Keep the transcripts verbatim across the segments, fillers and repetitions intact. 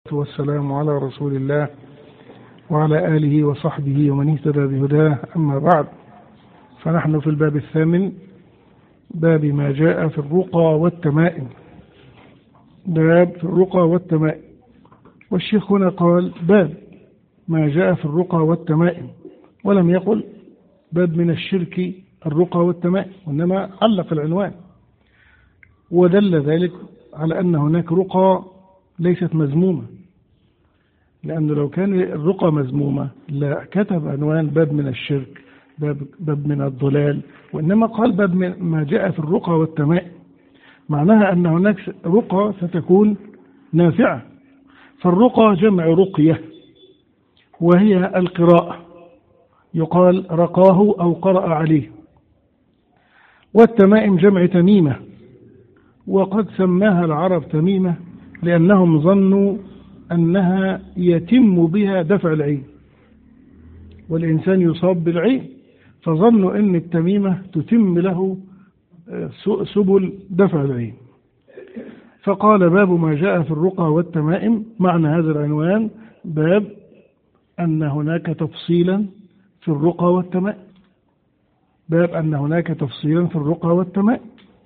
والسلام على رسول الله وعلى آله وصحبه ومن اهتدى بهداه. أما بعد، فنحن في الباب الثامن، باب ما جاء في الرقى والتمائم. باب في الرقى والتمائم، والشيخ هنا قال باب ما جاء في الرقى والتمائم، ولم يقل باب من الشرك الرقى والتمائم، وإنما علق العنوان، ودل ذلك على أن هناك رقى ليست مذمومة، لأنه لو كان الرقى مذمومة لا كتب عنوان باب من الشرك، باب, باب من الضلال، وإنما قال باب من ما جاء في الرقى والتمائم. معناها أن هناك رقى ستكون نافعة، فالرقى جمع رقية، وهي القراءة، يقال رقاه أو قرأ عليه. والتمائم جمع تميمة، وقد سماها العرب تميمة لأنهم ظنوا أنها يتم بها دفع العين، والإنسان يصاب بالعين، فظنوا أن التميمة تتم له سبل دفع العين. فقال باب ما جاء في الرقى والتمائم. معنى هذا العنوان باب أن هناك تفصيلا في الرقى والتمائم، باب أن هناك تفصيلا في الرقى والتمائم.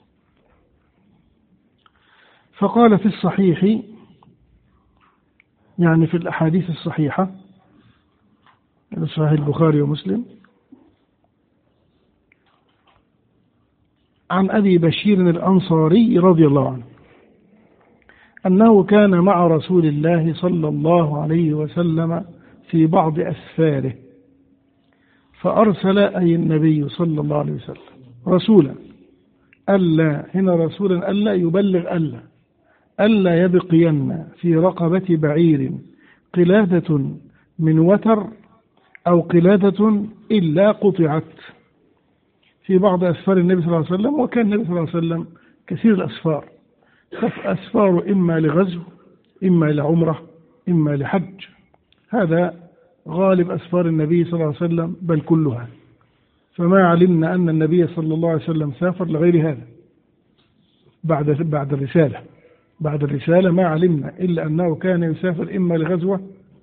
فقال في الصحيح، يعني في الأحاديث الصحيحة، صحيح البخاري ومسلم، عن أبي بشير الأنصاري رضي الله عنه أنه كان مع رسول الله صلى الله عليه وسلم في بعض أسفاره، فأرسل أي النبي صلى الله عليه وسلم رسولا، ألا هنا رسولا ألا يبلغ ألا ألا يبقين في رقبة بعير قلادة من وتر أو قلادة إلا قطعت. في بعض أسفار النبي صلى الله عليه وسلم، وكان النبي صلى الله عليه وسلم كثير الأسفار، أسفار إما لغزو إما لعمرة إما لحج، هذا غالب أسفار النبي صلى الله عليه وسلم بل كلها، فما علمنا أن النبي صلى الله عليه وسلم سافر لغير هذا بعد بعد الرسالة بعد الرسالة ما علمنا إلا أنه كان يسافر إما لغزوة،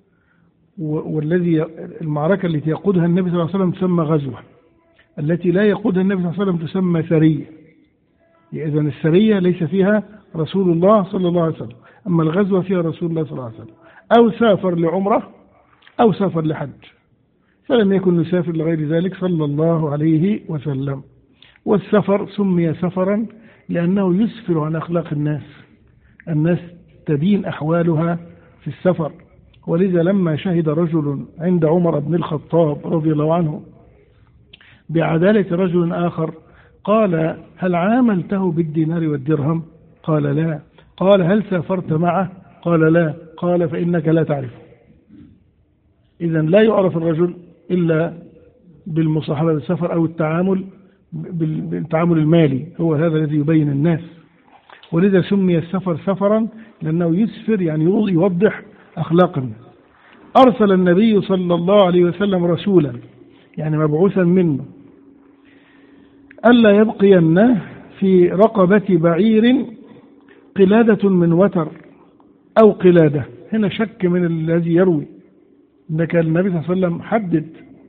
والذي المعركة التي يقودها النبي صلى الله عليه وسلم تسمى غزوة، التي لا يقودها النبي صلى الله عليه وسلم تسمى سرية. إذن السرية ليس فيها رسول الله صلى الله عليه وسلم، أما الغزوة فيها رسول الله صلى الله عليه وسلم، أو سافر لعمرة أو سافر لحج، فلم يكن يسافر لغير ذلك صلى الله عليه وسلم. والسفر سمي سفرا لأنه يسفر عن أخلاق الناس، الناس تبين أحوالها في السفر. ولذا لما شهد رجل عند عمر بن الخطاب رضي الله عنه بعدالة رجل آخر، قال هل عاملته بالدينار والدرهم؟ قال لا. قال هل سافرت معه؟ قال لا. قال فإنك لا تعرفه. إذن لا يعرف الرجل إلا بالمصاحبة بالسفر أو التعامل بالتعامل المالي، هو هذا الذي يبين الناس. ولذا سمي السفر سفرا لأنه يسفر، يعني يوضح أخلاق الناس. أرسل النبي صلى الله عليه وسلم رسولا، يعني مبعوثا منه، ألا يبقين في رقبة بعير قلادة من وتر أو قلادة. هنا شك من الذي يروي، إن كان النبي صلى الله عليه وسلم حدد،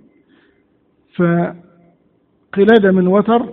فقلادة من وتر،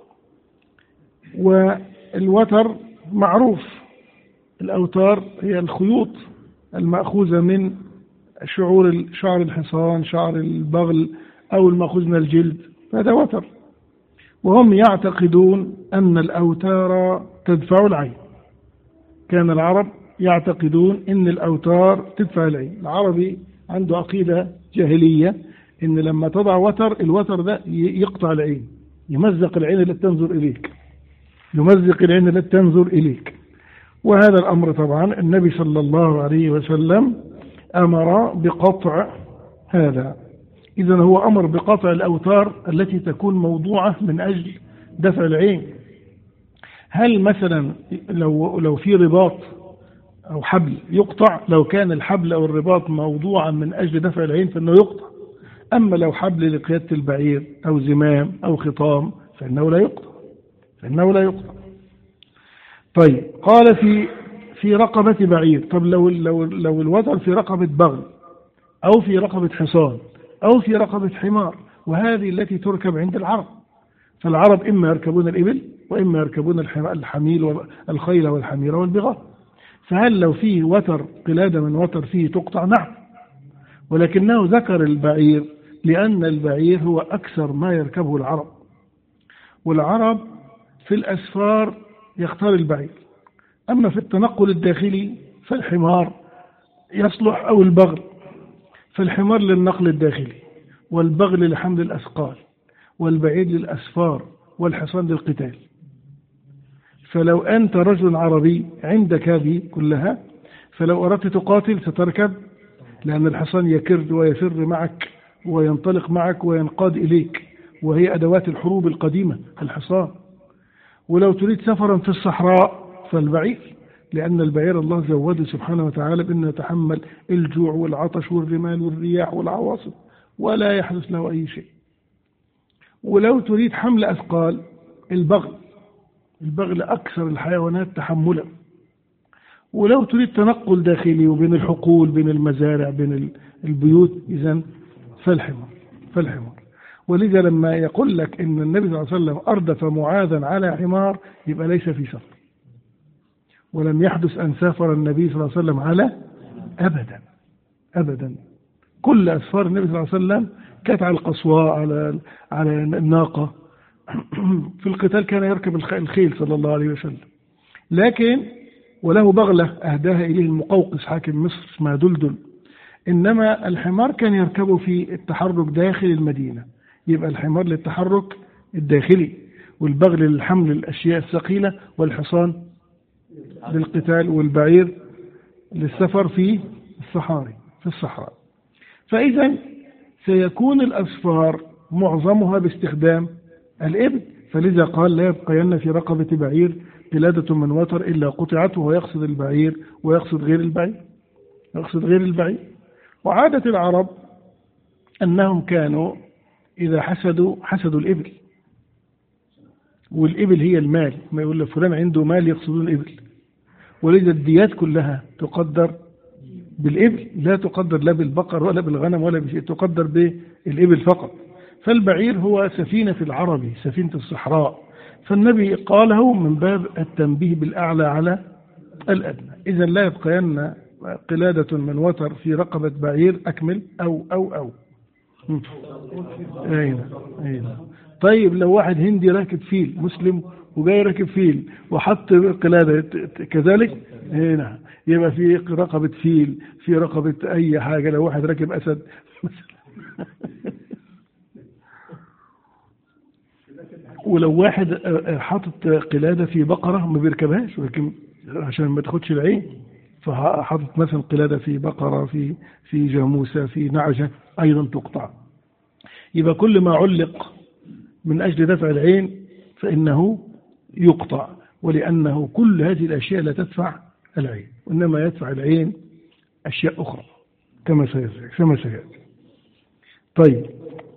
والوتر معروف، الأوتار هي الخيوط المأخوذة من شعور شعر الحصان، شعر البغل، أو المأخوذ من الجلد، هذا وتر. وهم يعتقدون أن الأوتار تدفع العين، كان العرب يعتقدون أن الأوتار تدفع العين. العربي عنده عقيدة جاهلية أن لما تضع وتر، الوتر ده يقطع العين، يمزق العين التي تنظر إليك، يمزق العين التي تنظر إليك. وهذا الأمر طبعا النبي صلى الله عليه وسلم أمر بقطع هذا. إذن هو أمر بقطع الأوتار التي تكون موضوعة من أجل دفع العين. هل مثلا لو لو في رباط أو حبل يقطع، لو كان الحبل أو الرباط موضوعا من أجل دفع العين فإنه يقطع، أما لو حبل لقيادة البعير أو زمام أو خطام فإنه لا يقطع فإنه لا يقطع طيب، قال في في رقبة بعير. طب لو لو لو الوتر في رقبة بغل أو في رقبة حصان أو في رقبة حمار، وهذه التي تركب عند العرب. فالعرب إما يركبون الإبل وإما يركبون الحميل والخيل والحمير والبغال. فهل لو فيه وتر قلادة من وتر فيه تقطع؟ نعم، ولكنه ذكر البعير لأن البعير هو أكثر ما يركبه العرب، والعرب في الأسفار يختار البعير. أما في التنقل الداخلي فالحمار يصلح أو البغل، فالحمار للنقل الداخلي والبغل لحمل الأثقال والبعير للأسفار والحصان للقتال. فلو أنت رجل عربي عندك هذه كلها، فلو أردت تقاتل ستركب، لأن الحصان يكر ويفر معك وينطلق معك وينقاد إليك، وهي أدوات الحروب القديمة الحصان. ولو تريد سفرا في الصحراء فالبعير، لأن البعير الله زوده سبحانه وتعالى بأنه يتحمل الجوع والعطش والرمال والرياح والعواصف ولا يحدث له أي شيء. ولو تريد حمل أثقال البغل، البغل أكثر الحيوانات تحملا. ولو تريد تنقل داخلي وبين الحقول بين المزارع بين البيوت، إذن فالحمار فالحمار ولذا لما يقول لك إن النبي صلى الله عليه وسلم أردف معاذا على حمار يبقى ليس في سفر، ولم يحدث أن سافر النبي صلى الله عليه وسلم على أبدا أبدا. كل أسفار النبي صلى الله عليه وسلم كانت على القصواء على على الناقة. في القتال كان يركب الخيل صلى الله عليه وسلم، لكن وله بغلة أهداها إليه المقوقس حاكم مصر اسمها دلدل. إنما الحمار كان يركبه في التحرك داخل المدينة، يبقى الحمار للتحرك الداخلي، والبغل للحمل الأشياء الثقيلة، والحصان للقتال، والبعير للسفر في الصحاري في الصحراء. فإذا سيكون الأسفار معظمها باستخدام الإبل، فلذا قال لا يبقين في رقبة بعير قلادة من وتر إلا قطعته، ويقصد البعير ويقصد غير البعير يقصد غير البعير. وعادة العرب أنهم كانوا إذا حسدوا حسدوا الإبل، والإبل هي المال، ما يقول لك فلان عنده مال يقصدون الإبل. ولذا الديات كلها تقدر بالإبل، لا تقدر لا بالبقر ولا بالغنم ولا بشيء، تقدر بالإبل فقط. فالبعير هو سفينة العربي، سفينة الصحراء، فالنبي قاله من باب التنبيه بالأعلى على الأدنى. إذا لا يبقين قلادة من وتر في رقبة بعير أكمل أو أو أو أين أين طيب لو واحد هندي راكب فيل مسلم وجاي راكب فيل وحط قلادة كذلك هنا، يبقى في رقبة فيل في رقبة أي حاجة. لو واحد راكب أسد ولو واحد حاطط قلادة في بقرة ما بيركبهاش، ولكن عشان ما تاخدش العين فحاطط مثلا قلادة في بقرة في في جاموسة في نعجة أيضا تقطع. يبقى كل ما علق من أجل دفع العين فإنه يقطع، ولأنه كل هذه الأشياء لا تدفع العين، وإنما يدفع العين أشياء أخرى كما سيأتي. طيب،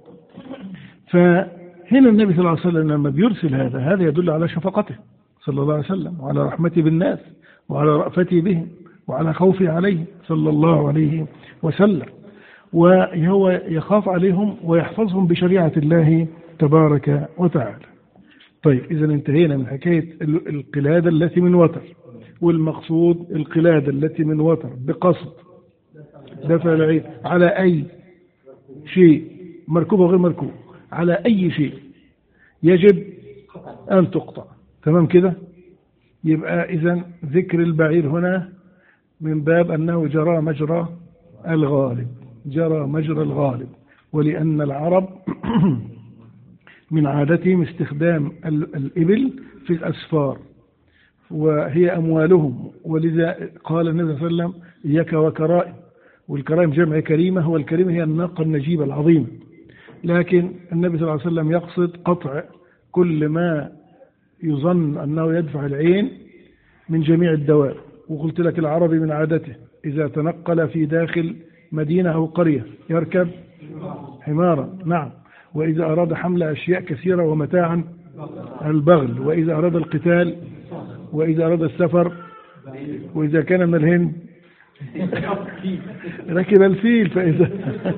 فهنا النبي صلى الله عليه وسلم لما بيرسل هذا هذا يدل على شفقته صلى الله عليه وسلم، وعلى رحمته بالناس، وعلى رأفته بهم، وعلى خوفه عليه صلى الله عليه وسلم، وهو يخاف عليهم ويحفظهم بشريعة الله تبارك وتعالى. طيب، إذا انتهينا من حكاية القلادة التي من وتر، والمقصود القلادة التي من وتر بقصد دفع العين على أي شيء مركوب وغير مركوب، على أي شيء يجب أن تقطع. تمام كده؟ يبقى إذن ذكر البعير هنا من باب أنه جرى مجرى الغالب جرى مجرى الغالب ولأن العرب من عادتهم استخدام الإبل في الأسفار وهي أموالهم، ولذا قال النبي صلى الله عليه وسلم إياك وكرائم، والكرائم جمع كريمة، هو الكريمة هي الناقة النجيبة العظيمة، لكن النبي صلى الله عليه وسلم يقصد قطع كل ما يظن أنه يدفع العين من جميع الدواب. وقلت لك العربي من عادته إذا تنقل في داخل مدينة أو قرية يركب حمارا، نعم، وإذا أراد حمل أشياء كثيرة ومتاعا البغل، وإذا أراد القتال، وإذا أراد السفر وإذا كان من الهند ركب الفيل. فإذا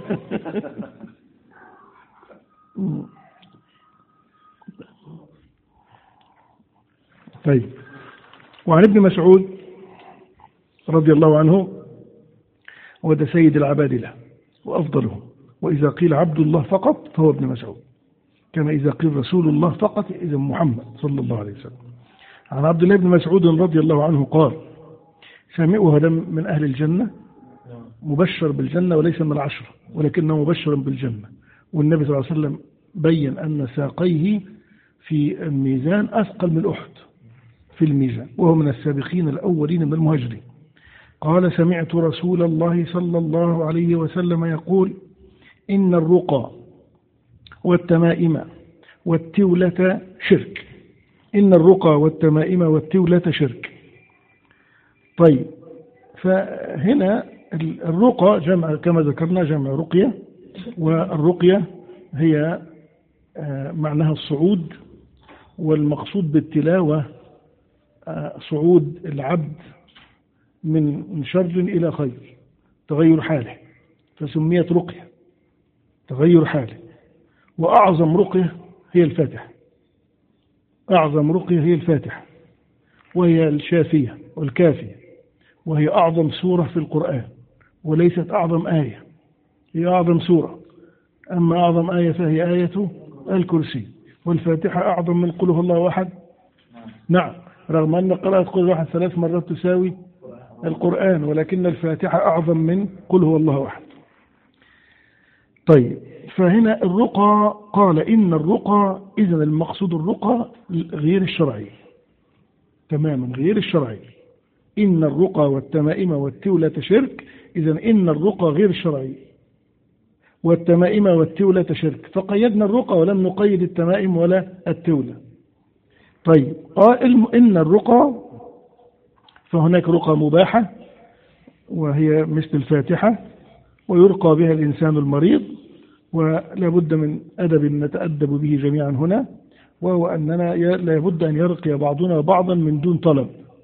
طيب. وعن ابن مسعود رضي الله عنه، وده سيد العبادلة وأفضلهم، وإذا قيل عبد الله فقط فهو ابن مسعود، كما إذا قيل رسول الله فقط إذا محمد صلى الله عليه وسلم. عن عبد الله بن مسعود رضي الله عنه قال: سامعه هذا من أهل الجنة مبشر بالجنة وليس من العشرة، ولكنه مبشر بالجنة. والنبي صلى الله عليه وسلم بين أن ساقيه في الميزان أثقل من أحد في الميزان، وهو من السابقين الأولين من المهاجرين. قال: سمعت رسول الله صلى الله عليه وسلم يقول: إن الرقى والتمائم والتولة شرك. إن الرقى والتمائم والتولة شرك. طيب، فهنا الرقى جمع كما ذكرنا جمع رقية، والرقية هي معناها الصعود، والمقصود بالتلاوة صعود العبد من شر إلى خير، تغير حاله، فسميت رقية تغير حاله. وأعظم رقية هي الفاتحة، أعظم رقية هي الفاتحة، وهي الشافية والكافية، وهي أعظم سورة في القرآن، وليست أعظم آية، هي أعظم سورة. أما أعظم آية فهي آية الكرسي، والفاتحة أعظم من قل هو الله أحد. نعم، رغم أن قراءة قل هو أحد ثلاث مرات تساوي القرآن، ولكن الفاتحة أعظم من قل هو الله أحد. طيب، فهنا الرقى قال: إن الرقى، إذن المقصود الرقى غير الشرعي تماما، غير الشرعي. إن الرقى والتمائم والتولة شرك، إذن إن الرقى غير الشرعي والتمائم والتولة شرك. فقيدنا الرقى ولم نقيد التمائم ولا التولة. طيب، قال إن الرقى، فهناك رقى مباحة وهي مثل الفاتحة، ويرقى بها الإنسان المريض، ولا بد من أدب نتأدب به جميعا هنا، وهو أننا لا بد أن يرقي بعضنا بعضا من دون طلب،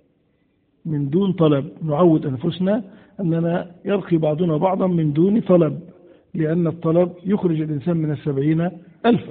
من دون طلب. نعود أنفسنا أننا يرقي بعضنا بعضا من دون طلب، لأن الطلب يخرج الإنسان من السبعين ألفا.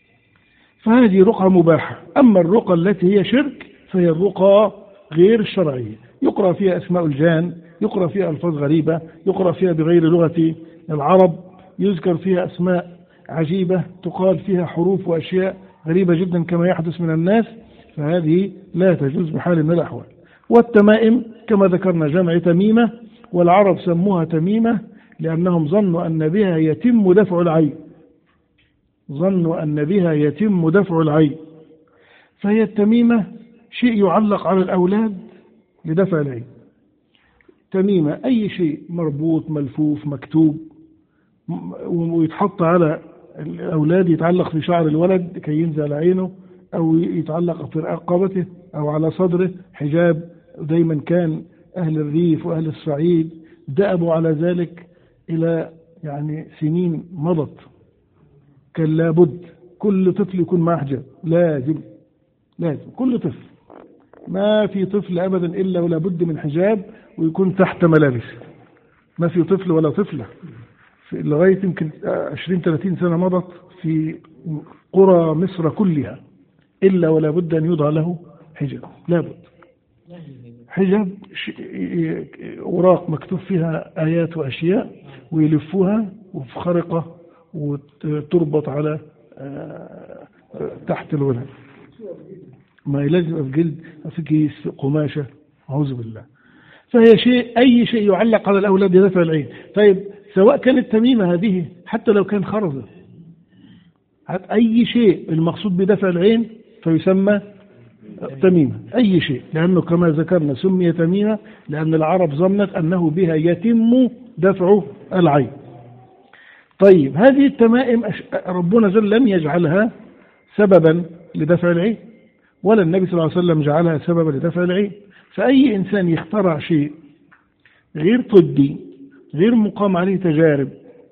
فهذه رقى مباحة. أما الرقى التي هي شرك فهي الرقى غير الشرعية، يقرأ فيها أسماء الجان، يقرأ فيها ألفاظ غريبة، يقرأ فيها بغير لغة العرب، يذكر فيها أسماء عجيبة، تقال فيها حروف وأشياء غريبة جدا كما يحدث من الناس، فهذه لا تجوز بحال من الأحوال. والتمائم كما ذكرنا جمع تميمة، والعرب سموها تميمة لأنهم ظنوا أن بها يتم دفع العين، ظنوا أن بها يتم دفع العين. فهي التميمة شيء يعلق على الأولاد لدفع العين. تميمة أي شيء مربوط ملفوف مكتوب ويتحط على الأولاد، يتعلق في شعر الولد كي ينزل عينه، أو يتعلق في رقبته أو على صدره حجاب. دايما كان أهل الريف وأهل الصعيد دأبوا على ذلك إلى يعني سنين مضت. كان لابد كل طفل يكون معه حجاب، لازم لازم كل طفل، ما في طفل أبدا إلا ولا بد من حجاب ويكون تحت ملابس. ما في طفل ولا طفلة في لغاية يمكن عشرين ثلاثين سنة مضت في قرى مصر كلها إلا ولا بد أن يوضع له حجاب، لابد حجاب، أوراق مكتوب فيها آيات وأشياء ويلفوها وفي خرقة وتربط على تحت الولد، ما لازم في جلد في كيس في قماشة، أعوذ بالله. فهي شيء، أي شيء يعلق على الأولاد يدفع العين. طيب، سواء كانت تميمة هذه حتى لو كان خرزة، أي شيء المقصود بدفع العين فيسمى تميمة، أي شيء، لأنه كما ذكرنا سمي تميمة لأن العرب ظنت أنه بها يتم دفع العين. طيب، هذه التمائم ربنا جل لم يجعلها سببا لدفع العين، ولا النبي صلى الله عليه وسلم جعلها سببا لدفع العين. فأي إنسان يخترع شيء غير طبي، غير مقام عليه تجارب،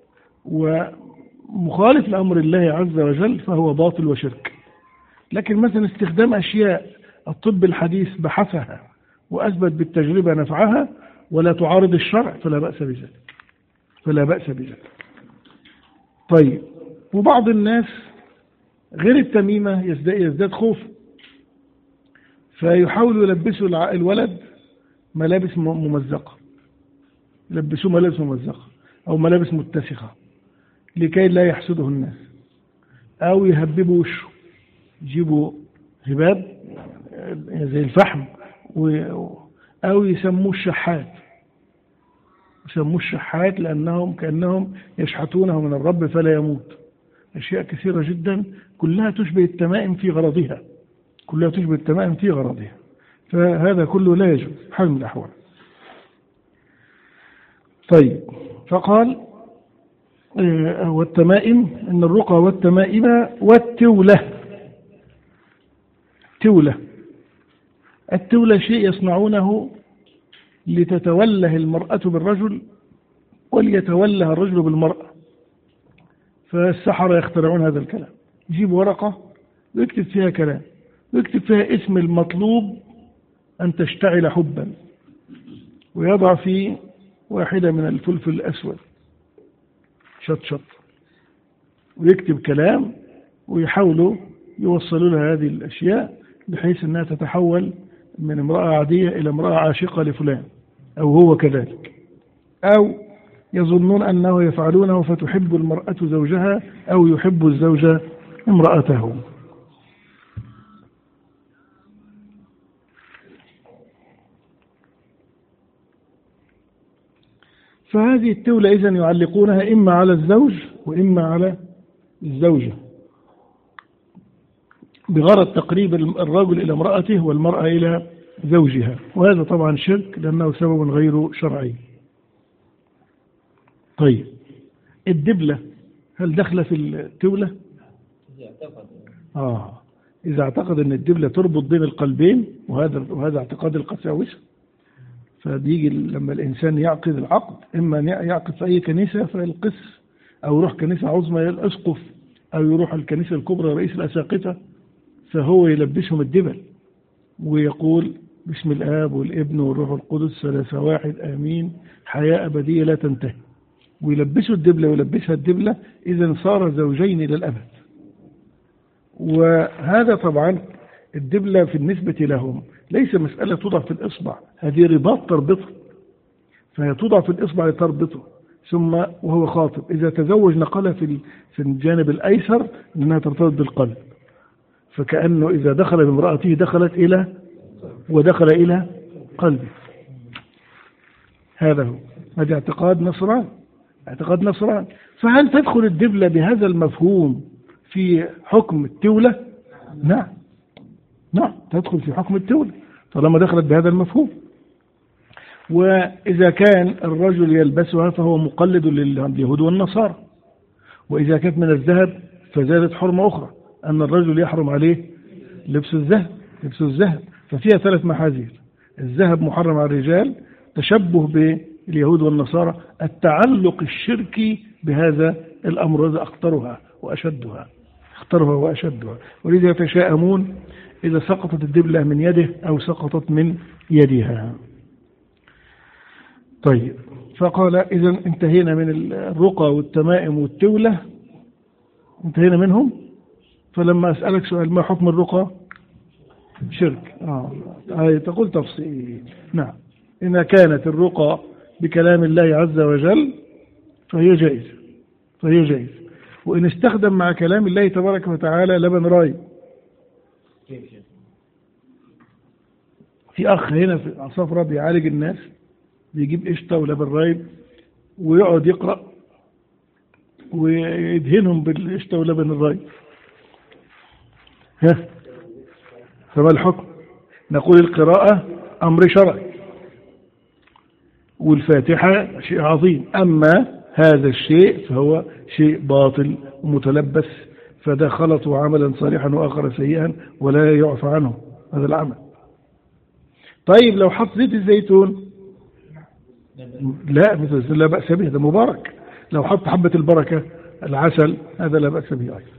ومخالف لأمر الله عز وجل، فهو باطل وشرك. لكن مثلا استخدام أشياء الطب الحديث بحثها وأثبت بالتجربة نفعها ولا تعارض الشرع فلا بأس بذلك فلا بأس بذلك. طيب، وبعض الناس غير التميمة يزداد, يزداد خوف، فيحاولوا يلبسوا الولد ملابس ممزقة، يلبسوه ملابس ممزقة أو ملابس متسخة لكي لا يحسده الناس، أو يهببوا وشه، يجيبوا هباب زي الفحم، أو يسموه الشحات، يسموه الشحات لأنهم كأنهم يشحتونه من الرب فلا يموت. أشياء كثيرة جدا كلها تشبه التمائم في غرضها كلها تشبه التمائم في غرضها فهذا كله لا يجوز حال من الأحوال. طيب، فقال والتمائم إن الرقى والتمائم والتولة. تولة التولة شيء يصنعونه لتتوله المرأة بالرجل وليتوله الرجل بالمرأة، فالسحرة يخترعون هذا الكلام، يجيب ورقة ويكتب فيها كلام، ويكتب فيها اسم المطلوب أن تشتعل حبا، ويضع فيه واحدة من الفلفل الأسود شط شط، ويكتب كلام ويحاولوا يوصلوا لها هذه الأشياء بحيث أنها تتحول من امرأة عادية إلى امرأة عاشقة لفلان، أو هو كذلك، أو يظنون أنه يفعلونه فتحب المرأة زوجها أو يحب الزوج امرأته. فهذه التولة إذن يعلقونها إما على الزوج وإما على الزوجة بغرض تقريب الرجل إلى امرأته والمرأة إلى زوجها، وهذا طبعا شرك لأنه سبب غير شرعي. طيب، الدبلة هل دخل في التولة؟ آه إذا اعتقد أن الدبلة تربط بين القلبين، وهذا وهذا اعتقاد القساوسة، فبيجي لما الإنسان يعقد العقد إما يعقد في أي كنيسة فيلقس، أو يروح كنيسة عظمى الأسقف، أو يروح الكنيسة الكبرى رئيس الأساقفة، فهو يلبسهم الدبل ويقول باسم الآب والابن والروح القدس ثلاثة واحد آمين، حياة أبدية لا تنتهي، ويلبسوا الدبلة ويلبسها الدبلة، إذا صار زوجين إلى الأبد. وهذا طبعا الدبلة في النسبة لهم ليس مسألة توضع في الإصبع، هذه رباط تربطه، فهي توضع في الإصبع لتربطه، ثم وهو خاطب إذا تزوج نقلها في في الجانب الأيسر أنها ترتبط بالقلب، فكأنه إذا دخل بامرأته دخلت إلى ودخل إلى قلبه. هذا هو، هذا اعتقاد نصران اعتقاد نصران فهل تدخل الدبلة بهذا المفهوم في حكم التولة؟ نعم نعم تدخل في حكم التولة طالما دخلت بهذا المفهوم. وإذا كان الرجل يلبسها فهو مقلد لليهود والنصارى، وإذا كانت من الذهب فزادت حرمة أخرى أن الرجل يحرم عليه لبس الذهب لبس الذهب ففيها ثلاث محاذير: الذهب محرم على الرجال، تشبه باليهود والنصارى، التعلق الشركي بهذا الأمر، هذا أخطرها وأشدها أخطرها وأشدها ولذا يتشاءمون إذا سقطت الدبلة من يده أو سقطت من يدها. طيب، فقال إذا انتهينا من الرقى والتمائم والتولة، انتهينا منهم. فلما أسألك سؤال ما حكم الرقى؟ شرك. آه. آه. تقول تفصيل. نعم، إذا كانت الرقى بكلام الله عز وجل فهي جائز فهي جائز وإن استخدم مع كلام الله تبارك وتعالى لبن رايب. في أخ هنا في عصافرة بيعالج الناس، بيجيب قشطة ولبن رايب ويقعد يقرأ ويدهنهم بالقشطة ولبن الرايب. ها، فما الحكم؟ نقول القراءة أمر شرعي والفاتحة شيء عظيم، أما هذا الشيء فهو شيء باطل ومتلبس، فده خلط عملا صالحا وآخر سيئا ولا يعفى عنه هذا العمل. طيب، لو حط زيت الزيتون لا لا بأس به، ده مبارك. لو حط حبة البركة العسل هذا لا بأس به أيضا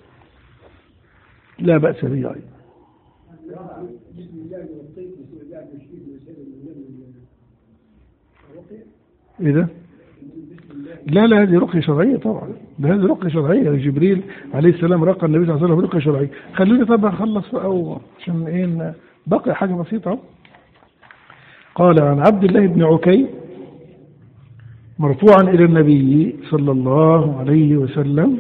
لا بأس به أيضا إيه ده؟ لا لا، هذه رقية شرعية طبعا، ده هذه رقية شرعية. جبريل عليه السلام رقى النبي صلى الله عليه وسلم برقية شرعية. خلوني طبعا أخلص أو عشان إيه، بقي حاجة بسيطة. قال عن عبد الله بن عكي مرفوعا إلى النبي صلى الله عليه وسلم: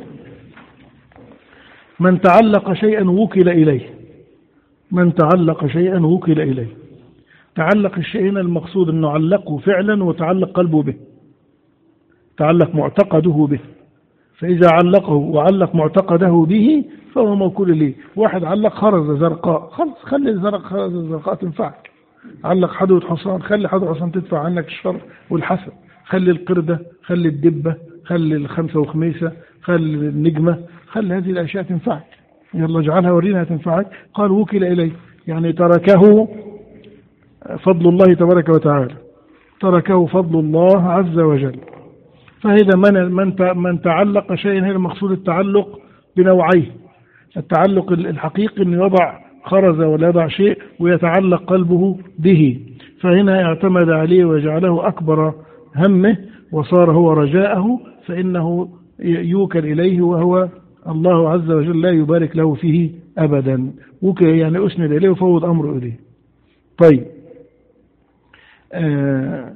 من تعلق شيئا وكل إليه. من تعلق شيئا وكل إليه. تعلق الشيء هنا المقصود أنه علقه فعلا وتعلق قلبه به، تعلق معتقده به. فإذا علقه وعلق معتقده به فهو موكول إليه. واحد علق خرزة زرقاء، خلص خلي الزرق خرزة الزرقاء تنفعك. علق حدوة حصان، خلي حدوة حصان تدفع عنك الشر والحسد. خلي القردة، خلي الدبة، خلي الخمسة وخميسة، خلي النجمة، خلي هذه الأشياء تنفعك. يلا اجعلها ورينا تنفعك. قال وكل إليه، يعني تركه فضل الله تبارك وتعالى، تركه فضل الله عز وجل. فإذا من من من تعلق شيئا، هنا المقصود التعلق بنوعيه. التعلق الحقيقي أن يضع خرزة ولا يضع شيء ويتعلق قلبه به، فهنا اعتمد عليه وجعله أكبر همه وصار هو رجاءه، فإنه يوكل إليه وهو الله عز وجل لا يبارك له فيه أبدا. وكل يعني أسند إليه وفوض أمره إليه. طيب، آه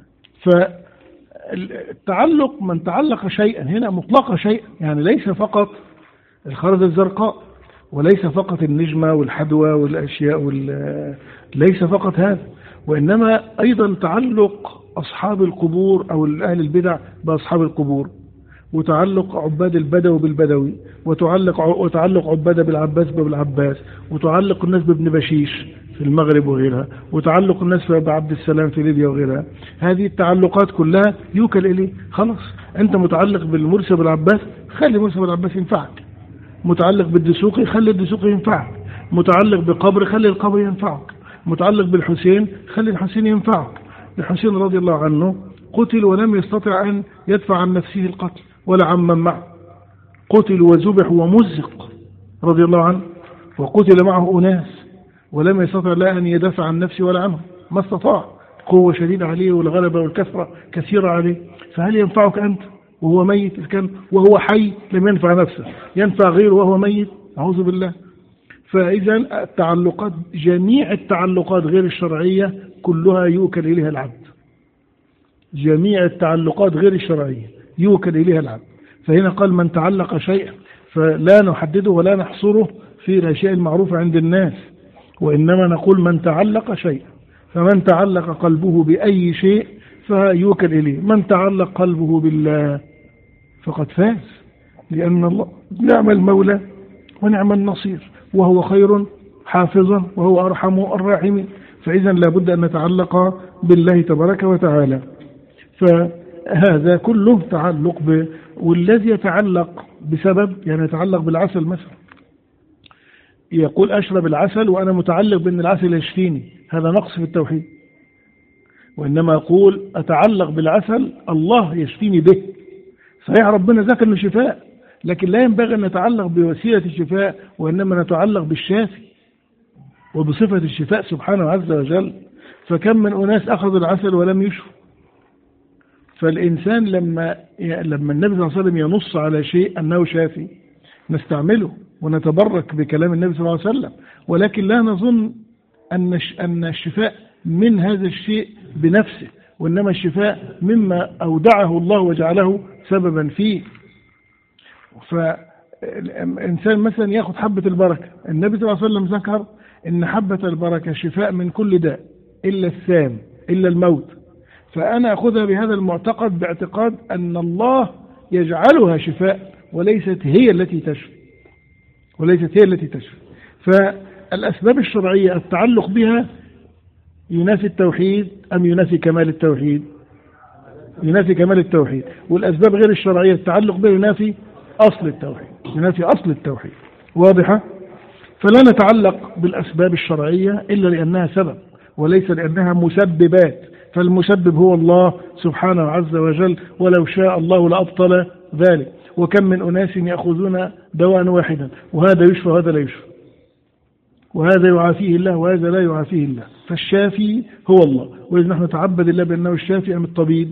فالتعلق من تعلق شيئا هنا مطلق شيئا، يعني ليس فقط الخرزة الزرقاء وليس فقط النجمة والحدوى والأشياء وال... ليس فقط هذا، وإنما أيضا تعلق أصحاب القبور أو أهل البدع بأصحاب القبور، وتعلق عباد البدو بالبدوي، وتعلق وتعلق عبادة بالعباس بالعباس، وتعلق الناس بابن بشيش في المغرب وغيرها، وتعلق الناس بعبد السلام في ليبيا وغيرها. هذه التعلقات كلها يوكل إليه. خلاص أنت متعلق بالمرسي بالعباس، خلي مرسي بالعباس ينفعك. متعلق بالدسوقي، خلي الدسوقي ينفعك. متعلق بقبر، خلي القبر ينفعك. متعلق بالحسين، خلي الحسين ينفعك. الحسين رضي الله عنه قتل ولم يستطع أن يدفع عن نفسه القتل ولا عمن معه، قتل وذبح ومزق رضي الله عنه، وقتل معه أناس ولم يستطع لا أن يدافع عن نفسه ولا عنه، ما استطاع، قوة شديدة عليه والغلبة والكثرة كثيرة عليه. فهل ينفعك أنت وهو ميت؟ إذ كان وهو حي لم ينفع نفسه، ينفع غيره وهو ميت؟ أعوذ بالله. فإذا التعلقات، جميع التعلقات غير الشرعية كلها يوكل إليها العبد. جميع التعلقات غير الشرعية يوكل إليها العبد. فهنا قال من تعلق شيئا، فلا نحدده ولا نحصره في الأشياء المعروفة عند الناس، وإنما نقول من تعلق شيئا. فمن تعلق قلبه بأي شيء فيوكل إليه. من تعلق قلبه بالله فقد فاز، لأن الله نعم المولى ونعم النصير، وهو خير حافظا وهو أرحم الراحمين. فإذا لابد أن نتعلق بالله تبارك وتعالى. فهذا كله تعلق ب... والذي يتعلق بسبب، يعني يتعلق بالعسل مثلا، يقول أشرب العسل وأنا متعلق بأن العسل يشفيني، هذا نقص في التوحيد. وإنما أقول أتعلق بالعسل الله يشفيني به. صحيح ربنا ذكر له شفاء، لكن لا ينبغي أن نتعلق بوسيلة الشفاء، وإنما نتعلق بالشافي وبصفة الشفاء سبحانه عز وجل. فكم من أناس أخذوا العسل ولم يشفوا. فالإنسان لما لما النبي صلى الله عليه وسلم ينص على شيء أنه شافي نستعمله ونتبرك بكلام النبي صلى الله عليه وسلم، ولكن لا نظن أن أن الشفاء من هذا الشيء بنفسه، وإنما الشفاء مما أودعه الله وجعله سببا فيه. فالإنسان مثلا يأخذ حبة البركة، النبي صلى الله عليه وسلم ذكر إن حبة البركة شفاء من كل داء إلا السام إلا الموت. فأنا أخذها بهذا المعتقد، باعتقاد أن الله يجعلها شفاء وليست هي التي تشفي، وليست هي التي تشفي. فالأسباب الشرعية التعلق بها ينافي التوحيد أم ينافي كمال التوحيد؟ ينافي كمال التوحيد. والأسباب غير الشرعية التعلق بها ينافي أصل التوحيد، ينافي أصل التوحيد. واضحة؟ فلا نتعلق بالأسباب الشرعية إلا لأنها سبب وليس لأنها مسببات. فالمسبب هو الله سبحانه عز وجل، ولو شاء الله لأبطل ذلك. وكم من أناس يأخذون دواء واحدا، وهذا يشفى وهذا لا يشفى، وهذا يعافيه الله وهذا لا يعافيه الله. فالشافي هو الله، وإذا نحن نتعبد الله بأنه الشافي أم الطبيب؟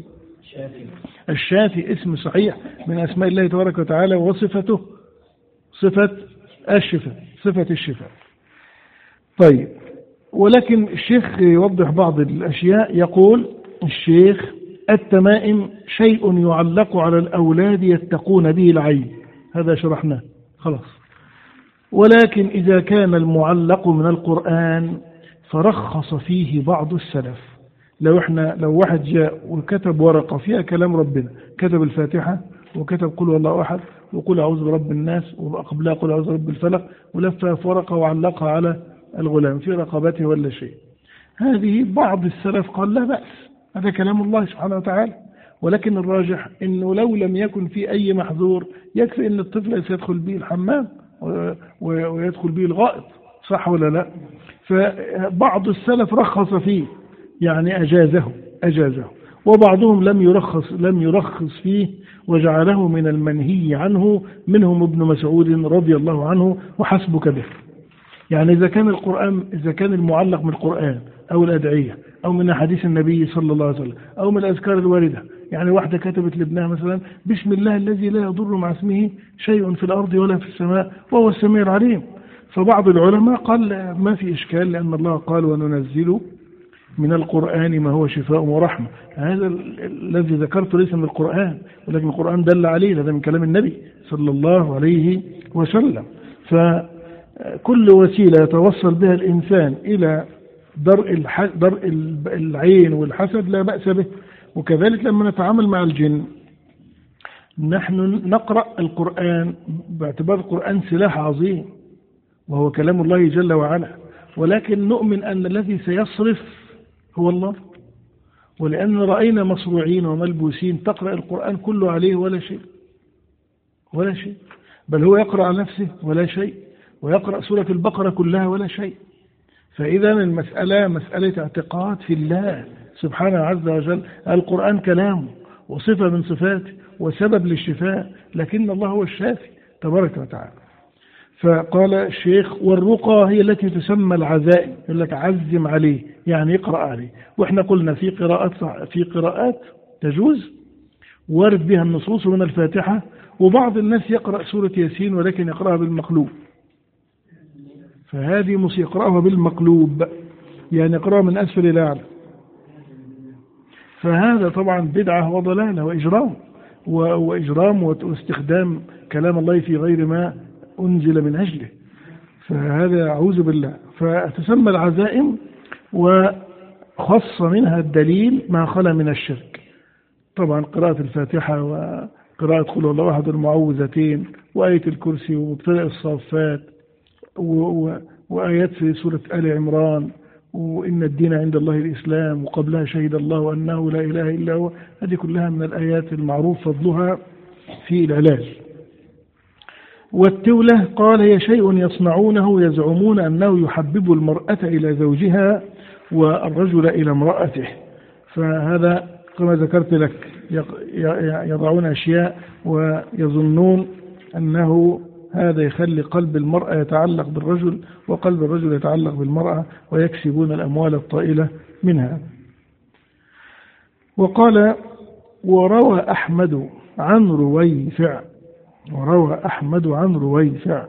الشافي اسم صحيح من أسماء الله تبارك وتعالى، وصفته صفة الشفاء، صفة الشفاء. طيب، ولكن الشيخ يوضح بعض الأشياء. يقول الشيخ: التمائم شيء يعلق على الأولاد يتقون به العين، هذا شرحناه خلاص. ولكن إذا كان المعلق من القرآن فرخص فيه بعض السلف. لو احنا لو واحد جاء وكتب ورقة فيها كلام ربنا، كتب الفاتحة وكتب قل والله أحد وقل أعوذ برب الناس وقبلها قل أعوذ برب الفلق، ولفها في ورقة وعلقها على الغلام في رقبته ولا شيء، هذه بعض السلف قال لا بأس، هذا كلام الله سبحانه وتعالى. ولكن الراجح أنه لو لم يكن في أي محظور يكفي أن الطفل سيدخل به الحمام ويدخل به الغائط، صح ولا لا؟ فبعض السلف رخص فيه، يعني أجازه أجازه وبعضهم لم يرخص لم يرخص فيه وجعله من المنهي عنه، منهم ابن مسعود رضي الله عنه: وحسبك به. يعني إذا كان القرآن إذا كان المعلق من القرآن أو الأدعية أو من حديث النبي صلى الله عليه وسلم أو من الأذكار الواردة، يعني واحدة كتبت لابنها مثلا: بسم الله الذي لا يضر مع اسمه شيء في الأرض ولا في السماء وهو السميع العليم، فبعض العلماء قال ما في إشكال، لأن الله قال: وننزل من القرآن ما هو شفاء ورحمة. هذا الذي ذكرته ليس من القرآن، ولكن القرآن دل عليه، هذا من كلام النبي صلى الله عليه وسلم. فكل وسيلة يتوصل بها الإنسان إلى درء درء العين والحسد لا بأس به. وكذلك لما نتعامل مع الجن، نحن نقرأ القرآن باعتبار القرآن سلاح عظيم وهو كلام الله جل وعلا، ولكن نؤمن أن الذي سيصرف هو الله. ولأن رأينا مصروعين وملبوسين تقرأ القرآن كله عليه ولا شيء ولا شيء، بل هو يقرأ على نفسه ولا شيء، ويقرأ سورة البقرة كلها ولا شيء. فإذا المسألة مسألة اعتقاد في الله سبحانه عز وجل. القرآن كلامه وصفة من صفاته وسبب للشفاء، لكن الله هو الشافي تبارك وتعالى. فقال الشيخ: والرقى هي التي تسمى العزائم، يقول لك عزم عليه يعني يقرأ عليه. وإحنا قلنا في قراءات في قراءات تجوز وارد بها النصوص من الفاتحة، وبعض الناس يقرأ سورة ياسين ولكن يقرأها بالمقلوب، فهذه مصيبة، يقرأها بالمقلوب يعني يقرأها من أسفل إلى أعلى، فهذا طبعا بدعة وضلالة وإجرام وإجرام واستخدام كلام الله في غير ما أنزل من أجله، فهذا أعوذ بالله. فتسمى العزائم وخص منها الدليل ما خلا من الشرك، طبعا قراءة الفاتحة وقراءة قل هو الله أحد المعوذتين وآية الكرسي ومبتدأ الصافات وآيات في سورة آل عمران وإن الدين عند الله الإسلام وقبلها شهد الله أنه لا إله إلا هو، هذه كلها من الآيات المعروف فضلها في العلاج. والتولة قال: هي شيء يصنعونه يزعمون أنه يحبب المرأة إلى زوجها والرجل إلى امرأته، فهذا كما ذكرت لك يضعون أشياء ويظنون أنه هذا يخلي قلب المرأة يتعلق بالرجل وقلب الرجل يتعلق بالمرأة ويكسبون الأموال الطائلة منها. وقال: وروى أحمد عن رويفع وروى أحمد عن رويفع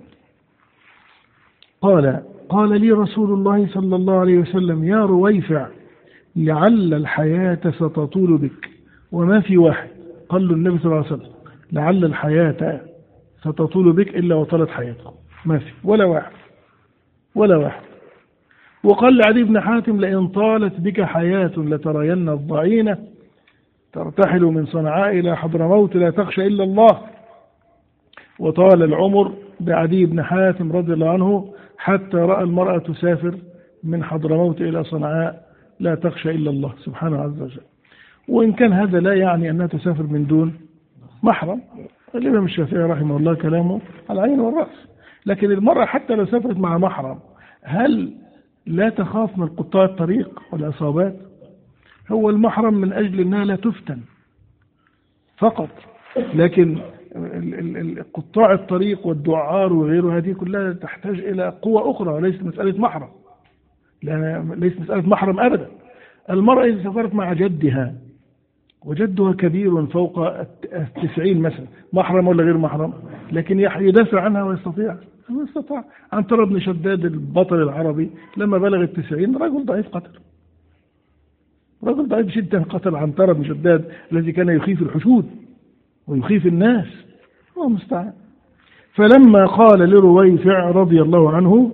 قال: قال لي رسول الله صلى الله عليه وسلم: يا رويفع، لعل الحياة ستطول بك. وما في واحد قال له النبي صلى الله عليه وسلم لعل الحياة ستطول بك إلا وطلت حياتكم، ما في ولا واحد ولا واحد. وقال لعدي بن حاتم: لئن طالت بك حياة لترين الضعينة ترتحل من صنعاء إلى حضرموت لا تخشى إلا الله. وطال العمر بعدي بن حاتم رضي الله عنه حتى رأى المرأة تسافر من حضرموت إلى صنعاء لا تخشى إلا الله سبحانه عز وجل. وإن كان هذا لا يعني أنها تسافر من دون محرم، الإمام الشافعي رحمه الله كلامه على العين والرأس، لكن المرأة حتى لو سافرت مع محرم هل لا تخاف من قطاع الطريق والعصابات؟ هو المحرم من أجل أنها لا تفتن فقط، لكن قطاع الطريق والدعار وغيره هذه كلها تحتاج إلى قوة أخرى وليس مسألة محرم، لأن ليس مسألة محرم أبدا. المرأة إذا سافرت مع جدها وجدها كبير فوق التسعين مثلا، محرم ولا غير محرم، لكن يدافع عنها ويستطيع استطاع. عنترة بن شداد البطل العربي لما بلغ التسعين رجل ضعيف قتل، رجل ضعيف جدا قتل عنترة بن شداد الذي كان يخيف الحشود ويخيف الناس، هو مستعان. فلما قال لرويفع رضي الله عنه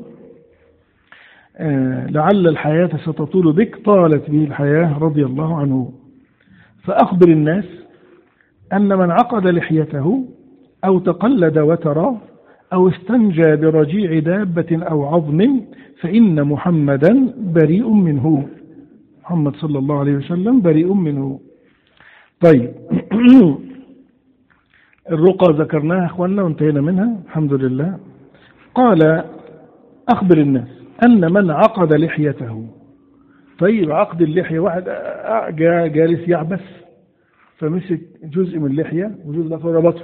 آه لعل الحياة ستطول بك، طالت به الحياة رضي الله عنه، فأخبر الناس أن من عقد لحيته أو تقلد وترى أو استنجى برجيع دابة أو عظم فإن محمدا بريء منه، محمد صلى الله عليه وسلم بريء منه. طيب الرقى ذكرناها أخواننا وانتهينا منها الحمد لله. قال أخبر الناس أن من عقد لحيته. طيب عقد اللحية، واحد جاء جالس يعبث فمسك جزء من اللحية وجزء الآخر ربطه،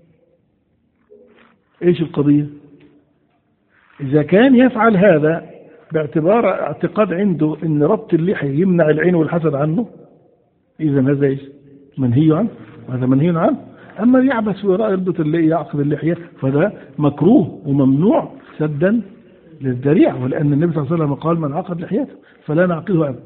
ايش القضية؟ إذا كان يفعل هذا باعتبار اعتقاد عنده ان ربط اللحية يمنع العين والحسد عنه، إذا هذا ايش؟ منهي عنه، وهذا منهي عنه. أما يعبث وراء يربط اللحية يعقد اللحية فده مكروه وممنوع سدا للذريعة، ولأن النبي صلى الله عليه وسلم قال من عقد لحيته فلا نعقده أبدا.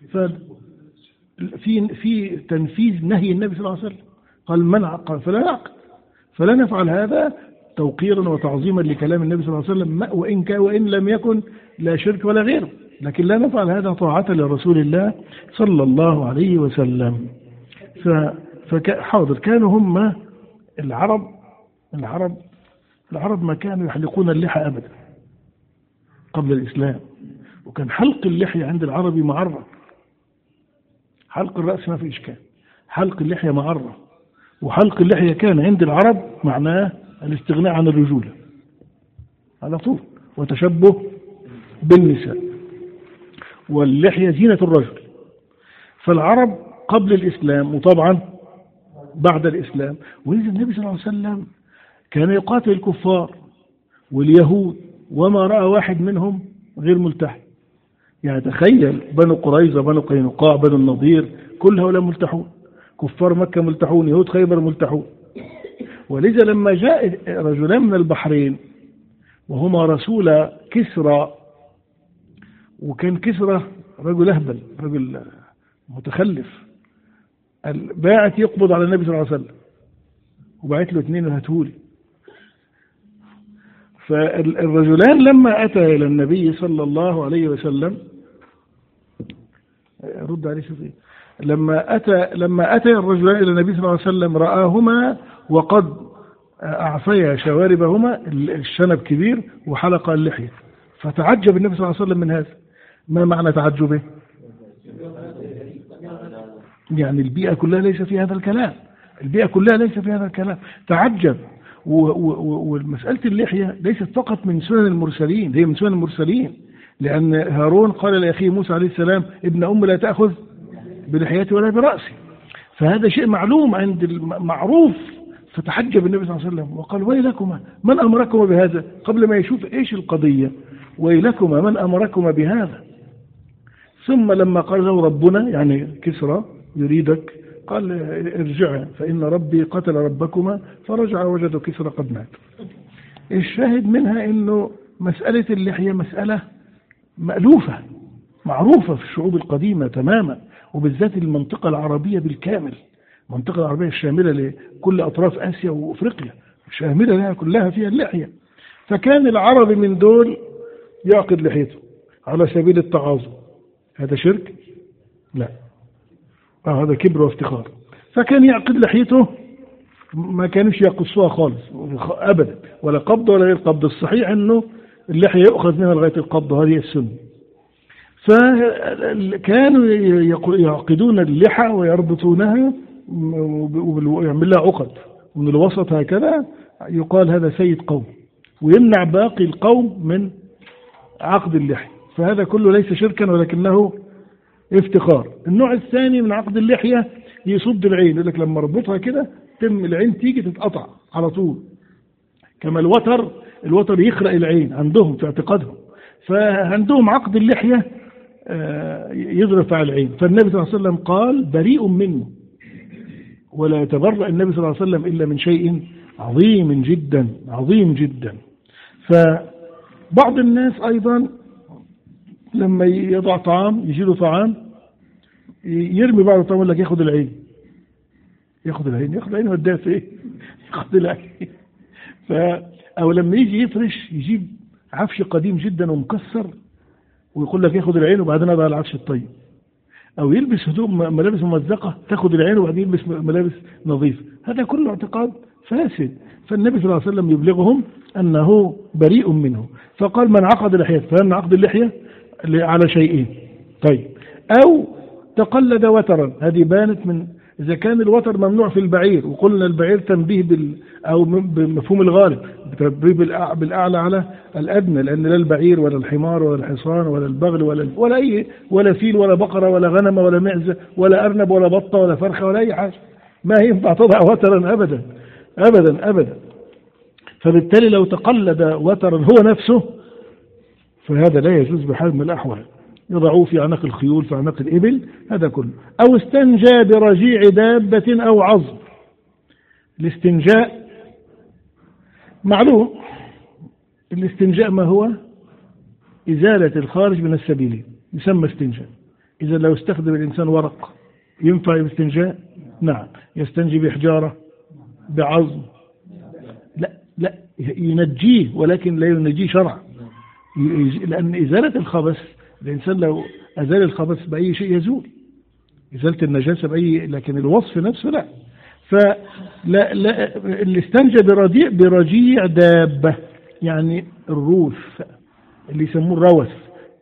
ففي في تنفيذ نهي النبي صلى الله عليه وسلم، قال من عقد فلا نعقد، فلا نفعل هذا توقيرا وتعظيما لكلام النبي صلى الله عليه وسلم، وإن كان وإن لم يكن لا شرك ولا غيره، لكن لا نفعل هذا طاعة لرسول الله صلى الله عليه وسلم. فحاضر كانوا هم العرب العرب العرب ما كانوا يحلقون اللحى أبدا قبل الإسلام، وكان حلق اللحية عند العربي معرة، حلق الرأس ما في إشكال، حلق اللحية معرة، وحلق اللحية كان عند العرب معناه الاستغناء عن الرجولة على طول وتشبه بالنساء، واللحية زينة الرجل. فالعرب قبل الإسلام وطبعا بعد الإسلام، وإذا النبي صلى الله عليه وسلم كان يقاتل الكفار واليهود وما رأى واحد منهم غير ملتحي. يعني تخيل بنو قريظة بنو قينقاع بنو النضير كل هؤلاء ملتحون، كفار مكة ملتحون، يهود خيبر ملتحون. ولذا لما جاء رجلان من البحرين وهما رسول كسرى، وكان كسرى رجل أهبل رجل متخلف، باعت يقبض على النبي صلى الله عليه وسلم وبعت له اثنين وهاتولي. فالرجلان لما أتى إلى النبي صلى الله عليه وسلم رد عليه شوفي لما أتى لما أتى الرجلان إلى النبي صلى الله عليه وسلم رآهما وقد أعفيا شواربهما، الشنب كبير وحلق اللحية، فتعجب النبي صلى الله عليه وسلم من هذا. ما معنى تعجبه؟ يعني البيئة كلها ليس في هذا الكلام، البيئة كلها ليس في هذا الكلام، تعجب. ومسألة اللحية ليست فقط من سنن المرسلين، هي من سنن المرسلين، لأن هارون قال لأخيه موسى عليه السلام ابن أم لا تأخذ بلحيتي ولا برأسي، فهذا شيء معلوم عند المعروف. فتحجب النبي صلى الله عليه وسلم وقال ويلكما من أمركما بهذا، قبل ما يشوف إيش القضية، ويلكما من أمركما بهذا. ثم لما قال له ربنا يعني كسرى يريدك، قال ارجع فإن ربي قتل ربكما، فرجع وجد كسرى قد مات. الشاهد منها إنه مسألة اللحية مسألة مألوفة معروفة في الشعوب القديمة تماما، وبالذات المنطقة العربية بالكامل، المنطقة العربية الشاملة لكل أطراف آسيا وأفريقيا، شاملة لها كلها فيها اللحية. فكان العربي من دول يعقد لحيته على سبيل التعاظم، هذا شرك؟ لا، آه هذا كبر وافتخار. فكان يعقد لحيته، ما كانوش يقصوها خالص أبدا، ولا قبض ولا غير قبض. الصحيح أنه اللحية يؤخذ منها لغاية القبض، هذه السنة. فكانوا يعقدون اللحى ويربطونها ويعمل لها عقد ومن الوسط هكذا، يقال هذا سيد قوم، ويمنع باقي القوم من عقد اللحية. فهذا كله ليس شركا ولكنه افتخار. النوع الثاني من عقد اللحية يصد العين، يقول لك لما ربطها كده تم العين تيجي تتقطع على طول، كما الوتر الوتر يخرق العين عندهم في اعتقادهم. فعندهم عقد اللحية يضرب على العين. فالنبي صلى الله عليه وسلم قال بريء منه، ولا يتبرأ النبي صلى الله عليه وسلم إلا من شيء عظيم جدا عظيم جدا. فبعض الناس أيضا لما يضع طعام يجي له طعام يرمي بعض الطعام يقول لك ياخد العين ياخد العين ياخد العين وديها في ايه؟ ياخد العين. ف أو لما يجي يفرش يجيب عفش قديم جدا ومكسر ويقول لك ياخد العين وبعدين يضع العفش الطيب. أو يلبس هدوم ملابس ممزقة تاخد العين وبعدين يلبس ملابس نظيفة. هذا كله اعتقاد فاسد. فالنبي صلى الله عليه وسلم يبلغهم أنه بريء منه. فقال من عقد اللحية، فأن عقد اللحية على شيئين. طيب أو تقلد وترا، هذه بانت من إذا كان الوتر ممنوع في البعير وقلنا البعير تنبيه بال أو بمفهوم الغالب تنبيه بالأعلى على الأدنى، لأن لا البعير ولا الحمار ولا الحصان ولا البغل ولا ولا أي ولا فيل ولا بقرة ولا غنم ولا معزة ولا أرنب ولا بطة ولا فرخة ولا أي حاجة ما ينفع تضع وترا أبدا أبدا أبدا. فبالتالي لو تقلد وترا هو نفسه فهذا لا يجوز بحال من الأحوال. يضعوه في عنق الخيول في عنق الإبل هذا كله. أو استنجى برجيع دابة أو عظم. الاستنجاء معلوم، الاستنجاء ما هو؟ إزالة الخارج من السبيلين يسمى استنجاء. إذا لو استخدم الإنسان ورق ينفع الاستنجاء؟ نعم. يستنجي بحجارة بعظم؟ لا لا ينجيه ولكن لا ينجيه شرعا، لأن إزالة الخبث الإنسان لو أزال الخبث بأي شيء يزول، إزالة النجاسة بأي، لكن الوصف نفسه لا. فلا لا اللي استنجى برجيع برجيع دابة يعني الروث اللي يسموه الروث،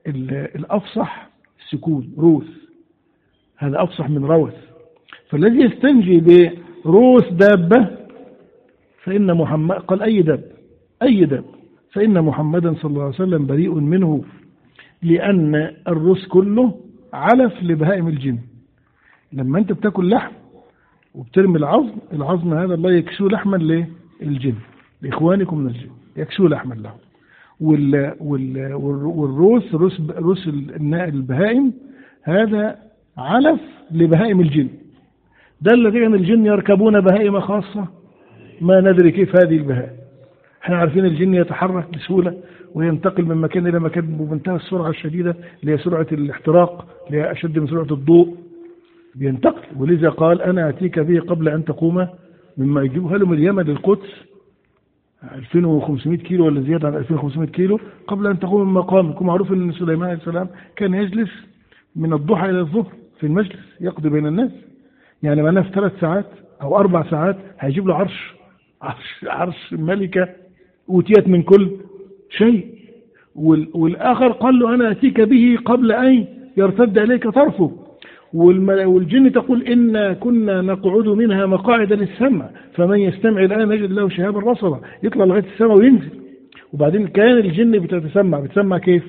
الأفصح السكون روث، هذا أفصح من روث. فالذي يستنجي بروث دابة فإن محمد قال أي داب أي داب فإن محمدا صلى الله عليه وسلم بريء منه، لأن الروث كله علف لبهائم الجن. لما أنت بتاكل لحم وبترمي العظم، العظم هذا الله يكسوه لحما للجن، لإخوانكم من الجن يكسوه لحما له. وال وال والروث روث روث البهائم هذا علف لبهائم الجن. ده الذي أن الجن يركبون بهائم خاصة ما ندري كيف هذه البهائم. احنا عارفين الجن يتحرك بسهولة وينتقل من مكان إلى مكان بمنتهى السرعة الشديدة اللي هي سرعة الاحتراق اللي هي أشد من سرعة الضوء، بينتقل. ولذا قال أنا أتيك به قبل أن تقوم مما يجيبها له من اليمن للقدس ألفين وخمسمائة كيلو ولا زيادة عن ألفين وخمسمائة كيلو قبل أن تقوم من مقام. يكون معروف أن سليمان عليه السلام كان يجلس من الضحى إلى الظهر في المجلس يقضي بين الناس، يعني معناه في ثلاث ساعات أو أربع ساعات هيجيب له عرش عرش, عرش ملكة أوتيت من كل شيء. والآخر قال له أنا أتيك به قبل أن يرتد إليك طرفه. والجن تقول إنا كنا نقعد منها مقاعد للسمع فمن يستمع الآن يجد له شهابا رصدا، يطلع لغاية السماء وينزل. وبعدين كان الجن بتتسمع بتسمع كيف؟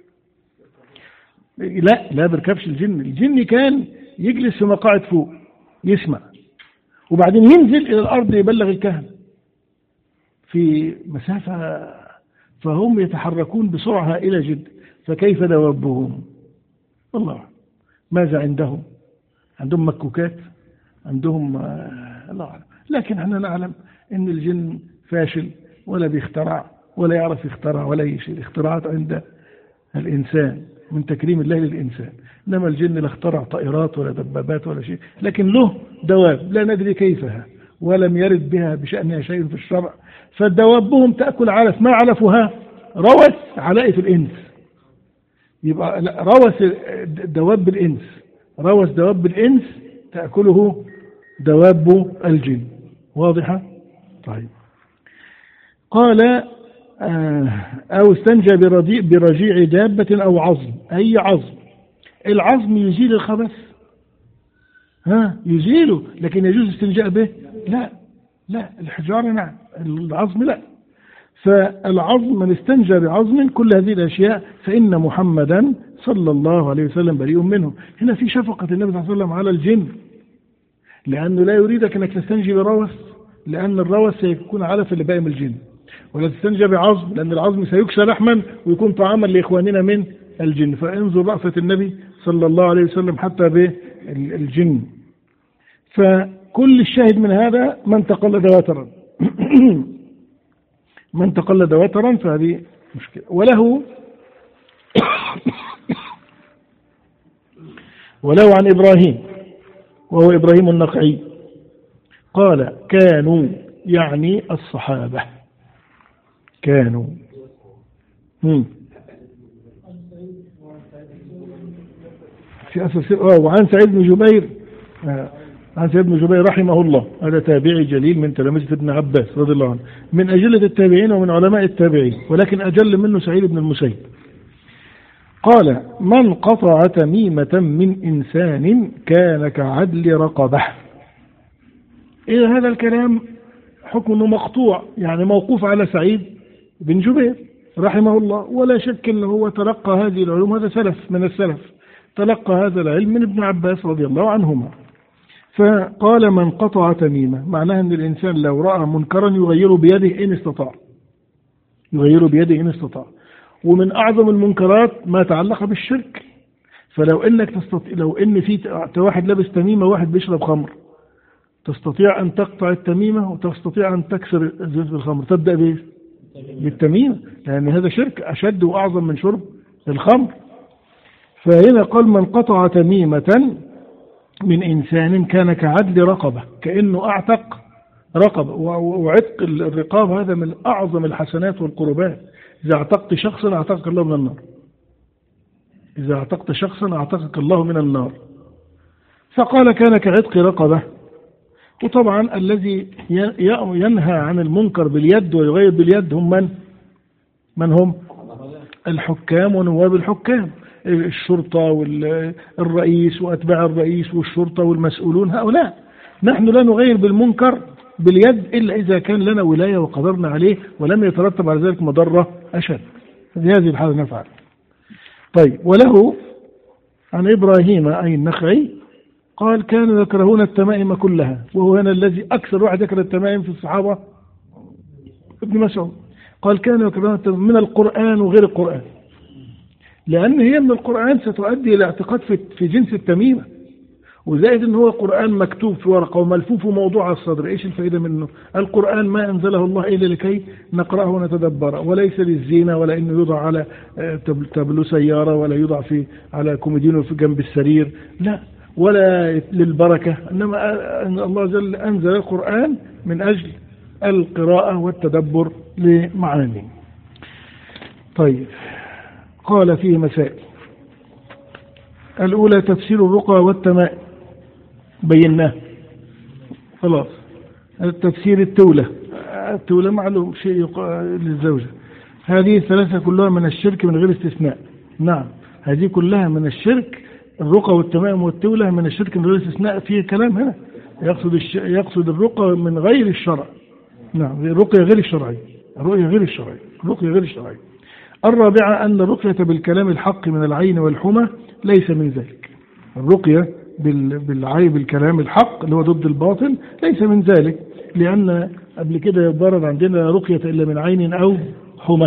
لا لا بركبش الجن. الجن كان يجلس في مقاعد فوق يسمع وبعدين ينزل إلى الأرض يبلغ الكهنة في مسافة، فهم يتحركون بسرعة هائلة جدا. فكيف دوابهم؟ والله ماذا عندهم؟ عندهم مكوكات، عندهم الله أعلم. لكن احنا نعلم ان الجن فاشل ولا بيخترع ولا يعرف يخترع ولا أي شيء. الاختراعات عند الإنسان من تكريم الله للإنسان، إنما الجن لا اخترع طائرات ولا دبابات ولا شيء، لكن له دواب لا ندري كيفها ولم يرد بها بشأنها شيء في الشرع. فالدوابهم تأكل علف، ما علفها؟ روث علائف الإنس. يبقى روث دواب الإنس، روث دواب الإنس تأكله دواب الجن. واضحة؟ طيب. قال أو استنجى برجيع دابة أو عظم. أي عظم؟ العظم يزيل الخبث، ها يزيله، لكن يجوز استنجاء به؟ لا لا. الحجارة نعم، العظم لا. فالعظم من استنجى بعظم كل هذه الأشياء فإن محمدا صلى الله عليه وسلم بريء منه. هنا في شفقة النبي صلى الله عليه وسلم على الجن، لأنه لا يريدك أنك تستنجي بروث، لأن الروث سيكون علفا لبائم الجن، ولا تستنجى بعظم لأن العظم سيكسى لحما ويكون طعاما لإخواننا من الجن. فانظر رأفة النبي صلى الله عليه وسلم حتى بالجن. كل الشاهد من هذا من تقلد وترا من تقلد وترا فهذه مشكلة. وله ولو عن إبراهيم وهو إبراهيم النخعي قال كانوا يعني الصحابة كانوا هم. في أساس آه وعن سعيد بن جبير آه عن سعيد بن جبير رحمه الله، هذا تابعي جليل من تلامذة ابن عباس رضي الله عنه، من أجلة التابعين ومن علماء التابعين، ولكن أجل منه سعيد بن المسيب. قال من قطع تميمة من إنسان كان كعدل رقبة. إيه هذا الكلام؟ حكمه مقطوع، يعني موقوف على سعيد بن جبير رحمه الله، ولا شك أنه هو تلقى هذه العلوم، هذا سلف من السلف، تلقى هذا العلم من ابن عباس رضي الله عنهما. فقال من قطع تميمة، معناها أن الإنسان لو رأى منكرا يغيره بيده إن استطاع، يغيره بيده إن استطاع. ومن أعظم المنكرات ما تعلق بالشرك. فلو إنك تستطيع، لو إن في واحد لابس تميمة وواحد بيشرب خمر، تستطيع أن تقطع التميمة وتستطيع أن تكسر زيت الخمر، تبدأ بإيه؟ بالتميمة، لأن يعني هذا شرك أشد وأعظم من شرب الخمر. فهنا قال من قطع تميمة من إنسان كان كعدل رقبة، كأنه أعتق رقبة، وعتق الرقاب هذا من أعظم الحسنات والقربات. إذا اعتقت شخصا اعتقك الله من النار، إذا اعتقت شخصا اعتقك الله من النار. فقال كان كعتق رقبة. وطبعا الذي ينهى عن المنكر باليد ويغير باليد هم من؟ من هم؟ الحكام ونواب الحكام، الشرطة والرئيس وأتباع الرئيس والشرطة والمسؤولون، هؤلاء. نحن لا نغير بالمنكر باليد إلا إذا كان لنا ولاية وقدرنا عليه ولم يترتب على ذلك مضرة أشد، في هذه الحالة نفعل. طيب وله عن إبراهيم أي النخعي قال كانوا يكرهون التمائم كلها، وهو هنا الذي أكثر واحد يكره التمائم في الصحابة ابن مسعود. قال كانوا يكرهون التمائم من القرآن وغير القرآن، لأن هي من القرآن ستؤدي إلى اعتقاد في جنس التميمة، وزائد ان هو القرآن مكتوب في ورقة وملفوف وموضوع على الصدر. ايش الفائدة منه؟ القرآن ما انزله الله الا لكي نقرأه ونتدبره، وليس للزينة، ولا انه يوضع على تبلو سيارة، ولا يوضع في على كومودينو في جنب السرير، لا، ولا للبركة، انما الله جل انزل القرآن من اجل القراءة والتدبر لمعاني. طيب قال فيه مسائل. الأولى تفسير الرقى والتمائم، بيناه خلاص. التفسير التولة، التولة معلوم شيء للزوجة. هذه الثلاثة كلها من الشرك من غير استثناء. نعم هذه كلها من الشرك، الرقى والتمائم والتولة من الشرك من غير استثناء. فيه كلام هنا يقصد الش... يقصد الرقى من غير الشرع. نعم الرقية غير الشرعي، الرقية غير الشرعي، الرقية غير الشرعي. الرابعة أن الرقية بالكلام الحق من العين والحمى ليس من ذلك. الرقية بالعين بالكلام الحق اللي هو ضد الباطل ليس من ذلك، لأن قبل كده يبرد عندنا رقية إلا من عين أو حمى.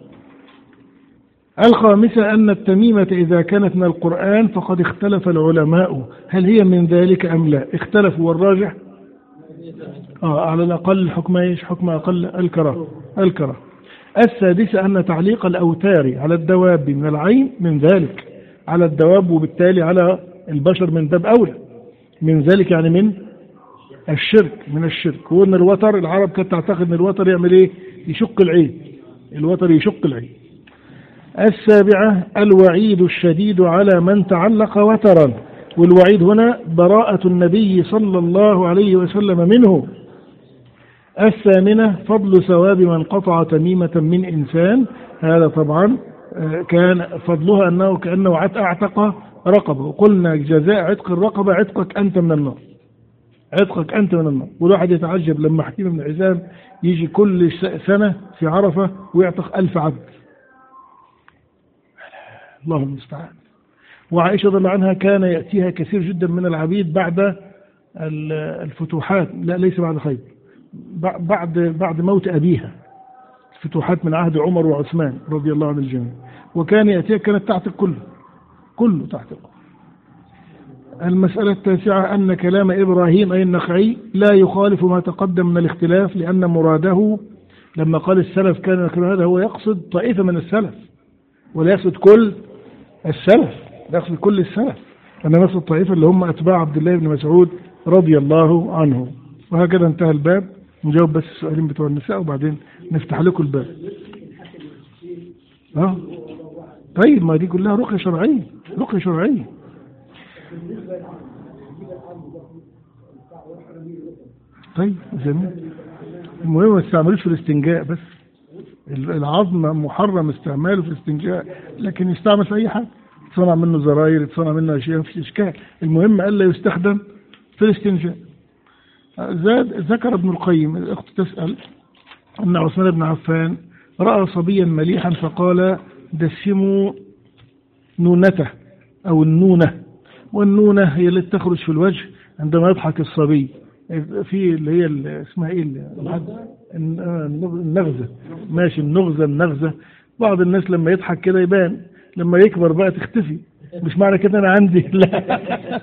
الخامسة أن التميمة إذا كانت من القرآن فقد اختلف العلماء هل هي من ذلك أم لا. اختلفوا والراجح آه على الأقل حكم إيش؟ حكم أقل الكراهة الكراهة. السادسة أن تعليق الأوتار على الدواب من العين من ذلك، على الدواب وبالتالي على البشر من باب أولى من ذلك، يعني من الشرك، من الشرك. هو أن الوتر العرب كانت تعتقد أن الوتر يعمل إيه؟ يشق العين، الوتر يشق العين. السابعة الوعيد الشديد على من تعلق وترا، والوعيد هنا براءة النبي صلى الله عليه وسلم منه. الثامنة فضل ثواب من قطع تميمة من إنسان، هذا طبعا كان فضلها أنه كأنه أعتق رقبة، وقلنا جزاء عتق الرقبة عتقك أنت من النار، عتقك أنت من النار. والواحد يتعجب لما حكيم بن حزام يجي كل سنة في عرفة ويعتق ألف عبد، الله المستعان. وعائشة رضي الله عنها كان يأتيها كثير جدا من العبيد بعد الفتوحات، لا ليس بعد خيبر، بعد بعد موت أبيها، الفتوحات من عهد عمر وعثمان رضي الله عن الجميع، وكان يأتيها كانت تعتق كله كله تعتق. المسألة التاسعة أن كلام إبراهيم أي النخعي لا يخالف ما تقدم من الاختلاف، لأن مراده لما قال السلف كان هذا هو يقصد طائفة من السلف ولا يقصد كل السلف، يقصد كل السلف، أنا نقصد الطائفة اللي هم أتباع عبد الله بن مسعود رضي الله عنه. وهكذا انتهى الباب. نجاوب بس السؤالين بتوع النساء وبعدين نفتح لكم الباب. اه طيب ما دي كلها رقية شرعية، رقية شرعية. طيب جميل. المهم ما استعملوش في الاستنجاء بس، العظم محرم استعماله في الاستنجاء، لكن يستعمل في أي حاجة، يتصنع منه زراير، يتصنع منه أشياء، مفيش إشكال. المهم ألا يستخدم في الاستنجاء. زاد ذكر ابن القيم، الأخت تسأل أن عثمان بن عفان رأى صبيا مليحا فقال دسموا نونته أو النونة، والنونة هي التي تخرج في الوجه عندما يضحك الصبي، في اللي هي اللي اسمها ايه النغزة، ماشي النغزة النغزة. بعض الناس لما يضحك كده يبان، لما يكبر بقى تختفي، مش معنى كده أنا عندي لا.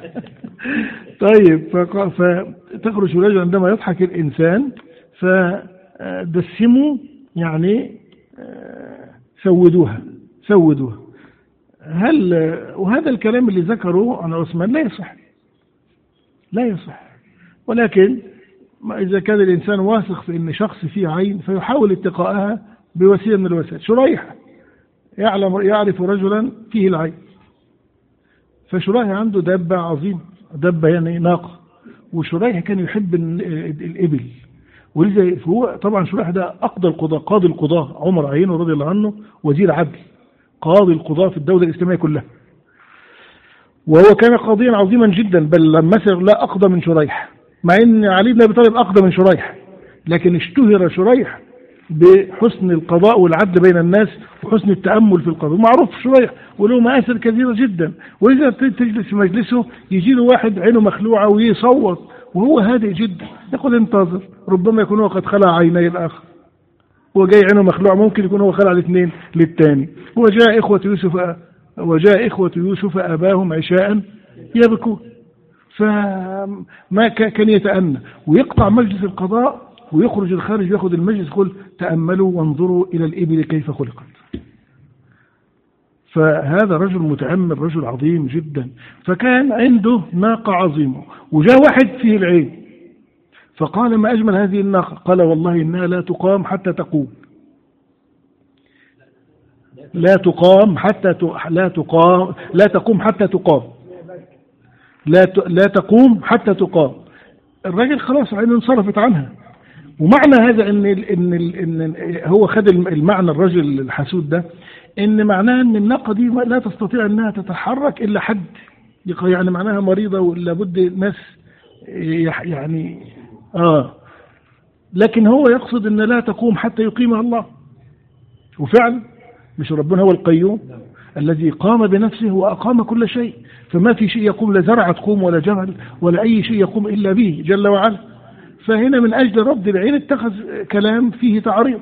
طيب فتخرج في الوجه عندما يضحك الإنسان، فدسموا يعني سودوها سودوها. هل وهذا الكلام اللي ذكره عن عثمان لا يصح، لا يصح، ولكن إذا كان الإنسان واثق في أن شخص فيه عين فيحاول اتقاءها بوسيلة من الوسائل. شريح يعلم يعرف رجلا فيه العين، فشريح عنده دابة عظيم، دابة يعني ناقة، وشريح كان يحب الإبل، ولذا هو طبعا شريح ده أقضى القضاء، قاضي القضاء عمر عينه رضي الله عنه، وزير عدل، قاضي القضاء في الدولة الإسلامية كلها، وهو كان قاضيا عظيما جدا، بل لما مثل لا أقضى من شريح، مع أن علي بن أبي طالب أقضى من شريح، لكن اشتهر شريح بحسن القضاء والعدل بين الناس وحسن التأمل في القضاء، معروف شريح وله مآثر كثيرة جدا. وإذا تجلس في مجلسه يجي له واحد عينه مخلوعة ويصوت وهو هادئ جدا، يقول انتظر، ربما يكون هو قد خلع عيني الآخر، هو جاي عينه مخلوعة، ممكن يكون هو خلع الاثنين للتاني. وجاء إخوة يوسف وجاء إخوة يوسف أباهم عشاء يبكون، فما كان يتأنى ويقطع مجلس القضاء ويخرج الخارج يأخذ المجلس يقول تأملوا وانظروا إلى الإبل كيف خلقت. فهذا رجل متأمل، رجل عظيم جدا. فكان عنده ناقة عظيمة، وجاء واحد فيه العين فقال ما أجمل هذه الناقة، قال والله إنها لا تقام حتى تقوم، لا تقام حتى ت... لا تقام لا تقوم حتى تقام لا ت... لا تقوم حتى تقام. الراجل خلاص عينه انصرفت عنها. ومعنى هذا ان ال... ان, ال... إن هو خد المعنى الرجل الحسود ده، ان معناه ان الناقة دي لا تستطيع انها تتحرك الا حد، يعني معناها مريضة ولا بد ناس يعني اه لكن هو يقصد ان لا تقوم حتى يقيمها الله. وفعلا مش ربنا هو القيوم الذي قام بنفسه وأقام كل شيء، فما في شيء يقوم، لا زرع تقوم ولا جبل ولا أي شيء يقوم إلا به جل وعلا. فهنا من أجل رد العين اتخذ كلام فيه تعريض.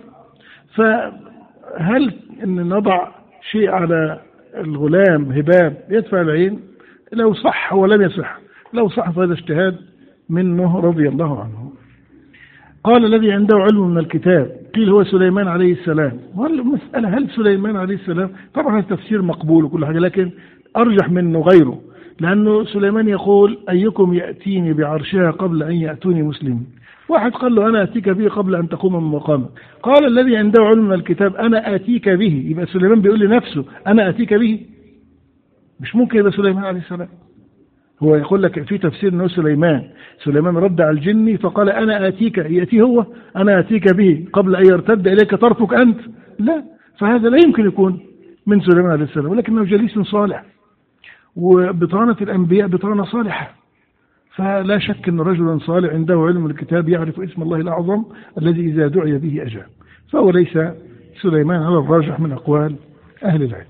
فهل أن نضع شيء على الغلام هباب يدفع العين؟ لو صح ولم يصح، لو صح فهذا اجتهاد منه رضي الله عنه. قال الذي عنده علم من الكتاب، قيل هو سليمان عليه السلام. والمسألة هل سليمان عليه السلام، طبعا التفسير مقبول وكل حاجة، لكن أرجح منه غيره، لأنه سليمان يقول أيكم يأتيني بعرشها قبل أن يأتوني مسلمين. واحد قال له أنا أتيك به قبل أن تقوم من مقامك. قال الذي عنده علم من الكتاب أنا أتيك به، يبقى سليمان بيقول لنفسه أنا أتيك به، مش ممكن يبقى سليمان عليه السلام. هو يقول لك في تفسير أنه سليمان سليمان رد على الجن فقال أنا آتيك، يأتي هو أنا آتيك به قبل أن يرتد إليك طرفك أنت، لا، فهذا لا يمكن يكون من سليمان عليه السلام، ولكنه جليس صالح، وبطانة الأنبياء بطانة صالحة، فلا شك أن رجلا صالح عنده علم الكتاب يعرف اسم الله الأعظم الذي إذا دعي به أجاب، فهو ليس سليمان على الراجح من أقوال أهل العلم.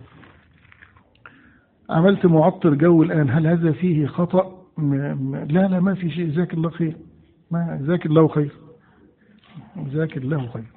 عملت معطر جو الآن، هل هذا فيه خطأ؟ م... م... لا لا ما في شيء، جزاك الله خير، ما جزاك الله خير، جزاك الله خير.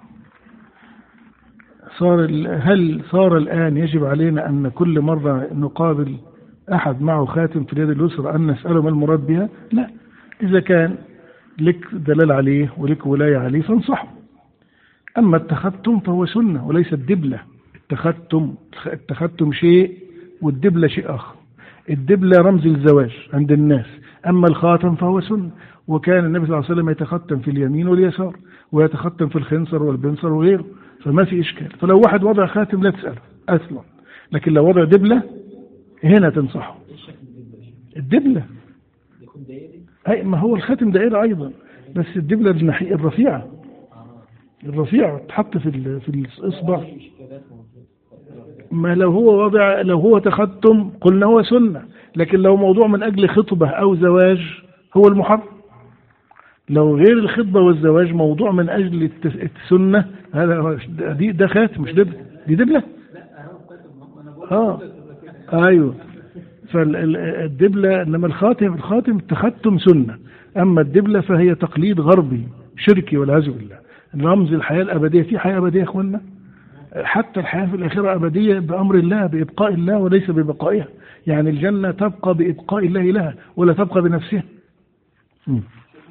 صار ال... هل صار الآن يجب علينا أن كل مرة نقابل أحد معه خاتم في اليد اليسرى أن نسأله ما المراد بها؟ لا. إذا كان لك دلال عليه ولك ولاية عليه فانصحه. أما التختم فهو سنة وليس الدبلة. التختم التختم شيء والدبلة شيء آخر. الدبلة رمز الزواج عند الناس، أما الخاتم فهو سنة. وكان النبي صلى الله عليه وسلم يتختم في اليمين واليسار، ويتختم في الخنصر والبنصر وغيره، فما في إشكال. فلو واحد وضع خاتم لا تسأله أصلا، لكن لو وضع دبلة هنا تنصحه. الدبلة أي ما هو الخاتم دائرة أيضا، بس الدبلة الناحية الرفيعة الرفيعة تحط في في الإصبع. ما لو هو وضع لو هو تختم قلنا هو سنة، لكن لو موضوع من أجل خطبة أو زواج هو المحرم. لو غير الخطبة والزواج موضوع من أجل السنة هذا دي ده خاتم مش دبلة. دي دبلة اه ايوه. فالدبلة انما الخاتم الخاتم التختم سنة، اما الدبلة فهي تقليد غربي شركي والعياذ بالله. رمز الحياة الأبدية. في حياة أبدية يا اخوانا، حتى الحياة في الآخرة أبدية بأمر الله بإبقاء الله وليس ببقائها. يعني الجنة تبقى بإبقاء الله لها ولا تبقى بنفسها. م.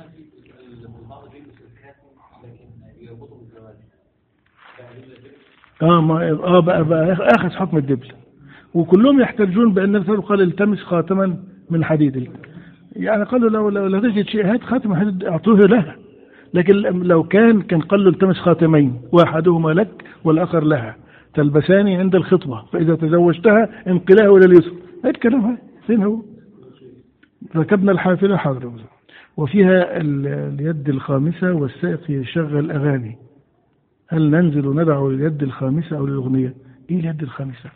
اه ما اه بقى, بقى اخذ حكم الدبلة، وكلهم يحتجون بان النبي قال التمس خاتما من حديد. يعني قالوا لو لو لا تجد شيء هات خاتم حديد اعطوه لها، لكن لو كان كان قال له التمس خاتمين واحدهما لك والاخر لها تلبسان عند الخطبة، فاذا تزوجتها انقلاه الى اليسر. هذا الكلام هذا فين هو؟ ركبنا الحافلة حاضر، وفيها اليد الخامسة والسائق يشغل اغاني. هل ننزل وندعو لليد الخامسة أو للأغنية؟ إيه اليد الخامسة؟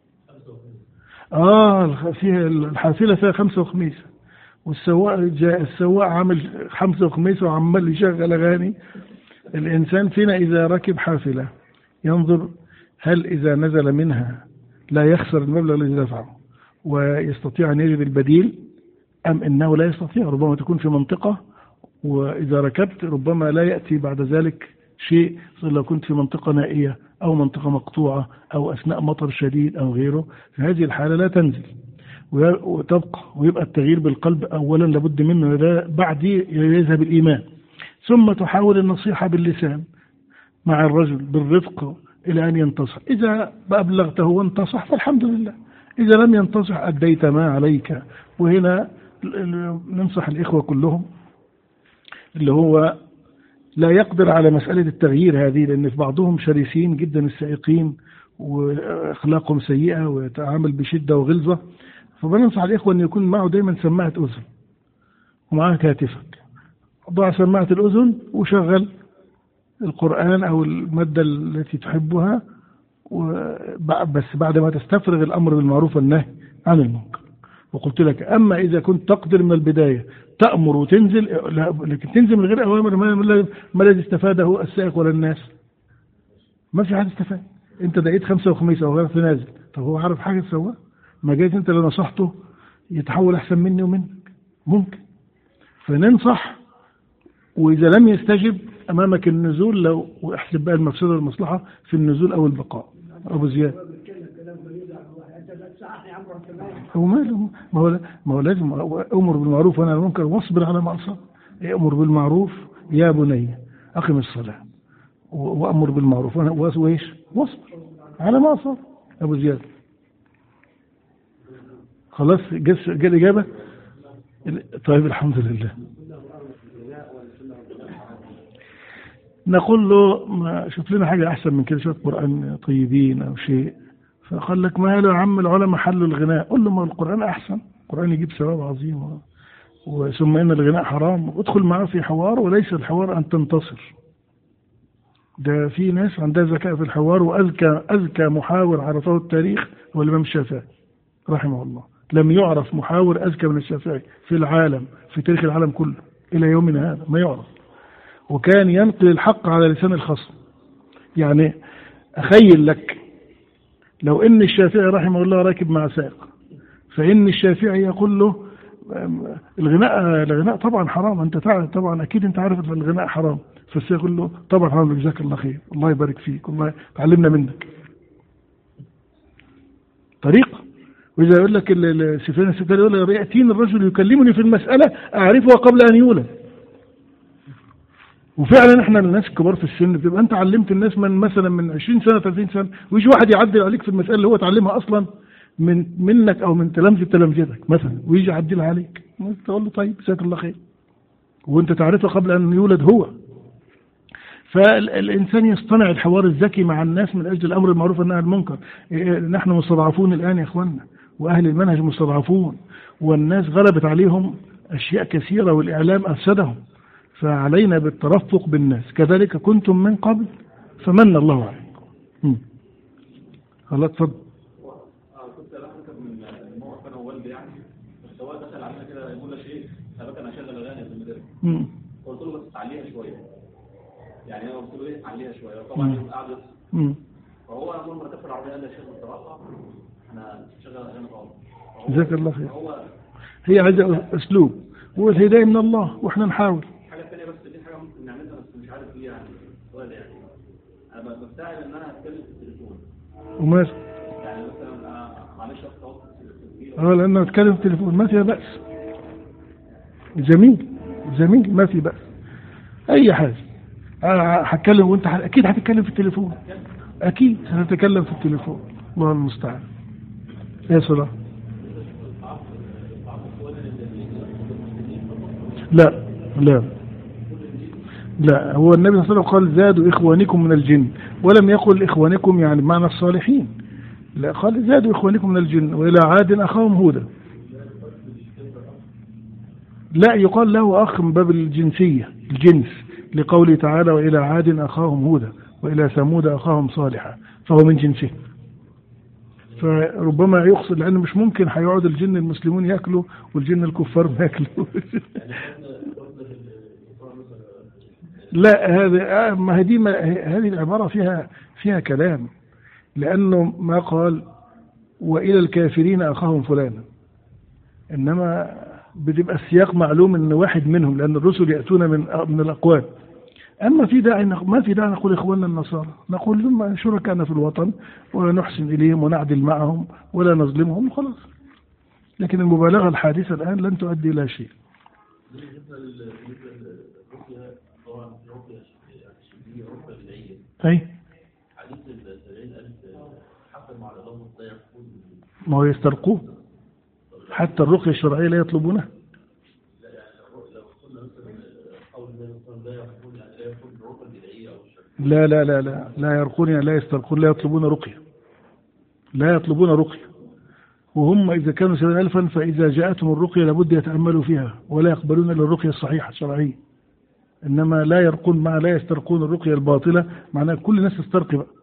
آه فيها الحافلة فيها خمسة وخميسة، والسواق جاء السواق عامل خمسة وخميسة وعمال يشغل أغاني. الإنسان فينا إذا ركب حافلة ينظر هل إذا نزل منها لا يخسر المبلغ الذي دفعه ويستطيع أن يجد البديل، أم إنه لا يستطيع. ربما تكون في منطقة وإذا ركبت ربما لا يأتي بعد ذلك شيء، لو كنت في منطقة نائية أو منطقة مقطوعة أو أثناء مطر شديد أو غيره، في هذه الحالة لا تنزل وتبقى، ويبقى التغيير بالقلب أولا لابد منه، بعد يذهب الإيمان. ثم تحاول النصيحة باللسان مع الرجل بالرفق إلى أن ينتصح. إذا أبلغته وانتصح فالحمد لله، إذا لم ينتصح أديت ما عليك. وهنا ننصح الإخوة كلهم اللي هو لا يقدر على مسألة التغيير هذه، لأن في بعضهم شرسين جدا السائقين وأخلاقهم سيئة ويتعامل بشدة وغلظة. فبننصح الإخوة أن يكون معه دايما سماعة أذن ومعه كاتفك. ضع سماعة الأذن وشغل القرآن أو المادة التي تحبها، بس بعد ما تستفرغ الأمر بالمعروف والنهي عن المنكر. وقلت لك أما إذا كنت تقدر من البداية تأمر وتنزل، لكن تنزل من غير أوامر ما الذي استفاده السائق ولا الناس؟ ما في حد استفاد. أنت دقيت خمسة وخميسة أو غير نازل، طب هو عارف حاجة تسوى؟ ما جايت أنت لو نصحته يتحول أحسن مني ومنك ممكن. فننصح، وإذا لم يستجب أمامك النزول، لو واحسب بقى المفسدة والمصلحة في النزول أو البقاء. أبو زياد هو ما هو ما هو لازم أمر بالمعروف ونهى عن المنكر واصبر على ما أصاب. أمر بالمعروف يا بني أقم الصلاة وأمر بالمعروف وإيش واصبر على ما أصاب. أبو زياد خلاص جاء الإجابة. طيب الحمد لله. نقول له ما شوف لنا حاجة أحسن من كده، شوية قرآن طيبين أو شيء. فقال لك ما له يا عم العلماء حلوا الغناء. قل له ما القرآن أحسن، القرآن يجيب ثواب عظيم، وثم إن الغناء حرام. ادخل معه في حوار، وليس الحوار أن تنتصر. ده في ناس عندها ذكاء في الحوار، وأذكى أذكى محاور عرفه التاريخ هو الإمام الشافعي رحمه الله. لم يعرف محاور أذكى من الشافعي في العالم، في تاريخ العالم كله إلى يومنا هذا ما يعرف. وكان ينقل الحق على لسان الخصم. يعني أخيل لك لو إن الشافعي رحمه الله راكب مع سائق، فإن الشافعي يقول له الغناء الغناء طبعا حرام، أنت تعرف طبعا أكيد أنت عارف أن الغناء حرام. فالسائق يقول له طبعا حرام، جزاك الله خير، الله يبارك فيك، والله تعلمنا منك طريقة. وإذا يقول لك سفيان الثوري يقول يأتيني الرجل يكلمني في المسألة أعرفها قبل أن يولد. وفعلا احنا الناس الكبار في السن بتبقى انت علمت الناس من مثلا من عشرين سنة ثلاثين سنة، ويجي واحد يعدل عليك في المسألة اللي هو اتعلمها اصلا من منك او من تلامذة تلامذتك مثلا، ويجي يعدلها عليك، تقول له طيب جزاك الله خير، وانت تعرفها قبل ان يولد هو. فالإنسان يصطنع الحوار الذكي مع الناس من أجل الأمر المعروف والنهي عن المنكر. نحن مستضعفون الآن يا إخواننا، وأهل المنهج مستضعفون، والناس غلبت عليهم أشياء كثيرة والإعلام أفسدهم، فعلينا بالترفق بالناس. كذلك كنتم من قبل فمن الله عليكم. خلاص اتفضل. كنت بركب من الموقف انا ووالدي يعني، فالسواق دخل علينا كده يقول لك ايه انا انا اشغل اغاني في المدرسه. قلت له بس تعليها شويه، يعني انا قلت له ايه تعليها شويه، طبعا قاعد فهو اول ما ركبت العربيه قال لي يا شيخ بصراحه انا شغل اغاني خالص. جزاك الله خير. هي عايزه اسلوب، والهدايه من الله واحنا نحاول. حاجه ثانيه بس دي حاجه ممكن نعملها بس مش عارف ايه يعني سؤال يعني. انا بستعجل ان انا اتكلم في التليفون. وماذا؟ يعني مثلا انا معلش اخطأت اه لانه اتكلم في التليفون ما فيها بأس. جميل جميل ما في بأس. اي حاجه هتكلم وانت اكيد هتتكلم في التليفون، اكيد هتتكلم في التليفون. الله المستعان. يا صلاة. لا لا لا، هو النبي صلى الله عليه وسلم قال زادوا إخوانكم من الجن، ولم يقل إخوانكم يعني بمعنى الصالحين، لا قال زادوا إخوانكم من الجن وإلى عاد أخاهم هودا. لا يقال له أخ من باب الجنسية الجنس، لقوله تعالى وإلى عاد أخاهم هودا وإلى ثمود أخاهم صالحا، فهو من جنسه. فربما يقصد لأنه مش ممكن هيقعد الجن المسلمون يأكلوا والجن الكفار ما يأكلوا. لا هذا ما هذه هذه العبارة فيها فيها كلام، لأنه ما قال وإلى الكافرين أخاهم فلانا، إنما بتبقى السياق معلوم إن واحد منهم، لأن الرسل يأتون من من الأقوام. أما في داعي ما في داعي نقول إخواننا النصارى، نقول ثم شركائنا في الوطن ونحسن إليهم ونعدل معهم ولا نظلمهم خلاص. لكن المبالغة الحادثة الآن لن تؤدي إلى شيء. أي ما هو يسترقوه، حتى الرقية الشرعية لا يطلبونها. لا لا لا لا لا يرقون لا يسترقون لا يطلبون رقية، لا يطلبون رقية. وهم إذا كانوا سبعين ألفا فإذا جاءتهم الرقية لابد يتأملوا فيها ولا يقبلون إلا الرقية الصحيحة الشرعية. إنما لا يرقون مع لا يسترقون الرقية الباطلة، معناها كل الناس تسترقي بقى.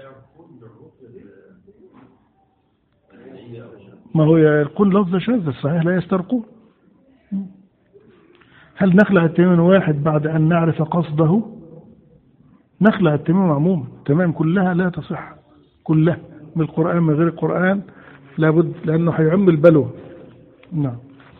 ما هو يرقون لفظ شاذ، الصحيح لا يسترقون. هل نخلع التميم واحد بعد أن نعرف قصده؟ نخلع التميم عموما، تمام كلها لا تصح، كلها من القرآن من غير القرآن لابد، لأنه هيعم البلوى. نعم.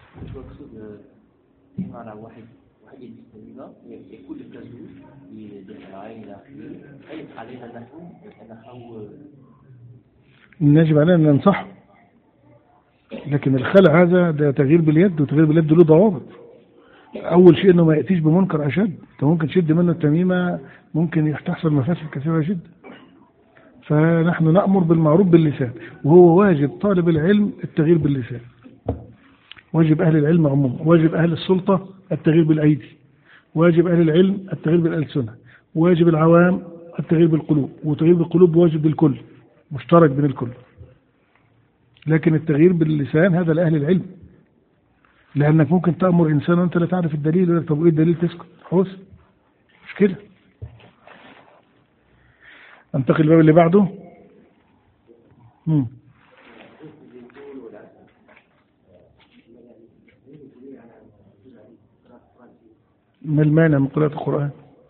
معنى واحد واحد يستمينا يكون الكازوز يدفعين أي عليها نحو نحو يجب علينا أن ننصح، لكن الخلع هذا ده تغيير باليد، وتغيير باليد له ضوابط. أول شيء إنه ما يأتيش بمنكر أشد، أنت ممكن تشد منه التميمة ممكن تحصل مفاسد كثيرة جدا. فنحن نأمر بالمعروف باللسان، وهو واجب طالب العلم التغيير باللسان، واجب أهل العلم عموما، واجب أهل السلطة التغيير بالأيدي، واجب أهل العلم التغيير بالألسنة، واجب العوام التغيير بالقلوب، وتغيير بالقلوب واجب بالكل مشترك بين الكل. لكن التغيير باللسان هذا لأهل العلم، لأنك ممكن تأمر إنسان وأنت لا تعرف الدليل، ولا طب إيه الدليل تسكت خلاص مش كده. انتقل الباب اللي بعده. مم. ما المانع من قراءة القرآن؟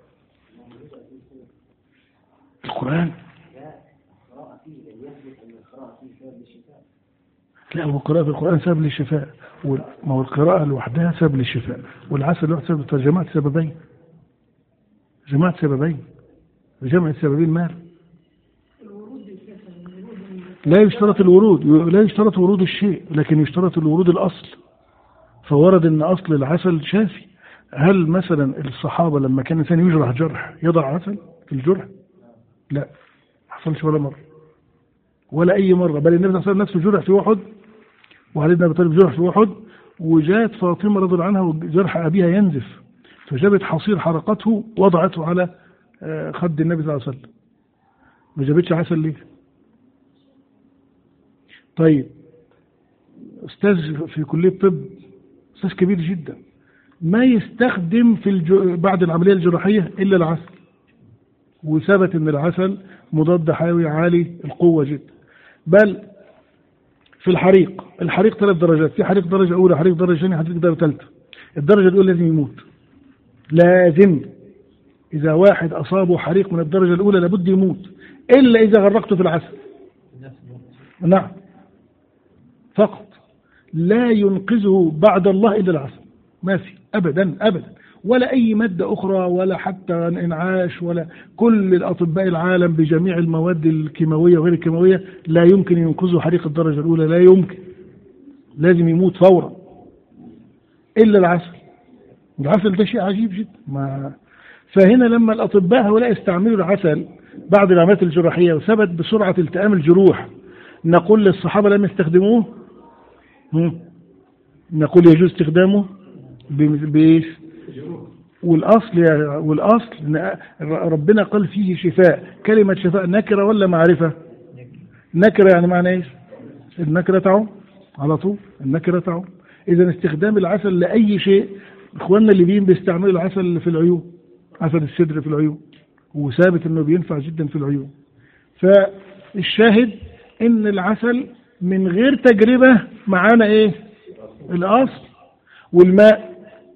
القرآن لا، هو قراءة القرآن سبب للشفاء، ما هو القراءة لوحدها سبب للشفاء، والعسل لوحده سبب، فجمعت سببين، جمعت سببين، جمع السببين مال. لا يشترط الورود، لا يشترط ورود الشيء، لكن يشترط الورود الأصل. فورد أن أصل العسل شافي. هل مثلا الصحابة لما كان إنسان يجرح جرح يضع عسل في الجرح؟ لا، ما حصلش ولا مرة ولا أي مرة. بل النبي صلى الله عليه وسلم نفسه جرح في أحد، وعلي بن أبي طالب جرح في أحد، وجاءت فاطمة رضي الله عنها وجرح أبيها ينزف، فجابت حصير حرقته وضعته على خد النبي صلى الله عليه وسلم. ما جابتش عسل ليه؟ طيب أستاذ في كلية طب، أستاذ كبير جدا، ما يستخدم في الج... بعد العملية الجراحية إلا العسل، وثبت أن العسل مضاد حيوي عالي القوة جدا. بل في الحريق، الحريق ثلاث درجات، في حريق درجة أولى، حريق درجة ثانية، حريق درجة ثالثة. الدرجة الأولى لازم يموت، لازم. إذا واحد أصابه حريق من الدرجة الأولى لابد يموت، إلا إذا غرقته في العسل. نعم، فقط. لا ينقذه بعد الله إلا العسل، ما في أبدا أبدا، ولا أي مادة أخرى، ولا حتى انعاش، ولا كل الأطباء العالم بجميع المواد الكيماوية وغير الكيماوية لا يمكن ينقذه حريق الدرجة الأولى، لا يمكن، لازم يموت فورا إلا العسل. العسل ده شيء عجيب جدا. ما فهنا لما الأطباء هؤلاء استعملوا العسل بعد العمليات الجراحية وثبت بسرعة التئام الجروح، نقول للصحابة لم يستخدموه؟ نقول يجوز استخدامه بإيش؟ والأصل يا والأصل ربنا قال فيه شفاء. كلمة شفاء نكرة ولا معرفة؟ نكرة، يعني معنى إيش؟ النكرة تعم على طول، النكرة تعم. إذا استخدام العسل لأي شيء، إخواننا الليبيين بيستعملوا العسل في العيون، عسل السدر في العيون، وثابت إنه بينفع جدا في العيون. فالشاهد إن العسل من غير تجربة معانا إيه؟ الأصل. والماء،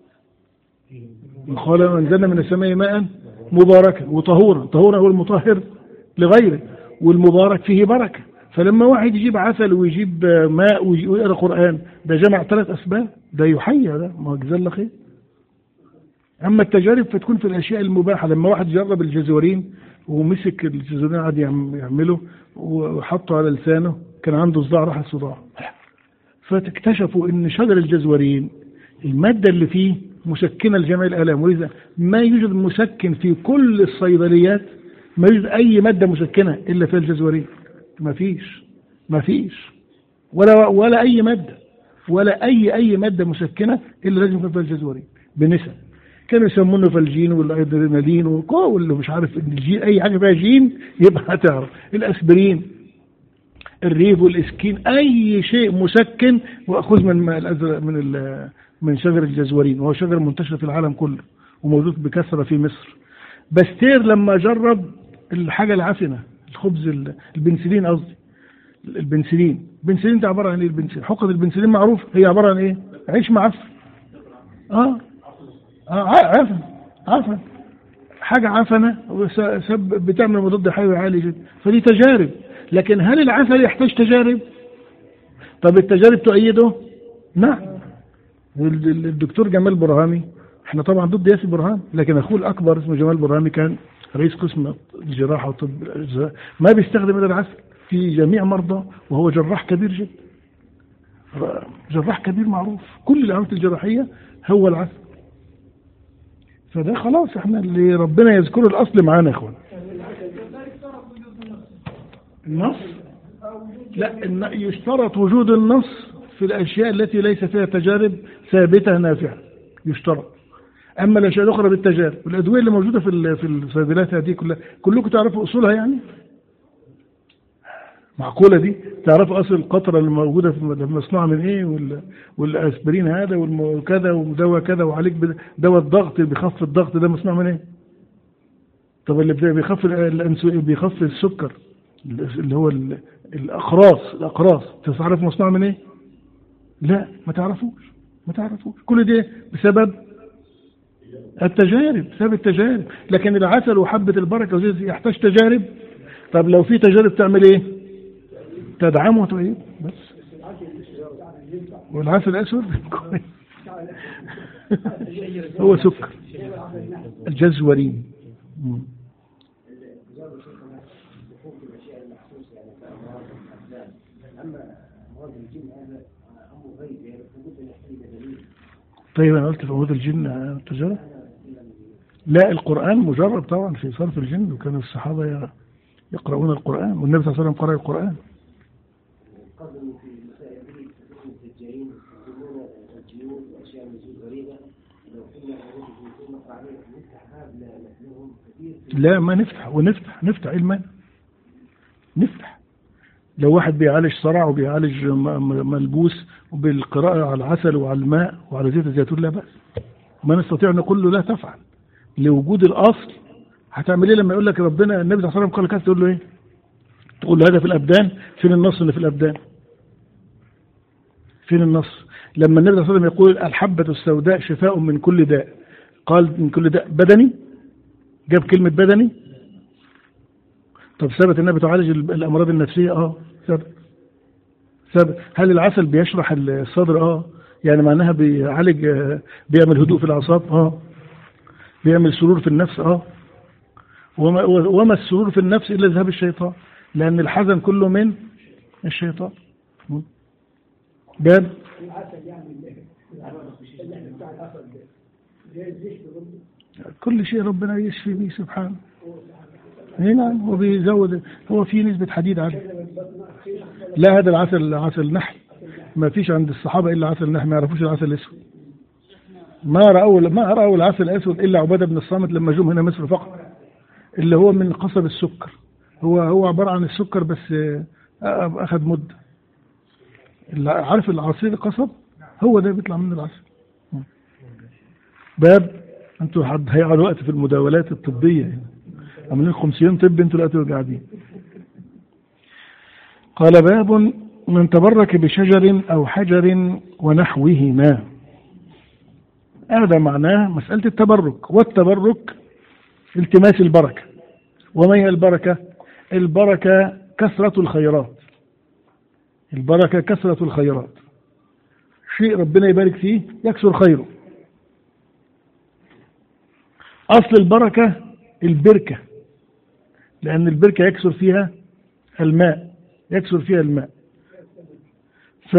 قال أنزلنا من السماء ماء مباركا وطهورا، طهورا هو المطهر لغيره، والمبارك فيه بركة. فلما واحد يجيب عسل ويجيب ماء ويقرأ قرآن، ده جمع ثلاث أسباب، ده يحيى، ده ما جزاه الله خير. أما التجارب فتكون في الأشياء المباحة. لما واحد جرب الجزورين ومسك الجزورين قعد يعمله وحطه على لسانه، كان عنده صداع، راح الصداع، فتكتشفوا ان شجر الجزورين المادة اللي فيه مسكنة لجميع الآلام. وإذا ما يوجد مسكن في كل الصيدليات، ما يوجد أي مادة مسكنة إلا في الجزورين، ما فيش ما فيش ولا ولا أي مادة، ولا أي أي مادة مسكنة إلا لازم يكون في الجزورين بنسب. كانوا يسمونه فالجين والأدرينالين وكل مش عارف الجين، أي حاجة فيها جين يبقى هتعرف. الأسبرين، الريف والإسكين، أي شيء مسكن وأخذ من من من شجر الجزورين، وهو شجر منتشر في العالم كله وموجود بكثرة في مصر. باستير لما جرب الحاجة العفنة، الخبز البنسلين، قصدي البنسلين. البنسلين ده عبارة عن ايه؟ البنسلين، حقن البنسلين معروف هي عبارة عن ايه؟ عيش معفن. اه اه عفن عفن حاجة عفنة بتعمل مضاد حيوي عالي جدا. فدي تجارب. لكن هل العسل يحتاج تجارب؟ طب التجارب تؤيده؟ نعم. الدكتور جمال برهامي، احنا طبعا ضد ياسر برهان، لكن اخوه الاكبر اسمه جمال برهامي كان رئيس قسم الجراحة وطب الأجزاء، ما بيستخدم الا العسل في جميع مرضى، وهو جراح كبير جدا، جراح كبير معروف، كل العمليات الجراحية هو العسل. فده خلاص احنا اللي ربنا يذكره الأصل معانا يا اخوان. النص؟ لا، يشترط وجود النص في الأشياء التي ليس فيها تجارب ثابتة نافعة، يشترط. أما الأشياء الأخرى بالتجارب، والأدوية اللي موجودة في في الصيدليات هذه كلها، كلكم تعرفوا أصولها يعني؟ معقولة دي؟ تعرفوا أصل القطرة اللي موجودة في مصنوعة من إيه، والأسبرين هذا وكذا ودواء كذا، وعليك دواء الضغط بيخفف الضغط ده مصنوع من إيه؟ طب اللي بيخفف بيخفف السكر اللي هو الأقراص الأقراص تعرف مصنوع من إيه؟ لا، ما تعرفوش ما تعرفوش كل ده بسبب التجارب، بسبب التجارب. لكن العسل وحبة البركة يحتاج تجارب. طب لو في تجارب تعمل إيه؟ تدعمه وتؤيده بس. والعسل الأسود هو سكر الجزورين. مفهوم في الاشياء المحسوسه يعني كامراض الابدان، اما امراض الجن هذا امر غيب يعني لابد ان يحتاج دليل. طيب انا قلت في امراض الجن تجرب؟ لا، القران مجرب طبعا في صرف الجن، وكان الصحابه يقرؤون القران والنبي صلى الله عليه وسلم قرأ القران. قبل في مسائل دي تكون الدجالين يقولون الجيوب واشياء نزول غريبه، لو كنا نقرا عليه نفتح باب لهم كثير. لا ما نفتح، ونفتح نفتح ايه المانع؟ نفتح. لو واحد بيعالج صرع وبيعالج ملبوس وبالقراءة على العسل وعلى الماء وعلى زيت الزيتون لا بأس. ما نستطيع أن نقول له لا تفعل لوجود الأصل. هتعمل ايه لما يقول لك ربنا النبي صلى الله عليه وسلم قال كذا؟ تقول له ايه؟ تقول له هذا في الأبدان. فين النص اللي في الأبدان؟ فين النص؟ لما النبي صلى الله عليه وسلم يقول الحبة السوداء شفاء من كل داء، قال من كل داء بدني؟ جاب كلمة بدني؟ طب ثبت النبي تعالج الأمراض النفسية؟ اه ثبت ثبت. هل العسل بيشرح الصدر؟ اه يعني معناها بيعالج، بيعمل هدوء في الأعصاب؟ اه بيعمل سرور في النفس؟ اه وما, وما السرور في النفس إلا ذهاب الشيطان، لأن الحزن كله من الشيطان. باب كل شيء ربنا يشفي به سبحانه. نعم وبيزود، هو في نسبة حديد عنه. لا هذا العسل عسل نحل، ما فيش عند الصحابة إلا عسل نحل، ما يعرفوش العسل الأسود. ما رأوا ما رأوا العسل الأسود إلا عبادة بن الصامت لما جم هنا مصر فقط، اللي هو من قصب السكر. هو هو عبارة عن السكر بس أخذ مدة. عارف العصير القصب هو ده بيطلع من العسل. باب انتوا هيقعدوا الوقت في المداولات الطبية، عاملين خمسين طب انتوا دلوقتي قاعدين. قال باب من تبرك بشجر أو حجر ونحوهما. هذا معناه مسألة التبرك، والتبرك التماس البركة. وما هي البركة؟ البركة كثرة الخيرات. البركة كثرة الخيرات، شيء ربنا يبارك فيه يكثر خيره. أصل البركة البركة، لأن البركة يكثر فيها الماء، يكثر فيها الماء. ف...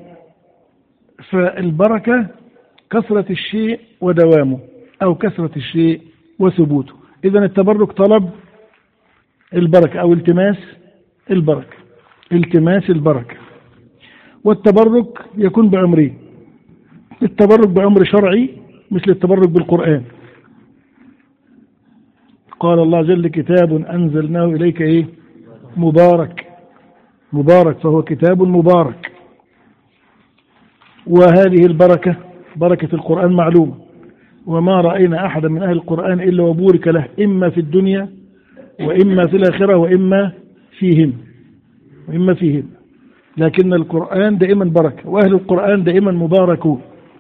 فالبركة كثرة الشيء ودوامه، أو كثرة الشيء وثبوته. إذن التبرك طلب البركة أو التماس البركة، التماس البركة. والتبرك يكون بأمرين: التبرك بأمر شرعي مثل التبرك بالقرآن. قال الله جل: كتاب أنزلناه إليك إيه؟ مبارك. مبارك، فهو كتاب مبارك. وهذه البركة بركة القرآن معلومة، وما رأينا أحدا من أهل القرآن إلا وبورك له، إما في الدنيا وإما في الآخرة وإما فيهم وإما فيهم لكن القرآن دائما بركة، وأهل القرآن دائما مباركون.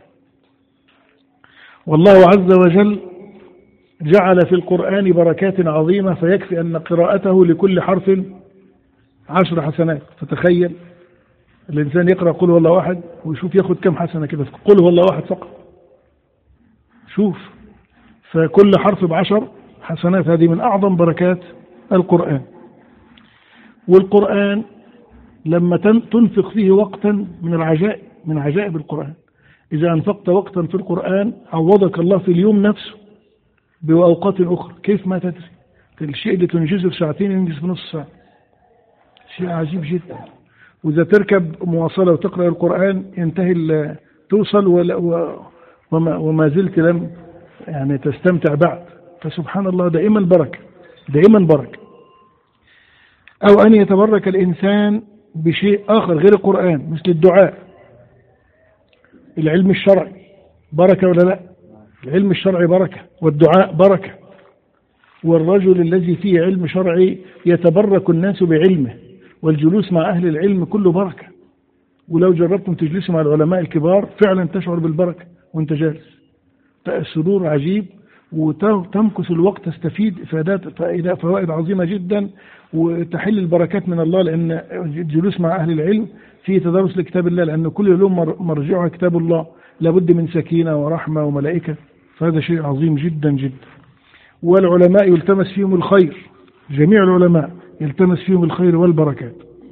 والله عز وجل جعل في القرآن بركات عظيمة، فيكفي أن قراءته لكل حرف عشر حسنات. فتخيل الإنسان يقرأ قل هو الله واحد ويشوف ياخد كم حسنة كده، قل هو الله واحد فقط. شوف، فكل حرف بعشر حسنات. هذه من أعظم بركات القرآن. والقرآن لما تنفق فيه وقتا من العجائب، من عجائب القرآن. إذا أنفقت وقتا في القرآن عوضك الله في اليوم نفسه بأوقات أخرى كيف ما تدري. الشيء اللي تنجزه في ساعتين ينجز في نص ساعة، شيء عجيب جدا. وإذا تركب مواصلة وتقرأ القرآن ينتهي توصل وما, وما زلت لم يعني تستمتع بعد. فسبحان الله، دائما بركة، دائما بركة. أو أن يتبرك الإنسان بشيء آخر غير القرآن، مثل الدعاء. العلم الشرعي بركة ولا لا؟ العلم الشرعي بركة، والدعاء بركة. والرجل الذي فيه علم شرعي يتبرك الناس بعلمه، والجلوس مع أهل العلم كله بركة. ولو جربتم تجلسوا مع العلماء الكبار فعلا تشعر بالبركة وانت جالس، سرور عجيب، وتمكث الوقت، تستفيد إفادات فوائد عظيمة جدا، وتحل البركات من الله. لأن الجلوس مع أهل العلم فيه تدرس لكتاب الله، لأن كل يوم مرجعها كتاب الله، لابد من سكينة ورحمة وملائكة. فهذا شيء عظيم جدا جدا. والعلماء يلتمس فيهم الخير، جميع العلماء يلتمس فيهم الخير والبركات.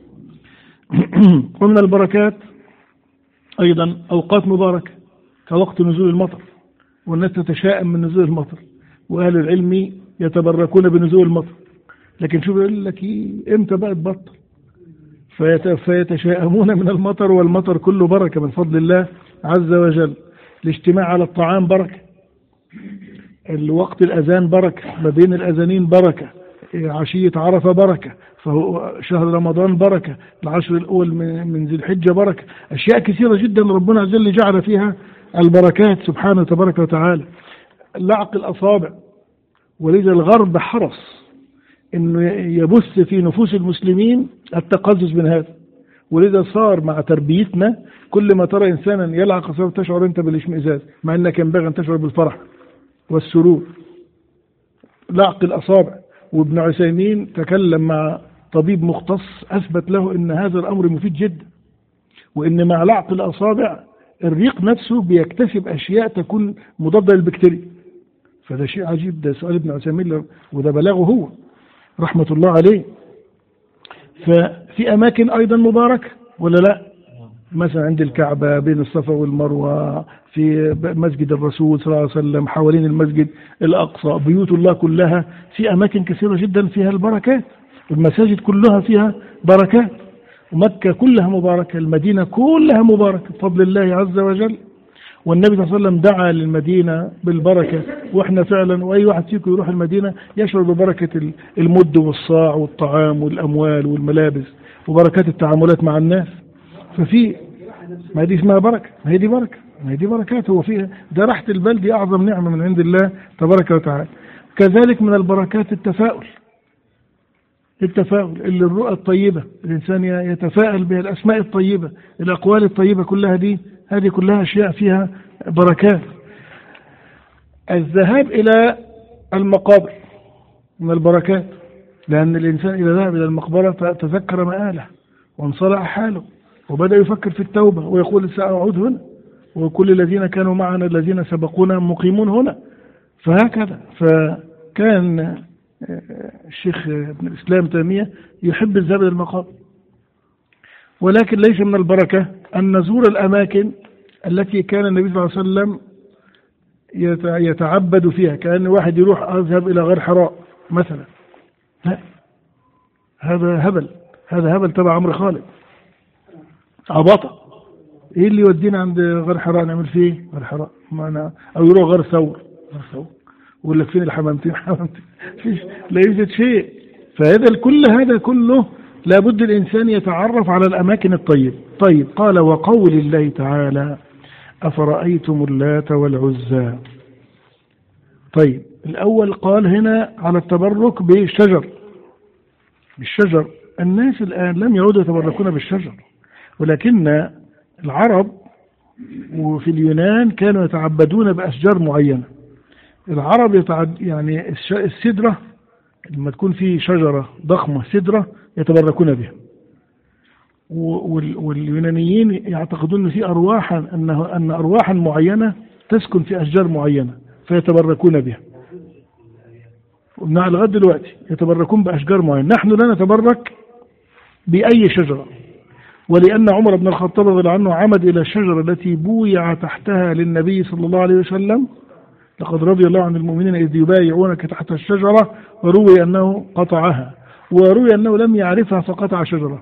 ومن البركات أيضا أوقات مباركة كوقت نزول المطر، والناس تتشائم من نزول المطر، وأهل العلم يتبركون بنزول المطر، لكن شو بيقول لك إمتى بقى تبطل؟ فيتشائمون من المطر، والمطر كله بركة من فضل الله عز وجل. الاجتماع على الطعام بركة، الوقت الأذان بركة، ما بين الأذانين بركة، عشية عرفة بركة، فهو شهر رمضان بركة، العشر الأول من ذي الحجة بركة، أشياء كثيرة جدا ربنا عز وجل جعل فيها البركات سبحانه تبارك وتعالى. لعق الأصابع، ولذا الغرب حرص أنه يبث في نفوس المسلمين التقزز من هذا، ولذا صار مع تربيتنا كل ما ترى إنسانا يلعق أصابعه تشعر أنت بالاشمئزاز، مع أنك ينبغي أن تشعر بالفرح والسرور. لعق الأصابع، وابن عثيمين تكلم مع طبيب مختص أثبت له أن هذا الأمر مفيد جدا، وأن مع لعق الأصابع الريق نفسه بيكتسب أشياء تكون مضادة للبكتيريا. فده شيء عجيب، ده سؤال ابن عثيمين وده بلاغه هو رحمة الله عليه. ففي أماكن أيضا مباركة ولا لا؟ مثلا عند الكعبة، بين الصفا والمروة، في مسجد الرسول صلى الله عليه وسلم، حوالين المسجد الأقصى، بيوت الله كلها في أماكن كثيرة جدا فيها البركات، المساجد كلها فيها بركات، ومكة كلها مباركة، المدينة كلها مباركة بفضل الله عز وجل. والنبي صلى الله عليه وسلم دعا للمدينة بالبركة، وإحنا فعلا وأي واحد فيكم يروح المدينة يشعر ببركة المد والصاع والطعام والأموال والملابس وبركات التعاملات مع الناس. ففي ما دي اسمها بركة، ما هي دي بركة، ما هي دي بركات، هو فيها ده راحة البال، دي أعظم نعمة من عند الله تبارك وتعالى. كذلك من البركات التفاؤل، التفاؤل اللي الرؤى الطيبة، الإنسان يتفاءل بها، الأسماء الطيبة، الأقوال الطيبة، كلها دي هذه كلها أشياء فيها بركات. الذهاب إلى المقابر من البركات، لأن الإنسان إذا ذهب إلى المقبرة تذكر مآله وانصلح حاله وبدأ يفكر في التوبة ويقول سأعود هنا، وكل الذين كانوا معنا الذين سبقونا مقيمون هنا. فهكذا فكان الشيخ ابن الإسلام تيمية يحب الذهاب إلى المقابر. ولكن ليس من البركة أن نزور الأماكن التي كان النبي صلى الله عليه وسلم يتعبد فيها، كأن واحد يروح أذهب إلى غار حراء مثلا، لا، هذا هبل، هذا هبل تبع عمرو خالد، عبطة. إيه اللي يودينا عند غار حراء نعمل فيه غار حراء؟ معنا أو يروح غار ثور، غار ثور ويقول لك فين الحمامتين؟ حمامتين فيش، لا يوجد شيء. فهذا كل هذا كله لابد الإنسان يتعرف على الأماكن الطيبة. طيب، قال وقول الله تعالى أفرأيتم اللات والعزى. طيب، الأول قال هنا على التبرك بالشجر، بالشجر. الناس الآن لم يعودوا يتبركون بالشجر، ولكن العرب وفي اليونان كانوا يتعبدون بأشجار معينة. العرب يتعد يعني السدرة، لما تكون في شجرة ضخمة سدرة يتبركون بها، واليونانيين يعتقدون في أرواحا أنه أن أرواحا معينة تسكن في أشجار معينة فيتبركون بها. لغاية دلوقتي يتبركون بأشجار معينة. نحن لا نتبرك بأي شجرة، ولأن عمر بن الخطاب رضي الله عنه عمد إلى الشجرة التي بويع تحتها للنبي صلى الله عليه وسلم، لقد رضي الله عن المؤمنين إذ يبايعونك تحت الشجرة، وروي أنه قطعها، وروي أنه لم يعرفها فقطع شجرة،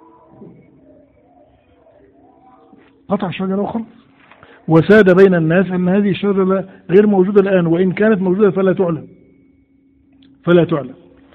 قطع شجرة أخرى، وساد بين الناس أن هذه الشجرة غير موجودة الآن، وإن كانت موجودة فلا تعلم فلا تعلم.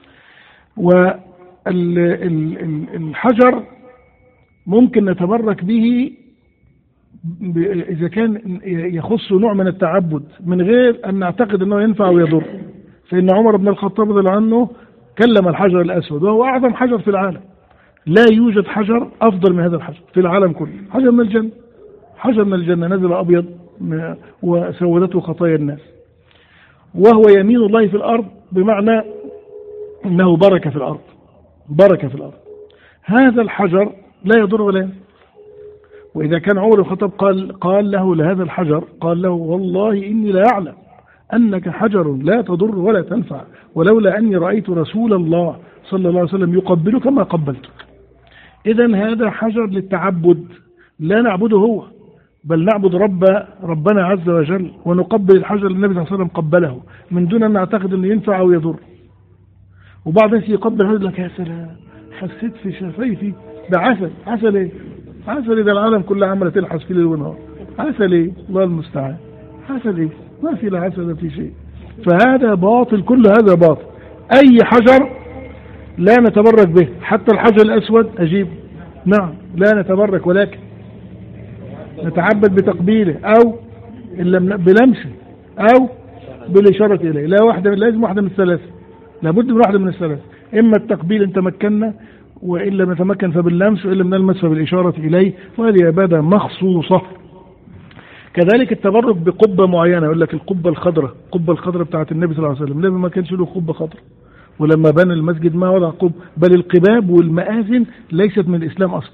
والحجر ممكن نتبرك به إذا كان يخص نوع من التعبد من غير أن نعتقد أنه ينفع ويضر. فإن عمر بن الخطاب رضي الله عنه كلم الحجر الأسود، وهو أعظم حجر في العالم، لا يوجد حجر أفضل من هذا الحجر في العالم كله، حجر من الجنة، حجر من الجنة نزل أبيض وسودته خطايا الناس، وهو يمين الله في الأرض، بمعنى أنه بركة في الأرض، بركة في الأرض. هذا الحجر لا يضر ولا ينفع. وإذا كان عمر بن الخطاب قال قال له لهذا الحجر، قال له والله إني لا أعلم أنك حجر لا تضر ولا تنفع، ولولا أني رأيت رسول الله صلى الله عليه وسلم يقبلك كما قبلتك. إذن هذا حجر للتعبد، لا نعبده هو، بل نعبد رب ربنا عز وجل، ونقبل الحجر اللي النبي صلى الله عليه وسلم قبله من دون أن نعتقد أنه ينفع أو يضر. وبعض الناس يقبل هذا لك يا سلام حسيت في شفايفي ده عسل. عسل ايه؟ عسل ايه؟ ده العالم كلها عماله تلحس في ليل ونهار. عسل ايه؟ الله المستعان. عسل ايه؟ ما في لا عسل في شيء. فهذا باطل، كل هذا باطل. اي حجر لا نتبرك به، حتى الحجر الاسود اجيب نعم لا نتبرك، ولكن نتعبد بتقبيله او بلمسه او بالاشاره اليه. لا واحده، لازم واحده من الثلاثه، لابد من واحده من الثلاثه، اما التقبيل ان تمكنا، وان لم نتمكن فباللمس، وان لم نلمس فبالاشاره اليه، وهذه عباده مخصوصه. كذلك التبرك بقبه معينه، يقول لك القبه الخضراء، القبه الخضراء بتاعت النبي صلى الله عليه وسلم، النبي ما كانش له قبه خضراء، ولما بنى المسجد ما وضع قبه، بل القباب والمآذن ليست من الاسلام اصلا.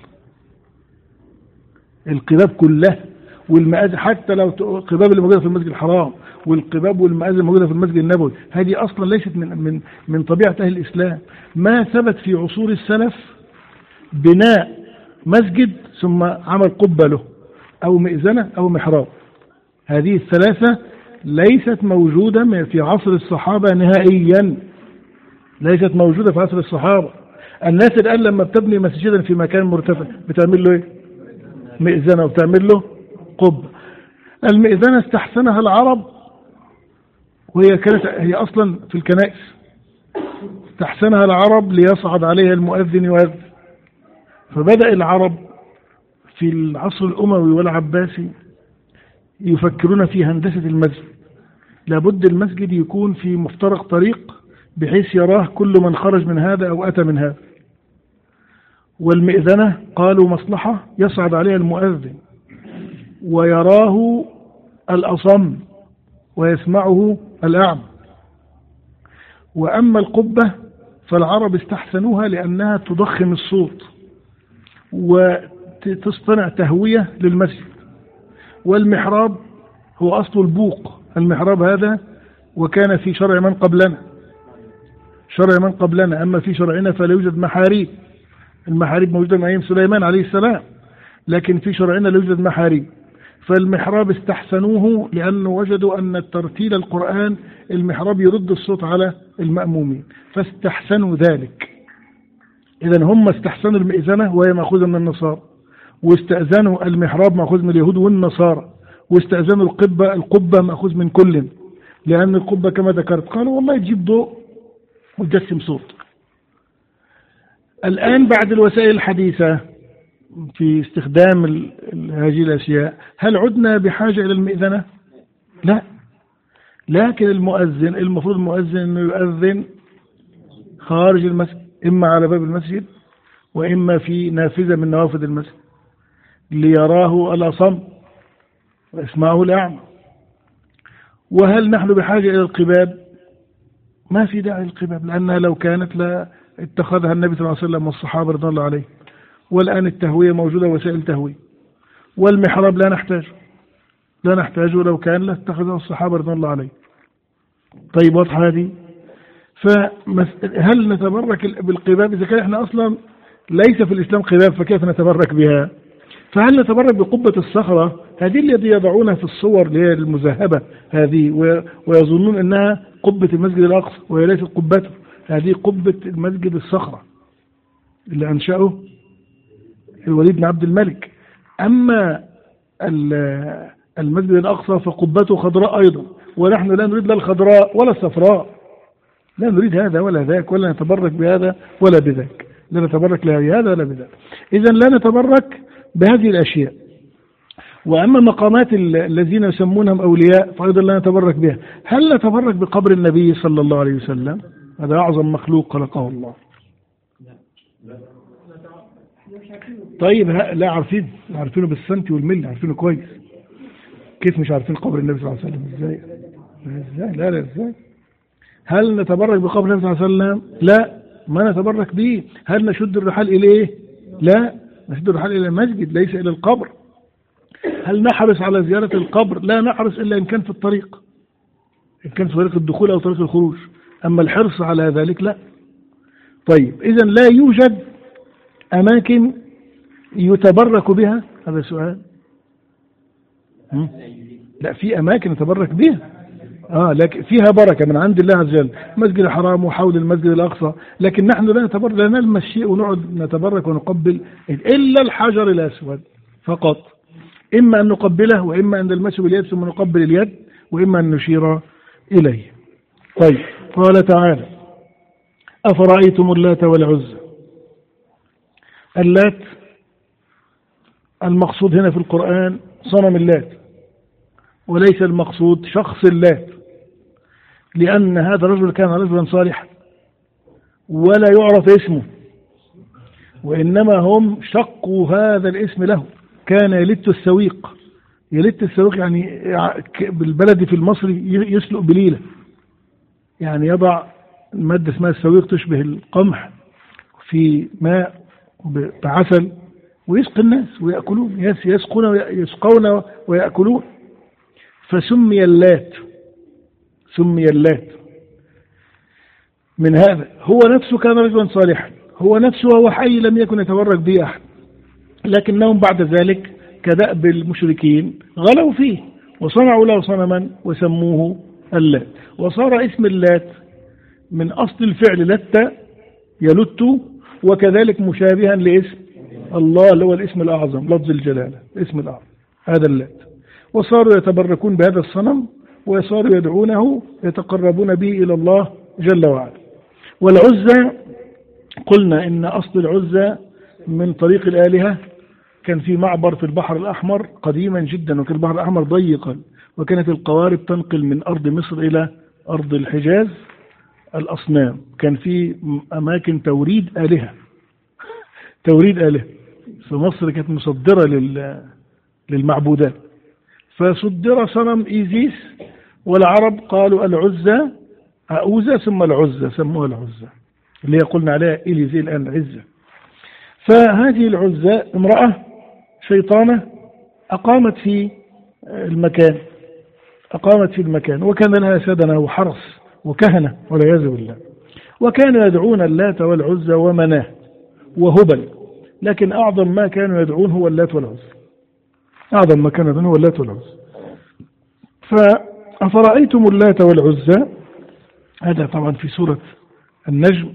القباب كلها والمآذن، حتى لو القباب اللي موجوده في المسجد الحرام والقباب والمآذن الموجوده في المسجد النبوي، هذه اصلا ليست من من من طبيعه اهل الاسلام. ما ثبت في عصور السلف بناء مسجد ثم عمل قبه له او مئذنه او محراب. هذه الثلاثه ليست موجوده في عصر الصحابه نهائيا، ليست موجوده في عصر الصحابه. الناس الان لما بتبني مسجدا في مكان مرتفع بتعمل له ايه؟ مئذنه، وبتعمل له قبه. المئذنه استحسنها العرب، وهي كانت هي اصلا في الكنائس، استحسنها العرب ليصعد عليها المؤذن يؤذن. فبدأ العرب في العصر الأموي والعباسي يفكرون في هندسة المسجد، لابد المسجد يكون في مفترق طريق بحيث يراه كل من خرج من هذا أو أتى من هذا. والمئذنة قالوا مصلحة يصعد عليها المؤذن ويراه الأصم ويسمعه الأعمى. وأما القبة فالعرب استحسنوها لأنها تضخم الصوت وتصنع تهوية للمسجد. والمحراب هو أصل البوق، المحراب هذا وكان في شرع من قبلنا، شرع من قبلنا، أما في شرعنا فلا يوجد محاريب. المحاريب موجودة من أيام سليمان عليه السلام، لكن في شرعنا لا يوجد محاريب. فالمحراب استحسنوه لأنه وجدوا أن الترتيل القرآن المحراب يرد الصوت على المأمومين، فاستحسنوا ذلك. إذن هم استحسنوا المئذنة وهي مأخوذة من النصارى، واستأذنوا المحراب مأخوذ من اليهود والنصارى، واستأذنوا القبة القبة مأخوذ من كل، لأن القبة كما ذكرت قالوا والله تجيب ضوء وتجسم صوت. الآن بعد الوسائل الحديثة في استخدام هذه الأشياء، هل عدنا بحاجة إلى المئذنة؟ لا. لكن المؤذن المفروض المؤذن أنه يؤذن خارج المسجد، إما على باب المسجد وإما في نافذة من نوافذ المسجد ليراه الأصم ويسمعه الأعمى. وهل نحن بحاجة إلى القباب؟ ما في داعي للقباب، لأنها لو كانت لا اتخذها النبي صلى الله عليه وسلم والصحابة رضي الله عليهم. والآن التهوية موجودة، وسائل تهوية. والمحراب لا نحتاج لا نحتاجه، لو كان لا اتخذه الصحابة رضي الله عليهم. طيب واضحة هذه؟ فهل نتبرك بالقباب إذا كان احنا أصلا ليس في الإسلام قباب، فكيف نتبرك بها؟ فهل نتبرك بقبة الصخرة هذه التي يضعونها في الصور اللي هي المذهبة هذه، ويظنون أنها قبة المسجد الأقصى وهي ليست قبته، هذه قبة المسجد الصخرة اللي أنشأه الوليد بن عبد الملك. أما المسجد الأقصى فقبته خضراء أيضا، ونحن لا نريد لا الخضراء ولا الصفراء، لا نريد هذا ولا ذاك، ولا نتبرك بهذا ولا بذاك، لا نتبرك لا بهذا ولا بذاك. إذن لا نتبرك بهذه الأشياء. وأما مقامات الذين يسمونهم أولياء فأيضا لا نتبرك بها. هل نتبرك بقبر النبي صلى الله عليه وسلم؟ هذا أعظم مخلوق خلقه الله. طيب لا عارفين، عارفينه بالسنتي والملي، عارفينه كويس. كيف مش عارفين قبر النبي صلى الله عليه وسلم؟ ازاي ازاي لا لا ازاي؟ هل نتبرك بقبر النبي صلى الله عليه وسلم؟ لا، ما نتبرك به. هل نشد الرحال إليه؟ لا، نشد الرحال إلى المسجد ليس إلى القبر. هل نحرص على زيارة القبر؟ لا نحرص إلا إن كان في الطريق، إن كان في طريق الدخول أو طريق الخروج. أما الحرص على ذلك لا. طيب إذا لا يوجد أماكن يتبرك بها؟ هذا سؤال. لا، في أماكن يتبرك بها، آه لكن فيها بركة من عند الله عز وجل، مسجد الحرام وحول المسجد الأقصى، لكن نحن لا نتبرك، لا نلمس شيء ونقعد نتبرك ونقبل إلا الحجر الأسود فقط، إما أن نقبله وإما أن نلمسه باليد ثم نقبل اليد وإما أن نشير إليه. طيب، قال تعالى: أفرأيتم اللات والعزى. اللات المقصود هنا في القرآن صنم اللات، وليس المقصود شخص اللات، لأن هذا الرجل كان رجلا صالحا ولا يعرف اسمه، وإنما هم شقوا هذا الاسم له. كان يلت السويق، يلت السويق يعني بالبلد في المصري يسلق بليلة، يعني يضع مادة اسمها السويق تشبه القمح في ماء بعسل ويسقي الناس ويأكلون، يسقون يسقون ويأكلون، فسمي اللات، سمي اللات من هذا. هو نفسه كان رجلا صالحا، هو نفسه وهو حي لم يكن يتبرك به أحد، لكنهم بعد ذلك كدأب المشركين غلوا فيه وصنعوا له صنما وسموه اللات، وصار اسم اللات من أصل الفعل لت يلت، وكذلك مشابها لاسم الله اللي هو الاسم الأعظم، لفظ الجلالة، الاسم الأعظم هذا اللات. وصاروا يتبركون بهذا الصنم وصاروا يدعونه يتقربون به إلى الله جل وعلا. والعزى قلنا إن أصل العزى من طريق الآلهة، كان في معبر في البحر الأحمر قديما جدا، وكان البحر الأحمر ضيقا، وكانت القوارب تنقل من أرض مصر إلى أرض الحجاز الأصنام، كان في أماكن توريد آلهة توريد آلهة فمصر كانت مصدرة للمعبودات، فصدر صنم إيزيس، والعرب قالوا العزة أعوزة ثم العزة، سموها العزة اللي قلنا عليها إليزي الآن العزة. فهذه العزة امرأة شيطانة أقامت في المكان أقامت في المكان وكان لها سدنة وحرس وكهنة والعياذ بالله، وكانوا يدعون اللات والعزى ومناه وهبل، لكن أعظم ما كانوا يدعون هو اللات والعزى، أعظم ما كانوا يدعون هو اللات والعزى. فأفرأيتم اللات والعزى، هذا طبعا في سورة النجم.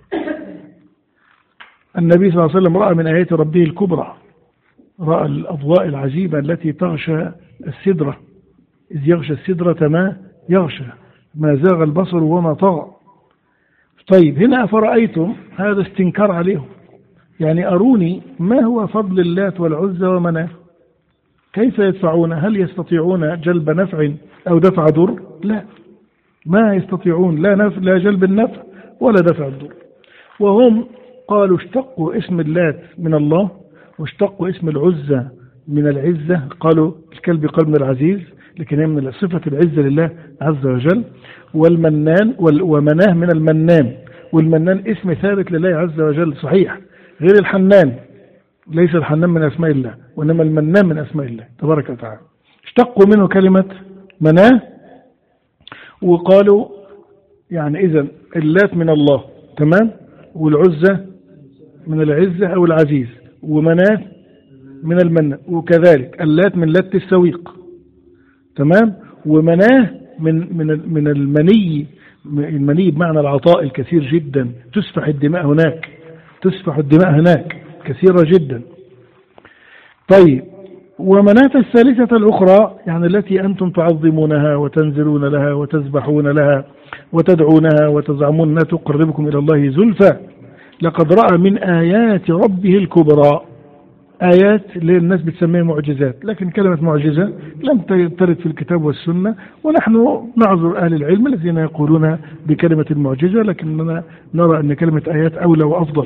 النبي صلى الله عليه وسلم رأى من آيات ربه الكبرى، رأى الأضواء العجيبة التي تغشى السدرة، إذ يغشى السدرة ما يغشى، ما زاغ البصر وما طغى. طيب هنا أفرأيتم هذا استنكار عليهم، يعني أروني ما هو فضل اللات والعزى ومناه، كيف يدفعون؟ هل يستطيعون جلب نفع أو دفع ضر؟ لا، ما يستطيعون لا, نف... لا جلب النفع ولا دفع الضر. وهم قالوا اشتقوا اسم اللات من الله واشتقوا اسم العزى من العزة، قالوا الكلب قال من العزيز، لكن هي من صفة العزة لله عز وجل. والمنان وال... ومناه من المنان، والمنان اسم ثابت لله عز وجل صحيح، غير الحنان، ليس الحنان من أسماء الله وإنما المنان من أسماء الله تبارك وتعالى. اشتقوا منه كلمة مناه، وقالوا يعني إذن اللات من الله تمام، والعزة من العزة أو العزيز، ومناه من المنان، وكذلك اللات من لات السويق تمام، ومناه من من من المني، المني بمعنى العطاء الكثير جدا، تسفح الدماء هناك، تسفح الدماء هناك كثيرة جدا. طيب ومناة الثالثة الأخرى يعني التي أنتم تعظمونها وتنزلون لها وتذبحون لها وتدعونها وتزعمون أنها تقربكم إلى الله زلفى، لقد رأى من آيات ربه الكبرى. آيات اللي الناس بتسميها معجزات، لكن كلمة معجزة لم ترد في الكتاب والسنة، ونحن نعذر أهل العلم الذين يقولون بكلمة المعجزة، لكننا نرى أن كلمة آيات أولى وأفضل.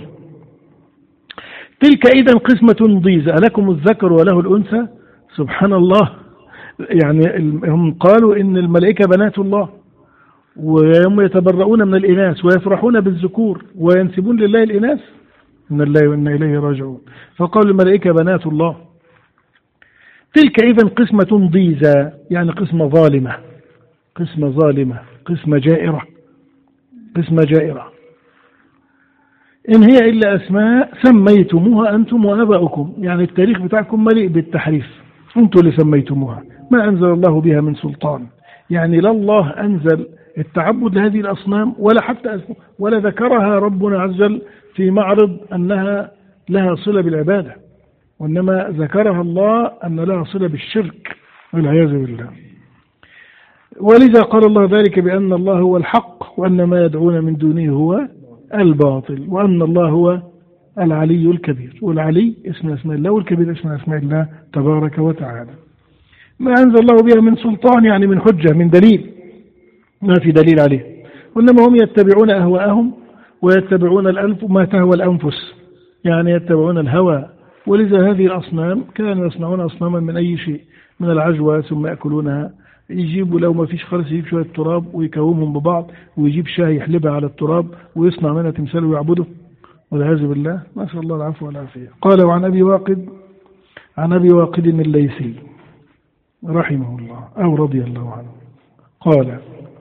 تلك إذا قسمة ضيزى، ألكم الذكر وله الأنثى؟ سبحان الله، يعني هم قالوا إن الملائكة بنات الله، وهم يتبرؤون من الإناث ويفرحون بالذكور وينسبون لله الإناث، إن الله وإنا إليه راجعون، فقالوا الملائكة بنات الله. تلك إذا قسمة ضيزى، يعني قسمة ظالمة، قسمة ظالمة، قسمة جائرة، قسمة جائرة. إن هي إلا أسماء سميتموها أنتم وآباؤكم، يعني التاريخ بتاعكم مليء بالتحريف، أنتم اللي سميتموها، ما أنزل الله بها من سلطان. يعني لا الله أنزل التعبد لهذه الأصنام ولا حتى ولا ذكرها ربنا عز وجل في معرض أنها لها صلة بالعبادة، وإنما ذكرها الله أن لها صلة بالشرك والعياذ بالله. ولذا قال الله ذلك بأن الله هو الحق وأن ما يدعون من دونه هو الباطل وأن الله هو العلي الكبير. والعلي اسم اسماء الله والكبير اسم اسماء الله تبارك وتعالى. ما أنزل الله بها من سلطان يعني من حجة من دليل، ما في دليل عليه، وإنما هم يتبعون أهواءهم ويتبعون الأنف ما تهوى الأنفس، يعني يتبعون الهوى. ولذا هذه الأصنام كانوا يصنعون أصناما من أي شيء، من العجوة ثم يأكلونها، يجيبوا لو ما فيش خالص يجيب شوية تراب ويكومهم ببعض ويجيب شاي يحلبها على التراب ويصنع منها تمثال ويعبده والعياذ بالله، نسأل الله العفو والعافية. قال وعن أبي واقد عن أبي واقد الليثي رحمه الله أو رضي الله عنه قال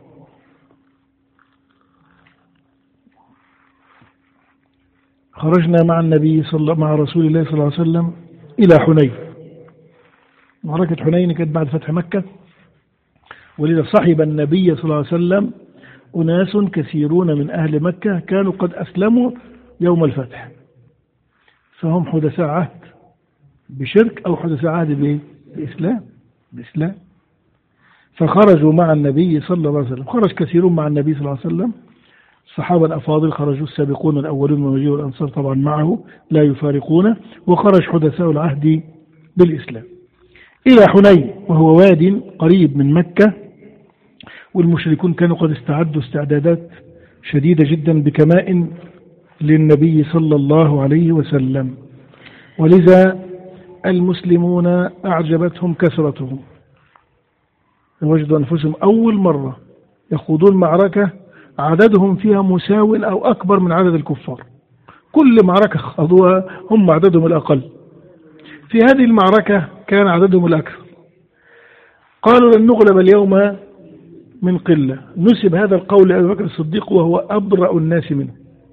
خرجنا مع النبي صلى مع رسول الله صلى الله عليه وسلم إلى حنين. معركة حنين كانت بعد فتح مكة، ولذا صحب النبي صلى الله عليه وسلم أناس كثيرون من أهل مكة كانوا قد أسلموا يوم الفتح، فهم حدثاء عهد بشرك أو حدثاء عهد بإسلام بإسلام فخرجوا مع النبي صلى الله عليه وسلم. خرج كثيرون مع النبي صلى الله عليه وسلم، الصحابة الأفاضل خرجوا السابقون الأولون من المهاجرين والأنصار طبعا معه لا يفارقونه، وخرج حدثاء العهد بالإسلام إلى حنين وهو واد قريب من مكة، والمشركون كانوا قد استعدوا استعدادات شديدة جدا بكمائن للنبي صلى الله عليه وسلم، ولذا المسلمون أعجبتهم كثرتهم، وجدوا أنفسهم أول مرة يخوضون معركة عددهم فيها مساو أو أكبر من عدد الكفار، كل معركة خاضوها هم عددهم الأقل، في هذه المعركة كان عددهم الأكثر. قالوا لن نغلب اليوم من قلة، نسب هذا القول لأبي بكر الصديق وهو أبرأ الناس منه،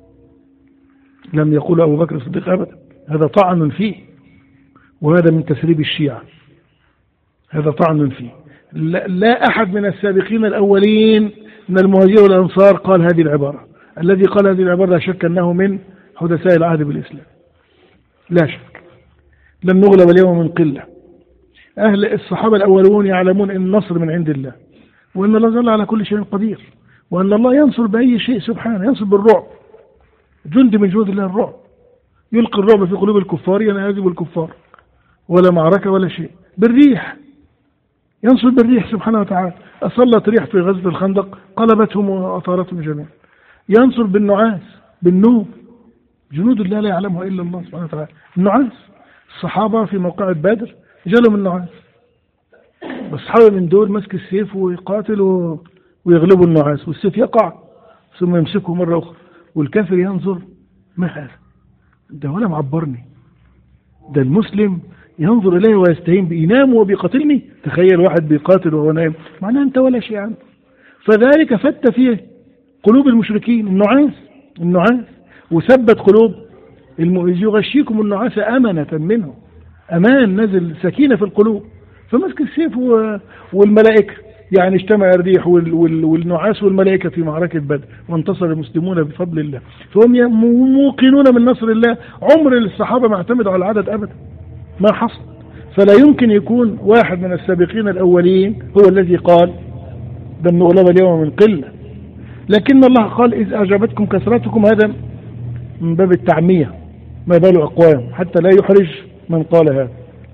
لم يقول أبو بكر الصديق أبدا، هذا طعن فيه، وهذا من تسريب الشيعة، هذا طعن فيه. لا, لا أحد من السابقين الأولين من المهاجرين والأنصار قال هذه العبارة، الذي قال هذه العبارة لا شك أنه من حدثاء العهد بالإسلام، لا شك. لن نغلب اليوم من قلة. أهل الصحابة الأولون يعلمون أن النصر من عند الله، وأن الله جل على كل شيء قدير، وأن الله ينصر بأي شيء سبحانه، ينصر بالرعب، جند من جنود الله الرعب، يلقي الرعب في قلوب الكفار ينهزم الكفار، ولا معركة ولا شيء، بالريح ينصر بالريح سبحانه وتعالى. أصلت ريح في غزوة الخندق قلبتهم وأطارتهم جميعا. ينصر بالنعاس بالنوم، جنود الله لا يعلمها إلا الله سبحانه وتعالى. النعاس، الصحابة في موقع بدر جالهم النعاس، والصحابة من دول مسك السيف ويقاتل ويغلبوا النعاس، والسيف يقع ثم يمسكه مرة أخرى، والكافر ينظر ما هذا ده ولا معبرني، ده المسلم ينظر إليه ويستهين بينام وبيقاتلني. تخيل واحد بيقاتل وهو نايم، معناه أنت ولا شيء عنه. فذلك فت فيه قلوب المشركين النعاس النعاس وثبت قلوب المؤمنين، يغشيكم النعاس أمنة منه، أمان نزل سكينة في القلوب. فمسك السيف والملائكة، يعني اجتمع الريح والنعاس والملائكة في معركة بدر، وانتصر المسلمون بفضل الله، فهم موقنون من نصر الله. عمر الصحابة ما اعتمدوا على العدد أبدا، ما حصل. فلا يمكن يكون واحد من السابقين الأولين هو الذي قال لن نغلب اليوم من قلة، لكن الله قال إذ أعجبتكم كثرتكم، هذا من باب التعمية، ما بال أقوام حتى لا يحرج من قال هذا.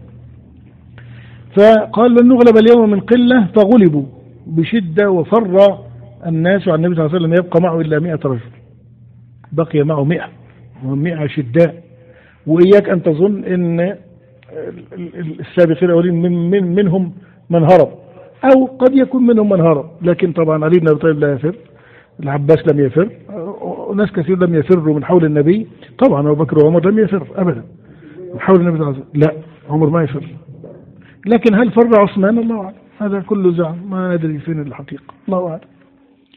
فقال لن نغلب اليوم من قلة، فغلبوا بشدة، وفر الناس عن النبي صلى الله عليه وسلم يبقى معه إلا مئة رجل، بقي معه مئة ومئة شداء. وإياك أن تظن أن السابقين الأولين من من منهم من هرب، أو قد يكون منهم من هرب، لكن طبعا علي بن أبي طالب لا يفر، العباس لم يفر، وناس كثير لم يفروا من حول النبي. طبعا أبو بكر وعمر لم يفر أبدا من حول النبي صلى الله عليه وسلم، لا عمر ما يفر. لكن هل فر عثمان؟ الله أعلم، هذا كله زعم، ما ندري فين الحقيقة، الله أعلم.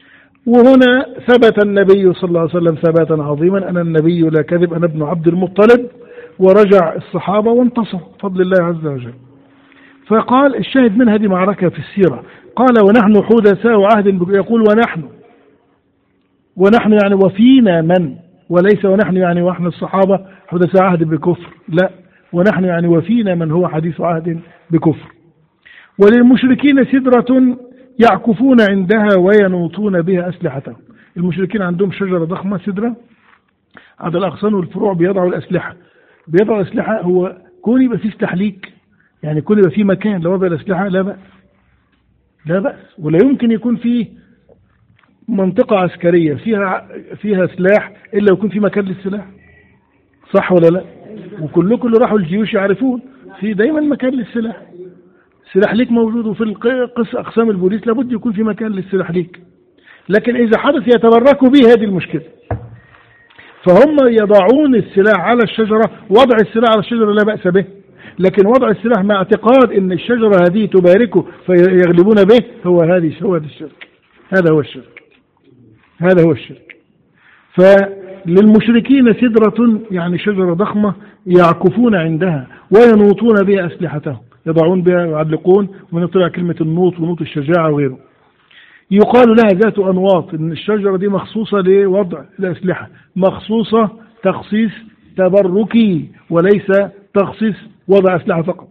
وهنا ثبت النبي صلى الله عليه وسلم ثباتا عظيما: أنا النبي لا كذب، أنا ابن عبد المطلب. ورجع الصحابة وانتصر بفضل الله عز وجل. فقال الشاهد من هذه معركة في السيرة، قال ونحن حدثاء عهد، يقول ونحن ونحن يعني وفينا من، وليس ونحن يعني ونحن الصحابة حدثاء عهد بكفر، لا، ونحن يعني وفينا من هو حديث عهد بكفر. وللمشركين سدرة يعكفون عندها وينوطون بها أسلحتهم. المشركين عندهم شجرة ضخمة سدرة، على الأغصان والفروع بيضعوا الأسلحة. بيضعوا الأسلحة هو كون يبقى فيه استحليك، يعني كون يبقى فيه مكان لوضع الأسلحة لا بأس، لا بأس. ولا يمكن يكون فيه منطقة عسكرية فيها فيها سلاح إلا يكون في مكان للسلاح، صح ولا لا؟ وكلكم اللي راحوا الجيوش يعرفون في دايما مكان للسلاح. سلاح ليك موجود، وفي القصة أقسام البوليس لابد يكون في مكان للسلاح ليك. لكن إذا حدث يتبركوا به، هذه المشكلة. فهم يضعون السلاح على الشجرة، وضع السلاح على الشجرة لا بأس به، لكن وضع السلاح مع اعتقاد أن الشجرة هذه تباركه فيغلبون به، هو هذه هو هذا الشرك، هذا هو الشرك، هذا هو الشرك. فللمشركين سدرة يعني شجرة ضخمة يعكفون عندها وينوطون بها أسلحتهم، يضعون بها ويعلقون، ونطلع كلمة النوط ونوط الشجاعة وغيره. يقال لها ذات أنواط، إن الشجرة دي مخصوصة لوضع الأسلحة، مخصوصة تخصيص تبركي وليس تخصيص وضع أسلحة فقط.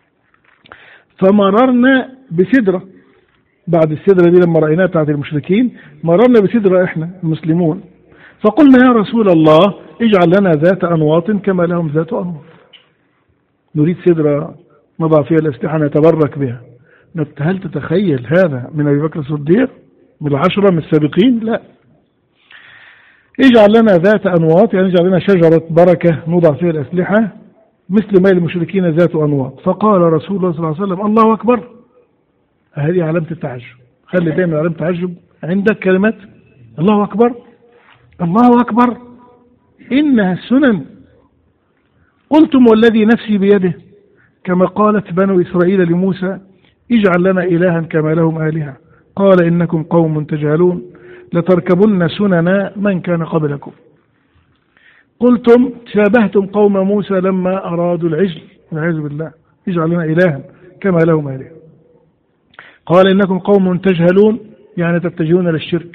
فمررنا بسدرة بعد السدرة دي لما رأيناها بتاعت المشركين، مررنا بسدرة إحنا المسلمون، فقلنا يا رسول الله اجعل لنا ذات أنواط كما لهم ذات أنواط. نريد سدرة نضع فيها الأسلحة نتبرك بها. هل تتخيل هذا من أبي بكر الصديق من العشرة من السابقين؟ لا. اجعل لنا ذات أنواط يعني اجعل لنا شجرة بركة نضع فيها الأسلحة مثل ما المشركين ذات أنواط. فقال رسول الله صلى الله عليه وسلم الله أكبر. هذه علامة التعجب، خلي دائما علامة التعجب عندك كلمة الله أكبر، الله أكبر إنها السنن. قلتم والذي نفسي بيده كما قالت بنو إسرائيل لموسى اجعل لنا إلها كما لهم آلهة قال إنكم قوم تجهلون لتركبن سنن من كان قبلكم. قلتم شابهتم قوم موسى لما أرادوا العجل والعياذ بالله اجعل لنا إلها كما لهم آلهة قال إنكم قوم تجهلون يعني تتجهون للشرك.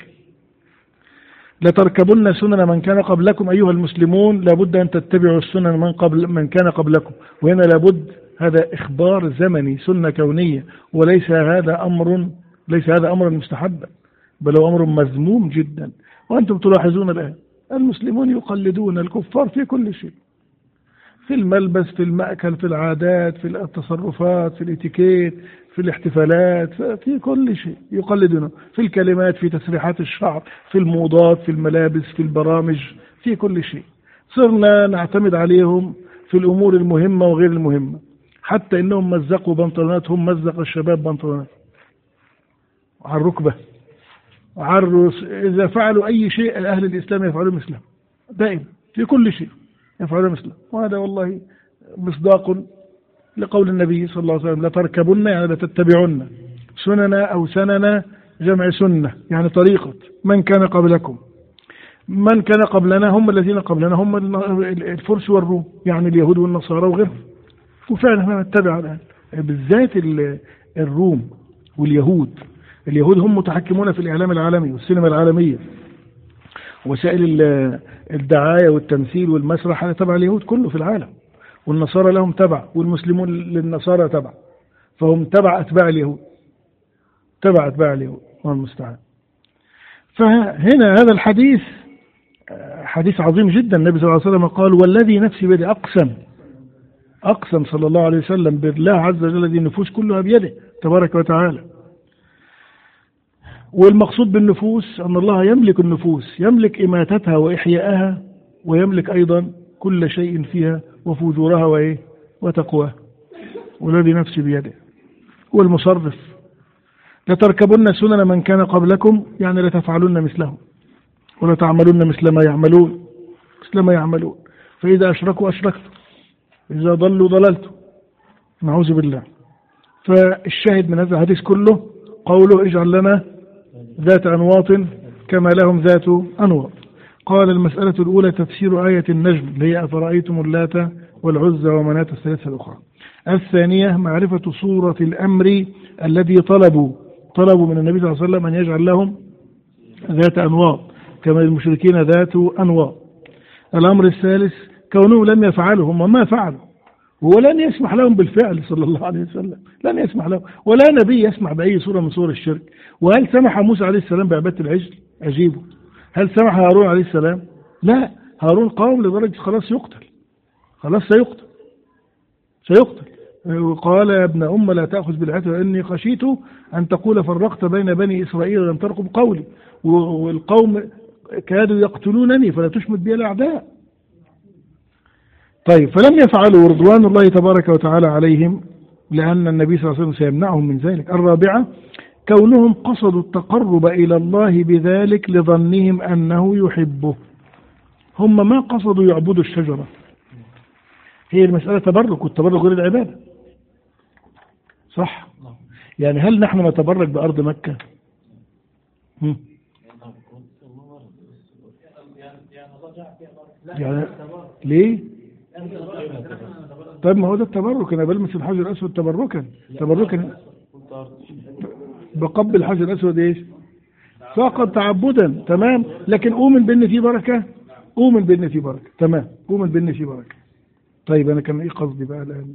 لتركبن سنن من كان قبلكم أيها المسلمون، لابد أن تتبعوا السنن من قبل من كان قبلكم. وهنا لابد هذا إخبار زمني سنة كونية، وليس هذا أمر ليس هذا أمرا مستحبا، بل هو أمر مذموم جدا. وأنتم تلاحظون الآن المسلمون يقلدون الكفار في كل شيء، في الملبس، في المأكل، في العادات، في التصرفات، في الاتيكيت، في الاحتفالات، في كل شيء يقلدونه، في الكلمات، في تسريحات الشعر، في الموضات، في الملابس، في البرامج، في كل شيء. صرنا نعتمد عليهم في الأمور المهمة وغير المهمة، حتى إنهم مزقوا بنطلوناتهم، مزق الشباب بنطلونات على الركبة، عرس. إذا فعلوا أي شيء أهل الإسلام يفعلون مثله دائما في كل شيء يفعلون مثله. وهذا والله مصداق لقول النبي صلى الله عليه وسلم لتركبن يعني لتتبعن سننا أو سننا جمع سنة يعني طريقة من كان قبلكم. من كان قبلنا هم الذين قبلنا هم الفرس والروم يعني اليهود والنصارى وغيرهم، وفعلا احنا نتبع الآن بالذات الروم واليهود. اليهود هم متحكمون في الإعلام العالمي والسينما العالمية وسائل الدعاية والتمثيل والمسرح، هذا تبع اليهود كله في العالم، والنصارى لهم تبع والمسلمون للنصارى تبع، فهم تبع أتباع اليهود تبع أتباع اليهود والمستعان. فهنا هذا الحديث حديث عظيم جدا. النبي صلى الله عليه وسلم قال والذي نفسي بيده، أقسم أقسم صلى الله عليه وسلم بالله عز وجل الذي النفوس كلها بيده تبارك وتعالى. والمقصود بالنفوس أن الله يملك النفوس، يملك إماتتها وإحياءها، ويملك أيضا كل شيء فيها وفجورها وإيه وتقواها. والذي نفسي بيده هو المصرف. لتركبن سنن من كان قبلكم يعني لتفعلن مثلهم ولا تعملون مثل ما يعملون مثل ما يعملون فإذا أشركوا أشركتم إذا ضلوا ضللتم نعوذ بالله. فالشاهد من هذا الحديث كله قوله اجعل لنا ذات أنواط كما لهم ذات أنواط. قال المسألة الأولى تفسير آية النجم اللي هي أفرأيتم اللات والعزى ومناة الثالثة الأخرى. الثانية معرفة صورة الأمر الذي طلبوا طلبوا من النبي صلى الله عليه وسلم أن يجعل لهم ذات أنواط كما المشركين ذات أنواط. الأمر الثالث كونهم لم يفعلوا، هم ما فعلوا ولن يسمح لهم بالفعل صلى الله عليه وسلم، لن يسمح لهم، ولا نبي يسمح بأي صورة من صور الشرك. وهل سمح موسى عليه السلام بعبادة العجل؟ أجيبه. هل سمح هارون عليه السلام؟ لا، هارون قام لدرجة خلاص يقتل، خلاص سيقتل سيقتل وقال يا ابن أم لا تأخذ بالعهد وإني خشيت أن تقول فرقت بين بني إسرائيل ولم ترقب قولي، والقوم كادوا يقتلونني فلا تشمت بي الأعداء. طيب، فلم يفعلوا رضوان الله تبارك وتعالى عليهم لأن النبي صلى الله عليه وسلم سيمنعهم من ذلك. الرابعة كونهم قصدوا التقرب إلى الله بذلك لظنهم أنه يحبه. هم ما قصدوا يعبدوا الشجرة، هي المسألة تبرك، والتبرك غير العبادة، صح؟ يعني هل نحن نتبرك بأرض مكة؟ هم؟ يعني ليه؟ طيب ما هو ده التبرك، أنا بلمس الحجر الأسود تبركا تبركا بقبل الحجر الأسود إيش؟ فقط تعبدا، تمام. لكن أؤمن بأن في بركة، أؤمن بأن في بركة، تمام، أؤمن بأن في بركة. طيب أنا كان إيه قصدي بقى الآن؟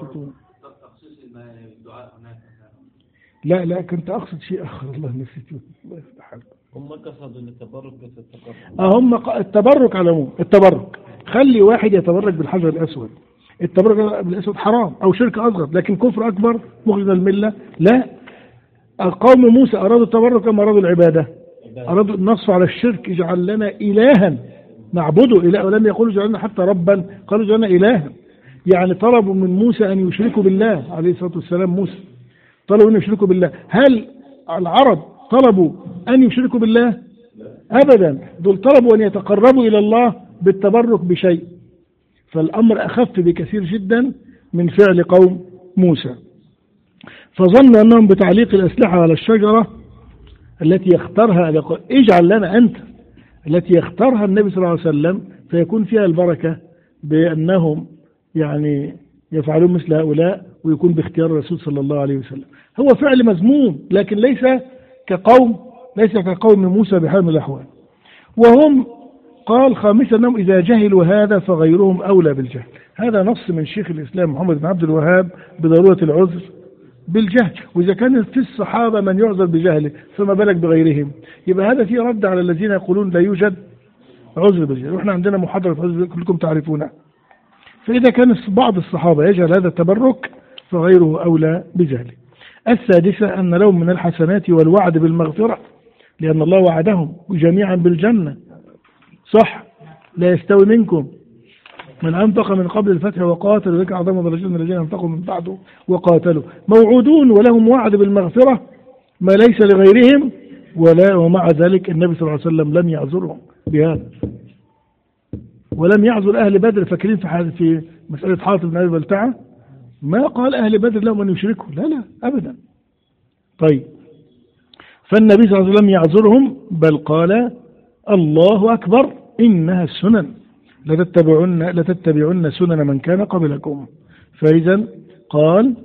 لا لا كنت أقصد شيء آخر، الله نسيته، الله يفتح عليك. هم قصدوا التبرك بس التقرب. اه هم التبرك على العموم، التبرك خلي واحد يتبرك بالحجر الأسود، التبرك بالأسود حرام أو شرك أصغر، لكن كفر أكبر مخرج الملة لا. قوم موسى أرادوا التبرك أم أرادوا العبادة؟ أرادوا النص على الشرك، اجعل لنا إلها نعبده إله، ولم يقولوا اجعل لنا حتى ربا، قالوا اجعل لنا إلها. يعني طلبوا من موسى أن يشركوا بالله عليه الصلاة والسلام، موسى طلبوا أن يشركوا بالله. هل العرب طلبوا أن يشركوا بالله؟ أبدا، دول طلبوا أن يتقربوا إلى الله بالتبرك بشيء، فالأمر أخف بكثير جدا من فعل قوم موسى. فظنوا أنهم بتعليق الأسلحة على الشجرة التي يختارها، اجعل لنا أنت، التي يختارها النبي صلى الله عليه وسلم فيكون فيها البركة، بأنهم يعني يفعلون مثل هؤلاء ويكون باختيار الرسول صلى الله عليه وسلم. هو فعل مذموم، لكن ليس كقوم ليس كقوم موسى بحال من الأحوال. وهم قال خامسا أنهم إذا جهلوا هذا فغيرهم أولى بالجهل. هذا نص من شيخ الإسلام محمد بن عبد الوهاب بضرورة العذر بالجهل، وإذا كان في الصحابة من يعذر بجهله فما بالك بغيرهم. يبقى هذا فيه رد على الذين يقولون لا يوجد عذر بالجهل، وإحنا عندنا محاضرة عذر كلكم تعرفونها. فإذا كان بعض الصحابة يجعل هذا التبرك فغيره أولى بجهله. السادسة أن لهم من الحسنات والوعد بالمغفرة، لأن الله وعدهم جميعا بالجنة، صح؟ لا يستوي منكم من أنفق من قبل الفتح وقاتل، ذلك أعظم درجات من الذين أنفقوا من بعده وقاتلوا، موعودون ولهم وعد بالمغفرة ما ليس لغيرهم، ولا ومع ذلك النبي صلى الله عليه وسلم لم يعذرهم بهذا، ولم يعذر أهل بدر. فاكرين في في مسألة حاطب بن أبي بلتعة ما قال أهل بدر لهم أن يشركوا، لا لا أبدا. طيب، فالنبي صلى الله عليه وسلم يعذرهم، بل قال الله أكبر إنها السنن لتتبعن لتتبعن سنن من كان قبلكم. فإذا قال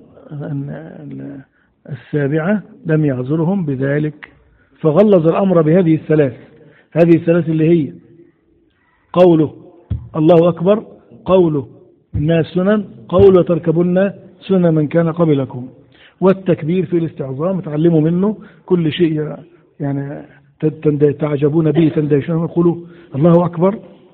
أن السابعة لم يعذرهم بذلك، فغلظ الأمر بهذه الثلاث، هذه الثلاث اللي هي قوله الله أكبر، قوله إنها السنن، قوله تركبن سنن من كان قبلكم، والتكبير في الاستعظام تعلموا منه كل شيء يعني تعجبون به تندهشون، يقولوا الله أكبر.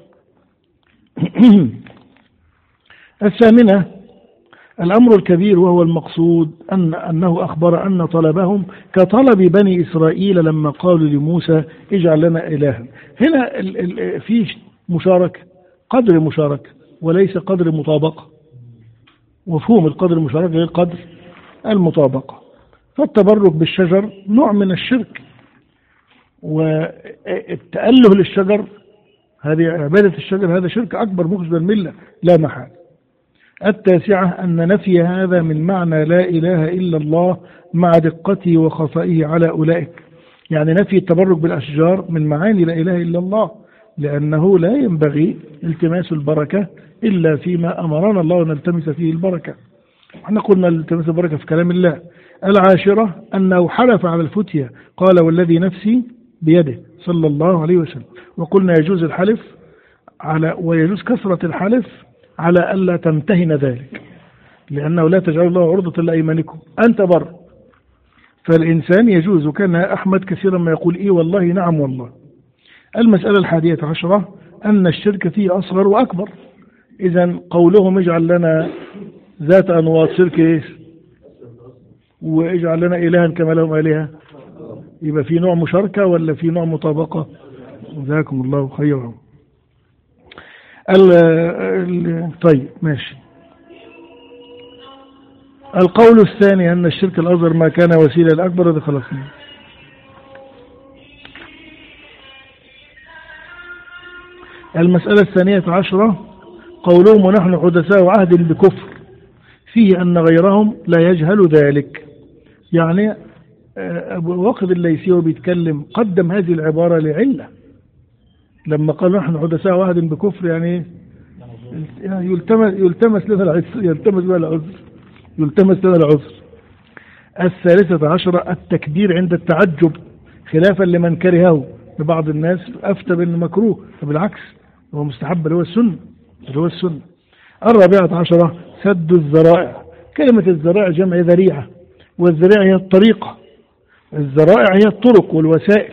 الثامنة الأمر الكبير وهو المقصود أن أنه أخبر أن طلبهم كطلب بني إسرائيل لما قالوا لموسى اجعل لنا إلها. هنا في مشاركة، قدر مشاركة وليس قدر مطابقة، وفهوم القدر المشاركة غير قدر المطابقة. فالتبرك بالشجر نوع من الشرك، والتأله للشجر هذه عبادة الشجر، هذا شرك أكبر مخرج من الملة لا محال. التاسعة أن نفي هذا من معنى لا إله إلا الله مع دقته وخفائه على أولئك يعني نفي التبرك بالأشجار من معاني لا إله إلا الله، لأنه لا ينبغي التماس البركة إلا فيما أمرنا الله أن نلتمس فيه البركة. احنا قلنا التماس البركة في كلام الله. العاشرة أنه حلف على الفتية، قال والذي نفسي بيده صلى الله عليه وسلم. وقلنا يجوز الحلف على ويجوز كثرة الحلف على ألا تمتهن ذلك، لأنه لا تجعل الله عرضة لأيمانكم أنت بر. فالإنسان يجوز، وكان أحمد كثيرا ما يقول إيه والله نعم والله. المسألة الحادية عشرة أن الشرك فيه أصغر وأكبر. إذن قولهم اجعل لنا ذات أنواط شرك إيش؟ واجعل لنا إلها كما لهم آلهة، يبقى في نوع مشاركة ولا في نوع مطابقة؟ جزاكم الله خيرا. طيب ماشي. القول الثاني أن الشرك الأصغر ما كان وسيلة الأكبر، هذا خلاص. المسألة الثانية عشرة قولهم ونحن حدثاء عهد بكفر، فيه أن غيرهم لا يجهل ذلك. يعني أبو واقد الليثي بيتكلم قدم هذه العبارة لعلة، لما قال نحن حدثاء عهد بكفر يعني يلتمس يلتمس لنا العذر يلتمس لنا العذر يلتمس لنا العذر. الثالثة عشرة التكبير عند التعجب، خلافا لمن كرهه. لبعض الناس أفتى بأنه مكروه، فبالعكس هو مستحب اللي هو السنة اللي هو السنة. الرابعة عشرة سد الذرائع. كلمة الذرائع جمع ذريعة، والذريعة هي الطريقة، الذرائع هي الطرق والوسائل.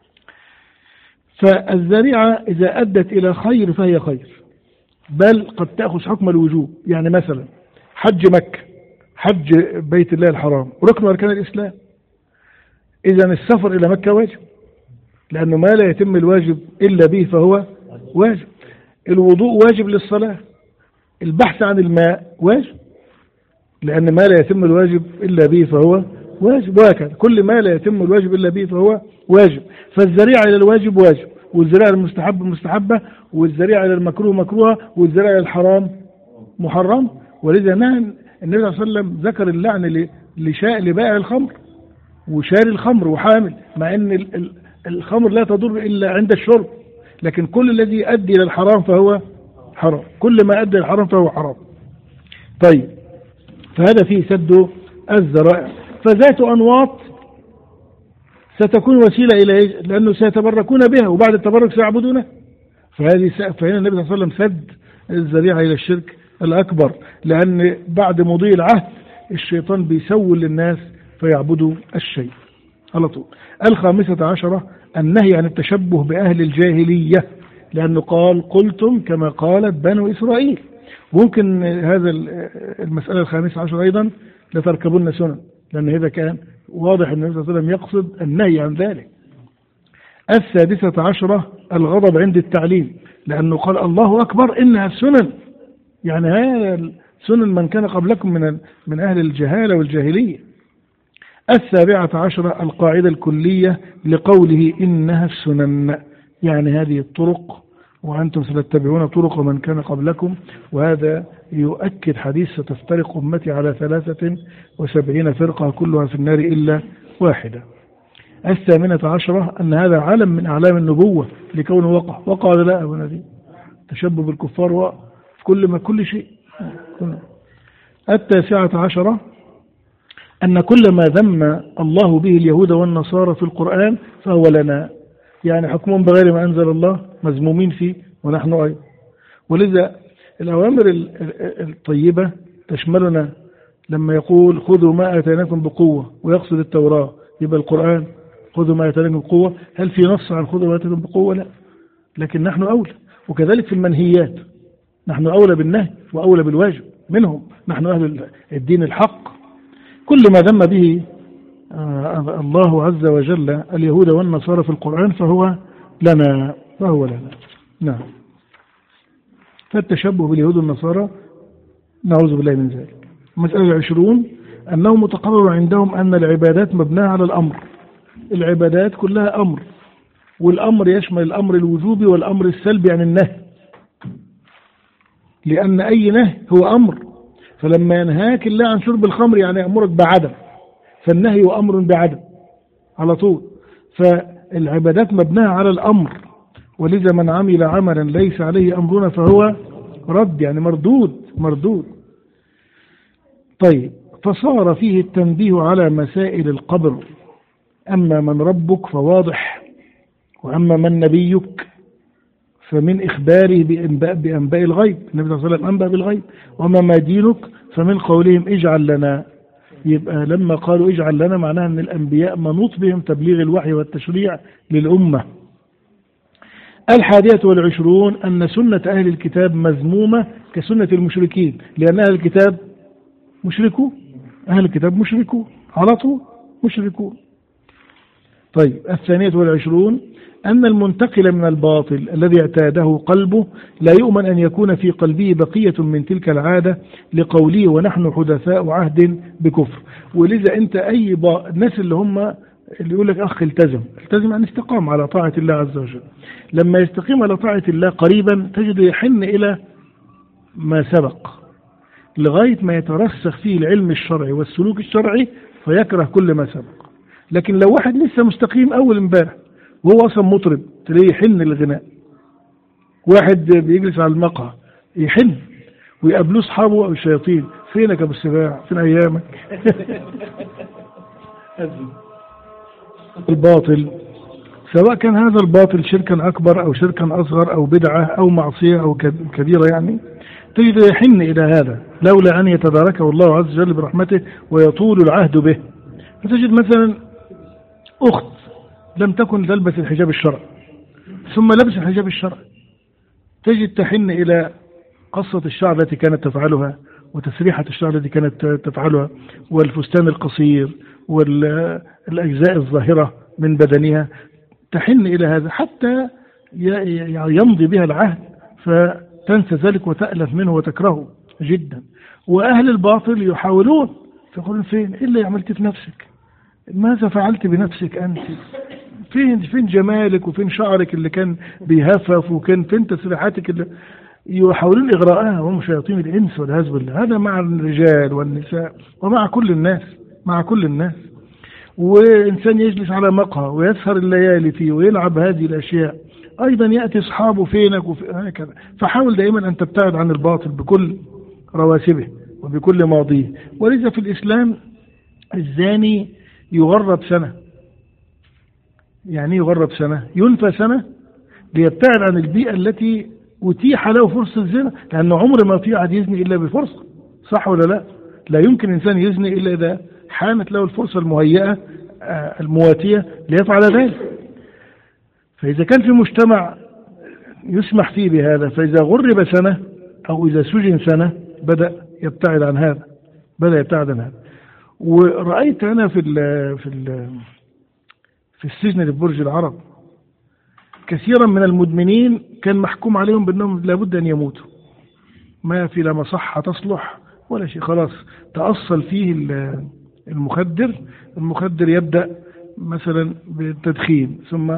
فالذريعة إذا أدت إلى خير فهي خير، بل قد تأخذ حكم الوجوب. يعني مثلا حج مكة، حج بيت الله الحرام ركن أركان الإسلام، إذن السفر إلى مكة واجب، لأنه ما لا يتم الواجب إلا به فهو واجب. الوضوء واجب للصلاة، البحث عن الماء واجب، لأن ما لا يتم الواجب إلا به فهو واجب، وهكذا كل ما لا يتم الواجب إلا به فهو واجب. فالذريعة إلى الواجب واجب، والذريعة المستحب مستحبة، والذريعة إلى المكروه مكروهة، والذريعة إلى الحرام محرم. ولذا نهى النبي صلى الله عليه وسلم ذكر اللعن لشاء لبائع الخمر وشاري الخمر وحامل، مع أن الخمر لا تضر إلا عند الشرب، لكن كل الذي يؤدي إلى الحرام فهو حرام، كل ما أدى إلى الحرام فهو حرام. طيب، فهذا فيه سد الذرائع. فذات أنواط ستكون وسيلة إلى إيه؟ لأنه سيتبركون بها، وبعد التبرك سيعبدونه. فهذه فهنا النبي صلى الله عليه وسلم سد الذريعة إلى الشرك الأكبر، لأن بعد مضي العهد الشيطان بيسول للناس فيعبدوا الشيء على طول. الخامسة عشرة النهي عن التشبه بأهل الجاهلية، لأنه قال قلتم كما قالت بنو إسرائيل. ممكن هذا المسألة الخامسة عشرة أيضا لتركبون سنن، لأن هذا كان واضح أن النبي صلى الله عليه وسلم يقصد النهي عن ذلك. السادسة عشرة الغضب عند التعليم، لأنه قال الله أكبر إنها السنن، يعني هذا سنن من كان قبلكم من من أهل الجهالة والجاهلية. السابعة عشرة القاعدة الكلية لقوله إنها السنن، يعني هذه الطرق وأنتم ستتبعون طرق من كان قبلكم. وهذا يؤكد حديث ستفترق أمتي على ثلاثة وسبعين فرقة كلها في النار إلا واحدة. الثامنة عشرة أن هذا علم من أعلام النبوة لكونه وقع وقع لا أبو نبي تشبه بالكفار وفي كل ما كل شيء. التاسعة عشرة أن كل ما ذم الله به اليهود والنصارى في القرآن فهو لنا، يعني حكمهم بغير ما أنزل الله مذمومين فيه ونحن أيضا. ولذا الأوامر الطيبة تشملنا، لما يقول خذوا ما آتيناكم بقوة ويقصد التوراة، يبقى القرآن خذوا ما آتيناكم بقوة. هل في نص عن خذوا ما آتيناكم بقوة؟ لا، لكن نحن أولى. وكذلك في المنهيات نحن أولى بالنهي وأولى بالواجب منهم، نحن أهل الدين الحق. كل ما ذم به الله عز وجل اليهود والنصارى في القرآن فهو لنا فهو لنا. نعم. فالتشبه باليهود والنصارى نعوذ بالله من ذلك. مسألة العشرون أنه متقرر عندهم أن العبادات مبناة على الأمر. العبادات كلها أمر، والأمر يشمل الأمر الوجوبي والأمر السلبي عن النهي، لأن أي نهي هو أمر. فلما ينهاك الله عن شرب الخمر يعني يأمرك بعدم، فالنهي أمر بعدم على طول. فالعبادات مبناها على الأمر، ولذا من عمل عملا ليس عليه أمرنا فهو رد، يعني مردود مردود. طيب، فصار فيه التنبيه على مسائل القبر. أما من ربك فواضح، وأما من نبيك فمن إخباره بأنباء, بأنباء الغيب، النبي صلى الله عليه وسلم أنبأ بالغيب. وأما ما دينك فمن قولهم اجعل لنا. يبقى لما قالوا اجعل لنا معناها أن الأنبياء منوط بهم تبليغ الوحي والتشريع للأمة. الحادية والعشرون أن سنة أهل الكتاب مذمومة كسنة المشركين، لأن أهل الكتاب مشركون، أهل الكتاب مشركون على طول مشركون. طيب، الثانية والعشرون أن المنتقل من الباطل الذي اعتاده قلبه لا يؤمن أن يكون في قلبه بقية من تلك العادة لقوله ونحن حدثاء عهد بكفر. ولذا أنت أي با... الناس اللي هم اللي يقول لك أخ التزم التزم أن استقام على طاعة الله عز وجل، لما يستقيم على طاعة الله قريبا تجد يحن إلى ما سبق لغاية ما يترسخ فيه العلم الشرعي والسلوك الشرعي فيكره كل ما سبق. لكن لو واحد لسه مستقيم أول امبارح وهو أصلا مطرب تلاقيه يحن للغناء، واحد بيجلس على المقهى يحن، ويقابلوه أصحابه أو الشياطين فينك يا أبو السباع فين أيامك. الباطل سواء كان هذا الباطل شركا أكبر أو شركا أصغر أو بدعة أو معصية أو كبيرة، يعني تجد يحن إلى هذا لولا أن يتداركه الله عز وجل برحمته ويطول العهد به. فتجد مثلا أخت لم تكن تلبس الحجاب الشرعي ثم لبس الحجاب الشرعي، تجد تحن إلى قصة الشعر التي كانت تفعلها وتسريحة الشعر التي كانت تفعلها والفستان القصير والأجزاء الظاهرة من بدنها، تحن إلى هذا حتى يمضي بها العهد فتنسى ذلك وتألف منه وتكرهه جدا. وأهل الباطل يحاولون فيقولون فين إيه اللي عملت في نفسك، ماذا فعلت بنفسك أنت، فين فين جمالك وفين شعرك اللي كان بيهفف وكان فين تسريحاتك اللي يحاولون إغراءها، وهم شياطين الإنس والعياذ بالله. هذا مع الرجال والنساء ومع كل الناس مع كل الناس. وإنسان يجلس على مقهى ويسهر الليالي فيه ويلعب هذه الأشياء، أيضا يأتي أصحابه فينك وهكذا. فحاول دائما أن تبتعد عن الباطل بكل رواسبه وبكل ماضيه. ولذا في الإسلام الزاني يغرب سنة. يعني يغرب سنة، ينفى سنة ليبتعد عن البيئة التي أتيح له فرصة الزنا، لأنه عمر ما في أحد يزني إلا بفرصة، صح ولا لا؟ لا يمكن إنسان يزني إلا إذا حانت له الفرصة المهيئة المواتية ليفعل ذلك. فإذا كان في مجتمع يسمح فيه بهذا، فإذا غرب سنة أو إذا سجن سنة بدأ يبتعد عن هذا بدأ يبتعد عن هذا. ورأيت أنا في ال في ال في السجن اللي في برج العرب كثيرا من المدمنين كان محكوم عليهم بأنهم لابد أن يموتوا، ما في لا مصحة تصلح ولا شيء، خلاص تأصل فيه المخدر. المخدر يبدأ مثلا بالتدخين، ثم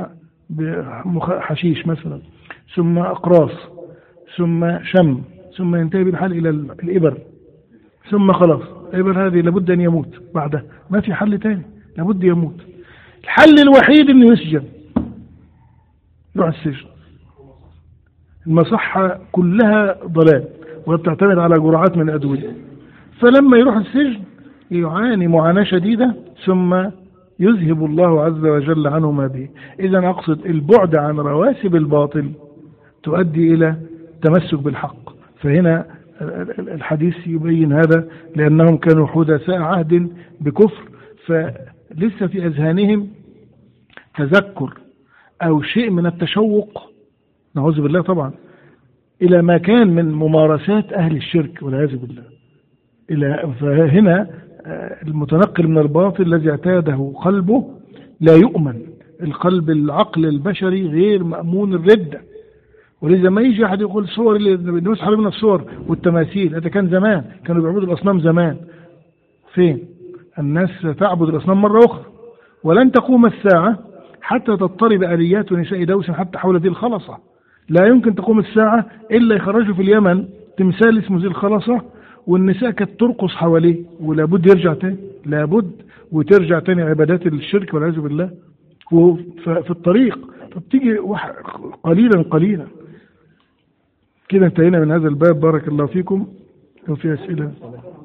بحشيش مثلا، ثم أقراص، ثم شم، ثم ينتهي بالحال إلى الإبر، ثم خلاص الإبر هذه لابد أن يموت بعدها، ما في حل تاني، لابد يموت. الحل الوحيد أنه يسجن، يروح السجن. المصحة كلها ضلال وبتعتمد على جرعات من الأدوية، فلما يروح السجن يعاني معاناة شديدة ثم يذهب الله عز وجل عنه ما به. إذا أقصد البعد عن رواسب الباطل تؤدي إلى تمسك بالحق. فهنا الحديث يبين هذا، لأنهم كانوا حدثاء عهد بكفر، فلسه في أذهانهم تذكر أو شيء من التشوق، نعوذ بالله طبعا، إلى ما كان من ممارسات أهل الشرك والعياذ بالله. إلى فهنا المتنقل من الباطل الذي اعتاده قلبه لا يؤمن. القلب العقل البشري غير مأمون الردة. ولذا ما يجي أحد يقول صور اللي الناس حرمنا الصور والتماثيل، هذا كان زمان، كانوا بيعبدوا الأصنام زمان. فين؟ الناس تعبد الأصنام مرة أخرى. ولن تقوم الساعة حتى تضطرب آليات نساء دوس حتى حول ذي الخلصة. لا يمكن تقوم الساعة إلا يخرجوا في اليمن تمثال اسمه ذي الخلصة، والنساء كانت ترقص حواليه، ولابد يرجع تاني، لابد وترجع تاني عبادات الشرك والعياذ بالله. وفي الطريق فبتيجي قليلا قليلا كده. انتهينا من هذا الباب. بارك الله فيكم. لو في أسئلة.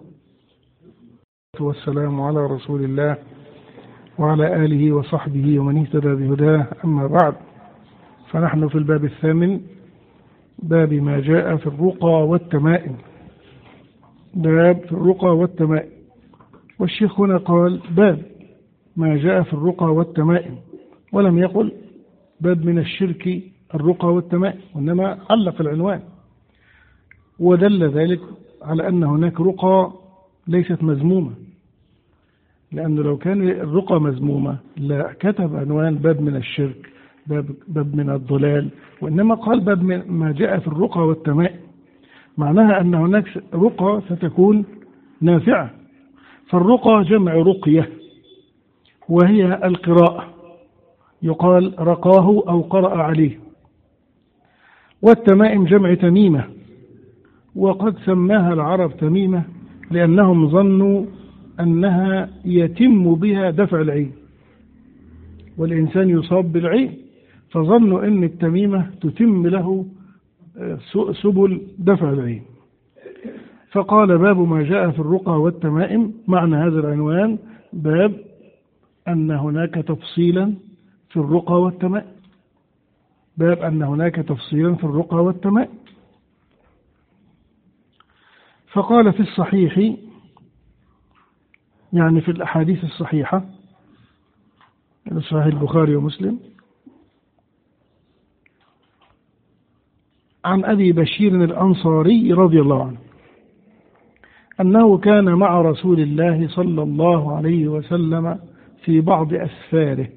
والسلام على رسول الله وعلى آله وصحبه ومن اهتدى بهداه. أما بعد، فنحن في الباب الثامن، باب ما جاء في الرقى والتمائم. باب في الرقى والتمائم. والشيخ هنا قال باب ما جاء في الرقى والتمائم، ولم يقل باب من الشرك الرقى والتمائم، وإنما علق العنوان، ودل ذلك على أن هناك رقى ليست مذمومة، لأنه لو كان الرقى مذمومة لا كتب عنوان باب من الشرك، باب, باب من الضلال، وإنما قال باب من ما جاء في الرقى والتمائم. معناها أن هناك رقى ستكون نافعة. فالرقى جمع رقية، وهي القراءة، يقال رقاه أو قرأ عليه. والتمائم جمع تميمة، وقد سماها العرب تميمة لأنهم ظنوا أنها يتم بها دفع العين، والإنسان يصاب بالعين، فظنوا أن التميمة تتم له سبل دفع العين. فقال باب ما جاء في الرقى والتمائم. معنى هذا العنوان باب أن هناك تفصيلا في الرقى والتمائم، باب أن هناك تفصيلا في الرقى والتمائم. فقال في الصحيح، يعني في الأحاديث الصحيحة، صحيح البخاري ومسلم، عن أبي بشير الأنصاري رضي الله عنه أنه كان مع رسول الله صلى الله عليه وسلم في بعض أسفاره،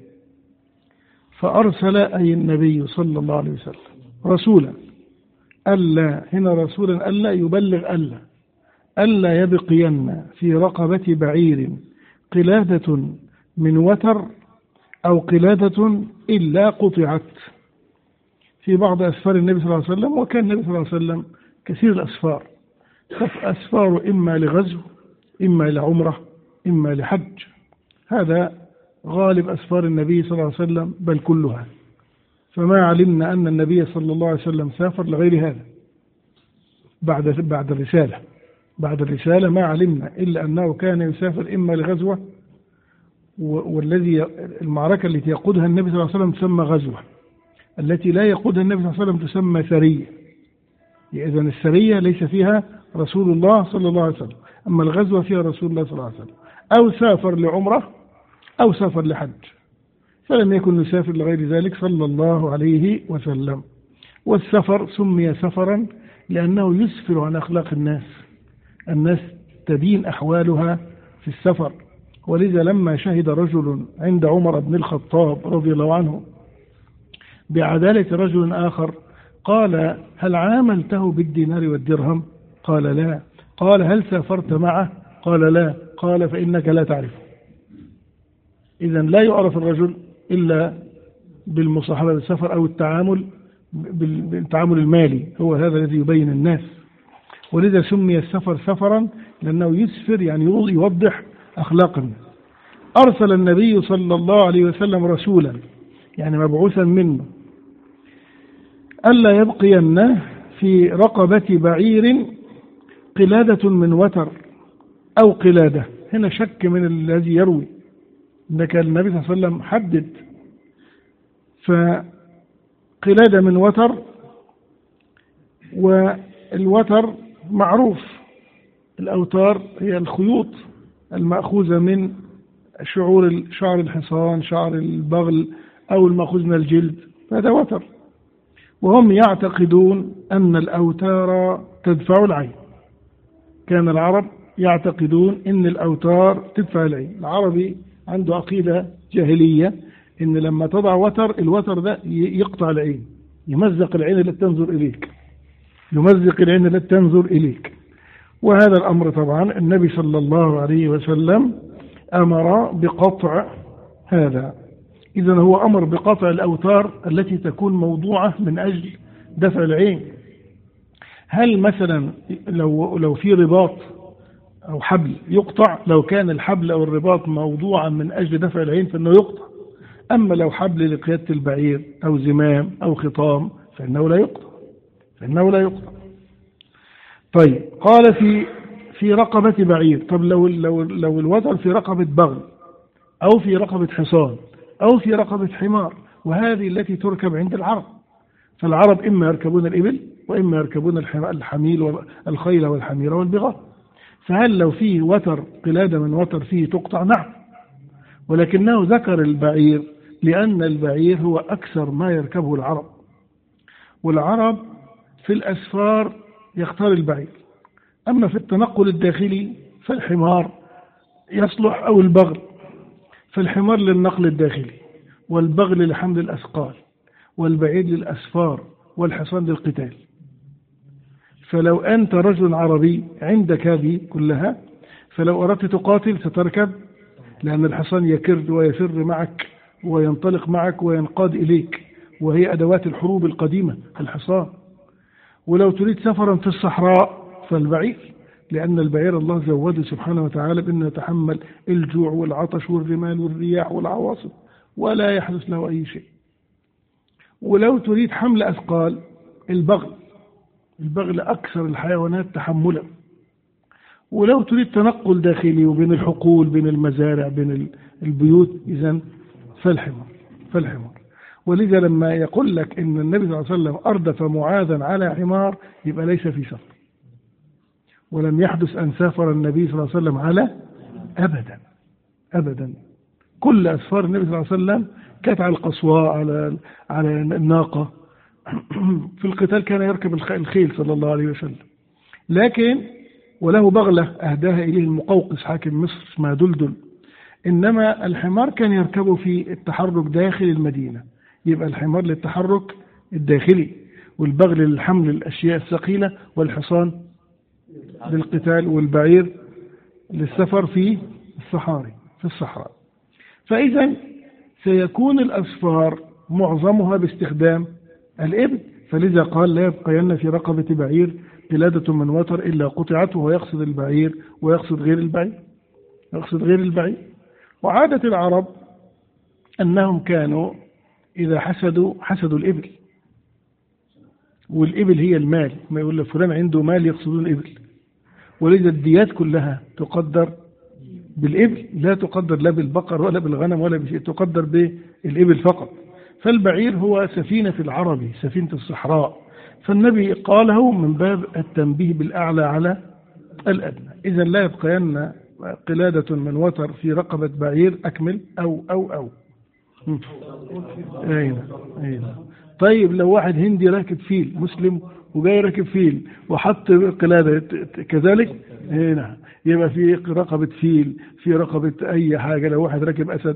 فأرسل أي النبي صلى الله عليه وسلم رسولا، ألا هنا رسولا ألا يبلغ ألا ألا يبقين في رقبة بعير قلادة من وتر أو قلادة إلا قطعت. في بعض أسفار النبي صلى الله عليه وسلم، وكان النبي صلى الله عليه وسلم كثير الأسفار، أسفار إما لغزو إما لعمرة إما لحج، هذا غالب أسفار النبي صلى الله عليه وسلم بل كلها. فما علمنا أن النبي صلى الله عليه وسلم سافر لغير هذا بعد بعد الرسالة بعد الرسالة ما علمنا إلا أنه كان يسافر إما لغزوة، والذي المعركة التي يقودها النبي صلى الله عليه وسلم تسمى غزوة، التي لا يقودها النبي صلى الله عليه وسلم تسمى سرية. إذن السرية ليس فيها رسول الله صلى الله عليه وسلم، أما الغزوة فيها رسول الله صلى الله عليه وسلم، أو سافر لعمرة أو سافر لحج، فلم يكن يسافر لغير ذلك صلى الله عليه وسلم. والسفر سمي سفرا لأنه يسفر عن أخلاق الناس، الناس تبين أحوالها في السفر. ولذا لما شهد رجل عند عمر بن الخطاب رضي الله عنه بعدالة رجل آخر، قال هل عاملته بالدينار والدرهم؟ قال لا. قال هل سافرت معه؟ قال لا. قال فإنك لا تعرفه. إذن لا يعرف الرجل إلا بالمصاحبة بالسفر أو التعامل بالتعامل المالي، هو هذا الذي يبين الناس. ولذا سمي السفر سفرا لأنه يسفر، يعني يوضح أخلاق الناس. أرسل النبي صلى الله عليه وسلم رسولا، يعني مبعوثا منه، ألا يبقين في رقبة بعير قلادة من وتر أو قلادة. هنا شك من الذي يروي، إن كان النبي صلى الله عليه وسلم حدد، فقلادة من وتر، والوتر معروف، الأوتار هي الخيوط المأخوذة من شعور شعر الحصان، شعر البغل، أو المأخوذ من الجلد، هذا وتر. وهم يعتقدون أن الأوتار تدفع العين، كان العرب يعتقدون أن الأوتار تدفع العين. العربي عنده عقيدة جاهلية أن لما تضع وتر، الوتر ده يقطع العين، يمزق العين التي تنظر إليك، يمزق العين التي تنظر إليك. وهذا الأمر طبعا النبي صلى الله عليه وسلم أمر بقطع هذا. إذن هو أمر بقطع الأوتار التي تكون موضوعة من أجل دفع العين. هل مثلا لو لو في رباط أو حبل يقطع، لو كان الحبل أو الرباط موضوعا من أجل دفع العين فإنه يقطع. أما لو حبل لقيادة البعير أو زمام أو خطام فإنه لا يقطع فإنه لا يقطع. طيب قال في في رقبة بعير. طب لو لو لو الوتر في رقبة بغل أو في رقبة حصان أو في رقبة حمار، وهذه التي تركب عند العرب، فالعرب إما يركبون الإبل وإما يركبون الحميل والخيل والحمير والبغال. فهل لو فيه وتر قلادة من وتر فيه تقطع؟ نعم، ولكنه ذكر البعير لأن البعير هو أكثر ما يركبه العرب، والعرب في الأسفار يختار البعير. أما في التنقل الداخلي فالحمار يصلح أو البغل، فالحمار للنقل الداخلي والبغل لحمل الأثقال والبعير للأسفار والحصان للقتال. فلو أنت رجل عربي عندك هذه كلها فلو أردت تقاتل ستركب، لأن الحصان يكر ويفر معك وينطلق معك وينقاد إليك، وهي أدوات الحروب القديمة الحصان. ولو تريد سفرا في الصحراء فالبعير، لأن البعير الله زوده سبحانه وتعالى بأنه يتحمل الجوع والعطش والرمال والرياح والعواصف ولا يحدث له أي شيء. ولو تريد حمل أثقال البغل، البغل أكثر الحيوانات تحملا. ولو تريد تنقل داخلي وبين الحقول بين المزارع بين البيوت إذن فالحمار فالحمار ولذا لما يقول لك إن النبي صلى الله عليه وسلم أردف معاذا على حمار يبقى ليس في سفر، ولم يحدث أن سافر النبي صلى الله عليه وسلم على أبدا أبدا. كل أسفار النبي صلى الله عليه وسلم كانت على القصواء على على الناقة. في القتال كان يركب الخيل صلى الله عليه وسلم، لكن وله بغلة أهداها إليه المقوقس حاكم مصر اسمها دلدل. إنما الحمار كان يركبه في التحرك داخل المدينة، يبقى الحمار للتحرك الداخلي، والبغل للحمل الأشياء الثقيلة، والحصان للقتال، والبعير للسفر في الصحاري في الصحراء. فإذا سيكون الأسفار معظمها باستخدام الإبل، فلذا قال لا يبقين في رقبة بعير قلادة من وتر إلا قطعته، ويقصد البعير ويقصد غير البعير يقصد غير البعير. وعادة العرب أنهم كانوا إذا حسدوا حسدوا الإبل، والإبل هي المال، ما يقول لك فلان عنده مال يقصدون الإبل. ولذا الديات كلها تقدر بالإبل، لا تقدر لا بالبقر ولا بالغنم ولا بشيء، تقدر بالإبل فقط. فالبعير هو سفينة العربي، سفينة الصحراء، فالنبي قاله من باب التنبيه بالأعلى على الأدنى. إذا لا يبقين قلادة من وتر في رقبة بعير أكمل أو أو أو أين أين. طيب لو واحد هندي راكب فيل مسلم وجاي راكب فيل وحط قلادة كذلك هنا، يبقى في رقبة فيل في رقبة أي حاجة. لو واحد راكب أسد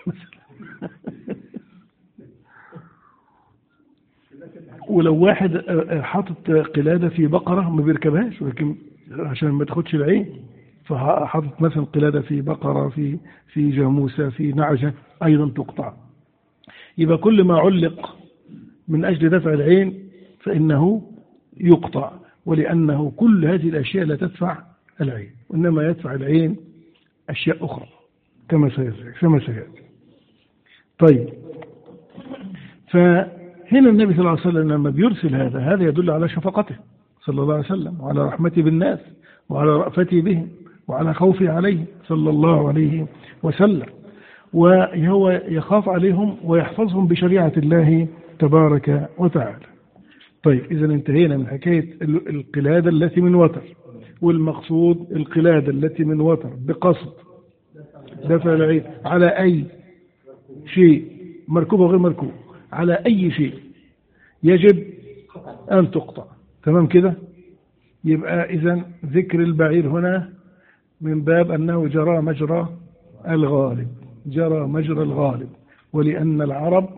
ولو واحد حاطط قلادة في بقرة ما بيركبهاش ولكن عشان ما تاخدش العين، فحاطط مثلا قلادة في بقرة في في جاموسة في نعجة أيضا تقطع. يبقى كل ما علق من أجل دفع العين فإنه يقطع، ولأنه كل هذه الأشياء لا تدفع العين، وإنما يدفع العين أشياء أخرى كما سيأتي. طيب، فهنا النبي صلى الله عليه وسلم لما بيرسل هذا هذا يدل على شفقته صلى الله عليه وسلم، وعلى رحمته بالناس، وعلى رأفته بهم، وعلى خوفه عليه صلى الله عليه وسلم، وهو يخاف عليهم ويحفظهم بشريعة الله تبارك وتعالى. طيب، إذا انتهينا من حكاية القلادة التي من وتر، والمقصود القلادة التي من وتر بقصد دفع العين على أي شيء مركوب وغير مركوب، على أي شيء يجب أن تقطع. تمام كده؟ يبقى إذن ذكر البعير هنا من باب أنه جرى مجرى الغالب جرى مجرى الغالب ولأن العرب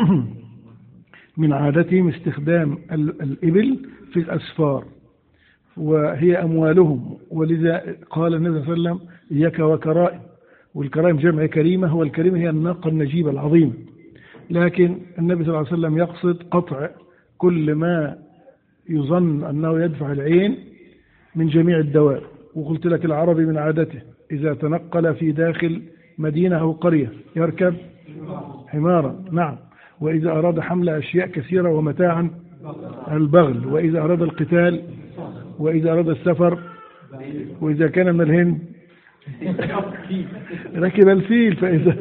من عادتهم استخدام الإبل في الأسفار وهي أموالهم، ولذا قال النبي صلى الله عليه وسلم إياك وكرائم، والكرائم جمع كريمة، هو الكريمة هي الناقة النجيبة العظيمة، لكن النبي صلى الله عليه وسلم يقصد قطع كل ما يظن أنه يدفع العين من جميع الدواب. وقلت لك العربي من عادته إذا تنقل في داخل مدينة أو قرية يركب حمارا. نعم. وإذا أراد حمل أشياء كثيرة ومتاعا البغل، وإذا أراد القتال، وإذا أراد السفر، وإذا كان من الهند ركب الفيل. فإذا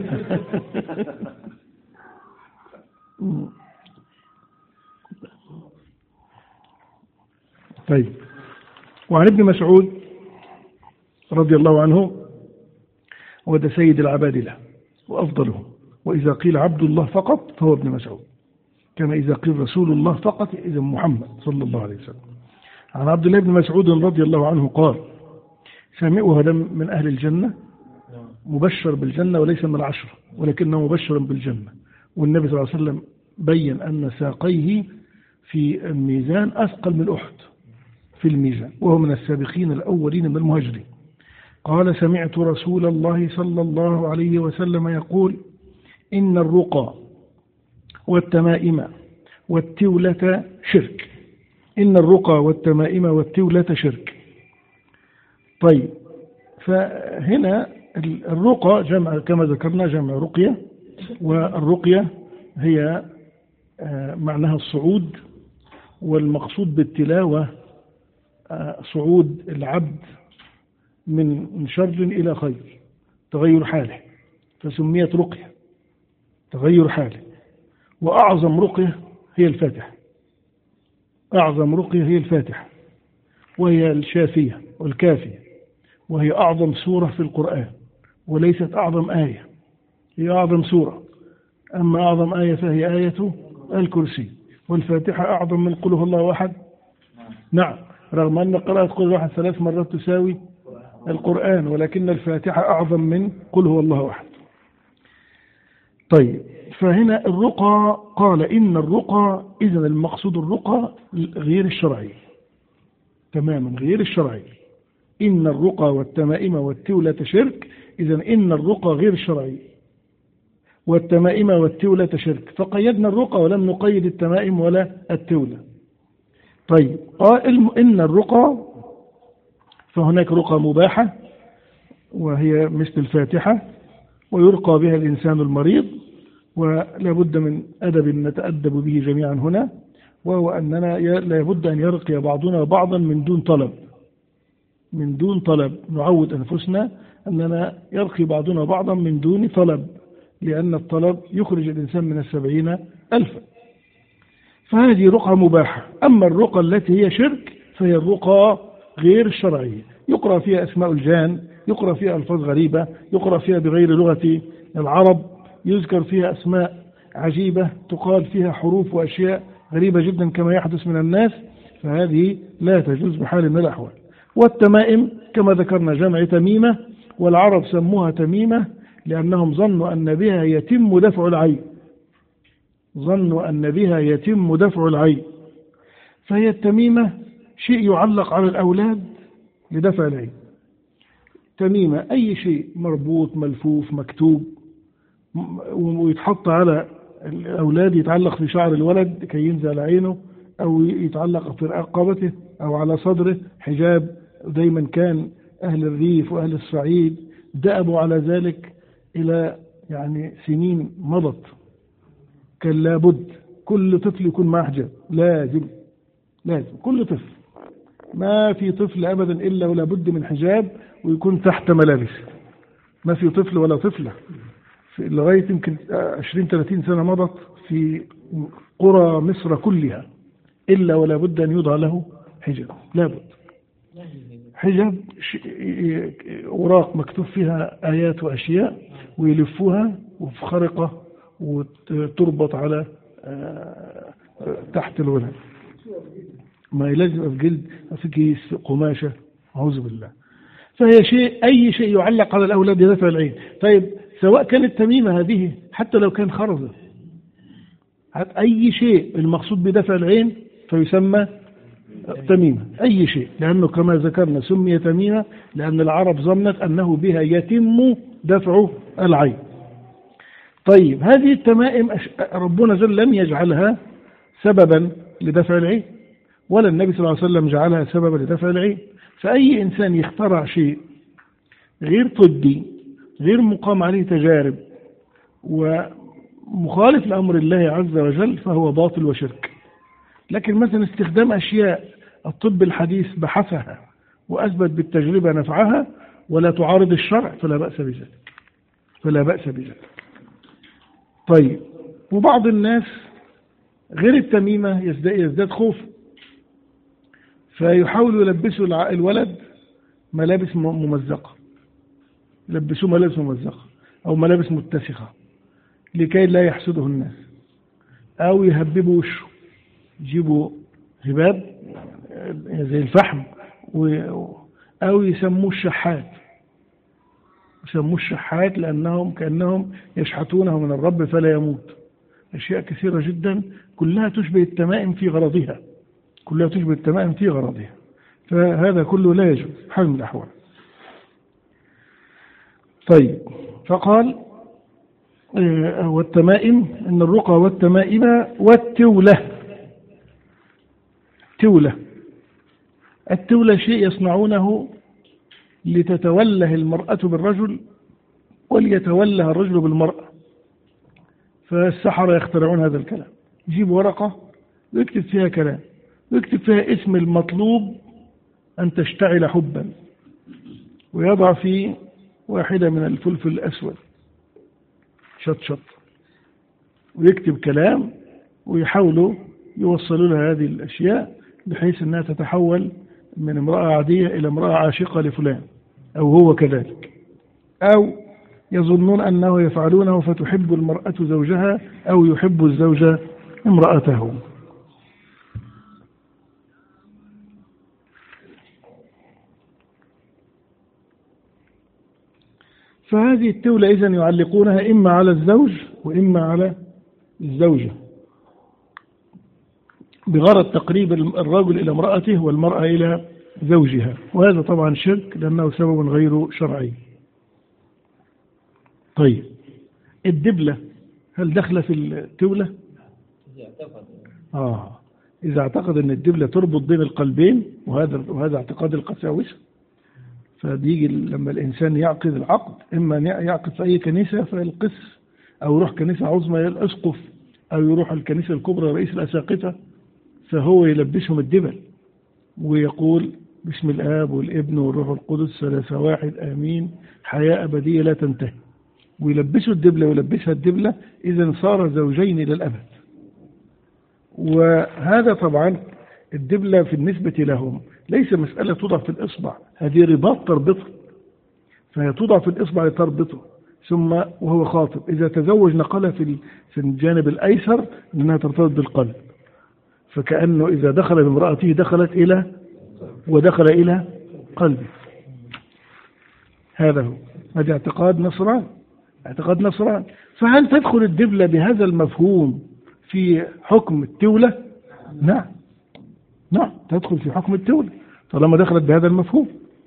طيب. وعن ابن مسعود رضي الله عنه، وده سيد العبادلة وأفضلهم، وإذا قيل عبد الله فقط فهو ابن مسعود، كما إذا قيل رسول الله فقط إذا محمد صلى الله عليه وسلم. عن عبد الله بن مسعود رضي الله عنه قال: سامعه من أهل الجنة مبشر بالجنة وليس من العشرة، ولكنه مبشر بالجنة. والنبي صلى الله عليه وسلم بين أن ساقيه في الميزان أثقل من أحد في الميزان، وهو من السابقين الأولين من المهاجرين. قال: سمعت رسول الله صلى الله عليه وسلم يقول: إن الرقى والتمائم والتولة شرك. إن الرقى والتمائم والتولة شرك. طيب، فهنا الرقى جمع كما ذكرنا جمع رقية، والرقية هي معناها الصعود، والمقصود بالتلاوة صعود العبد من شر إلى خير، تغير حاله، فسميت رقية، تغير حاله. وأعظم رقية هي الفاتحة، أعظم رقية هي الفاتحة، وهي الشافية والكافية، وهي أعظم سورة في القرآن، وليست أعظم آية، هي أعظم سورة. أما أعظم آية فهي آية الكرسي، والفاتحة أعظم من قل هو الله أحد. نعم، رغم أن قراءة قل هو الله أحد ثلاث مرات تساوي القرآن، ولكن الفاتحة أعظم من قل هو الله أحد. طيب، فهنا الرقى قال: إن الرقى، إذن المقصود الرقى غير الشرعي تماما، غير الشرعي. إن الرقى والتمائم والتولة شرك، إذن إن الرقى غير الشرعي والتمائم والتولة شرك. فقيدنا الرقى ولم نقيد التمائم ولا التولة. طيب، قال إن الرقى، فهناك رقى مباحة وهي مثل الفاتحة، ويرقى بها الإنسان المريض، ولا بد من أدب نتأدب به جميعا هنا، وهو أننا لا بد أن يرقي بعضنا بعضا من دون طلب، من دون طلب. نعود أنفسنا أننا يرقي بعضنا بعضا من دون طلب، لأن الطلب يخرج الإنسان من السبعين ألفا. فهذه رقى مباحة. أما الرقى التي هي شرك فهي الرقى غير الشرعية، يقرأ فيها أسماء الجان، يقرأ فيها ألفاظ غريبة، يقرأ فيها بغير لغة العرب، يذكر فيها أسماء عجيبة، تقال فيها حروف وأشياء غريبة جدا كما يحدث من الناس، فهذه لا تجوز بحال من الأحوال. والتمائم كما ذكرنا جمع تميمة، والعرب سموها تميمة لأنهم ظنوا أن بها يتم دفع العين، ظنوا أن بها يتم دفع العين. فهي التميمة شيء يعلق على الأولاد لدفع العين. تميمة أي شيء مربوط ملفوف مكتوب ويتحط على الأولاد، يتعلق في شعر الولد كي ينزل عينه، أو يتعلق في رقبته أو على صدره حجاب. دايما كان أهل الريف وأهل الصعيد دأبوا على ذلك إلى يعني سنين مضت. كان لابد كل طفل يكون معه حجاب، لازم لازم كل طفل، ما في طفل أبدا إلا ولا بد من حجاب ويكون تحت ملابس. ما في طفل ولا طفلة في لغاية يمكن عشرين ثلاثين سنة مضت في قرى مصر كلها إلا ولا بد أن يوضع له حجاب، لابد حجاب، أوراق مكتوب فيها آيات وأشياء ويلفوها وفي خرقة وتربط على تحت الولد، ما يلزم في جلد في كيس قماشة، أعوذ بالله. فهي شيء، أي شيء يعلق على الأولاد يدفع العين. طيب، سواء كانت تميمة هذه حتى لو كان خرزة، أي شيء المقصود بدفع العين فيسمى تميمة، أي شيء، لأنه كما ذكرنا سمي تميمة لأن العرب ظنت أنه بها يتم دفع العين. طيب، هذه التمائم ربنا جل لم يجعلها سببا لدفع العين، ولا النبي صلى الله عليه وسلم جعلها سببا لدفع العين. فأي إنسان يخترع شيء غير طبي، غير مقام عليه تجارب، ومخالف لأمر الله عز وجل فهو باطل وشرك. لكن مثلا استخدام أشياء الطب الحديث بحثها وأثبت بالتجربة نفعها ولا تعارض الشرع فلا بأس بذلك فلا بأس بذلك. طيب، وبعض الناس غير التميمة يزداد خوف، فيحاولوا يلبسوا الولد ملابس ممزقة، يلبسوه ملابس ممزقة أو ملابس متسخة لكي لا يحسده الناس، أو يهببوا وشه، يجيبوا هباب زي الفحم، أو يسموه الشحات، يسموه الشحات لأنهم كأنهم يشحتونه من الرب فلا يموت. أشياء كثيرة جدا كلها تشبه التمائم في غرضها كلها تشبه التمائم في غرضها فهذا كله لا يجوز بحال من الأحوال. طيب، فقال والتمائم إن الرقى والتمائم والتولة. تولة التولة شيء يصنعونه لتتوله المرأة بالرجل وليتوله الرجل بالمرأة، فالسحرة يخترعون هذا الكلام، يجيب ورقة ويكتب فيها كلام، ويكتب فيها اسم المطلوب أن تشتعل حبا، ويضع فيه واحدة من الفلفل الأسود شط شط، ويكتب كلام ويحاولوا يوصلوا لها هذه الأشياء بحيث أنها تتحول من امرأة عادية إلى امرأة عاشقة لفلان، أو هو كذلك، أو يظنون أنه يفعلونه فتحب المرأة زوجها أو يحب الزوج امرأته. فهذه التولة إذن يعلقونها إما على الزوج وإما على الزوجة بغرض تقريب الرجل إلى امرأته والمرأة إلى زوجها، وهذا طبعا شرك لأنه سبب غير شرعي. طيب، الدبلة هل دخل في التولة؟ آه إذا اعتقد أن الدبلة تربط بين القلبين، وهذا وهذا اعتقاد القساوسة، فبيجي لما الإنسان يعقد العقد إما أن يعقد في أي كنيسة فيلقس، أو يروح كنيسة عظمى الأسقف، أو يروح الكنيسة الكبرى رئيس الأساقفة، فهو يلبسهم الدبل ويقول باسم الآب والابن والروح القدس ثلاثة واحد آمين، حياة أبدية لا تنتهي، ويلبسوا الدبلة ويلبسها الدبلة، إذن صار زوجين إلى الأبد. وهذا طبعا الدبلة في النسبة لهم ليس مسألة توضع في الإصبع، هذه رباط تربطه، فهي توضع في الإصبع لتربطه، ثم وهو خاطب إذا تزوج نقلها في في الجانب الأيسر لأنها ترتبط بالقلب، فكأنه إذا دخل بامرأته دخلت إلى ودخل إلى قلبه. هذا هو هذا اعتقاد نصران اعتقاد نصران فهل تدخل الدبلة بهذا المفهوم في حكم التولة؟ نعم نعم تدخل في حكم التولة طالما دخلت بهذا المفهوم.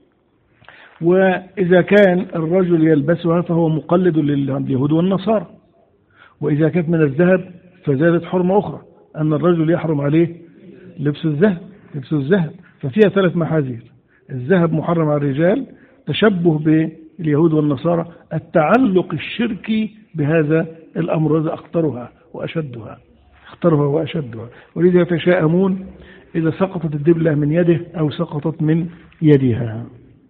وإذا كان الرجل يلبسها فهو مقلد لليهود والنصارى، وإذا كانت من الذهب فزادت حرمة أخرى أن الرجل يحرم عليه لبس الذهب لبس الذهب ففيها ثلاث محاذير: الذهب محرم على الرجال، تشبه باليهود والنصارى، التعلق الشركي بهذا الأمر، هذا أخطرها وأشدها أخطرها وأشدها ولذا يتشاءمون إذا سقطت الدبلة من يده أو سقطت من يدها.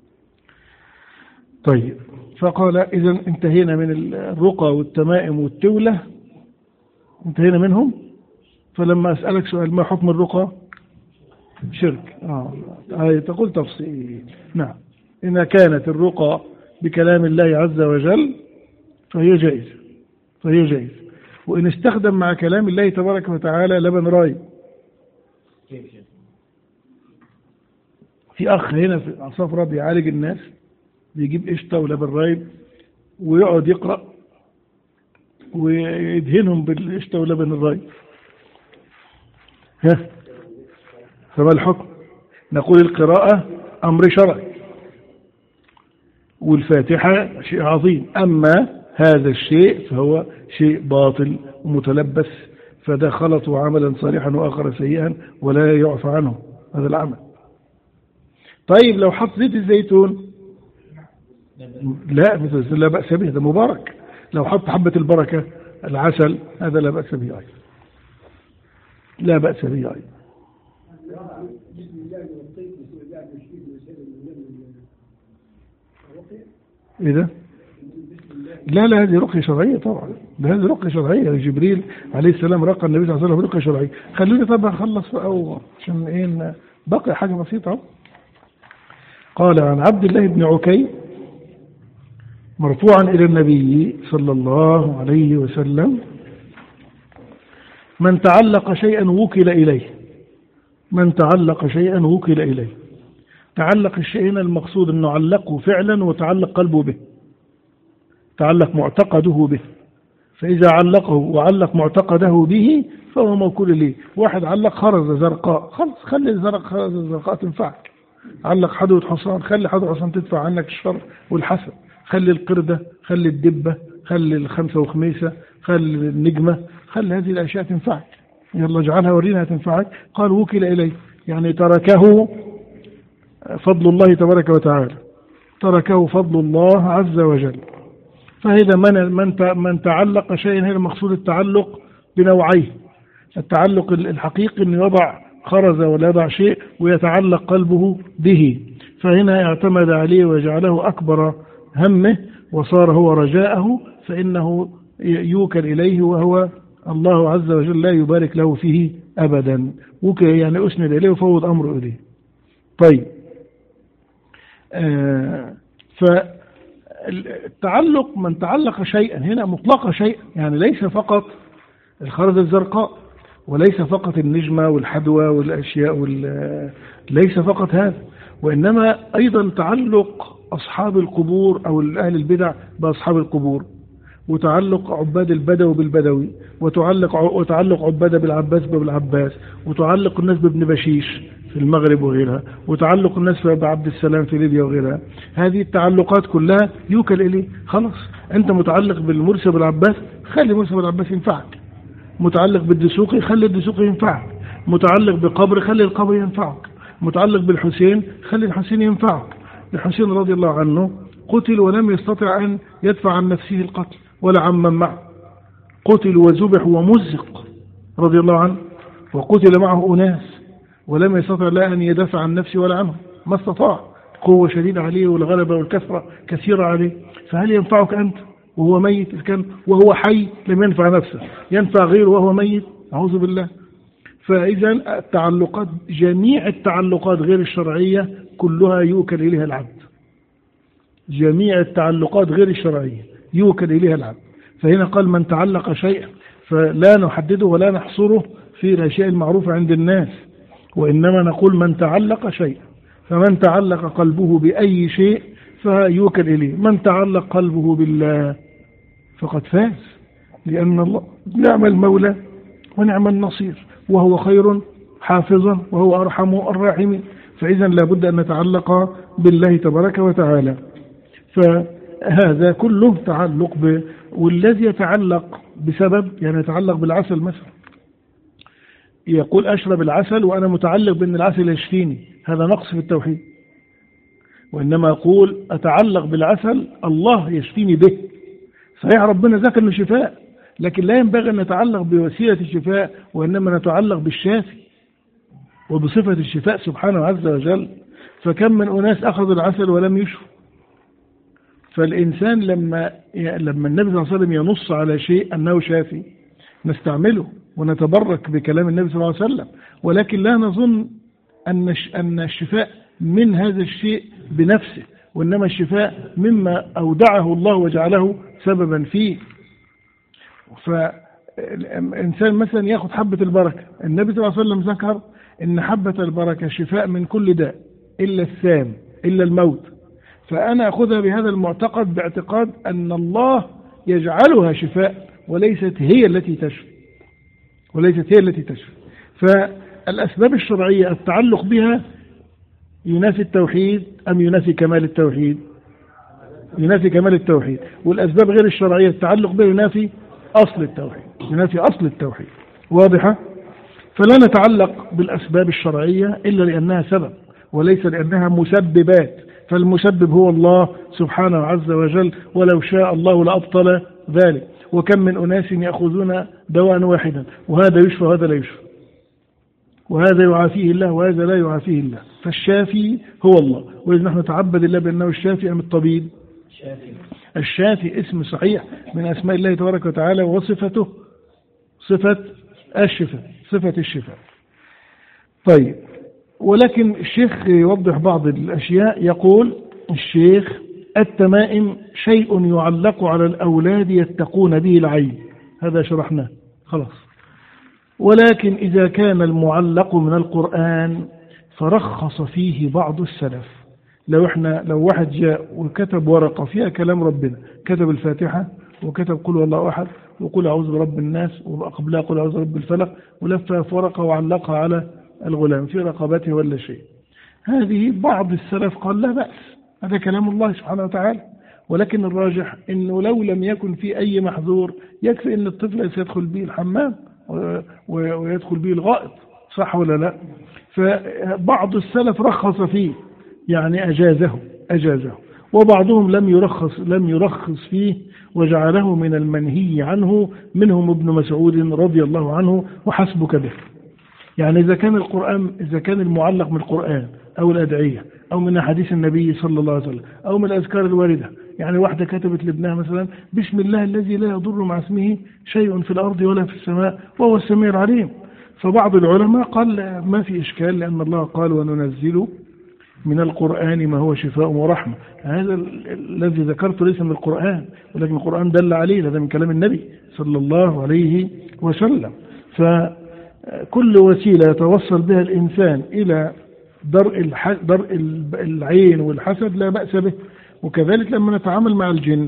طيب، فقال إذا انتهينا من الرقى والتمائم والتولة، انتهينا منهم. فلما أسألك سؤال ما حكم الرقى؟ شرك. آه. آه. تقول تفصيل. نعم، إذا كانت الرقى بكلام الله عز وجل فهي جائز فهي جائز وإن استخدم مع كلام الله تبارك وتعالى لبن رايب. في أخ هنا في عصافرة بيعالج الناس، بيجيب قشطة ولبن رايب ويقعد يقرأ ويدهنهم بالقشطة ولبن الرايب. ها، فما الحكم؟ نقول القراءة أمر شرعي والفاتحة شيء عظيم، أما هذا الشيء فهو شيء باطل ومتلبس، فده خلط عملا صالحا وآخر سيئا ولا يعفى عنه هذا العمل. طيب، لو حط زيت الزيتون لا مثل لا بأس به، ده مبارك، لو حط حبة البركة العسل هذا لا بأس به أيضا، لا بأس به أيضا. إيه ده؟ لا لا هذه رقية شرعية طبعا، ده هذه رقية شرعية. جبريل عليه السلام رقى النبي صلى الله عليه وسلم برقية شرعية. خلوني طبعا أخلص أو عشان إيه بقي حاجة بسيطة. قال عن عبد الله بن عكي مرفوعا إلى النبي صلى الله عليه وسلم: من تعلق شيئا وكل إليه. من تعلق شيئا وكل إليه. تعلق الشيء هنا المقصود أنه علقه فعلا وتعلق قلبه به، تعلق معتقده به. فإذا علقه وعلق معتقده به فهو موكول إليه. واحد علق خرزة زرقاء، خلص خلي الخرزة الزرقاء تنفعك. علق حدوة حصان، خلي حدوة حصان تدفع عنك الشر والحسد. خلي القردة، خلي الدبة، خلي الخمسة وخميسة، خلي النجمة، خلي هذه الأشياء تنفعك. يلا اجعلها ورينها تنفعك. قال وكل إليه، يعني تركه فضل الله تبارك وتعالى، تركه فضل الله عز وجل. فهذا من من من تعلق شيئا، هنا المقصود التعلق بنوعيه. التعلق الحقيقي أن يضع خرزة ولا يضع شيء ويتعلق قلبه به، فهنا اعتمد عليه وجعله أكبر همه وصار هو رجاءه، فإنه يوكل إليه وهو الله عز وجل لا يبارك له فيه أبدا. وكل يعني أسند إليه وفوض أمره إليه. طيب آه فالتعلق من تعلق شيئا هنا مطلق شيئا، يعني ليس فقط الخرزة الزرقاء وليس فقط النجمة والحدوى والأشياء وال... ليس فقط هذا، وإنما أيضا تعلق أصحاب القبور أو أهل البدع بأصحاب القبور، وتعلق عباد البدو بالبدوي، وتعلق وتعلق عبادة بالعباس بالعباس، وتعلق الناس بابن بشيش في المغرب وغيرها، وتعلق الناس بعبد السلام في ليبيا وغيرها. هذه التعلقات كلها يوكل إليه. خلاص أنت متعلق بالمرسي بالعباس، خلي مرسي بالعباس ينفعك. متعلق بالدسوقي، خلي الدسوقي ينفعك. متعلق بقبر، خلي القبر ينفعك. متعلق بالحسين، خلي الحسين ينفعك. الحسين رضي الله عنه قتل ولم يستطع أن يدفع عن نفسه القتل ولا عن من معه، قتل وذبح ومزق رضي الله عنه، وقتل معه أناس ولم يستطع لا أن يدافع عن نفسه ولا عنه، ما استطاع، قوة شديدة عليه والغلبة والكثرة كثيرة عليه. فهل ينفعك أنت وهو ميت؟ كان وهو حي لم ينفع نفسه، ينفع غيره وهو ميت؟ أعوذ بالله. فإذا التعلقات، جميع التعلقات غير الشرعية كلها يوكل إليها العبد، جميع التعلقات غير الشرعية يوكل إليها العبد. فهنا قال من تعلق شيئا، فلا نحدده ولا نحصره في الأشياء المعروفة عند الناس، وإنما نقول من تعلق شيئا. فمن تعلق قلبه بأي شيء فيوكل إليه. من تعلق قلبه بالله فقد فاز، لأن الله نعم المولى ونعم النصير، وهو خير حافظا وهو أرحم الراحمين. فإذا لابد أن نتعلق بالله تبارك وتعالى. فهذا كله تعلق ب... والذي يتعلق بسبب، يعني يتعلق بالعسل مثلا، يقول أشرب العسل وأنا متعلق بأن العسل يشفيني، هذا نقص في التوحيد. وإنما أقول أتعلق بالعسل الله يشفيني به. صحيح ربنا ذكر أنه شفاء، لكن لا ينبغي أن نتعلق بوسيلة الشفاء، وإنما نتعلق بالشافي وبصفة الشفاء سبحانه عز وجل. فكم من أناس أخذوا العسل ولم يشفوا. فالإنسان لما لما النبي صلى الله عليه وسلم ينص على شيء أنه شافي نستعمله ونتبرك بكلام النبي صلى الله عليه وسلم، ولكن لا نظن أن أن الشفاء من هذا الشيء بنفسه، وإنما الشفاء مما أودعه الله وجعله سببا فيه. فالإنسان مثلا يأخذ حبة البركة، النبي صلى الله عليه وسلم ذكر إن حبة البركة شفاء من كل داء إلا السام إلا الموت. فأنا أخذها بهذا المعتقد، باعتقاد أن الله يجعلها شفاء وليست هي التي تشفي، وليست هي التي تشفي. فالأسباب الشرعية التعلق بها ينافي التوحيد أم ينافي كمال التوحيد؟ ينافي كمال التوحيد. والأسباب غير الشرعية التعلق بها ينافي أصل التوحيد، ينافي أصل التوحيد. واضحة؟ فلا نتعلق بالأسباب الشرعية إلا لأنها سبب وليس لأنها مسببات. فالمسبب هو الله سبحانه عز وجل، ولو شاء الله لأبطل ذلك. وكم من أناس يأخذون دواء واحدا وهذا يشفى وهذا لا يشفى، وهذا يعافيه الله وهذا لا يعافيه الله. فالشافي هو الله، وإذا نحن نتعبد الله بأنه الشافي أم الطبيب؟ الشافي اسم صحيح من أسماء الله تبارك وتعالى، وصفته صفة الشفاء، صفة الشفاء. طيب، ولكن الشيخ يوضح بعض الأشياء. يقول الشيخ: التمائم شيء يعلق على الأولاد يتقون به العين، هذا شرحناه خلاص. ولكن إذا كان المعلق من القرآن فرخص فيه بعض السلف. لو احنا لو واحد جاء وكتب ورقة فيها كلام ربنا، كتب الفاتحة وكتب قل والله أحد وقل أعوذ برب الناس وقبلها قل أعوذ برب الفلق، ولفها في ورقة وعلقها على الغلام في رقبته ولا شيء، هذه بعض السلف قال لا بأس، هذا كلام الله سبحانه وتعالى. ولكن الراجح أنه لو لم يكن في أي محظور يكفي أن الطفل سيدخل به الحمام ويدخل به الغائط، صح ولا لا؟ فبعض السلف رخص فيه، يعني أجازه أجازه وبعضهم لم يرخص لم يرخص فيه وجعله من المنهي عنه، منهم ابن مسعود رضي الله عنه وحسبك به. يعني إذا كان القرآن إذا كان المعلق من القرآن أو الأدعية أو من حديث النبي صلى الله عليه وسلم أو من الأذكار الواردة، يعني واحدة كتبت لابنها مثلا بسم الله الذي لا يضر مع اسمه شيء في الأرض ولا في السماء وهو السميع العليم، فبعض العلماء قال ما في إشكال، لأن الله قال وننزل من القرآن ما هو شفاء ورحمة. هذا الذي ذكرته ليس من القرآن، ولكن القرآن دل عليه، هذا من كلام النبي صلى الله عليه وسلم. فكل وسيلة يتوصل بها الإنسان إلى درء درء العين والحسد لا بأس به. وكذلك لما نتعامل مع الجن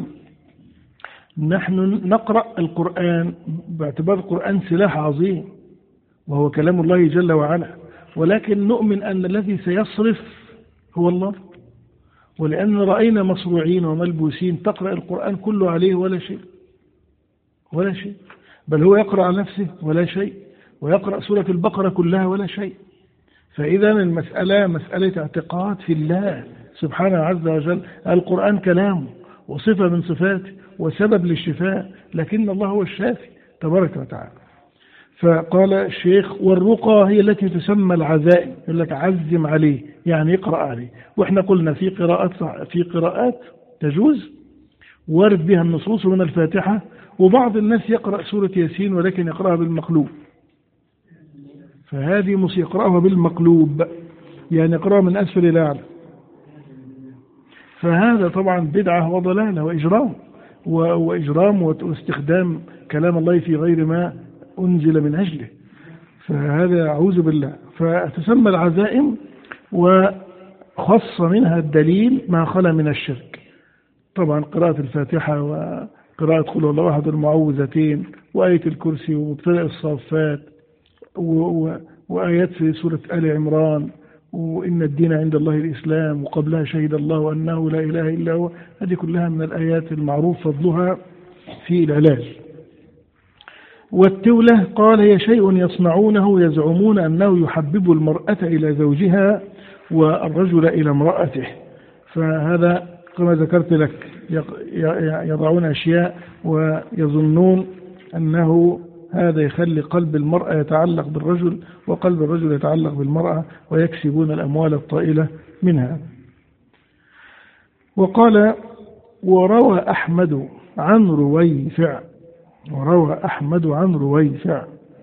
نحن نقرأ القرآن باعتبار القرآن سلاح عظيم وهو كلام الله جل وعلا، ولكن نؤمن أن الذي سيصرف هو الله، ولأن رأينا مصروعين وملبوسين تقرأ القرآن كله عليه ولا شيء ولا شيء، بل هو يقرأ على نفسه ولا شيء، ويقرأ سورة البقرة كلها ولا شيء. فإذا المسألة مسألة اعتقاد في الله سبحانه عز وجل. القرآن كلامه وصفة من صفاته وسبب للشفاء، لكن الله هو الشافي تبارك وتعالى. فقال الشيخ: والرقى هي التي تسمى العزائم، يقول لك عزم عليه يعني يقرأ عليه. وإحنا قلنا في قراءات في قراءات تجوز وارد بها النصوص من الفاتحة، وبعض الناس يقرأ سورة ياسين ولكن يقرأها بالمقلوب، فهذه مص يقرأها بالمقلوب يعني يقرأها من أسفل إلى أعلى، فهذا طبعا بدعة وضلالة وإجرام وإجرام واستخدام كلام الله في غير ما أنزل من أجله، فهذا أعوذ بالله. فتسمى العزائم وخص منها الدليل ما خلا من الشرك، طبعا قراءة الفاتحة وقراءة قل هو الله أحد المعوذتين وآية الكرسي ومبتدأ الصافات وآيات في سورة آل عمران وإن الدين عند الله الإسلام وقبلها شهد الله أنه لا إله إلا هو، هذه كلها من الآيات المعروف فضلها في العلاج. والتولة قال هي شيء يصنعونه يزعمون أنه يحبب المرأة إلى زوجها والرجل إلى امرأته، فهذا كما ذكرت لك يضعون أشياء ويظنون أنه هذا يخلي قلب المرأة يتعلق بالرجل وقلب الرجل يتعلق بالمرأة ويكسبون الأموال الطائلة منها. وقال: وروى أحمد عن رويفع وروى أحمد عن رويفع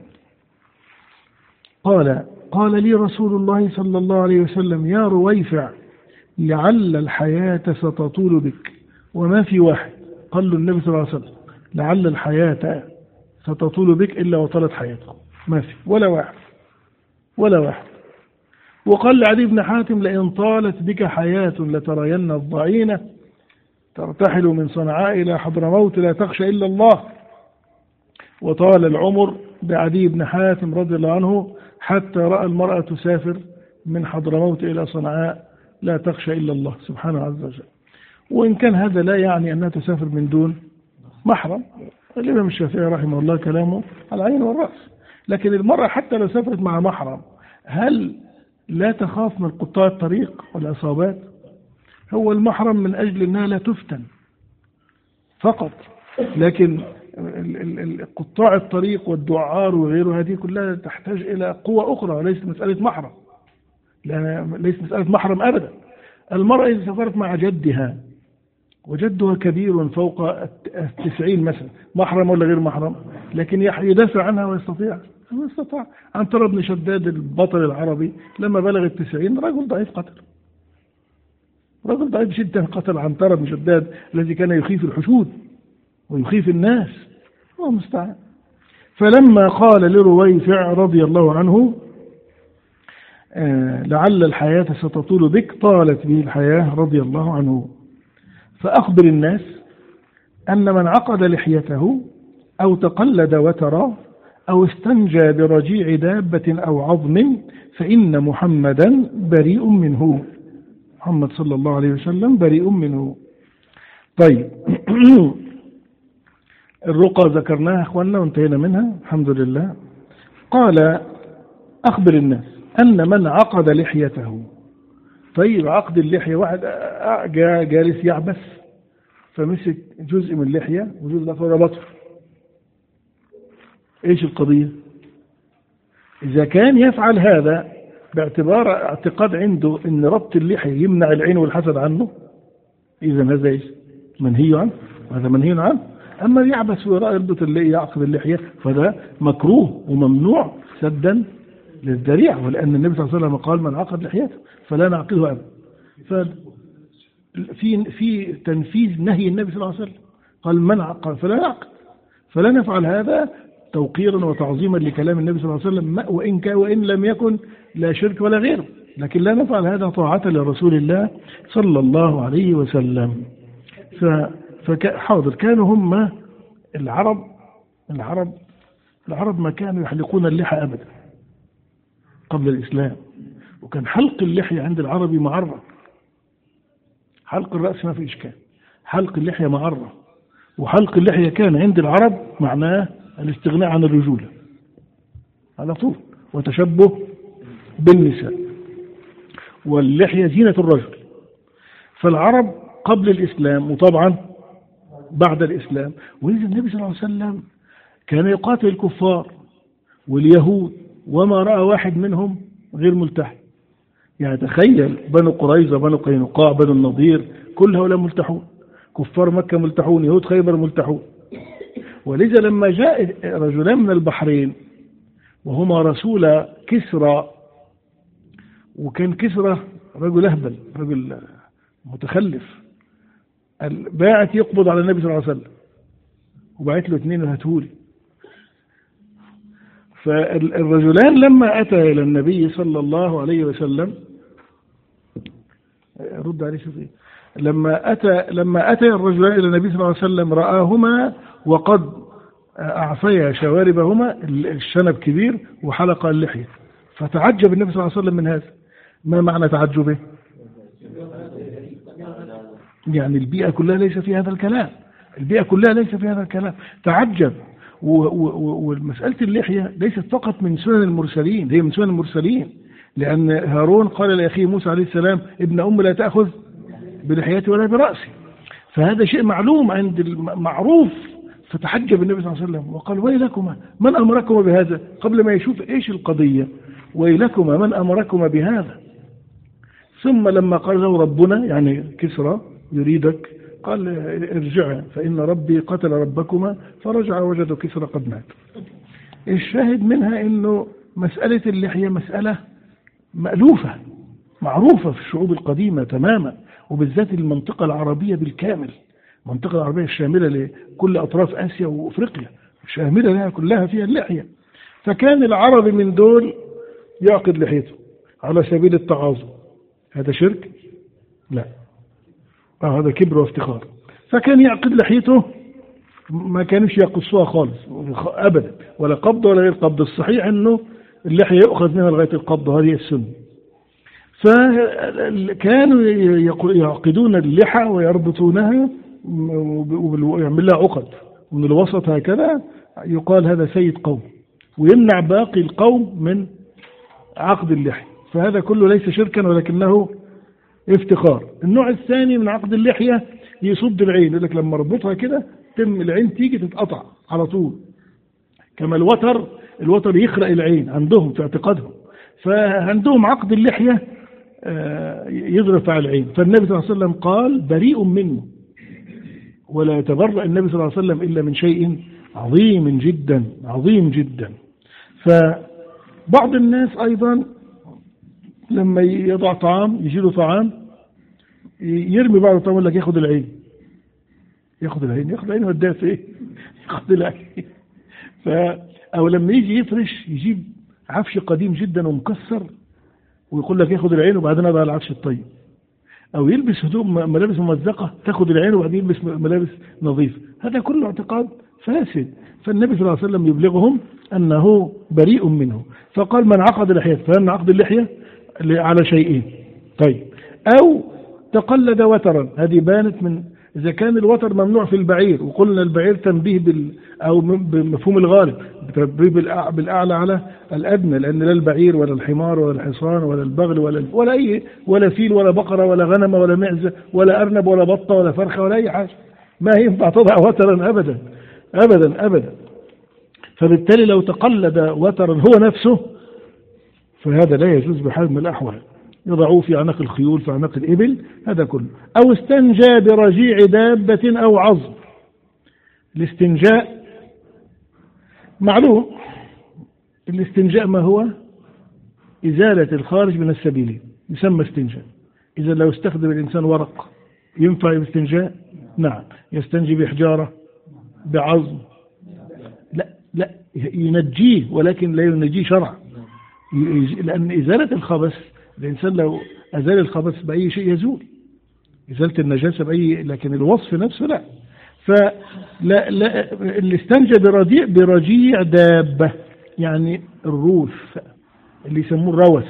قال: قال لي رسول الله صلى الله عليه وسلم: يا رويفع لعل الحياة ستطول بك. وما في واحد قال له النبي صلى الله عليه وسلم لعل الحياة ستطول بك إلا وطلت حياته، ما في ولا واحد ولا واحد. وقال لعدي بن حاتم: لئن طالت بك حياة لترين الضعينة ترتحل من صنعاء إلى حضرموت لا تخشى إلا الله. وطال العمر بعدي بن حاتم رضي الله عنه حتى رأى المرأة تسافر من حضرموت إلى صنعاء لا تخشى إلا الله سبحانه عز وجل. وإن كان هذا لا يعني أنها تسافر من دون محرم، الإمام الشافعي رحمه الله كلامه على العين والرأس، لكن المرأة حتى لو سافرت مع محرم هل لا تخاف من قطاع الطريق والعصابات؟ هو المحرم من أجل أنها لا تفتن فقط، لكن قطاع الطريق والدعار وغيره هذه كلها تحتاج إلى قوة أخرى وليست مسألة محرم، لأن ليست مسألة محرم أبدا. المرأة إذا سافرت مع جدها وجدها كبير فوق التسعين مثلا، محرم ولا غير محرم؟ لكن يدافع عنها ويستطيع استطاع. عنترة بن شداد البطل العربي لما بلغ التسعين رجل ضعيف قتل، رجل ضعيف جدا قتل عنترة بن شداد الذي كان يخيف الحشود ويخيف الناس، هو مستعان. فلما قال لرويفع رضي الله عنه آه لعل الحياة ستطول بك، طالت به الحياة رضي الله عنه. فأخبر الناس أن من عقد لحيته أو تقلد وترى أو استنجى برجيع دابة أو عظم فإن محمدا بريء منه، محمد صلى الله عليه وسلم بريء منه. طيب الرقى ذكرناها أخواننا وانتهينا منها الحمد لله. قال أخبر الناس أن من عقد لحيته. طيب عقد اللحية، واحد جاء جالس يعبس فمسك جزء من اللحية وجزء ده فربطه، ايش القضية؟ إذا كان يفعل هذا باعتبار اعتقاد عنده ان ربط اللحية يمنع العين والحسد عنه، إذا هذا ايش؟ منهي عنه، وهذا منهي عنه. أما يعبس وراء يربط يعقد اللحية فده مكروه وممنوع سدا للذريعة، ولأن النبي صلى الله عليه وسلم قال من عقد لحيته فلا نعقده أبدا. ففي في تنفيذ نهي النبي صلى الله عليه وسلم، قال من عقد فلا نعقد، فلا نفعل هذا توقيرا وتعظيما لكلام النبي صلى الله عليه وسلم، وإن كان وإن لم يكن لا شرك ولا غيره، لكن لا نفعل هذا طاعة لرسول الله صلى الله عليه وسلم. فحاضر كانوا هم العرب العرب العرب ما كانوا يحلقون اللحى أبدا قبل الإسلام، وكان حلق اللحية عند العربي معرة، حلق الرأس ما في إشكال، حلق اللحية معرة. وحلق اللحية كان عند العرب معناه الاستغناء عن الرجولة على طول وتشبه بالنساء، واللحية زينة الرجل. فالعرب قبل الإسلام وطبعا بعد الإسلام، وإذا النبي صلى الله عليه وسلم كان يقاتل الكفار واليهود وما رأى واحد منهم غير ملتحي. يعني تخيل بنو قريظة بنو قينقاع بنو النضير كل هؤلاء ملتحون، كفار مكة ملتحون، يهود خيبر ملتحون. ولذا لما جاء رجلان من البحرين وهما رسول كسرى، وكان كسرى رجل أهبل رجل متخلف، باعت يقبض على النبي صلى الله عليه وسلم وبعت له اثنين هاتولي. فالرجلان لما أتى إلى النبي صلى الله عليه وسلم رد عليه شوفي لما أتى لما أتى الرجلان إلى النبي صلى الله عليه وسلم رآهما وقد أعفيا شواربهما، الشنب كبير وحلق اللحية، فتعجب النبي صلى الله عليه وسلم من هذا. ما معنى تعجبه؟ يعني البيئة كلها ليس في هذا الكلام، البيئة كلها ليس في هذا الكلام، تعجب. ومسألة اللحية ليست فقط من سنن المرسلين، هي من سنن المرسلين، لأن هارون قال لأخيه موسى عليه السلام ابن أم لا تأخذ بلحيتي ولا برأسي، فهذا شيء معلوم عند المعروف. فتحجب النبي صلى الله عليه وسلم وقال ويلكما من أمركما بهذا، قبل ما يشوف إيش القضية، ويلكما من أمركما بهذا. ثم لما قال له ربنا يعني كسرى يريدك، قال ارجع فإن ربي قتل ربكما، فرجع وجد كسرى قد مات. الشاهد منها إنه مسألة اللحية مسألة مألوفة معروفة في الشعوب القديمة تماما، وبالذات المنطقة العربية بالكامل، المنطقة العربية الشاملة لكل أطراف آسيا وأفريقيا، شاملة لها كلها فيها اللحية. فكان العربي من دول يعقد لحيته على سبيل التعاظم، هذا شرك؟ لا، آه هذا كبر وافتخار. فكان يعقد لحيته، ما كانوش يقصوها خالص أبدا، ولا قبض ولا غير قبض. الصحيح أنه اللحية يؤخذ منها لغاية القبض، هذه السنة. فكانوا يعقدون اللحى ويربطونها ويعمل لها عقد ومن الوسط هكذا، يقال هذا سيد قوم، ويمنع باقي القوم من عقد اللحية. فهذا كله ليس شركا ولكنه افتخار. النوع الثاني من عقد اللحية يصد العين، يقول لك لما اربطها كده تم العين تيجي تتقطع على طول. كما الوتر، الوتر يخرق العين عندهم في اعتقادهم، فعندهم عقد اللحية يضرب على العين. فالنبي صلى الله عليه وسلم قال بريء منه، ولا يتبرأ النبي صلى الله عليه وسلم إلا من شيء عظيم جدا عظيم جدا. فبعض الناس أيضا لما يضع طعام، يجي له طعام يرمي بعض الطعام، يقول لك ياخد العين، ياخد العين ياخد العين وديها في ايه؟ ياخد العين. ف أو لما يجي يفرش يجيب عفش قديم جدا ومكسر ويقول لك ياخد العين وبعدين يضع العفش الطيب. أو يلبس هدوم ملابس ممزقة تاخد العين وبعدين يلبس ملابس نظيفة. هذا كله اعتقاد فاسد. فالنبي صلى الله عليه وسلم يبلغهم أنه بريء منه. فقال من عقد اللحية، فإن عقد اللحية على شيئين. طيب، أو تقلد وترا، هذه بانت من إذا كان الوتر ممنوع في البعير، وقلنا البعير تنبيه بال أو بمفهوم الغالب تنبيه بالأعلى على الأدنى، لأن لا البعير ولا الحمار ولا الحصان ولا البغل ولا ولا أي ولا فيل ولا بقرة ولا غنم ولا معزة ولا أرنب ولا بطة ولا فرخة ولا أي حاجة ما ينفع تضع وترا أبدا أبدا أبدا. فبالتالي لو تقلد وترا هو نفسه فهذا لا يجوز بحال من الأحوال. يضعوه في عناق الخيول، في عناق الإبل، هذا كله. أو استنجى برجيع دابة أو عظم. الاستنجاء معلوم، الاستنجاء ما هو؟ إزالة الخارج من السبيلين، يسمى استنجاء. إذا لو استخدم الإنسان ورق ينفع الاستنجاء؟ نعم. يستنجي بحجارة، بعظم، لا لا ينجيه، ولكن لا ينجيه شرعا، لأن إزالة الخبث الإنسان لو أزال الخبث بأي شيء يزول، إزالة النجاسة بأي، لكن الوصف نفسه لا. فلا لا اللي استنجى برجيع برجيع دابة يعني الروث اللي يسموه الروث،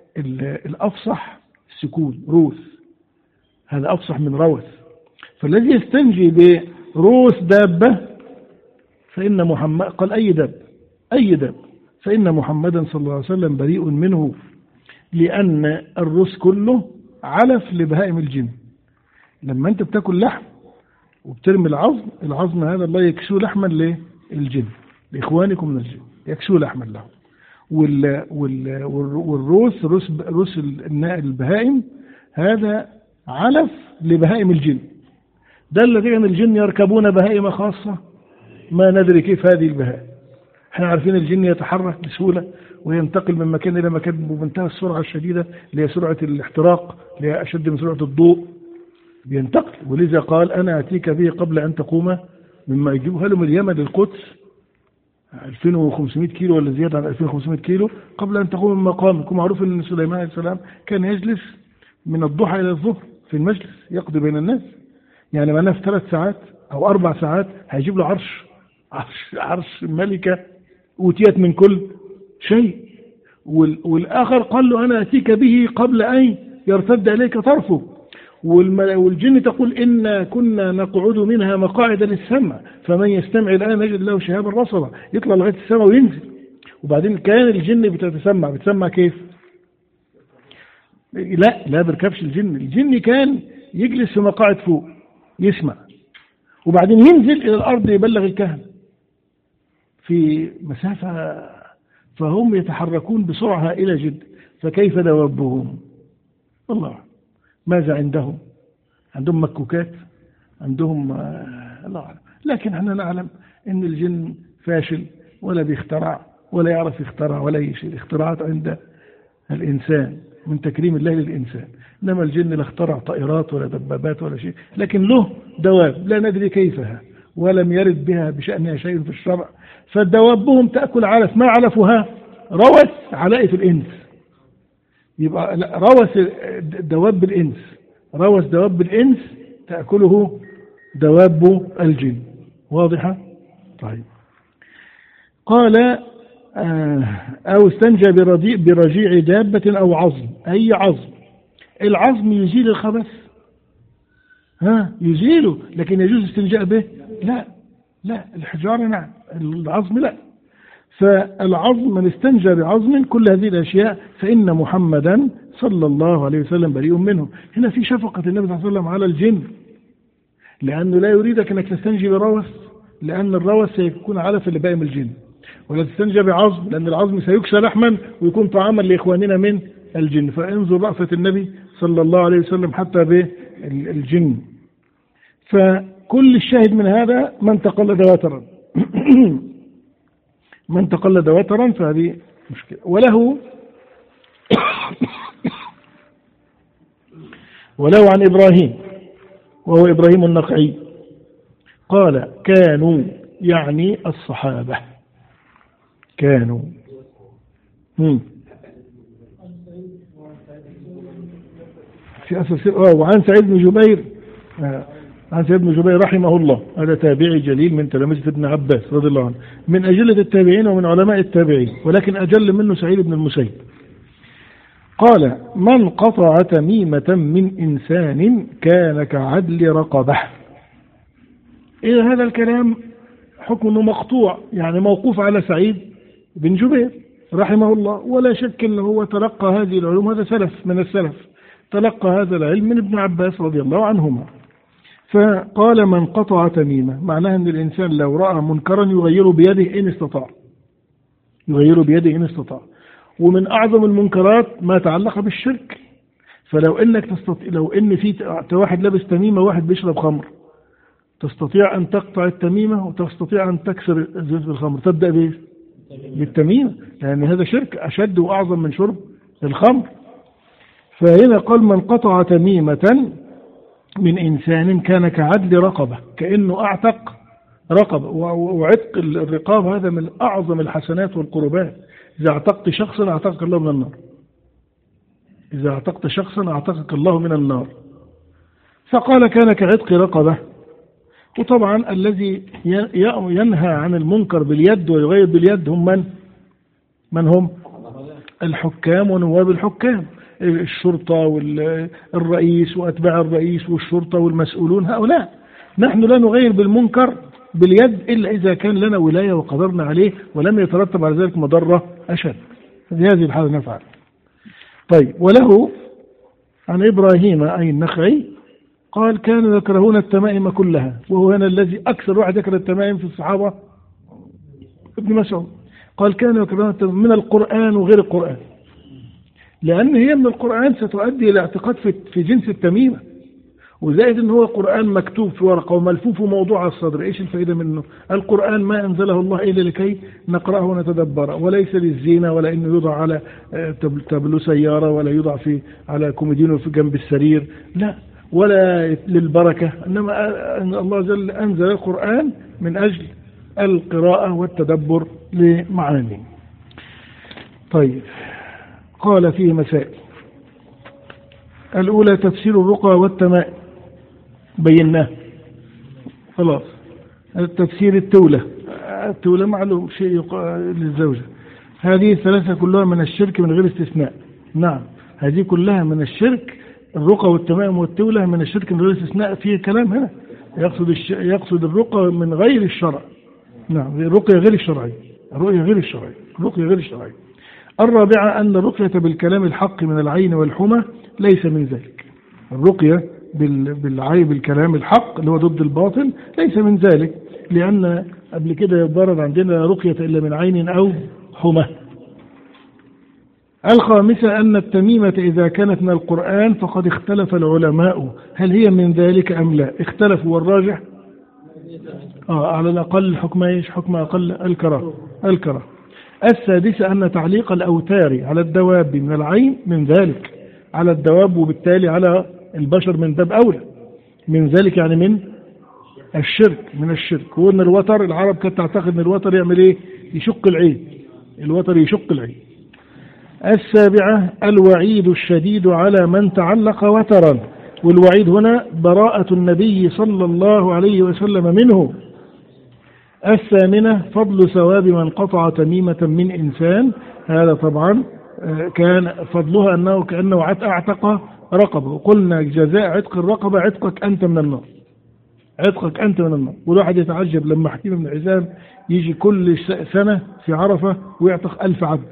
الأفصح السكون روث، هذا أفصح من روث. فالذي يستنجي بروث دابة فإن محمد قال أي داب أي داب فإن محمدا صلى الله عليه وسلم بريء منه، لأن الروث كله علف لبهائم الجن. لما أنت بتاكل لحم وبترمي العظم، العظم هذا الله يكسوه لحما للجن، لإخوانكم من الجن يكسوه لحما له. وال وال والروث روث روث البهائم هذا علف لبهائم الجن. ده الذين الجن يركبون بهائم خاصة ما ندري كيف هذه البهائم. احنا عارفين الجن يتحرك بسهولة وينتقل من مكان إلى مكان بمنتهى السرعة الشديدة اللي هي سرعة الاحتراق اللي هي أشد من سرعة الضوء، بينتقل. ولذا قال أنا أتيك به قبل أن تقوم مما يجيبه له من اليمن للقدس ألفين وخمسمائة كيلو ولا زيادة عن ألفين وخمسمائة كيلو قبل أن تقوم من مقام. يكون معروف أن سليمان عليه السلام كان يجلس من الضحى إلى الظهر في المجلس يقضي بين الناس، يعني معناه في ثلاث ساعات أو أربع ساعات هيجيب له عرش عرش عرش ملكة أوتيت من كل شيء. والآخر قال له أنا أتيك به قبل أن يرتد إليك طرفه. والجن تقول إنا كنا نقعد منها مقاعد للسمع فمن يستمع الآن يجد له شهابا رصدا، يطلع لغاية السماء وينزل. وبعدين كان الجن بتتسمع بتسمع كيف؟ لا لا بركبش الجن. الجن كان يجلس في مقاعد فوق يسمع، وبعدين ينزل إلى الأرض يبلغ الكهنة في مسافة، فهم يتحركون بسرعة هائلة جدا. فكيف دوابهم؟ الله ماذا عندهم؟ عندهم مكوكات، عندهم الله أعلم. لكن احنا نعلم ان الجن فاشل ولا بيخترع ولا يعرف يخترع ولا أي شيء. الاختراعات عند الإنسان من تكريم الله للإنسان، إنما الجن لا اخترع طائرات ولا دبابات ولا شيء، لكن له دواب لا ندري كيفها ولم يرد بها بشأنها شيء في الشرع. فدوابهم تأكل علف، ما علفها؟ روث علائف الإنس. يبقى روث دواب الإنس، روث دواب الإنس تأكله دواب الجن. واضحة؟ طيب. قال أو استنجى برجيع دابة أو عظم. أي عظم؟ العظم يزيل الخبث، ها يزيله، لكن يجوز استنجاء به؟ لا لا. الحجارة نعم، العظم لا. فالعظم من استنجى بعظم كل هذه الأشياء فإن محمدا صلى الله عليه وسلم بريء منه. هنا في شفقة النبي صلى الله عليه وسلم على الجن، لأنه لا يريدك أنك تستنجي بروث، لأن الروث سيكون علفا لبائم الجن، ولا تستنجي بعظم لأن العظم سيكسى لحما ويكون طعاما لإخواننا من الجن. فانظر رأفة النبي صلى الله عليه وسلم حتى بالجن. فكل الشاهد من هذا من تقلد وترا من تقلد وترا فهذه مشكلة. وله ولو عن إبراهيم وهو إبراهيم النخعي قال كانوا يعني الصحابة كانوا مم. في أثر سير آه وعن سعيد بن جبير آه عن سعيد بن جبير رحمه الله، هذا تابعي جليل من تلامذة ابن عباس رضي الله عنه، من أجلة التابعين ومن علماء التابعين، ولكن أجل منه سعيد بن المسيب. قال من قطع تميمة من إنسان كان كعدل رقبة. إيه هذا الكلام؟ حكمه مقطوع، يعني موقوف على سعيد بن جبير رحمه الله، ولا شك أنه هو تلقى هذه العلوم، هذا سلف من السلف، تلقى هذا العلم من ابن عباس رضي الله عنهما. فقال من قطع تميمة، معناها أن الإنسان لو رأى منكرا يغيره بيده إن استطاع، يغيره بيده إن استطاع. ومن أعظم المنكرات ما تعلق بالشرك. فلو إنك تستطيع، لو إن في واحد لابس تميمة واحد بيشرب خمر، تستطيع أن تقطع التميمة وتستطيع أن تكسر زيت الخمر، تبدأ بإيه؟ بالتميمة، لأن هذا شرك أشد وأعظم من شرب الخمر. فهنا قال من قطع تميمة من إنسان كان كعدل رقبة، كأنه أعتق رقبة، وعتق الرقاب هذا من أعظم الحسنات والقربات. إذا اعتقت شخصا اعتقك الله من النار، إذا اعتقت شخصا اعتقك الله من النار. فقال كان كعتق رقبة. وطبعا الذي ينهى عن المنكر باليد ويغير باليد هم من؟ من هم؟ الحكام ونواب الحكام، الشرطة والرئيس وأتباع الرئيس والشرطة والمسؤولون هؤلاء. نحن لا نغير بالمنكر باليد إلا إذا كان لنا ولاية وقدرنا عليه ولم يترتب على ذلك مضرة أشد، في هذه الحالة نفعل. طيب وله عن إبراهيم أي النخعي قال كانوا يكرهون التمائم كلها، وهو هنا الذي أكثر واحد يكره التمائم في الصحابة ابن مسعود. قال كانوا يكرهون التمائم من القرآن وغير القرآن، لأن هي من القرآن ستؤدي إلى اعتقاد في في جنس التميمة، وزائد ان هو قرآن مكتوب في ورقة وملفوف موضوع على الصدر. ايش الفائدة منه؟ القرآن ما انزله الله الا لكي نقرأه ونتدبره، وليس للزينة، ولا انه يوضع على تابلو سيارة، ولا يوضع في على كوميدينو في جنب السرير، لا، ولا للبركة، انما الله جل انزل القرآن من اجل القراءة والتدبر لمعاني. طيب قال فيه مسائل. الأولى تفسير الرقى والتمائم، بيناه خلاص. التفسير التولة، التولة معلوم شيء للزوجة. هذه الثلاثة كلها من الشرك من غير استثناء. نعم هذه كلها من الشرك، الرقى والتمائم والتولة من الشرك من غير استثناء. فيه كلام هنا يقصد الش... يقصد الرقى من غير الشرع. نعم الرقية غير الشرعي، الرقية غير الشرعي، الرقية غير الشرعي. الرابعة أن الرقية بالكلام الحق من العين والحمى ليس من ذلك. الرقية بالعين بالكلام الحق اللي هو ضد الباطل ليس من ذلك، لأن قبل كده يبرد عندنا رقية إلا من عين أو حمى. الخامسة أن التميمة إذا كانت من القرآن فقد اختلف العلماء هل هي من ذلك أم لا. اختلفوا والراجح آه على الأقل حكم إيش؟ حكم أقل الكراهة الكراهة. السادسة أن تعليق الأوتار على الدواب من العين من ذلك، على الدواب وبالتالي على البشر من باب أولى من ذلك، يعني من الشرك من الشرك. هو أن الوتر العرب كانت تعتقد أن الوتر يعمل إيه؟ يشق العين، الوتر يشق العين. السابعة الوعيد الشديد على من تعلق وترا، والوعيد هنا براءة النبي صلى الله عليه وسلم منه. الثامنة فضل ثواب من قطع تميمة من إنسان، هذا طبعا كان فضلها أنه كأنه أعتق رقبة، وقلنا جزاء عتق الرقبة عتقك أنت من النار، عتقك أنت من النار. والواحد يتعجب لما حكيم بن حزام يجي كل سنة في عرفة ويعتق ألف عبد،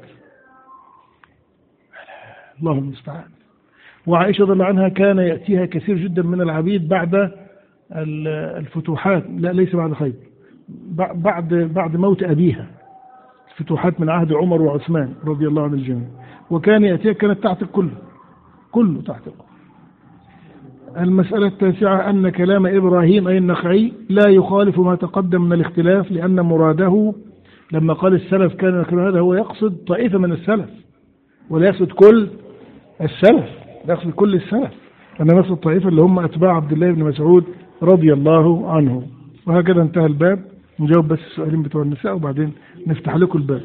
الله المستعان. وعائشة رضي الله عنها كان يأتيها كثير جدا من العبيد بعد الفتوحات، لا ليس بعد خيبر، بعد بعد موت أبيها، الفتوحات من عهد عمر وعثمان رضي الله عن الجميع، وكان يأتيها كانت تعتق كله كله تعتق. المسألة التاسعة أن كلام إبراهيم أي النخعي لا يخالف ما تقدم من الاختلاف، لأن مراده لما قال السلف كان هذا هو يقصد طائفة من السلف ولا يقصد كل السلف، يقصد كل السلف، أنا يقصد الطائفة اللي هم أتباع عبد الله بن مسعود رضي الله عنه. وهكذا انتهى الباب. نجاوب بس السؤالين بتوع النساء وبعدين نفتح لكم الباب.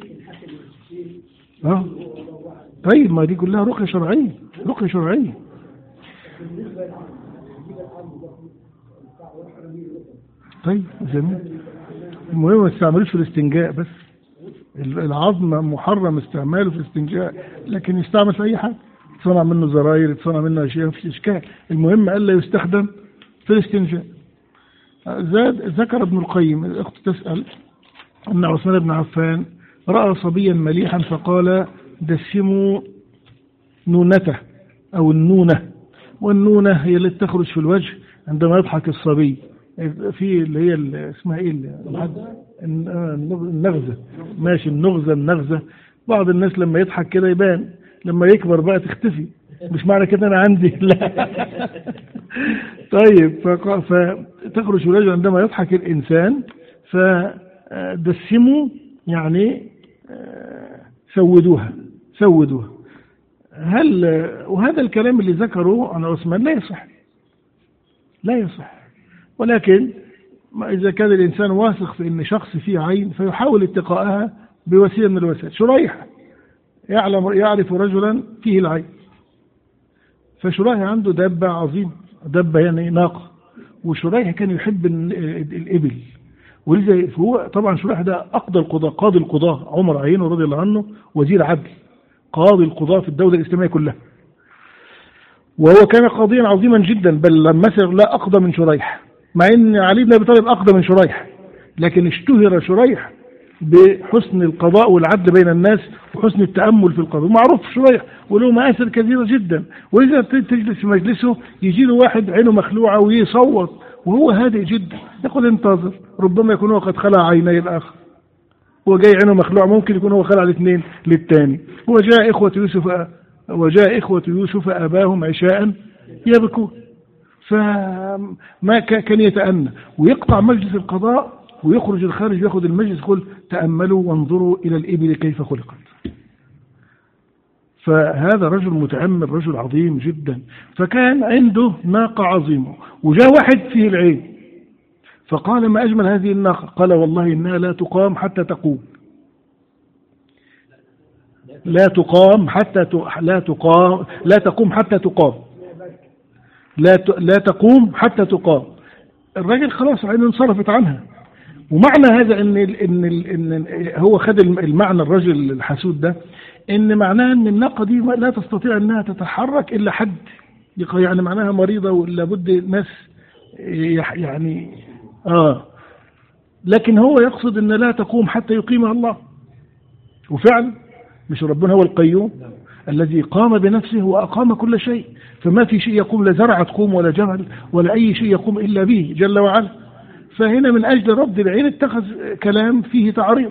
اه طيب ما دي كلها رقية شرعية، رقية شرعية. طيب جميل. المهم ما تستعملوش في الاستنجاء بس، العظم محرم استعماله في الاستنجاء، لكن يستعمل في اي حاجة، يتصنع منه زراير، يتصنع منه اشياء، مفيش اشكال. المهم الا يستخدم في الاستنجاء. زاد ذكر ابن القيم، الاخت تسأل ان عثمان بن عفان رأى صبيا مليحا فقال دسموا نونته او النونة، والنونة هي التي تخرج في الوجه عندما يضحك الصبي، في اللي هي اللي اسمها ايه النغزة، ماشي النغزة النغزة. بعض الناس لما يضحك كده يبان، لما يكبر بقى تختفي، مش معنى كده انا عندي لا. طيب فتخرج في الوجه عندما يضحك الانسان، فدسموا يعني سودوها سودوها. هل وهذا الكلام اللي ذكره عن عثمان لا يصح، لا يصح، ولكن إذا كان الإنسان واثق في أن شخص فيه عين فيحاول اتقاءها بوسيلة من الوسائل. شريح يعلم يعرف رجلا فيه العين، فشريح عنده دابة عظيم، دابة يعني ناقة، وشريح كان يحب الإبل، ولذا هو طبعا شريح ده أقضى القضاء، قاضي القضاء عمر عينه رضي الله عنه، وزير عدل، قاضي القضاء في الدولة الإسلامية كلها، وهو كان قاضيا عظيما جدا، بل لما مثل لا أقضى من شريح، مع أن علي بن أبي طالب أقضى من شريح، لكن اشتهر شريح بحسن القضاء والعدل بين الناس وحسن التأمل في القضاء، معروف شريح وله مآثر كثيرة جدا. وإذا تجلس في مجلسه يجي له واحد عينه مخلوعة ويصوت وهو هادئ جدا، يقول انتظر، ربما يكون هو قد خلع عيني الآخر، هو جاي عينه مخلوعة، ممكن يكون هو خلع الاثنين للتاني. وجاء إخوة يوسف وجاء إخوة يوسف أباهم عشاء يبكون، فما كان يتأنى ويقطع مجلس القضاء ويخرج الخارج يأخذ المجلس يقول تأملوا وانظروا إلى الإبل كيف خلقت. فهذا رجل متأمل، رجل عظيم جدا. فكان عنده ناقة عظيمة، وجاء واحد فيه العين فقال ما أجمل هذه الناقة، قال والله إنها لا تقام حتى تقوم، لا تقام حتى ت... لا تقام لا تقوم حتى تقام لا ت... لا تقوم حتى تقام. الراجل خلاص عينه انصرفت عنها. ومعنى هذا ان ال... ان ال... ان هو خد المعنى الرجل الحسود ده، ان معناه ان الناقه دي لا تستطيع انها تتحرك الا حد، يعني معناها مريضه ولا بد ناس يعني اه لكن هو يقصد ان لا تقوم حتى يقيمها الله. وفعلا مش ربنا هو القيوم الذي قام بنفسه وأقام كل شيء، فما في شيء يقوم، لا زرع تقوم ولا جبل ولا أي شيء يقوم إلا به جل وعلا. فهنا من أجل رد العين اتخذ كلام فيه تعريض.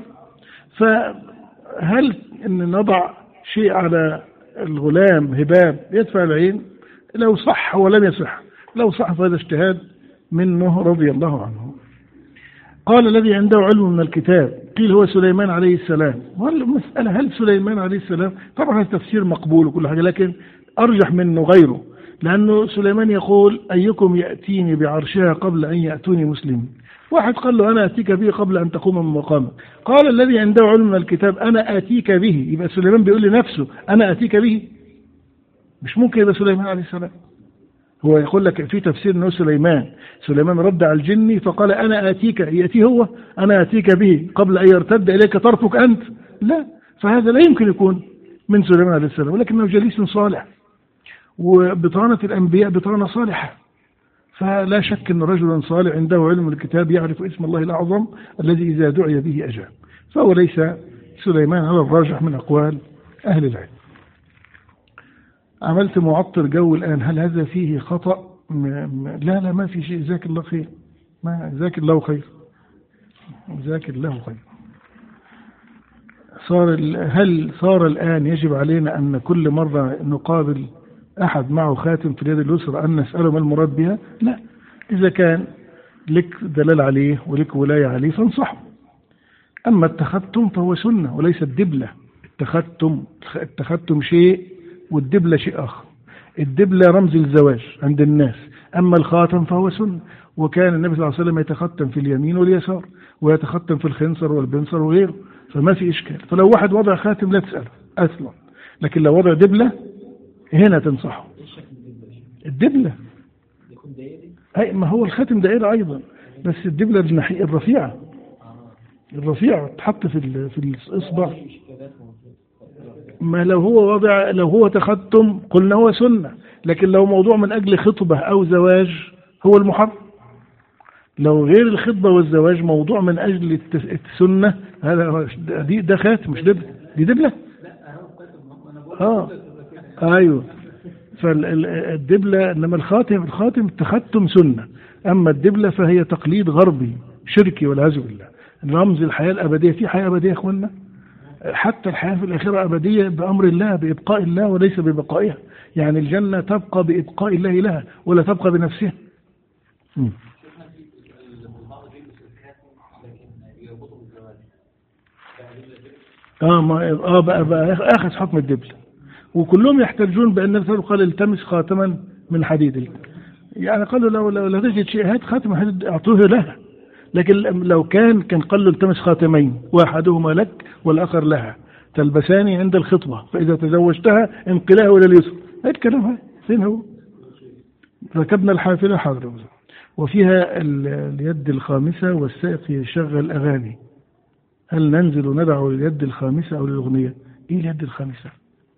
فهل أن نضع شيء على الغلام هباب يدفع العين؟ لو صح ولم يصح، لو صح فهذا اجتهاد منه رضي الله عنه. قال الذي عنده علم من الكتاب، قيل هو سليمان عليه السلام. والمسألة هل سليمان عليه السلام؟ طبعا التفسير مقبول وكل حاجة، لكن أرجح منه غيره، لأنه سليمان يقول أيكم يأتيني بعرشها قبل أن يأتوني مسلمين. واحد قال له أنا أتيك به قبل أن تقوم من مقامك. قال الذي عنده علم من الكتاب أنا أتيك به، يبقى سليمان بيقول لنفسه أنا أتيك به، مش ممكن يبقى سليمان عليه السلام. هو يقول لك في تفسير أنه سليمان سليمان رد على الجن فقال أنا آتيك، يأتي هو أنا آتيك به قبل أن يرتد إليك طرفك أنت، لا، فهذا لا يمكن يكون من سليمان عليه السلام، ولكنه جليس صالح، وبطانة الأنبياء بطانة صالحة، فلا شك أن رجلا صالح عنده علم الكتاب يعرف اسم الله الأعظم الذي إذا دعي به أجاب، فهو ليس سليمان على الراجح من أقوال أهل العلم. عملت معطر جو الآن، هل هذا فيه خطأ لا لا ما في شيء. جزاك الله خير. ما جزاك الله خير. جزاك الله خير. صار هل صار الآن يجب علينا أن كل مرة نقابل أحد معه خاتم في اليد اليسرى أن نسأله ما المراد بها؟ لا. إذا كان لك دلال عليه ولك ولاية عليه فانصحه. أما التختم فهو سنة وليس الدبلة. التختم التختم شيء والدبلة شيء آخر. الدبلة رمز الزواج عند الناس، أما الخاتم فهو سنة. وكان النبي صلى الله عليه وسلم يتختم في اليمين واليسار ويتختم في الخنصر والبنصر وغيره، فما في إشكال. فلو واحد وضع خاتم لا تسأله أصلا، لكن لو وضع دبلة هنا تنصحه. الدبلة أي ما هو الخاتم دائرة أيضا، بس الدبلة الناحية الرفيعة الرفيعة تحط في في الإصبع. ما لو هو وضع لو هو تختم قلنا هو سنة، لكن لو موضوع من أجل خطبة أو زواج هو المحرم. لو غير الخطبة والزواج موضوع من أجل السنة هذا دي ده خاتم مش دبلة. دي دبلة. آه أيوه. فالدبلة إنما الخاتم الخاتم التختم سنة، أما الدبلة فهي تقليد غربي شركي والعياذ بالله. رمز الحياة الأبدية. في حياة أبدية يا إخواننا، حتى الحياة في الآخرة أبدية بأمر الله بإبقاء الله وليس ببقائها. يعني الجنة تبقى بإبقاء الله لها ولا تبقى بنفسها. م. اه ما اه بقى, بقى اخذ حكم الدبل، وكلهم يحتجون بان الرسول قال التمس خاتما من حديد. يعني قالوا لو لو لا تجد شيء هات خاتم حديد اعطوه لها، لكن لو كان كان قال له التمس خاتمين واحدهما لك والاخر لها تلبسان عند الخطبه فاذا تزوجتها انقلاه الى اليسر. هذا الكلام هاي فين هو؟ ركبنا الحافله حاضر وفيها اليد الخامسه والسائق يشغل اغاني. هل ننزل وندعو لليد الخامسة أو للأغنية؟ إيه اليد الخامسة؟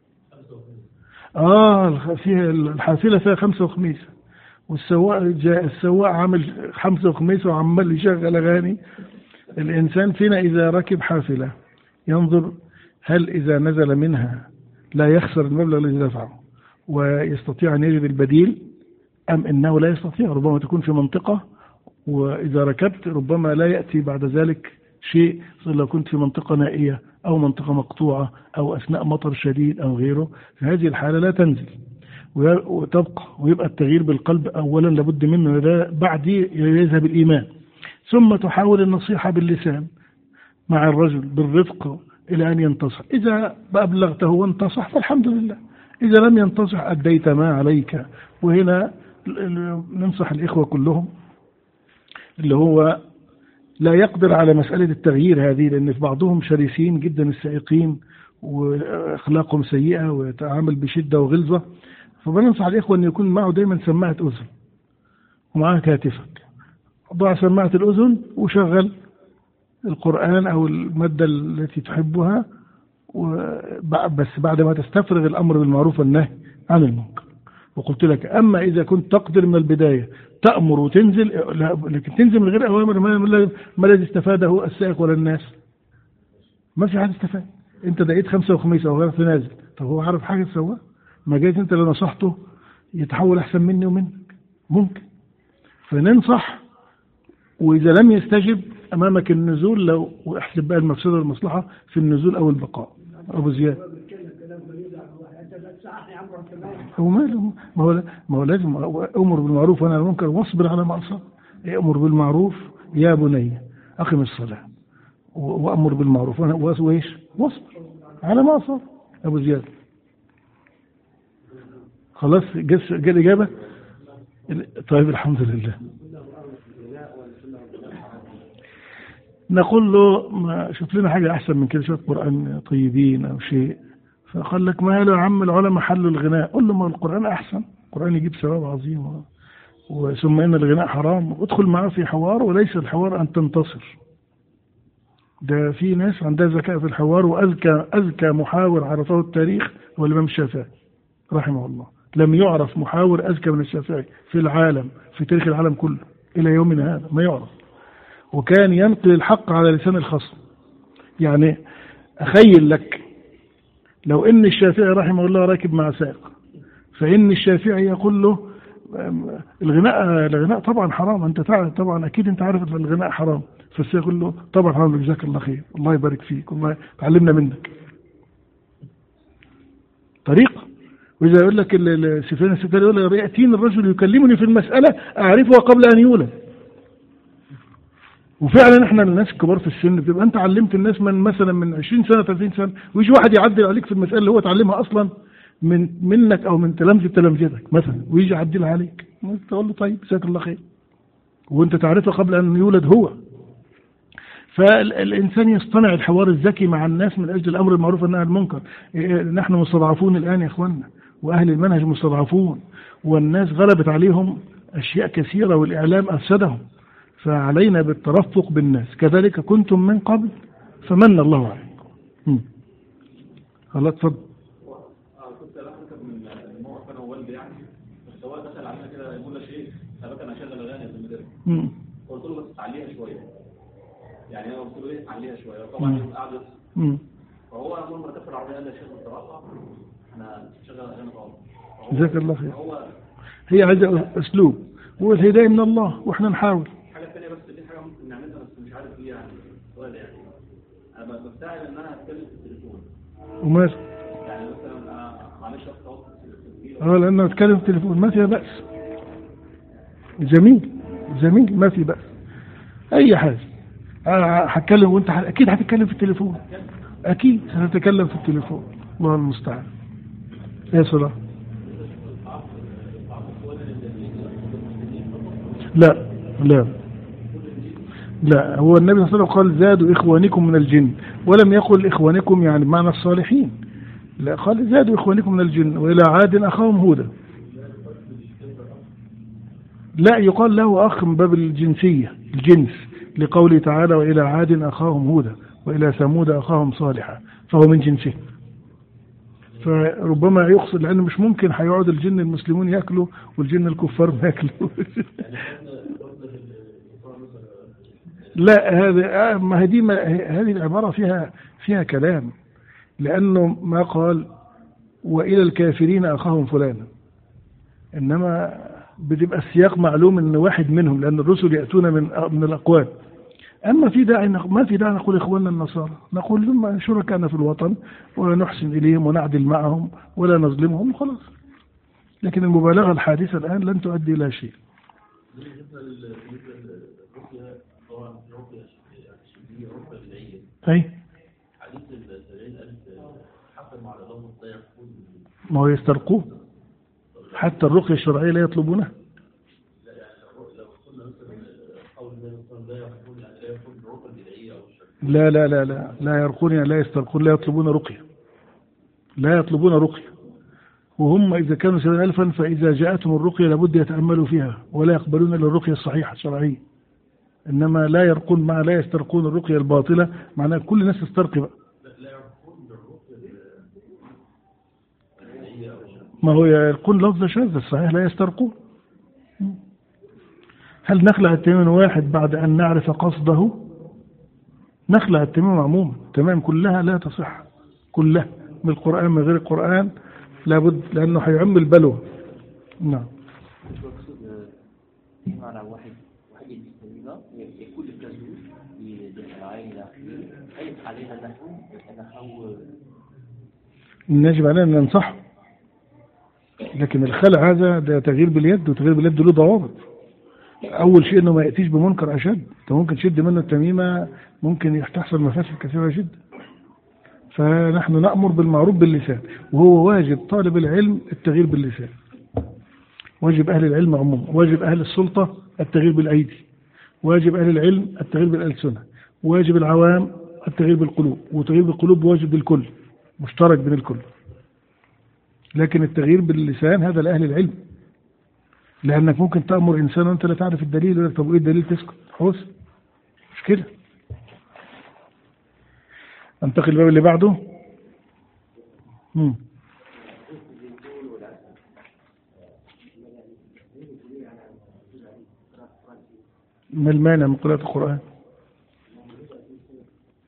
آه فيها الحافلة فيها خمسة وخميسة، والسواق جاء السواق عامل خمسة وخميسة وعمال يشغل أغاني. الإنسان فينا إذا ركب حافلة ينظر هل إذا نزل منها لا يخسر المبلغ الذي دفعه ويستطيع أن يجد البديل، أم إنه لا يستطيع. ربما تكون في منطقة وإذا ركبت ربما لا يأتي بعد ذلك شيء، لو كنت في منطقة نائية أو منطقة مقطوعة أو أثناء مطر شديد أو غيره، في هذه الحالة لا تنزل وتبقى، ويبقى التغيير بالقلب أولا لابد منه، بعد يذهب الإيمان، ثم تحاول النصيحة باللسان مع الرجل بالرفق إلى أن ينتصح. إذا أبلغته وانتصح فالحمد لله، إذا لم ينتصح أديت ما عليك. وهنا ننصح الإخوة كلهم اللي هو لا يقدر على مسألة التغيير هذه، لأن في بعضهم شرسين جدا السائقين وأخلاقهم سيئة ويتعامل بشدة وغلظة، فبننصح الإخوة أن يكون معه دايما سماعة أذن ومعه هاتفك. ضع سماعة الأذن وشغل القرآن أو المادة التي تحبها، بس بعد ما تستفرغ الأمر بالمعروف والنهي عن المنكر. وقلت لك أما إذا كنت تقدر من البداية تأمر وتنزل، لكن تنزل من غير أوامر ما الذي استفاده السائق ولا الناس؟ ما في حد استفاد. أنت دقيت خمسة وخميسة أو غير في نازل، طب هو عارف حاجة تسوى؟ ما جايز أنت لو نصحته يتحول أحسن مني ومنك ممكن. فننصح، وإذا لم يستجب أمامك النزول، لو احسب بقى المفسدة والمصلحة في النزول أو البقاء. أبو زياد هو ماله؟ ما هو ما هو لازم أمر بالمعروف ونهى عن المنكر واصبر على ما أصاب. أمر بالمعروف يا بني أقم الصلاة وأمر بالمعروف وإيش واصبر على ما أصاب. أبو زياد خلاص جاء الإجابة. طيب الحمد لله. نقول له ما شوف لنا حاجة أحسن من كده، شوف قرآن طيبين أو شيء. فقال لك ما له يا عم العلماء حلوا الغناء. قل له ما القرآن أحسن، القرآن يجيب ثواب عظيم، وثم إن الغناء حرام. ادخل معه في حوار، وليس الحوار أن تنتصر. ده في ناس عندها ذكاء في الحوار، وأذكى أذكى محاور عرفه التاريخ هو الإمام الشافعي رحمه الله. لم يعرف محاور أذكى من الشافعي في العالم، في تاريخ العالم كله إلى يومنا هذا ما يعرف. وكان ينقل الحق على لسان الخصم. يعني أخيل لك لو إن الشافعي رحمه الله راكب مع سائق، فإن الشافعي يقول له الغناء الغناء طبعا حرام. أنت تعرف طبعا، أكيد أنت عارف أن الغناء حرام. فالسيد يقول له طبعا حرام، جزاك الله خير، الله يبارك فيك، والله تعلمنا منك طريقة. وإذا يقول لك سفيان الثوري يقول يأتيني الرجل يكلمني في المسألة أعرفها قبل أن يولد. وفعلا احنا الناس الكبار في السن بتبقى انت علمت الناس من مثلا من عشرين سنة ثلاثين سنة، ويجي واحد يعدل عليك في المسألة اللي هو اتعلمها اصلا من منك او من تلامذة تلامذتك مثلا، ويجي يعدلها عليك، تقول له طيب جزاك الله خير، وانت تعرفها قبل ان يولد هو. فالانسان يصطنع الحوار الذكي مع الناس من اجل الامر المعروف والنهي عن المنكر. نحن مستضعفون الان يا اخواننا، واهل المنهج مستضعفون، والناس غلبت عليهم اشياء كثيرة والاعلام افسدهم، فعلينا بالترفق بالناس. كذلك كنتم من قبل فمن الله عليكم. خلاص اتفضل. كنت اركب من الموقف انا ووالدي يعني، فالسواق دخل علينا كده يقول لي شيء خلي انا اشغل اغاني في المدرسه. قلت له بس تعليها شويه، يعني انا قلت له ايه تعليها شويه، وطبعا قعد يصحى. فهو اول ما ركبت العربيه قال لي يا شيخ بصراحه احنا نشغل اغاني خالص. جزاك الله خير. هي عايزه اسلوب، والهدايه من الله واحنا نحاول. حاجه ثانيه بس دي حاجه ممكن نعملها بس مش عارف ايه يعني سؤال يعني. انا بستعجل ان انا اتكلم في التليفون. وماذا؟ يعني مثلا انا معلش اخد اه لانه اتكلم في التليفون ما فيها بأس. جميل جميل ما في بأس. اي حاجه هتكلم وانت اكيد هتتكلم في التليفون، اكيد هتتكلم في التليفون. الله المستعان. يا صلاح لا لا لا، هو النبي صلى الله عليه وسلم قال زادوا إخوانكم من الجن، ولم يقل إخوانكم يعني بمعنى الصالحين، لا قال زادوا إخوانكم من الجن. وإلى عاد أخاهم هودا، لا يقال له أخ من باب الجنسية الجنس، لقوله تعالى وإلى عاد أخاهم هودا وإلى ثمود أخاهم صالحا، فهو من جنسه. فربما يقصد لأنه مش ممكن هيقعد الجن المسلمون يأكلوا والجن الكفار ما يأكلوا. لا هذا ما هذه هذه العبارة فيها فيها كلام، لأنه ما قال وإلى الكافرين أخاهم فلانا، إنما بتبقى السياق معلوم إن واحد منهم، لأن الرسل يأتون من من الأقوام. أما في داعي ما في داعي نقول إخواننا النصارى، نقول لهم شركائنا في الوطن ونحسن إليهم ونعدل معهم ولا نظلمهم خلاص. لكن المبالغة الحادثة الآن لن تؤدي إلى شيء. أي ما هو يسترقوه، حتى الرقية الشرعية لا يطلبونها. لا لا لا لا لا يرقون لا يسترقون، لا يطلبون رقية، لا يطلبون رقية. وهم إذا كانوا سبعين ألفا فإذا جاءتهم الرقية لابد يتأملوا فيها ولا يقبلون إلا الرقية الصحيحة الشرعية. إنما لا يرقون مع لا يسترقون الرقية الباطلة، معناها كل الناس تسترقي بقى. ما هو يرقون لفظ شاذ، الصحيح لا يسترقون. هل نخلع التميم واحد بعد أن نعرف قصده؟ نخلع التميم عموما، تمام كلها لا تصح، كلها من القرآن من غير القرآن لابد، لأنه هيعم البلوى. نعم. على واحد واحد يستمر يكون الكذوب يدخل عين الأخير أي عليها نحو نحو يجب علينا أن ننصح، لكن الخلع هذا ده تغيير باليد، وتغيير باليد له ضوابط. أول شيء إنه ما يأتيش بمنكر أشد، أنت ممكن تشد منه التميمة ممكن تحصل مفاسد كثيرة جدا. فنحن نأمر بالمعروف باللسان، وهو واجب طالب العلم التغيير باللسان، واجب أهل العلم عموما، واجب أهل السلطة التغيير بالأيدي، واجب أهل العلم التغيير بالألسنة، واجب العوام التغيير بالقلوب، وتغيير بالقلوب واجب بالكل، مشترك بين الكل. لكن التغيير باللسان هذا لأهل العلم، لأنك ممكن تأمر إنسان وأنت لا تعرف الدليل، يقول لك طب إيه الدليل؟ تسكت خلاص، مش كده. انتقل الباب اللي بعده. مم. ما المانع من قراءة القرآن؟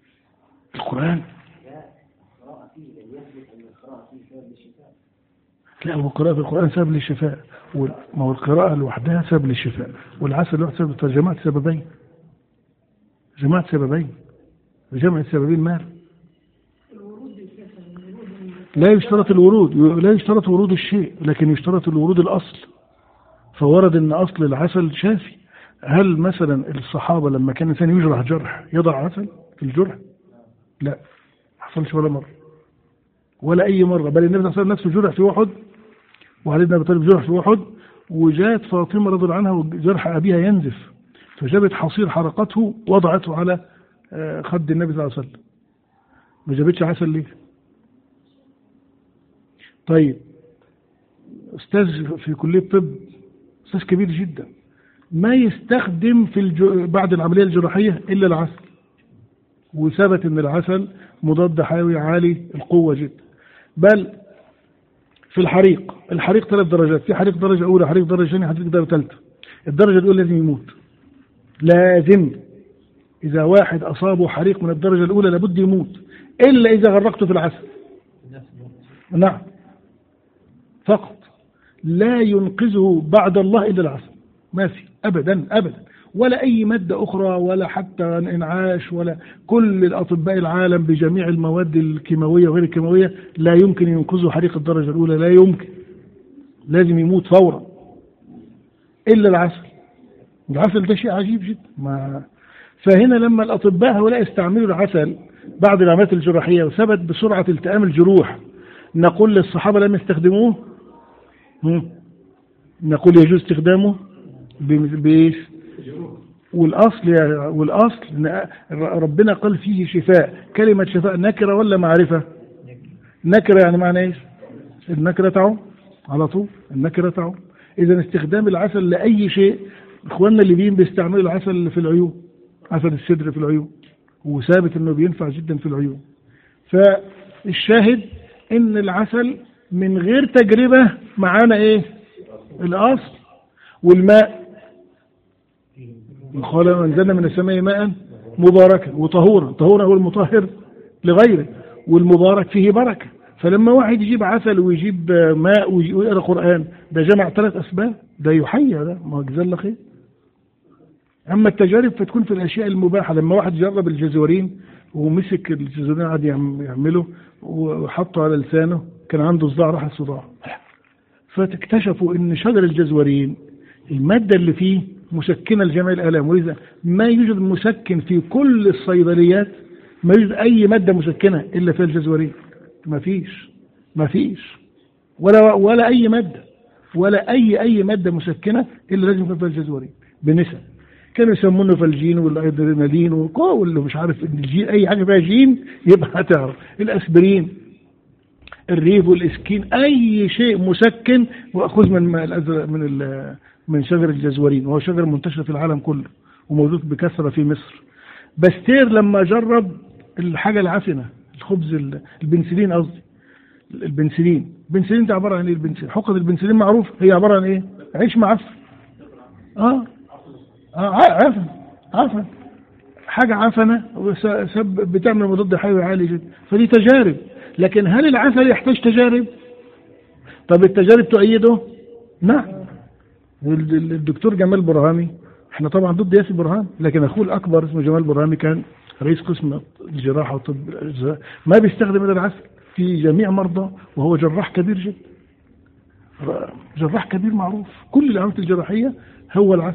القرآن لا، هو قراءة القرآن سبب للشفاء، ما هو القراءة لوحدها سبب للشفاء، والعسل لوحده سبب. فجمعت سببين، جمعت سببين، بجمع السببين مال. لا يشترط الورود، لا يشترط ورود الشيء، لكن يشترط الورود الأصل. فورد ان أصل العسل شافي. هل مثلا الصحابة لما كان الإنسان يجرح جرح يضع عسل في الجرح؟ لا، ما حصلش ولا مرة ولا أي مرة. بل النبي صلى الله عليه وسلم نفسه جرح في أحد، وعلي بن أبي طالب جرح في أحد، وجاءت فاطمة رضي الله عنها وجرح أبيها ينزف، فجابت حصير حرقته وضعته على خد النبي صلى الله عليه وسلم. ما جابتش عسل ليه؟ طيب، أستاذ في كلية طب، أستاذ كبير جدا، ما يستخدم في الج... بعد العملية الجراحية إلا العسل، وثبت أن العسل مضاد حيوي عالي القوة جدا. بل في الحريق، الحريق ثلاث درجات، في حريق درجة أولى، حريق درجة ثانية، حريق درجة ثالثة. الدرجة الأولى لازم يموت، لازم. إذا واحد أصابه حريق من الدرجة الأولى لابد يموت، إلا إذا غرقته في العسل. نعم، فقط. لا ينقذه بعد الله إلا العسل، ما في أبدا أبدا، ولا أي مادة أخرى، ولا حتى انعاش، ولا كل الأطباء العالم بجميع المواد الكيماوية وغير الكيماوية لا يمكن ينقذه حريق الدرجة الأولى، لا يمكن، لازم يموت فورا إلا العسل. العسل ده شيء عجيب جدا. ما فهنا لما الأطباء هؤلاء استعملوا العسل بعد العمليات الجراحية وثبت بسرعة التئام الجروح، نقول للصحابة لم يستخدموه؟ نقول يجوز استخدامه بإيش؟ والأصل والأصل ربنا قال فيه شفاء. كلمة شفاء نكرة ولا معرفة؟ نكرة، يعني معنى إيش؟ النكرة تعم على طول، النكرة تعم. إذا استخدام العسل لأي شيء، إخواننا الليبيين بيستعملوا العسل في العيون، عسل السدر في العيون، وثابت إنه بينفع جدا في العيون. فالشاهد إن العسل من غير تجربة معانا إيه؟ الأصل. والماء، قال أنزلنا من السماء ماء مباركا وطهورا، طهورا هو المطهر لغيره، والمبارك فيه بركة. فلما واحد يجيب عسل ويجيب ماء ويقرأ قرآن، ده جمع ثلاث أسباب، ده يحيى، ده ما جزاه الله خير. أما التجارب فتكون في الأشياء المباحة. لما واحد جرب الجزورين ومسك الجزورين قعد يعمله وحطه على لسانه، كان عنده صداع، راح الصداع. فتكتشفوا ان شجر الجزورين المادة اللي فيه مسكنة لجميع الآلام، ولذا ما يوجد مسكن في كل الصيدليات، ما يوجد أي مادة مسكنة إلا في الجزورين. ما فيش ما فيش ولا ولا أي مادة، ولا أي أي مادة مسكنة إلا لازم يكون في الجزورين بنسب. كانوا يسمونه فالجين والأدرينالين واللي مش عارف الجين، أي حاجة فيها جين يبقى هتعرف. الأسبرين، الريف والإسكين، أي شيء مسكن وأخذ من من من شجر الجزورين، وهو شجر منتشر في العالم كله وموجود بكثرة في مصر. باستير لما جرب الحاجة العفنة، الخبز البنسلين، قصدي البنسلين. البنسلين ده عبارة عن ايه؟ البنسلين، حقة البنسلين معروف، هي عبارة عن ايه؟ عيش معفن. اه اه عفن عفن حاجة عفنة بتعمل مضاد حيوي عالي جدا. فدي تجارب. لكن هل العسل يحتاج تجارب؟ طب التجارب تؤيده؟ نعم. الدكتور جمال برهامي، احنا طبعا ضد ياسر برهان، لكن اخوه الاكبر اسمه جمال برهامي كان رئيس قسم الجراحة وطب، ما بيستخدم الا العسل في جميع مرضى، وهو جراح كبير جدا، جراح كبير معروف، كل العمليات الجراحية هو العسل.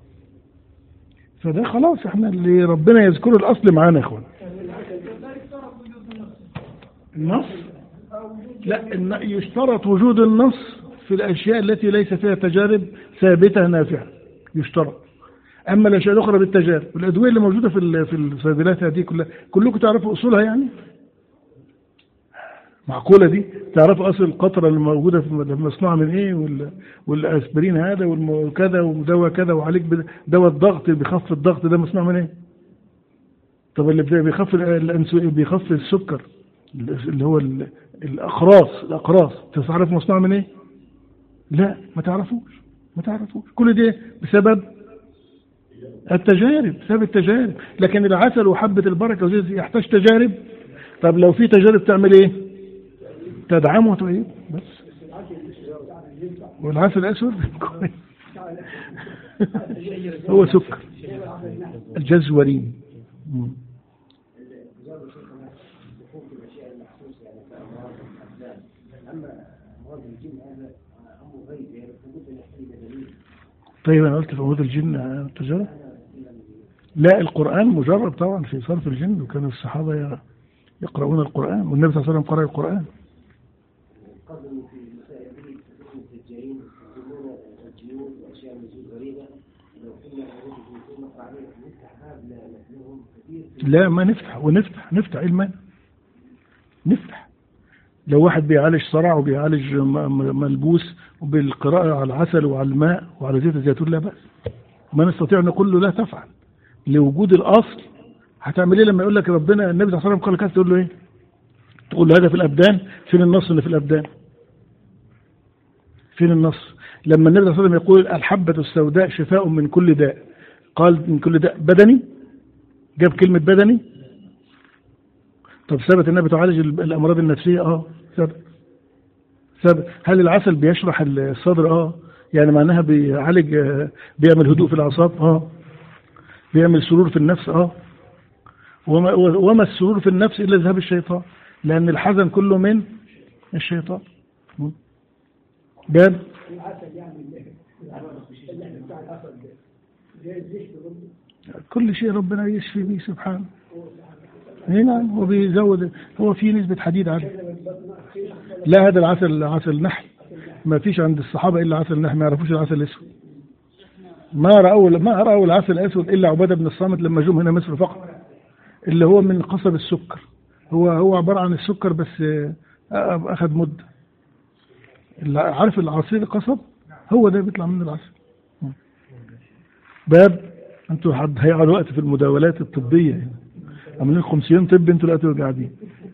فده خلاص احنا اللي ربنا يذكره الاصل معانا يا اخوان. النص؟ لا، يشترط وجود النص في الاشياء التي ليس فيها تجارب ثابتة نافعة، يشترط. اما الاشياء الاخرى بالتجارب، الادوية اللي موجودة في في الصيدليات هذه كلها، كلكم تعرفوا اصولها يعني؟ معقولة دي؟ تعرفوا اصل القطرة اللي موجودة في مصنوعة من ايه، والاسبرين هذا وكذا ودواء كذا، وعليك دواء الضغط بيخفف الضغط، ده مصنوع من ايه؟ طب اللي بيخفف بيخفف السكر اللي هو الاقراص الاقراص تعرف مصنوع من ايه؟ لا، ما تعرفوش ما تعرفوش كل ده بسبب التجارب، بسبب التجارب. لكن العسل وحبة البركة يحتاج تجارب. طب لو في تجارب تعمل ايه؟ تدعمه وتؤيده بس. والعسل الأسود هو سكر الجزورين. طيب أنا قلت في أمور الجن تجرب؟ لا، القرآن مجرب طبعا في صرف الجن، وكانوا الصحابة يقرؤون القرآن، والنبي صلى الله عليه وسلم قرأ القرآن. لا ما نفتح ونفتح نفتح علما نفتح. لو واحد بيعالج صرع وبيعالج ملبوس وبالقراءة على العسل وعلى الماء وعلى زيت الزيتون لا بأس. ما نستطيع أن نقول له لا تفعل لوجود الأصل. هتعمل ايه لما يقول لك ربنا النبي صلى الله عليه وسلم قال كذا؟ تقول له ايه؟ تقول له هذا في الأبدان. فين النص اللي في الأبدان؟ فين النص؟ لما النبي صلى الله عليه وسلم يقول الحبة السوداء شفاء من كل داء، قال من كل داء بدني؟ جاب كلمة بدني؟ طب ثبت النبي تعالج الأمراض النفسية؟ اه ثبت ثبت. هل العسل بيشرح الصدر؟ اه يعني معناها بيعالج، بيعمل هدوء في الأعصاب؟ اه بيعمل سرور في النفس؟ اه وما, وما السرور في النفس إلا ذهاب الشيطان، لأن الحزن كله من الشيطان. باب كل شيء ربنا يشفي به سبحانه. نعم وبيزود، هو في نسبة حديد عليه. لا هذا العسل عسل نحل، ما فيش عند الصحابة إلا عسل نحل، ما يعرفوش العسل الأسود. ما رأوا ما رأوا العسل الأسود إلا عبادة بن الصامت لما جم هنا مصر فقط، اللي هو من قصب السكر. هو هو عبارة عن السكر بس أخذ مدة. عارف العصير القصب هو ده بيطلع من العسل. باب انتوا حد هيقعد وقت في المداولات الطبية، عاملين خمسين طب انتوا دلوقتي قاعدين.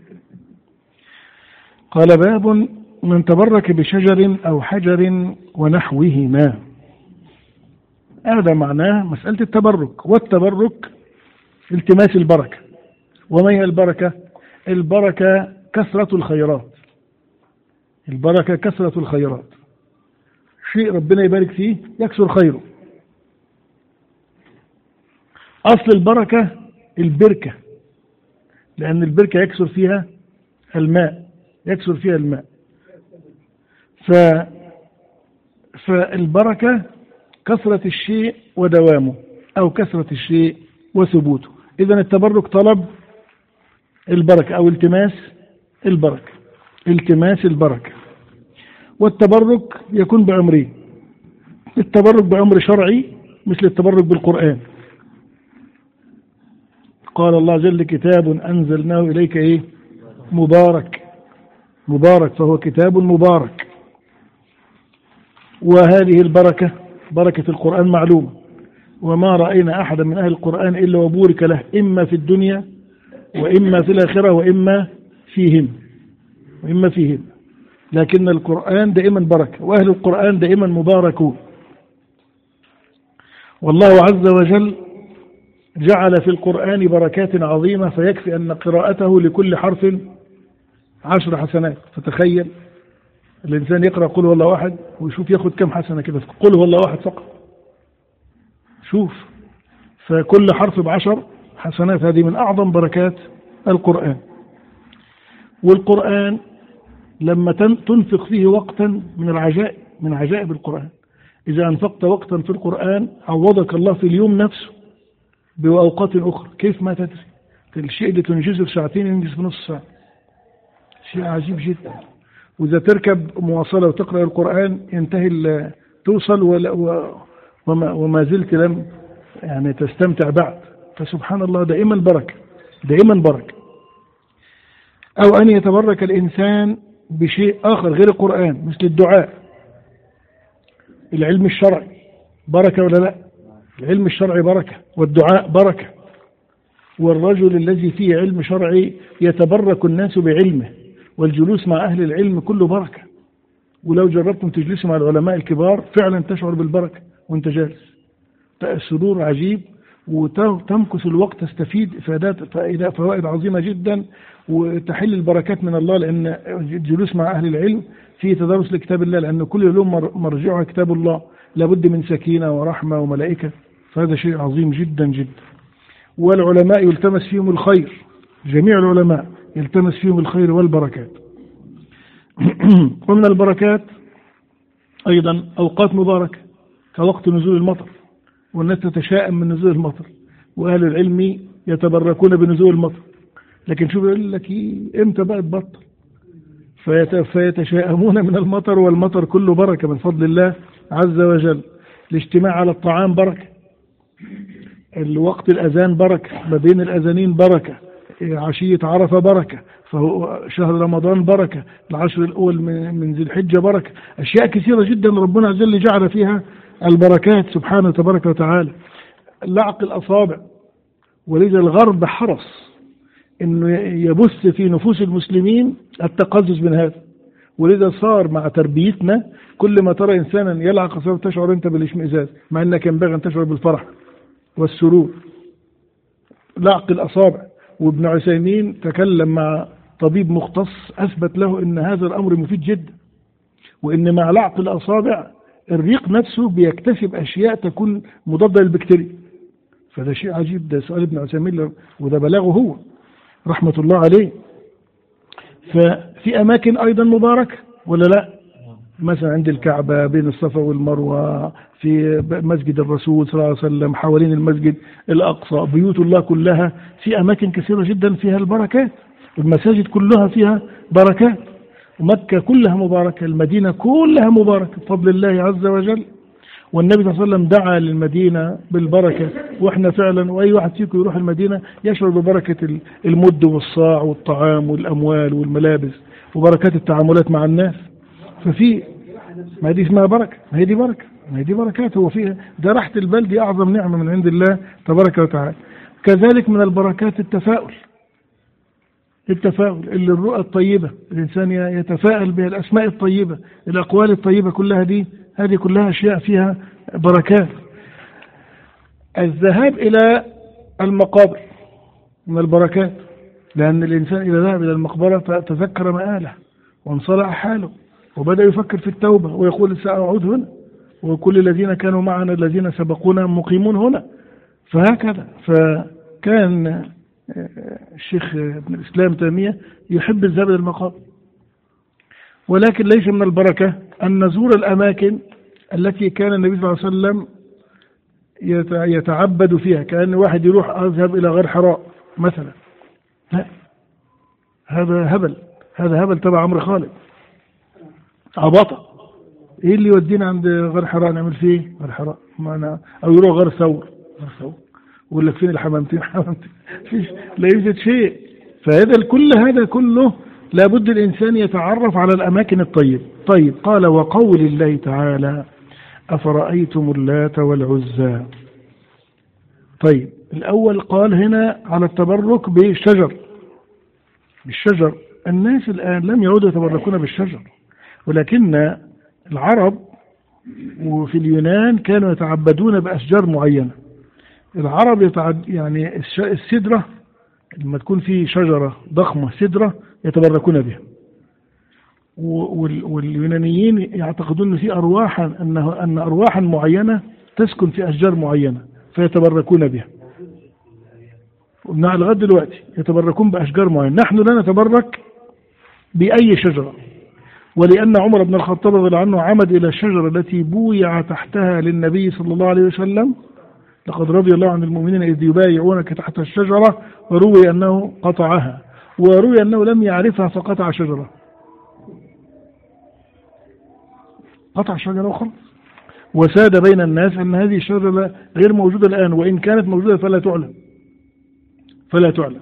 قال باب من تبرك بشجر أو حجر ونحوهما. هذا معناه مسألة التبرك، والتبرك التماس البركة. وما هي البركة؟ البركة كثرة الخيرات. البركة كثرة الخيرات، شيء ربنا يبارك فيه يكثر خيره. أصل البركة البركة، لأن البركة يكثر فيها الماء، يكثر فيها الماء. ف... فالبركة كثرة الشيء ودوامه، أو كثرة الشيء وثبوته. إذن التبرك طلب البركة أو التماس البركة، التماس البركة. والتبرك يكون بأمرين: التبرك بأمر شرعي مثل التبرك بالقرآن. قال الله جل: كتاب أنزلناه إليك إيه؟ مبارك. مبارك، فهو كتاب مبارك. وهذه البركة بركة القرآن معلومة، وما رأينا أحدا من أهل القرآن إلا وبورك له، إما في الدنيا وإما في الآخرة وإما فيهم وإما فيهم لكن القرآن دائما بركة، وأهل القرآن دائما مباركون. والله عز وجل جعل في القرآن بركات عظيمة، فيكفي أن قراءته لكل حرف عشر حسنات. فتخيل الإنسان يقرأ قل هو الله أحد ويشوف ياخد كم حسنة كده، قل هو الله أحد فقط. شوف، فكل حرف بعشر حسنات. هذه من أعظم بركات القرآن. والقرآن لما تنفق فيه وقتا من العجائب، من عجائب القرآن. إذا أنفقت وقتا في القرآن عوضك الله في اليوم نفسه بأوقات أخرى كيف ما تدري. الشيء اللي تنجزه في ساعتين ينجز في نصف ساعة، شيء عجيب جدا. وإذا تركب مواصلة وتقرأ القرآن ينتهي توصل وما, وما زلت لم يعني تستمتع بعد. فسبحان الله، دائما بركة، دائما بركة. أو أن يتبرك الإنسان بشيء آخر غير القرآن، مثل الدعاء. العلم الشرعي بركة ولا لا؟ العلم الشرعي بركة، والدعاء بركة. والرجل الذي فيه علم شرعي يتبرك الناس بعلمه، والجلوس مع أهل العلم كله بركة. ولو جربتم تجلسوا مع العلماء الكبار فعلا تشعر بالبركة وانت جالس، السرور عجيب وتمكث الوقت تستفيد فائدات فوائد عظيمة جدا، وتحل البركات من الله، لأن الجلوس مع أهل العلم في تدرس لكتاب الله، لأن كل يوم مرجعها كتاب الله، لابد من سكينة ورحمة وملائكة، فهذا شيء عظيم جدا جدا. والعلماء يلتمس فيهم الخير، جميع العلماء يلتمس فيهم الخير والبركات. ومن البركات أيضا أوقات مباركة كوقت نزول المطر، والناس تتشائم من نزول المطر، وأهل العلم يتبركون بنزول المطر، لكن شو بيقول لك إمتى بقى تبطل؟ فيتشائمون من المطر، والمطر كله بركة من فضل الله عز وجل. الاجتماع على الطعام بركة، الوقت الأذان بركة، ما بين الأذانين بركة، عشية عرفة بركة، فهو شهر رمضان بركة، العشر الأول من ذي الحجة بركة، أشياء كثيرة جدا ربنا عز وجل جعل فيها البركات سبحانه تبارك وتعالى. لعق الأصابع، ولذا الغرب حرص إنه يبث في نفوس المسلمين التقزز من هذا، ولذا صار مع تربيتنا كل ما ترى إنسانا يلعق أصابعه تشعر أنت بالاشمئزاز، مع أنك ينبغي أن تشعر بالفرح والسرور. لعق الأصابع، وابن عثيمين تكلم مع طبيب مختص أثبت له أن هذا الأمر مفيد جدا، وأن مع لعق الأصابع الريق نفسه بيكتسب أشياء تكون مضادة للبكتيريا، فده شيء عجيب. ده سؤال ابن عثيمين وده بلاغه هو رحمة الله عليه. ففي أماكن أيضا مباركة ولا لا؟ مثلا عند الكعبة، بين الصفا والمروة، في مسجد الرسول صلى الله عليه وسلم، حوالين المسجد الأقصى، بيوت الله كلها في أماكن كثيرة جدا فيها البركات، المساجد كلها فيها بركات، ومكة كلها مباركة، المدينة كلها مباركة بفضل الله عز وجل. والنبي صلى الله عليه وسلم دعا للمدينة بالبركة، وإحنا فعلا وأي واحد فيكم يروح المدينة يشعر ببركة المد والصاع والطعام والأموال والملابس وبركات التعاملات مع الناس. ففي ما دي اسمها بركة، ما هي دي بركة، ما هي دي بركات هو فيها، ده راحة البال دي أعظم نعمة من عند الله تبارك وتعالى. كذلك من البركات التفاؤل، التفاؤل اللي الرؤى الطيبة، الإنسان يتفائل بها، الأسماء الطيبة، الأقوال الطيبة، كلها دي هذه كلها أشياء فيها بركات. الذهاب إلى المقابر من البركات، لأن الإنسان إذا ذهب إلى المقبرة تذكر مآله وانصلح حاله وبدأ يفكر في التوبة، ويقول سأعود هنا، وكل الذين كانوا معنا الذين سبقونا مقيمون هنا. فهكذا فكان الشيخ ابن الإسلام تيمية يحب الذهاب إلى المقابر، ولكن ليس من البركة أن نزور الأماكن التي كان النبي صلى الله عليه وسلم يتعبد فيها، كأن واحد يروح أذهب إلى غار حراء مثلا، لا، هذا هبل، هذا هبل تبع عمرو خالد، عباطة. إيه اللي يودينا عند غار حراء نعمل فيه غار حراء؟ ما أنا أو يروح غار ثور، غار ثور ويقول لك فين الحمامتين؟ حمامتين فيش، لا يوجد شيء. فهذا كل هذا كله لابد الإنسان يتعرف على الأماكن الطيبة. طيب، قال وقول الله تعالى أفرأيتم اللات والعزى. طيب، الأول قال هنا على التبرك بالشجر، بالشجر. الناس الآن لم يعودوا يتبركون بالشجر، ولكن العرب وفي اليونان كانوا يتعبدون بأشجار معينة. العرب يتعد يعني السدرة لما تكون في شجرة ضخمة سدرة يتبركون بها، واليونانيين يعتقدون في أرواحا أنه أن أرواحا معينة تسكن في أشجار معينة فيتبركون بها. لغاية دلوقتي يتبركون بأشجار معينة. نحن لا نتبرك بأي شجرة، ولأن عمر بن الخطاب رضي الله عنه عمد إلى الشجرة التي بويع تحتها للنبي صلى الله عليه وسلم، لقد رضي الله عن المؤمنين إذ يبايعونك تحت الشجرة، وروي أنه قطعها، وروي أنه لم يعرفها فقطع شجرة، قطع شجرة أخرى، وساد بين الناس أن هذه الشجرة غير موجودة الآن، وإن كانت موجودة فلا تعلم فلا تعلم.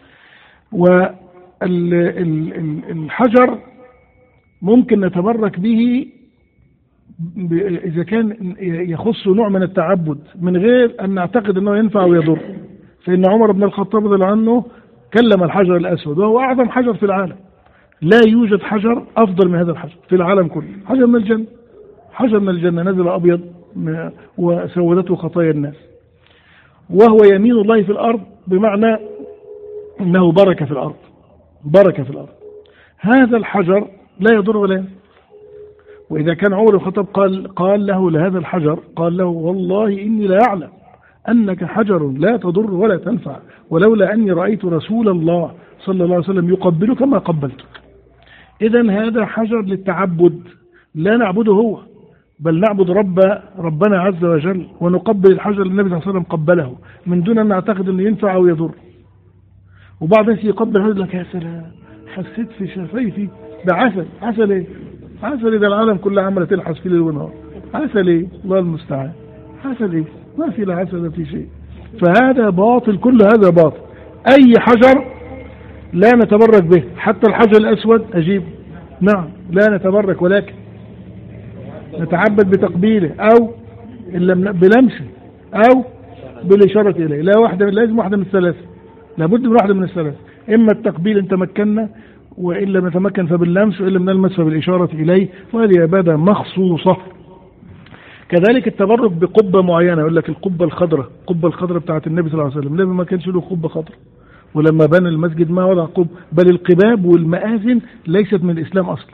والحجر ممكن نتبرك به إذا كان يخص نوع من التعبد من غير أن نعتقد أنه ينفع ويضر. فإن عمر بن الخطاب رضي الله عنه كلم الحجر الأسود، وهو أعظم حجر في العالم، لا يوجد حجر أفضل من هذا الحجر في العالم كله. حجر من الجنة، حجر من الجنة نزل أبيض وسودته خطايا الناس. وهو يمين الله في الأرض، بمعنى أنه بركة في الأرض، بركة في الأرض. هذا الحجر لا يضر ولا ينفع. وإذا كان عمر بن الخطاب قال, قال له لهذا الحجر، قال له والله إني لا أعلم أنك حجر لا تضر ولا تنفع، ولولا أني رأيت رسول الله صلى الله عليه وسلم يقبلك ما قبلتك. إذن هذا حجر للتعبد، لا نعبده هو، بل نعبد رب ربنا عز وجل، ونقبل الحجر النبي صلى الله عليه وسلم قبله، من دون أن نعتقد أنه ينفع أو يضر. وبعض الناس يقبل هذا لك يا سلام، حسيت في شفايفي ده عسل. عسل ايه؟ عسل ده العالم كلها عماله تلحس فيه ليل ونهار. عسل ايه؟ الله المستعان. عسل ايه؟ ما في لا عسل في شيء. فهذا باطل، كل هذا باطل. اي حجر لا نتبرك به، حتى الحجر الاسود اجيب، نعم لا نتبرك، ولكن نتعبد بتقبيله او بلمسه او بالاشاره اليه. لا واحده، لازم واحده من الثلاثه، لابد من واحده من الثلاثه، اما التقبيل ان تمكنا، وإن لم نتمكن فباللمس، وإن لم نلمس فبالإشارة إليه، وهذه عبادة مخصوصة. كذلك التبرك بقبة معينة، يقول لك القبة الخضراء، القبة الخضراء بتاعت النبي صلى الله عليه وسلم، النبي ما كانش له قبة خضراء، ولما بنى المسجد ما وضع قبة، بل القباب والمآذن ليست من الإسلام أصلا.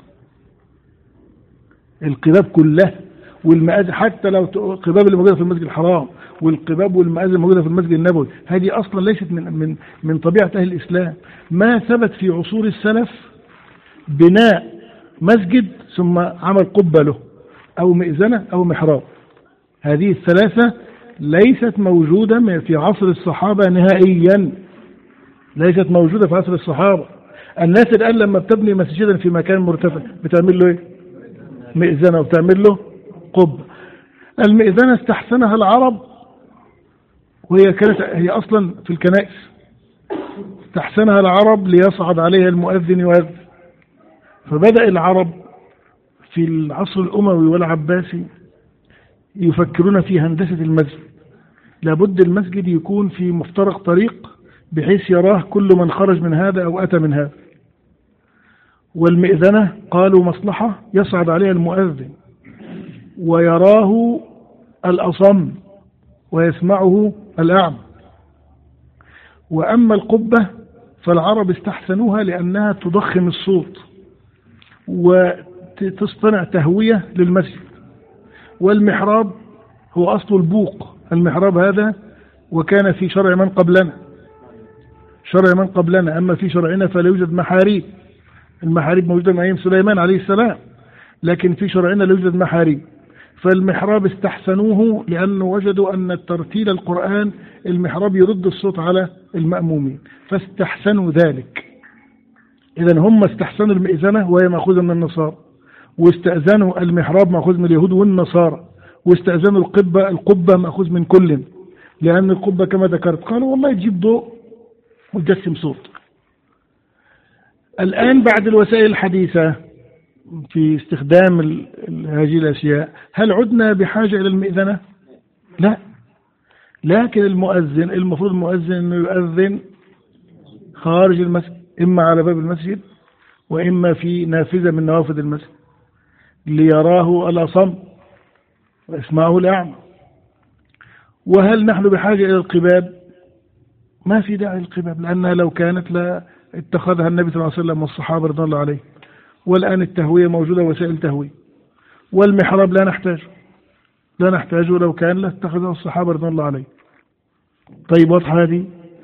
القباب كلها والمآذن، حتى لو القباب اللي موجودة في المسجد الحرام والقباب والمآذن الموجودة في المسجد النبوي، هذه أصلا ليست من من من طبيعة أهل الإسلام. ما ثبت في عصور السلف بناء مسجد ثم عمل قبة له أو مئذنة أو محراب. هذه الثلاثة ليست موجودة في عصر الصحابة نهائيا، ليست موجودة في عصر الصحابة. الناس الآن لما بتبني مسجدا في مكان مرتفع بتعمل له إيه؟ مئذنة، وبتعمل له قبة. المئذنة استحسنها العرب، وهي كانت هي أصلا في الكنائس، استحسنها العرب ليصعد عليها المؤذن يؤذن. فبدأ العرب في العصر الأموي والعباسي يفكرون في هندسة المسجد، لابد المسجد يكون في مفترق طريق بحيث يراه كل من خرج من هذا أو أتى من هذا. والمئذنة قالوا مصلحة يصعد عليها المؤذن ويراه الأصم ويسمعه الأعمى. وأما القبة فالعرب استحسنوها لأنها تضخم الصوت وتصنع تهوية للمسجد. والمحراب هو أصل البوق، المحراب هذا وكان في شرع من قبلنا، شرع من قبلنا، أما في شرعنا فلا يوجد محاريب. المحاريب موجودة من أيام سليمان عليه السلام، لكن في شرعنا لا يوجد محاريب. فالمحراب استحسنوه لأنه وجدوا أن الترتيل القرآن المحراب يرد الصوت على المأمومين، فاستحسنوا ذلك. إذن هم استحسنوا المئذنة وهي مأخوذة من النصارى، واستأذنوا المحراب مأخوذ من اليهود والنصارى، واستأذنوا القبة القبة مأخوذ من كل، لأن القبة كما ذكرت قالوا والله تجيب ضوء وتجسم صوت. الآن بعد الوسائل الحديثة في استخدام هذه الأشياء، هل عدنا بحاجة إلى المئذنة؟ لا، لكن المؤذن المفروض المؤذن أنه يؤذن خارج المسجد، إما على باب المسجد وإما في نافذة من نوافذ المسجد ليراه الأصم ويسمعه الأعمى. وهل نحن بحاجة إلى القباب؟ ما في داعي للقباب، لأنها لو كانت لا اتخذها النبي صلى الله عليه وسلم والصحابة رضي الله عليهم. والآن التهوية موجودة، وسائل تهوية. والمحراب لا نحتاج لا نحتاجه، لو كان لا اتخذه الصحابة رضي الله عليهم. طيب واضح هذه؟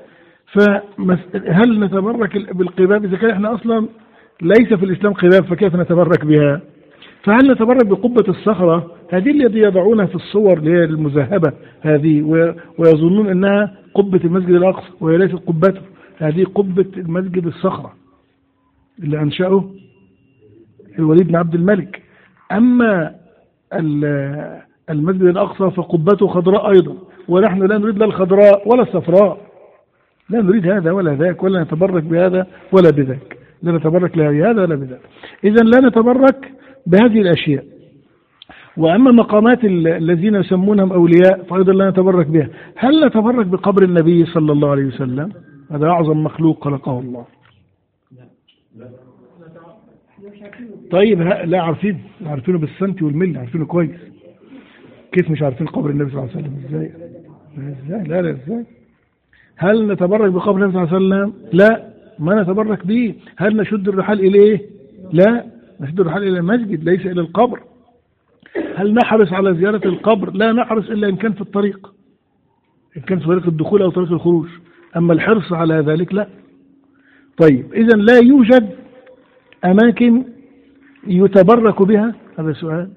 فهل نتبرك بالقباب إذا كان احنا أصلا ليس في الإسلام قباب، فكيف نتبرك بها؟ فهل نتبرك بقبة الصخرة هذه التي يضعونها في الصور اللي هي المذهبة هذه، ويظنون أنها قبة المسجد الأقصى، وهي ليست قبته، هذه قبة المسجد الصخرة اللي أنشأه الوليد بن عبد الملك. أما المسجد الأقصى فقبته خضراء أيضا، ونحن لا نريد لا الخضراء ولا الصفراء، لا نريد هذا ولا ذاك، ولا نتبرك بهذا ولا بذاك، لا نتبرك لا بهذا ولا بذاك. إذن لا نتبرك بهذه الأشياء. وأما مقامات الذين يسمونهم أولياء فأيضا لا نتبرك بها. هل نتبرك بقبر النبي صلى الله عليه وسلم؟ هذا أعظم مخلوق خلقه الله. طيب لا عارفين، عارفينه بالسنتي والملي، عارفينه كويس. كيف مش عارفين قبر النبي صلى الله عليه وسلم؟ ازاي؟ ازاي؟ لا لا ازاي؟ هل نتبرك بقبر النبي صلى الله عليه وسلم؟ لا، ما نتبرك به. هل نشد الرحال إليه؟ لا، نشد الرحال إلى المسجد ليس إلى القبر. هل نحرص على زيارة القبر؟ لا نحرص إلا إن كان في الطريق، إن كان في طريق الدخول أو طريق الخروج، أما الحرص على ذلك لا. طيب إذن لا يوجد أماكن يتبرك بها؟ هذا سؤال.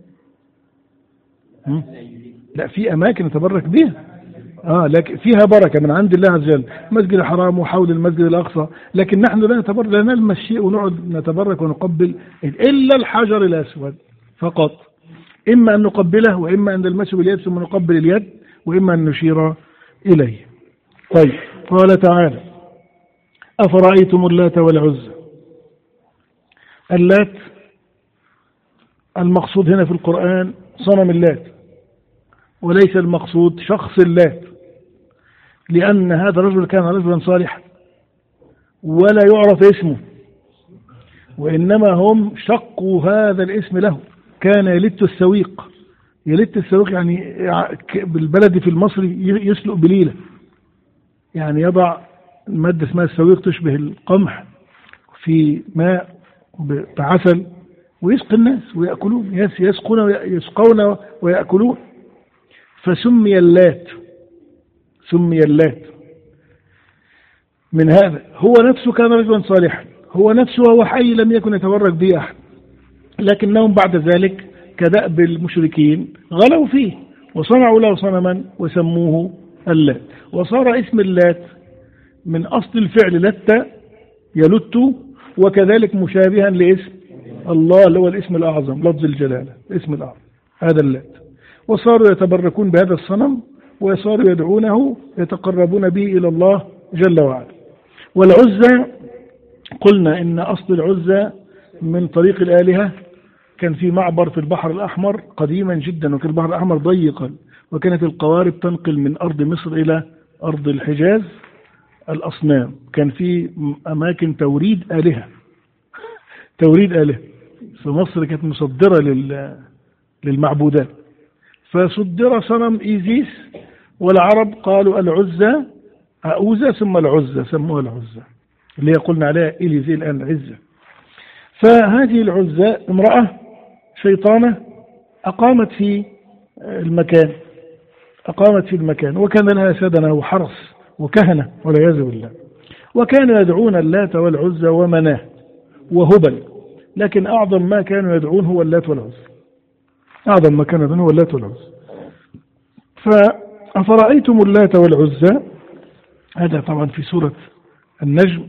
لا، في أماكن يتبرك بها، آه لكن فيها بركة من عند الله عز وجل، مسجد الحرام وحول المسجد الأقصى، لكن نحن لا نتبرك، لا نلمس شيء ونقعد نتبرك ونقبل إلا الحجر الأسود فقط. إما أن نقبله، وإما أن نلمسه باليد ثم نقبل اليد، وإما أن نشير إليه. طيب، قال تعالى: أفرأيتم اللات والعزى. اللات المقصود هنا في القرآن صنم اللات، وليس المقصود شخص اللات، لأن هذا الرجل كان رجلا صالحا ولا يعرف اسمه، وإنما هم شقوا هذا الاسم له. كان يلت السويق، يلت السويق يعني بالبلد في المصري يسلق بليلة، يعني يضع مادة اسمها السويق تشبه القمح في ماء بعسل ويسقي الناس ويأكلون، يسقون يسقون ويأكلون، فسمي اللات، سمي اللات من هذا. هو نفسه كان رجلا صالحا، هو نفسه وهو حي لم يكن يتبرك به أحد، لكنهم بعد ذلك كدأب المشركين غلوا فيه وصنعوا له صنما وسموه اللات، وصار اسم اللات من أصل الفعل لت يلت، وكذلك مشابها لاسم الله اللي هو الاسم الأعظم، لفظ الجلالة، الاسم الأعظم، هذا اللات. وصاروا يتبركون بهذا الصنم، وصاروا يدعونه يتقربون به إلى الله جل وعلا. والعزى قلنا إن أصل العزى من طريق الآلهة، كان في معبر في البحر الأحمر قديما جدا، وكان البحر الأحمر ضيقا، وكانت القوارب تنقل من أرض مصر إلى أرض الحجاز الأصنام، كان في أماكن توريد آلهة، توريد آلهة. فمصر كانت مصدرة للمعبودات، فصدر صنم إيزيس، والعرب قالوا العزى أعوزة ثم العزى، سموها العزى اللي قلنا عليها إليزي الآن العزة. فهذه العزى امرأة شيطانة أقامت في المكان، أقامت في المكان وكان لها سدنة وحرس وكهنة والعياذ بالله، وكانوا يدعون اللات والعزى ومناه وهبل، لكن أعظم ما كانوا يدعون هو اللات والعزى، أعظم ما كانوا يدعون هو اللات والعزى. فأفرأيتم اللات والعزى، هذا طبعا في سورة النجم.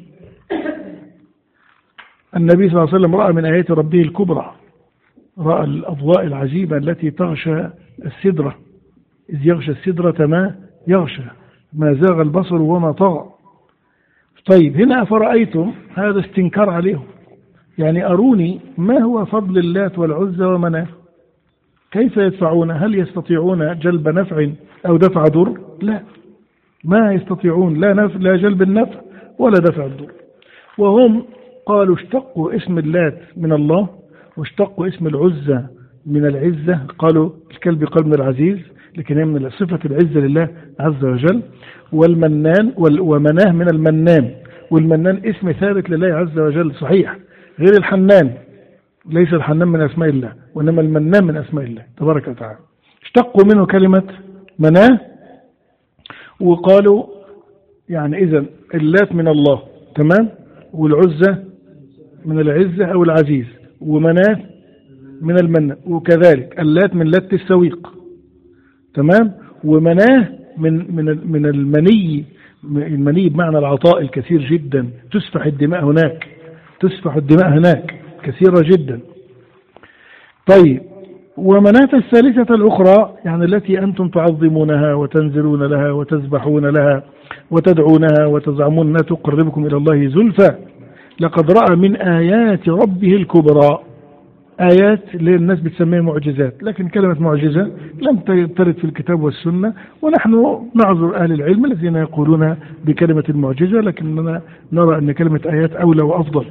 النبي صلى الله عليه وسلم رأى من آيات ربه الكبرى، رأى الأضواء العجيبة التي تغشى السدرة، إذ يغشى السدرة ما يغشى، ما زاغ البصر وما طغى. طيب هنا أفرأيتم، هذا استنكار عليهم، يعني أروني ما هو فضل اللات والعزى ومناه، كيف يدفعون؟ هل يستطيعون جلب نفع أو دفع ضر؟ لا، ما يستطيعون لا, نف... لا جلب النفع ولا دفع الضر. وهم قالوا اشتقوا اسم اللات من الله، واشتقوا اسم العزى من العزة، قالوا الكلب قال من العزيز، لكن هي من صفة العزة لله عز وجل. والمنان ومناه من المنان، والمنان اسم ثابت لله عز وجل صحيح، غير الحنان، ليس الحنان من أسماء الله، وإنما المنان من أسماء الله تبارك وتعالى. اشتقوا منه كلمة مناه، وقالوا يعني إذن اللات من الله تمام، والعزة من العزة أو العزيز، ومناه من المنان، وكذلك اللات من لات السويق تمام، ومناه من من من المني، المني بمعنى العطاء الكثير جدا، تسفح الدماء هناك، تسفح الدماء هناك كثيرة جدا. طيب ومناة الثالثة الأخرى يعني التي أنتم تعظمونها وتنزلون لها وتذبحون لها وتدعونها وتزعمون أنها تقربكم إلى الله زلفى، لقد رأى من آيات ربه الكبرى. آيات اللي الناس بتسميها معجزات، لكن كلمة معجزة لم ترد في الكتاب والسنة، ونحن نعذر أهل العلم الذين يقولون بكلمة المعجزة، لكننا نرى أن كلمة آيات أولى وأفضل.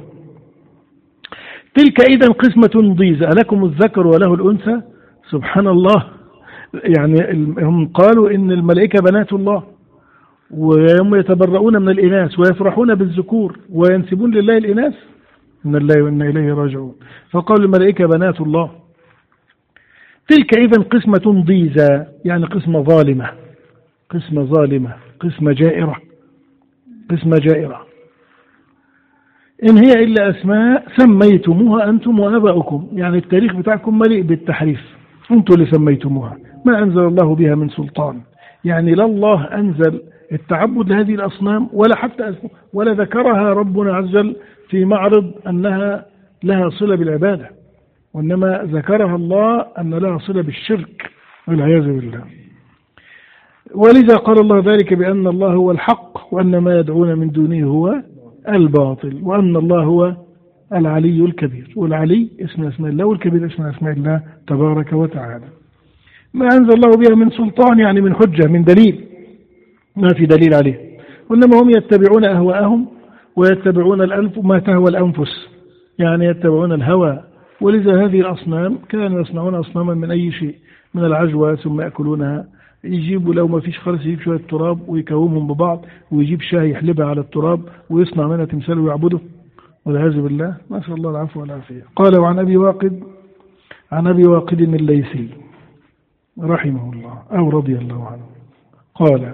تلك إذا قسمة ضيزى، ألكم الذكر وله الأنثى؟ سبحان الله، يعني هم قالوا إن الملائكة بنات الله، وهم يتبرؤون من الإناث ويفرحون بالذكور وينسبون لله الإناث، إن الله وإنا إليه راجعون. فقالوا الملائكة بنات الله. تلك إذن قسمة ضيزى، يعني قسمة ظالمة، قسمة ظالمة، قسمة جائرة، قسمة جائرة. إن هي إلا أسماء سميتموها أنتم وآباؤكم، يعني التاريخ بتاعكم مليء بالتحريف، أنتم اللي سميتموها، ما أنزل الله بها من سلطان. يعني لا الله أنزل التعبد لهذه الأصنام ولا حتى ولا ذكرها ربنا عز وجل في معرض أنها لها صلة بالعبادة، وإنما ذكرها الله أن لها صلة بالشرك والعياذ بالله. ولذا قال الله ذلك بأن الله هو الحق وأن ما يدعون من دونه هو الباطل وأن الله هو العلي الكبير. والعلي اسم اسماء الله والكبير اسم اسماء الله تبارك وتعالى. ما أنزل الله بها من سلطان، يعني من حجة، من دليل، ما في دليل عليه، وإنما هم يتبعون أهواءهم ويتبعون الأنف ما تهوى الأنفس، يعني يتبعون الهوى. ولذا هذه الأصنام كانوا يصنعون أصناما من أي شيء، من العجوة ثم يأكلونها، يجيبوا لو ما فيش خالص يجيب شوية تراب ويكومهم ببعض ويجيب شاه يحلبها على التراب ويصنع منها تمثال ويعبده والعياذ بالله، نسأل الله العفو والعافية. قال وعن أبي واقد عن أبي واقد الليثي رحمه الله أو رضي الله عنه قال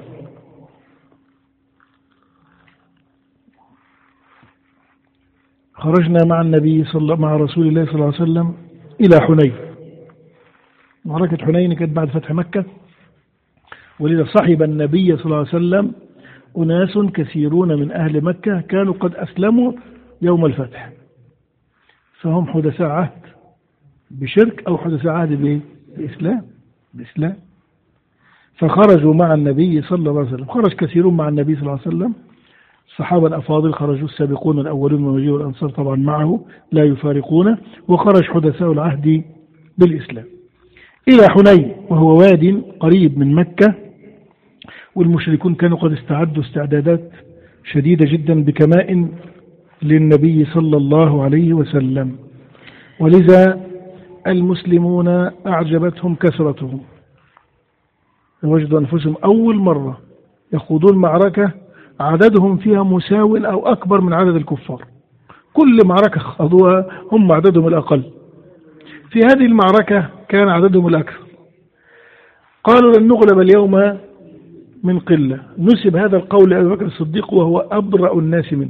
خرجنا مع النبي صلى مع رسول الله صلى الله عليه وسلم إلى حنين. معركة حنين كانت بعد فتح مكة، ولذا صحب النبي صلى الله عليه وسلم أناس كثيرون من أهل مكة كانوا قد أسلموا يوم الفتح، فهم حدثاء عهد بشرك أو حدثاء عهد بإسلام بإسلام فخرجوا مع النبي صلى الله عليه وسلم. خرج كثيرون مع النبي صلى الله عليه وسلم، الصحابة الأفاضل خرجوا، السابقون الأولون من المهاجرين والأنصار طبعا معه لا يفارقونه، وخرج حدثاء العهد بالإسلام إلى حنين وهو واد قريب من مكة، والمشركون كانوا قد استعدوا استعدادات شديدة جدا بكمائن للنبي صلى الله عليه وسلم، ولذا المسلمون أعجبتهم كثرتهم، وجدوا أنفسهم أول مرة يخوضون معركة عددهم فيها مساو أو أكبر من عدد الكفار، كل معركة خاضوها هم عددهم الأقل، في هذه المعركة كان عددهم الأكثر. قالوا لن نغلب اليوم من قلة، نسب هذا القول لأبي بكر الصديق وهو أبرأ الناس منه،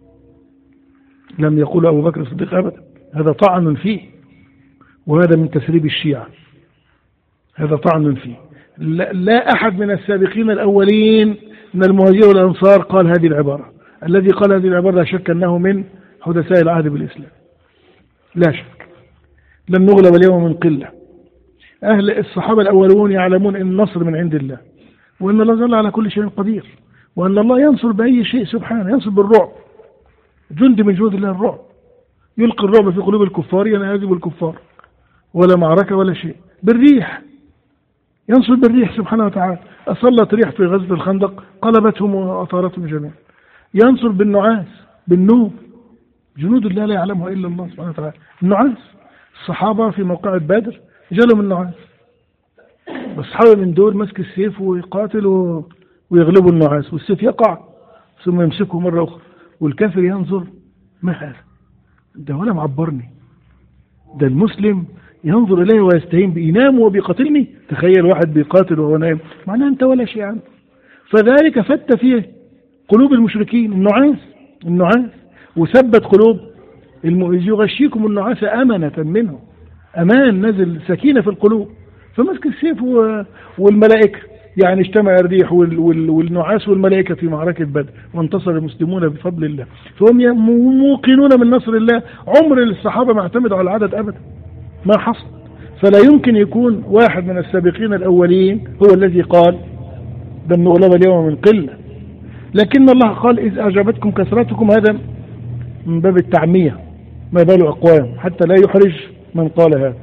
لم يقول أبو بكر الصديق أبدا، هذا طعن فيه، وهذا من تسريب الشيعة، هذا طعن فيه. لا, لا أحد من السابقين الأولين من المهاجرين والأنصار قال هذه العبارة. الذي قال هذه العبارة لا شك أنه من حدثاء العهد بالإسلام، لا شك. لن نغلب اليوم من قلة. أهل الصحابة الأولون يعلمون أن النصر من عند الله، وأن الله جل على كل شيء قدير، وأن الله ينصر بأي شيء سبحانه، ينصر بالرعب، جند من جنود الله الرعب، يلقي الرعب في قلوب الكفار ينهزم الكفار، ولا معركة ولا شيء، بالريح ينصر بالريح سبحانه وتعالى. أصلت ريح في غزوة الخندق قلبتهم وأطارتهم جميعا. ينصر بالنعاس، بالنوم، جنود الله لا يعلمها إلا الله سبحانه وتعالى. النعاس، الصحابة في موقعة بدر جالهم النعاس، الصحابة من دول مسك السيف ويقاتل ويغلبوا النعاس، والسيف يقع ثم يمسكه مرة أخرى، والكافر ينظر ما هذا ده ولا معبرني، ده المسلم ينظر إليه ويستهين بينام وبيقاتلني. تخيل واحد بيقاتل وهو نايم، معناه أنت ولا شيء عنه. فذلك فت فيه قلوب المشركين النعاس النعاس وثبت قلوب المؤمنين، يغشيكم النعاس أمنة منه، أمان نزل سكينة في القلوب. فمسك السيف والملائكة، يعني اجتمع الريح والنعاس والملائكة في معركة بدر، وانتصر المسلمون بفضل الله. فهم موقنون من نصر الله. عمر الصحابة ما اعتمدوا على العدد أبدا، ما حصل. فلا يمكن يكون واحد من السابقين الأولين هو الذي قال لن نغلب اليوم من قلة، لكن الله قال إذ أعجبتكم كثرتكم، هذا من باب التعمية، ما بال أقوام، حتى لا يحرج من قال هذا.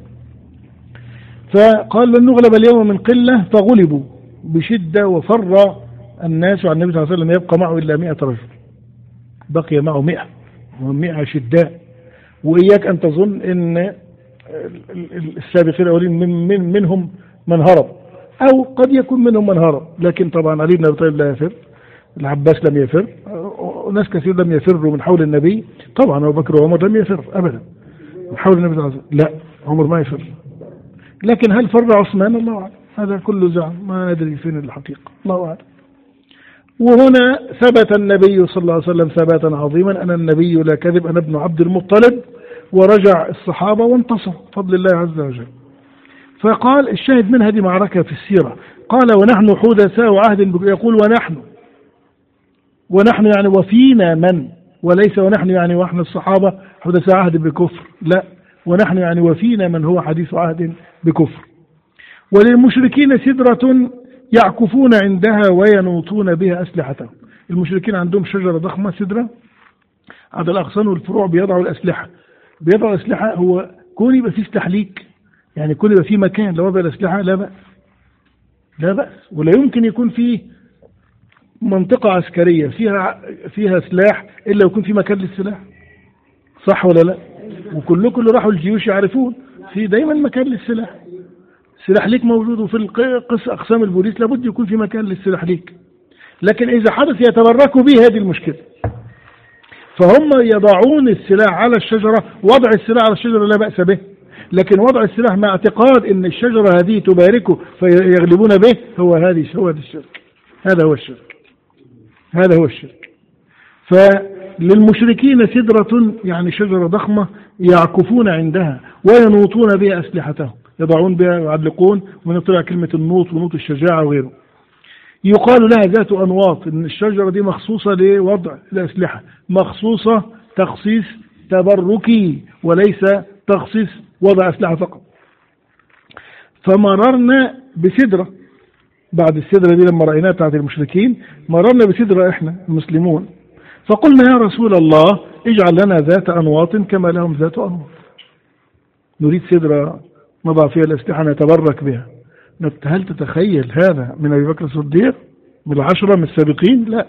فقال لن نغلب اليوم من قلة، فغلبوا بشدة، وفر الناس عن النبي صلى الله عليه وسلم يبقى معه إلا مئة رجل، بقي معه مئة، ومئة شداء. وإياك أن تظن أن السابقين الأولين من من منهم من هرب، أو قد يكون منهم من هرب، لكن طبعا علي بن أبي طالب لا يفر، العباس لم يفر، وناس كثير لم يفروا من حول النبي. طبعا أبو بكر وعمر لم يفر أبدا من حول النبي صلى الله عليه وسلم، لا عمر ما يفر. لكن هل فر عثمان؟ الله أعلم، هذا كله زعم، ما ندري فين الحقيقة، الله أعلم. وهنا ثبت النبي صلى الله عليه وسلم ثباتا عظيما أن النبي لا كذب، أنا ابن عبد المطلب، ورجع الصحابة وانتصر بفضل الله عز وجل. فقال الشاهد من هذه معركة في السيرة، قال ونحن حدثاء عهد، يقول ونحن، ونحن يعني وفينا من، وليس ونحن يعني ونحن الصحابة حدثاء عهد بكفر، لا، ونحن يعني وفينا من هو حديث عهد بكفر. وللمشركين سدرة يعكفون عندها وينوطون بها أسلحتهم. المشركين عندهم شجرة ضخمة سدرة، على الأغصان والفروع بيضعوا الأسلحة، بيضعوا الأسلحة. هو كون يبقى فيه استحليك، يعني كون يبقى فيه مكان لوضع الأسلحة لا بأس، لا بأس. ولا يمكن يكون فيه منطقة عسكرية فيها فيها سلاح إلا يكون في مكان للسلاح، صح ولا لا؟ وكلكم اللي راحوا الجيوش يعرفون في دايما مكان للسلاح، سلاح ليك موجود، وفي القص أقسام البوليس لابد يكون في مكان للسلاح ليك. لكن إذا حدث يتبركوا به، هذه المشكلة. فهم يضعون السلاح على الشجرة، وضع السلاح على الشجرة لا بأس به، لكن وضع السلاح مع اعتقاد أن الشجرة هذه تباركه فيغلبون به، هو هذه هو هذا الشرك، هذا هو الشرك، هذا هو الشرك. فللمشركين سدرة يعني شجرة ضخمة يعكفون عندها وينوطون بها أسلحتهم، يضعون بها ويعلقون، ومن طلع كلمة النوط ونوط الشجاعة وغيره. يقال لها ذات أنواط، إن الشجرة دي مخصوصة لوضع الأسلحة، مخصوصة تخصيص تبركي وليس تخصيص وضع أسلحة فقط. فمررنا بسدرة بعد السدرة دي لما رأيناها بتاعت المشركين، مررنا بسدرة إحنا المسلمون، فقلنا يا رسول الله اجعل لنا ذات أنواط كما لهم ذات أنواط. نريد سدرة نضع فيها الأسلحة نتبرك بها. هل تتخيل هذا من أبي بكر الصديق من العشرة من السابقين؟ لا.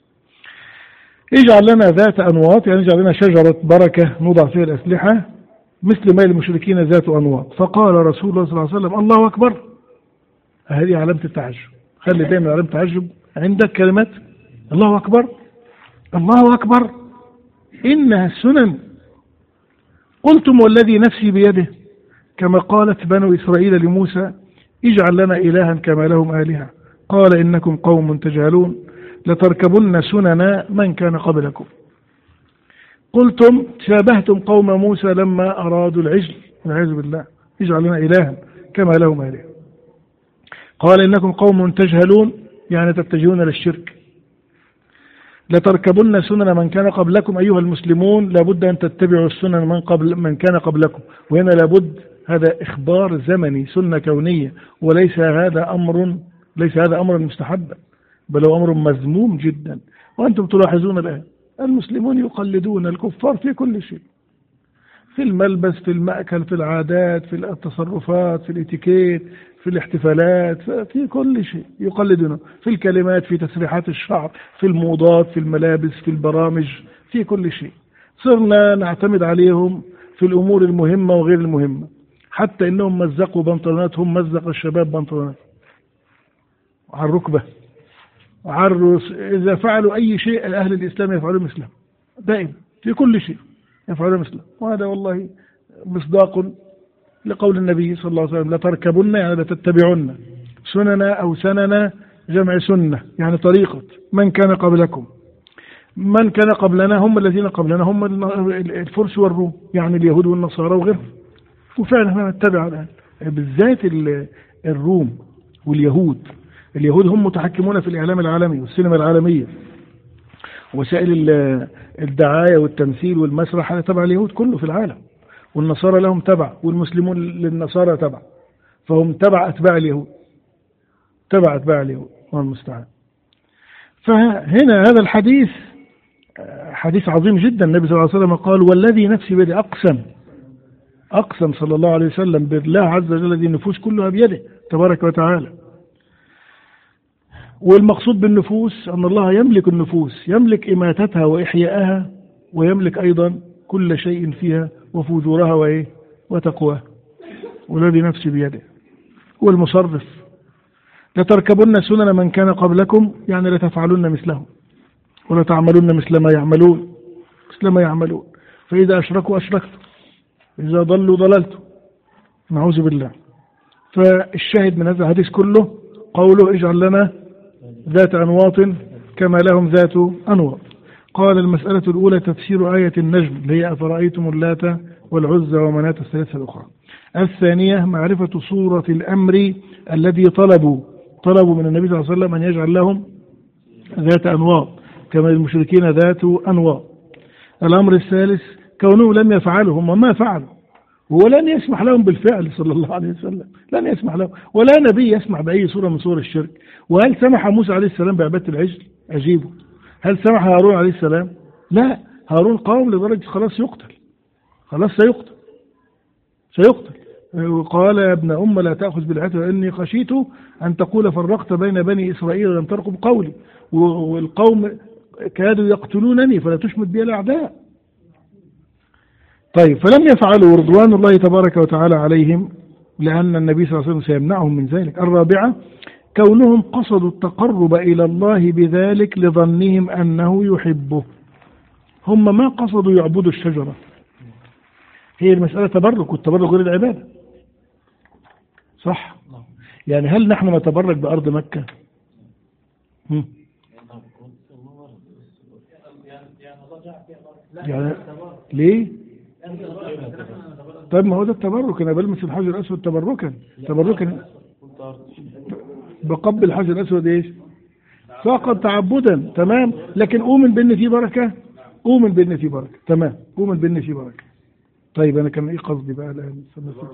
اجعل لنا ذات أنواط يعني اجعل لنا شجرة بركة نضع فيها الأسلحة مثل ما المشركين ذات أنواط. فقال رسول الله صلى الله عليه وسلم الله أكبر. هذه علامة التعجب، خلي دائما علامة التعجب عندك كلمة الله أكبر، الله أكبر إنها السنن. قلتم والذي نفسي بيده كما قالت بنو إسرائيل لموسى اجعل لنا إلها كما لهم آلهة قال إنكم قوم تجهلون لتركبن سنن من كان قبلكم. قلتم شابهتم قوم موسى لما أرادوا العجل والعياذ بالله اجعل لنا إلها كما لهم آلهة قال إنكم قوم تجهلون يعني تتجهون للشرك. لتركبن سنن من كان قبلكم أيها المسلمون لابد أن تتبعوا السنن من قبل من كان قبلكم. وهنا لابد هذا إخبار زمني سنة كونية وليس هذا أمر ليس هذا أمر مستحبا بل هو أمر مذموم جدا. وأنتم تلاحظون الآن المسلمون يقلدون الكفار في كل شيء، في الملبس في المأكل في العادات في التصرفات في الاتيكيت في الاحتفالات في كل شيء يقلدونه، في الكلمات في تسريحات الشعر في الموضات في الملابس في البرامج في كل شيء. صرنا نعتمد عليهم في الأمور المهمة وغير المهمة، حتى إنهم مزقوا بنطلوناتهم مزق الشباب بنطلونات على الركبة عرس. إذا فعلوا أي شيء أهل الإسلام يفعلون مثله دائما في كل شيء يفعلون مثله. وهذا والله مصداق لقول النبي صلى الله عليه وسلم لتركبن يعني لتتبعن سننا أو سننا جمع سنة يعني طريقة من كان قبلكم. من كان قبلنا هم الذين قبلنا هم الفرس والروم يعني اليهود والنصارى وغيرهم. وفعلا احنا نتبع الآن بالذات الروم واليهود. اليهود هم متحكمون في الإعلام العالمي والسينما العالمية وسائل الدعاية والتمثيل والمسرح تبع اليهود كله في العالم، والنصارى لهم تبع والمسلمون للنصارى تبع، فهم تبع أتباع اليهود تبع أتباع اليهود والمستعان. فهنا هذا الحديث حديث عظيم جدا. النبي صلى الله عليه وسلم قال والذي نفسي بيده أقسم أقسم صلى الله عليه وسلم بالله عز وجل الذي النفوس كلها بيده تبارك وتعالى. والمقصود بالنفوس أن الله يملك النفوس، يملك إماتتها وإحياءها ويملك أيضا كل شيء فيها وفجورها وإيه وتقواها. والذي نفسي بيده هو المصرف. لتركبن سنن من كان قبلكم يعني لتفعلن مثلهم ولا تعملون مثل ما يعملون مثل ما يعملون فإذا أشركوا أشركتم إذا ضلوا ضللتم نعوذ بالله. فالشاهد من هذا الحديث كله قوله اجعل لنا ذات أنواط كما لهم ذات أنواط. قال المسألة الأولى تفسير آية النجم اللي هي أفرأيتم اللات والعزى ومناة الثالثة الأخرى. الثانية معرفة صورة الأمر الذي طلبوا طلبوا من النبي صلى الله عليه وسلم أن يجعل لهم ذات أنواط كما المشركين ذات أنواط. الأمر الثالث كونهم لم يفعلوا هم ما فعلوا ولن يسمح لهم بالفعل صلى الله عليه وسلم لن يسمح لهم ولا نبي يسمح بأي صورة من صور الشرك. وهل سمح موسى عليه السلام بعبادة العجل؟ أجيبه. هل سمح هارون عليه السلام؟ لا. هارون قام لدرجة خلاص يقتل خلاص سيقتل سيقتل وقال يا ابن أم لا تأخذ بالعهد وإني خشيت أن تقول فرقت بين بني إسرائيل ولم ترقب قولي والقوم كادوا يقتلونني فلا تشمت بي الأعداء. طيب فلم يفعلوا رضوان الله تبارك وتعالى عليهم لأن النبي صلى الله عليه وسلم سيمنعهم من ذلك. الرابعة كونهم قصدوا التقرب إلى الله بذلك لظنهم أنه يحبه. هم ما قصدوا يعبدوا الشجرة هي المسألة تبرك والتبرك غير العبادة صح. يعني هل نحن نتبرك بأرض مكة هم؟ يعني ليه طيب ما هو ده التبرك أنا بلمس الحجر الأسود تبركا تبركا بقبل الحجر الأسود إيش فقط تعبدا تمام. لكن أؤمن بأن في بركة أؤمن بأن في بركة تمام أؤمن بأن في بركة. طيب أنا كان إيه قصدي بقى الآن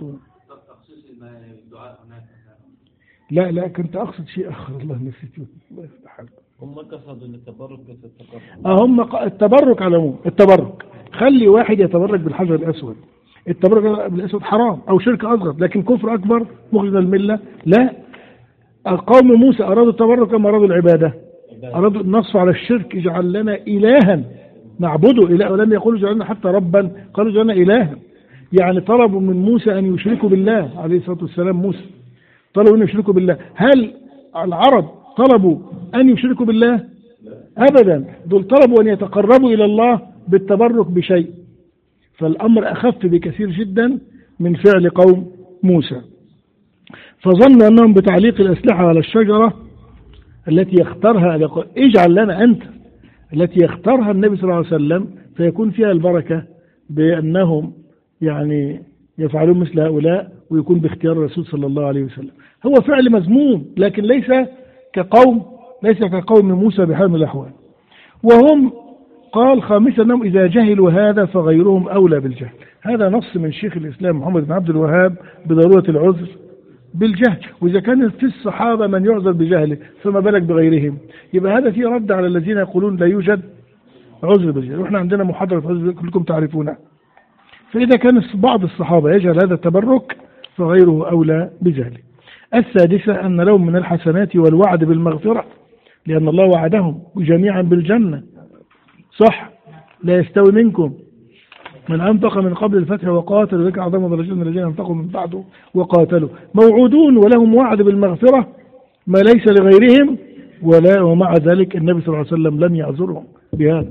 لا لا كنت أقصد شيء آخر الله نسيته الله يفتح عليك. هم قصدوا ان التبرك بس التقرب اه هم التبرك على العموم التبرك خلي واحد يتبرك بالحجر الأسود. التبرك بالأسود حرام أو شرك أصغر لكن كفر أكبر مخرج الملة لا. قوم موسى أرادوا التبرك كما أرادوا العبادة أرادوا النص على الشرك اجعل لنا إلها نعبده إله ولم يقولوا اجعل لنا حتى ربا قالوا اجعل لنا إلها. يعني طلبوا من موسى أن يشركوا بالله عليه الصلاة والسلام موسى طلبوا أن يشركوا بالله. هل العرب طلبوا أن يشركوا بالله؟ أبدا دول طلبوا أن يتقربوا إلى الله بالتبرك بشيء. فالأمر أخف بكثير جدا من فعل قوم موسى. فظنوا أنهم بتعليق الأسلحة على الشجرة التي يختارها اجعل لنا أنت التي يختارها النبي صلى الله عليه وسلم فيكون فيها البركة بأنهم يعني يفعلون مثل هؤلاء ويكون باختيار الرسول صلى الله عليه وسلم. هو فعل مذموم لكن ليس كقوم ليس كقوم موسى بحال من الأحوال. وهم قال خامسا أنهم إذا جهلوا هذا فغيرهم أولى بالجهل. هذا نص من شيخ الإسلام محمد بن عبد الوهاب بضرورة العذر بالجهل. وإذا كان في الصحابة من يعذر بجهله فما بالك بغيرهم. يبقى هذا فيه رد على الذين يقولون لا يوجد عذر بالجهل وإحنا عندنا محاضرة عذر كلكم تعرفونها. فإذا كان بعض الصحابة يجعل هذا التبرك فغيره أولى بجهله. السادسة أن لهم من الحسنات والوعد بالمغفرة لأن الله وعدهم جميعا بالجنة صح. لا يستوي منكم من أنفق من قبل الفتح وقاتلوا ذلك أعظم درجات من الذين أنفقوا من بعده وقاتلوا موعودون ولهم وعد بالمغفرة ما ليس لغيرهم ولا ومع ذلك النبي صلى الله عليه وسلم لم يعذرهم بهذا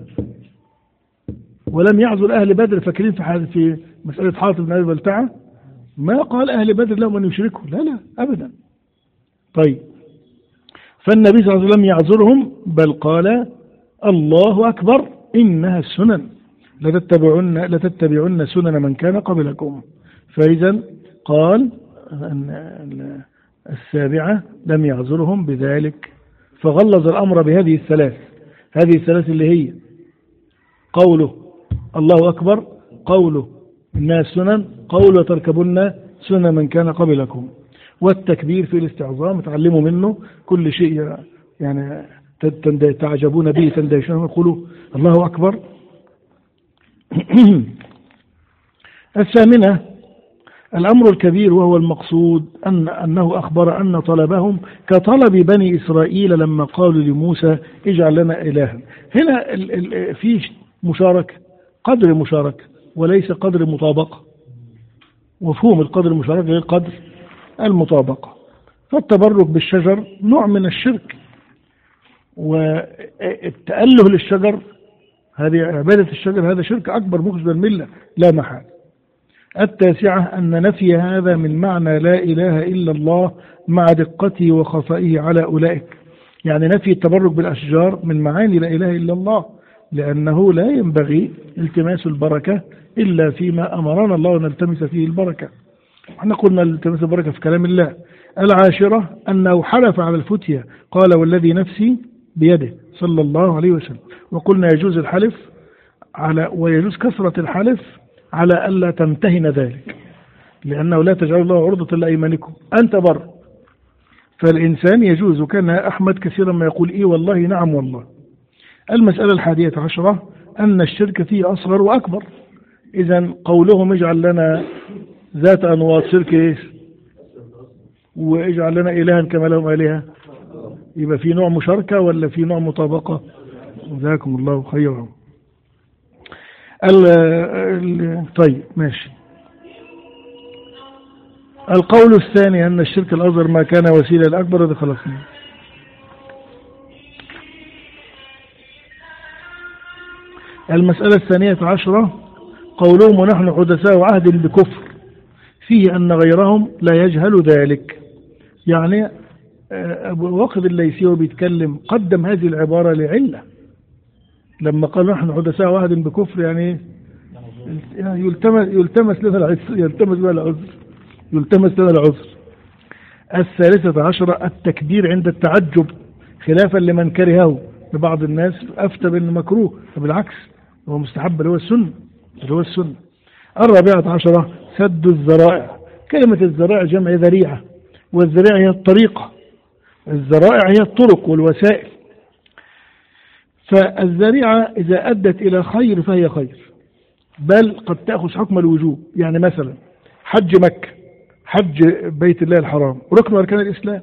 ولم يعذر أهل بدر. فاكرين في في مسألة حاطب بن أبي بلتعة ما قال أهل بدر لهم أن يشركوا لا لا أبدا. طيب فالنبي صلى الله عليه وسلم يعذرهم بل قال الله أكبر إنها السنن لتتبعن لتتبعن سنن من كان قبلكم. فإذا قال أن السابعة لم يعذرهم بذلك فغلظ الأمر بهذه الثلاث. هذه الثلاث اللي هي قوله الله أكبر قوله إنها السنن قوله تركبن سنن من كان قبلكم. والتكبير في الاستعظام تعلموا منه كل شيء يعني تعجبون به تندهشون يقولوا الله أكبر. الثامنة الأمر الكبير وهو المقصود أن أنه أخبر أن طلبهم كطلب بني إسرائيل لما قالوا لموسى اجعل لنا إلها. هنا في مشاركة قدر مشاركة وليس قدر مطابقة. مفهوم القدر المشاركة غير قدر المطابقة. فالتبرك بالشجر نوع من الشرك، والتأله للشجر هذه عبادة الشجر هذا شرك أكبر مخرج من الملة لا محال. التاسعة أن نفي هذا من معنى لا إله إلا الله مع دقته وخفائه على أولئك، يعني نفي التبرك بالأشجار من معاني لا إله إلا الله، لأنه لا ينبغي التماس البركة إلا فيما أمرنا الله أن نلتمس فيه البركة. احنا قلنا التماس البركة في كلام الله. العاشرة أنه حلف على الفتية، قال والذي نفسي بيده صلى الله عليه وسلم. وقلنا يجوز الحلف على ويجوز كثرة الحلف على ألا تمتهن ذلك، لأنه لا تجعل الله عرضة لأيمانكم أنت بر. فالإنسان يجوز، وكان أحمد كثيرا ما يقول إيه والله نعم والله. المسألة الحادية عشرة أن الشرك فيه أصغر وأكبر. إذن قولهم اجعل لنا ذات أنواط شرك إيش، واجعل لنا إلها كما لهم آلهة، يبقى في نوع مشاركة ولا في نوع مطابقة؟ جزاكم الله خيرا. طيب ماشي. القول الثاني أن الشرك الأصغر ما كان وسيلة الأكبر، هذا خلصنا. المسألة الثانية عشرة قولهم ونحن حدثاء عهد بكفر، فيه أن غيرهم لا يجهل ذلك. يعني أبو واقد الليثي بيتكلم قدم هذه العبارة لعلة، لما قال نحن حدثاء عهد بكفر يعني يلتمس يلتمس لنا العذر يلتمس لنا العذر يلتمس لنا العذر. الثالثة عشرة التكبير عند التعجب، خلافا لمن كرهه. لبعض الناس أفتى بأنه مكروه، فبالعكس هو مستحب اللي هو السنة اللي هو السنة. الرابعة عشرة سد الذرائع. كلمة الذرائع جمع ذريعة، والذريعة هي الطريقة، الذرائع هي الطرق والوسائل. فالذريعة إذا أدت إلى خير فهي خير، بل قد تأخذ حكم الوجوب. يعني مثلا حج مكة، حج بيت الله الحرام ركن من أركان الإسلام،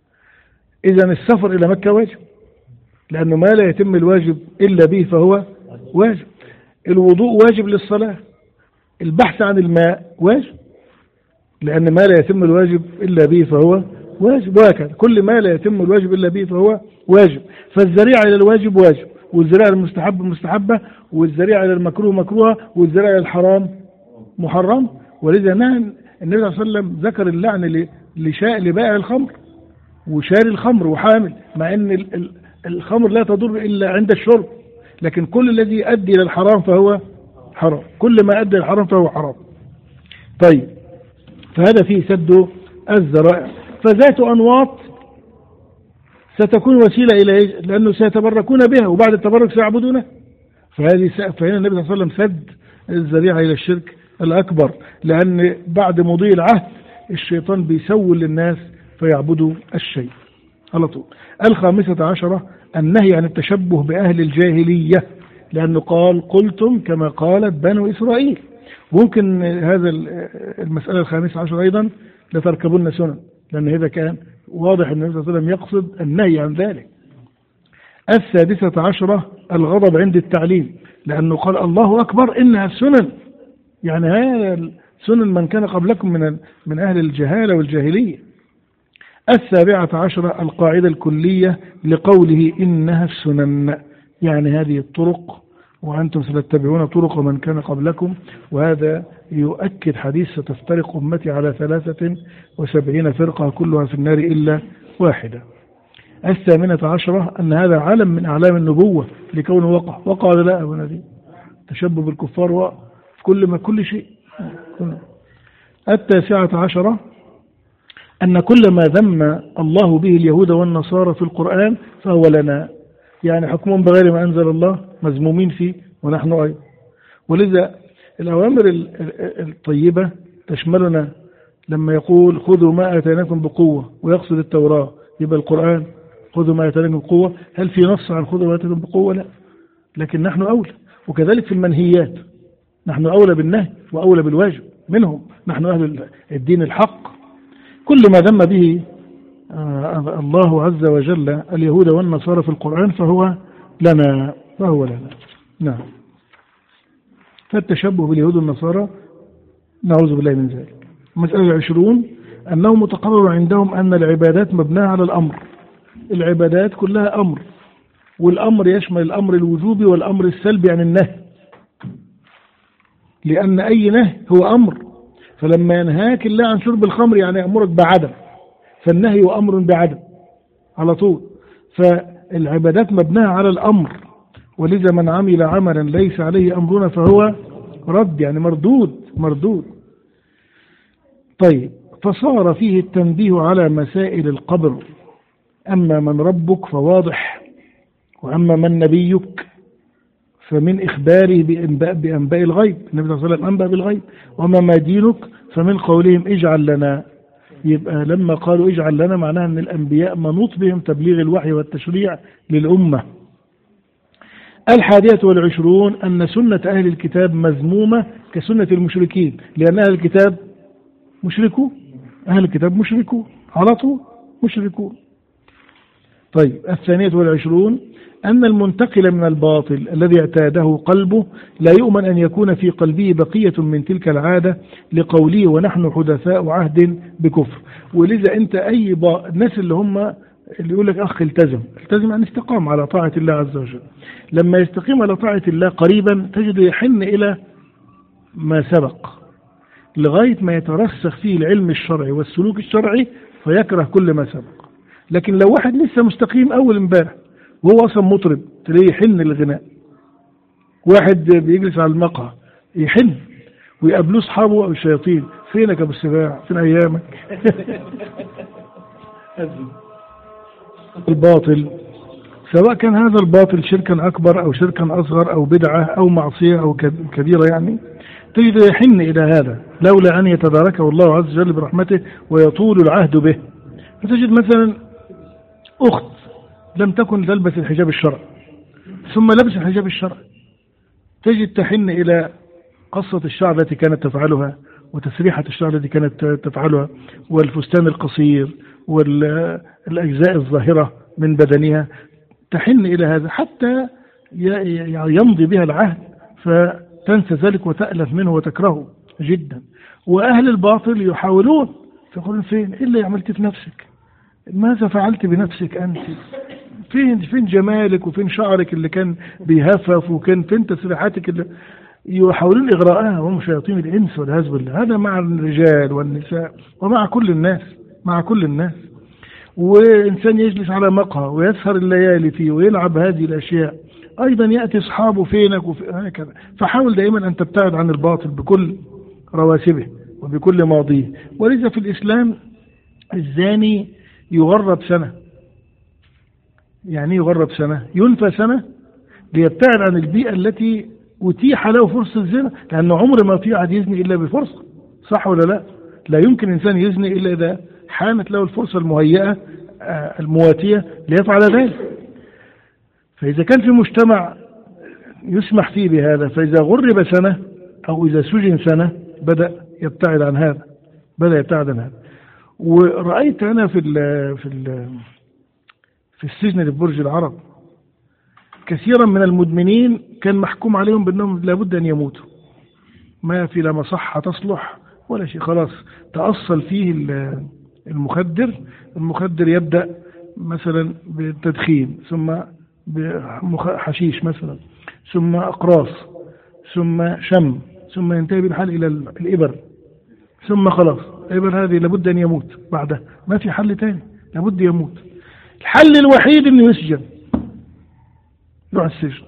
إذن السفر إلى مكة واجب، لأنه ما لا يتم الواجب إلا به فهو واجب. الوضوء واجب للصلاة، البحث عن الماء واجب، لأن ما لا يتم الواجب إلا به فهو واجب، وهكذا كل ما لا يتم الواجب إلا به فهو واجب. فالذريعة إلى الواجب واجب، والذريعة إلى المستحب مستحبة، والذريعة إلى المكروه مكروه، والذريعة إلى الحرام محرم. ولذا نهى النبي صلى الله عليه وسلم ذكر اللعن لشاء لبائع الخمر وشاري الخمر وحامل، مع أن الخمر لا تضر إلا عند الشرب، لكن كل الذي يؤدي إلى الحرام فهو حرام، كل ما أدى الحرام فهو حرام. طيب، فهذا فيه سد الذرائع. فذات أنواط ستكون وسيلة إلى إيه؟ لأنه سيتبركون بها، وبعد التبرك سيعبدونه. فهذه فهنا النبي صلى الله عليه وسلم سد الذريعة إلى الشرك الأكبر، لأن بعد مضي العهد الشيطان بيسول للناس فيعبدوا الشيء على طول. الخامسة عشرة النهي عن التشبه بأهل الجاهلية، لأنه قال قلتم كما قالت بنو إسرائيل. ممكن هذا المسألة الخامسة عشرة أيضا لتركبون سنن، لأن هذا كان واضح أن النبي صلى الله عليه وسلم يقصد النهي عن ذلك. السادسة عشرة الغضب عند التعليم، لأنه قال الله أكبر إنها السنن، يعني هذا سنن من كان قبلكم من من أهل الجهالة والجاهلية. السابعة عشرة القاعدة الكلية لقوله إنها السنن، يعني هذه الطرق وأنتم ستتبعون طرق من كان قبلكم، وهذا يؤكد حديث ستفترق أمتي على ثلاثة وسبعين فرقة كلها في النار إلا واحدة. الثامنة عشرة أن هذا علم من أعلام النبوة لكونه وقع وقع لا أبونا دي تشبه بالكفار وفي كل ما كل شيء. التاسعة عشرة أن كل ما ذم الله به اليهود والنصارى في القرآن فهو لنا، يعني حكمهم بغير ما أنزل الله مذمومين فيه ونحن أيضا. ولذا الأوامر الطيبة تشملنا، لما يقول خذوا ما آتيناكم بقوة ويقصد التوراة، يبقى القرآن خذوا ما آتيناكم بقوة. هل في نص عن خذوا ما آتيناكم بقوة؟ لا، لكن نحن أولى. وكذلك في المنهيات نحن أولى بالنهي وأولى بالواجب منهم، نحن أهل الدين الحق. كل ما ذم به الله عز وجل اليهود والنصارى في القرآن فهو لنا فهو لنا. نعم. فالتشبه باليهود والنصارى نعوذ بالله من ذلك. مسألة العشرون أنه متقرر عندهم أن العبادات مبناة على الأمر. العبادات كلها أمر، والأمر يشمل الأمر الوجوبي والأمر السلبي عن النهي، لأن أي نهي هو أمر. فلما ينهاك الله عن شرب الخمر يعني أمرك بعدم، فالنهي أمر بعدم على طول. فالعبادات مبناة على الأمر، ولذا من عمل عملا ليس عليه أمرنا فهو رد، يعني مردود مردود. طيب، فصار فيه التنبيه على مسائل القبر. أما من ربك فواضح، وأما من نبيك فمن إخباره بأنباء, بأنباء الغيب، النبي صلى الله عليه وسلم أنبأ بالغيب. وما ما دينك فمن قولهم اجعل لنا. يبقى لما قالوا اجعل لنا معناها أن الأنبياء منوط بهم تبليغ الوحي والتشريع للأمة. الحادية والعشرون أن سنة أهل الكتاب مذمومة كسنة المشركين، لأن أهل الكتاب مشركون، أهل الكتاب مشركون على طول مشركون. طيب، الثانية والعشرون أن المنتقل من الباطل الذي اعتاده قلبه لا يؤمن أن يكون في قلبه بقية من تلك العادة لقوله ونحن حدثاء عهد بكفر. ولذا أنت أي با... الناس اللي هم اللي يقول لك أخ التزم التزم أن استقام على طاعة الله عز وجل، لما يستقيم على طاعة الله قريبا تجد يحن إلى ما سبق لغاية ما يترسخ فيه العلم الشرعي والسلوك الشرعي فيكره كل ما سبق. لكن لو واحد لسه مستقيم أول امبارح وهو أصلا مطرب تلاقيه يحن للغناء، واحد بيجلس على المقهى يحن، ويقابلوه أصحابه أو الشياطين فينك يا أبو السباع فين أيامك. الباطل سواء كان هذا الباطل شركا أكبر أو شركا أصغر أو بدعة أو معصية أو كبيرة، يعني تجد يحن إلى هذا لولا أن يتداركه الله عز وجل برحمته ويطول العهد به. فتجد مثلا أخت لم تكن تلبس الحجاب الشرعي ثم لبس الحجاب الشرعي، تجد تحن إلى قصة الشعر التي كانت تفعلها وتسريحة الشعر التي كانت تفعلها والفستان القصير والأجزاء الظاهرة من بدنها، تحن إلى هذا حتى يمضي بها العهد فتنسى ذلك وتألف منه وتكرهه جدا. وأهل الباطل يحاولون فيقولون فين إلا عملت في نفسك، ماذا فعلت بنفسك أنت، فين فين جمالك وفين شعرك اللي كان بيهفف وكان فين تسريحاتك اللي يحاولون إغراءها وهم شياطين الإنس والعياذ بالله. هذا مع الرجال والنساء ومع كل الناس مع كل الناس. وإنسان يجلس على مقهى ويسهر الليالي فيه ويلعب هذه الأشياء أيضا يأتي أصحابه فينك وهكذا. فحاول دائما أن تبتعد عن الباطل بكل رواسبه وبكل ماضيه. ولذا في الإسلام الزاني يغرب سنة. يعني يغرب سنة، ينفى سنة ليبتعد عن البيئة التي أتيح له فرصة الزنا، لأنه عمر ما في أحد يزني إلا بفرصة، صح ولا لا؟ لا يمكن إنسان يزني إلا إذا حانت له الفرصة المهيئة المواتية ليفعل ذلك. فإذا كان في مجتمع يسمح فيه بهذا، فإذا غرب سنة أو إذا سجن سنة بدأ يبتعد عن هذا بدأ يبتعد عن هذا. ورأيت أنا في ال في ال في السجن اللي في برج العرب كثيرا من المدمنين كان محكوم عليهم بأنهم لابد أن يموتوا، ما في لا مصحة تصلح ولا شيء، خلاص تأصل فيه المخدر. المخدر يبدأ مثلا بالتدخين، ثم بحشيش مثلا، ثم أقراص، ثم شم، ثم ينتهي بالحال إلى الإبر، ثم خلاص الإبر هذه لابد أن يموت بعدها، ما في حل تاني، لابد يموت. الحل الوحيد أنه يسجن، يروح السجن.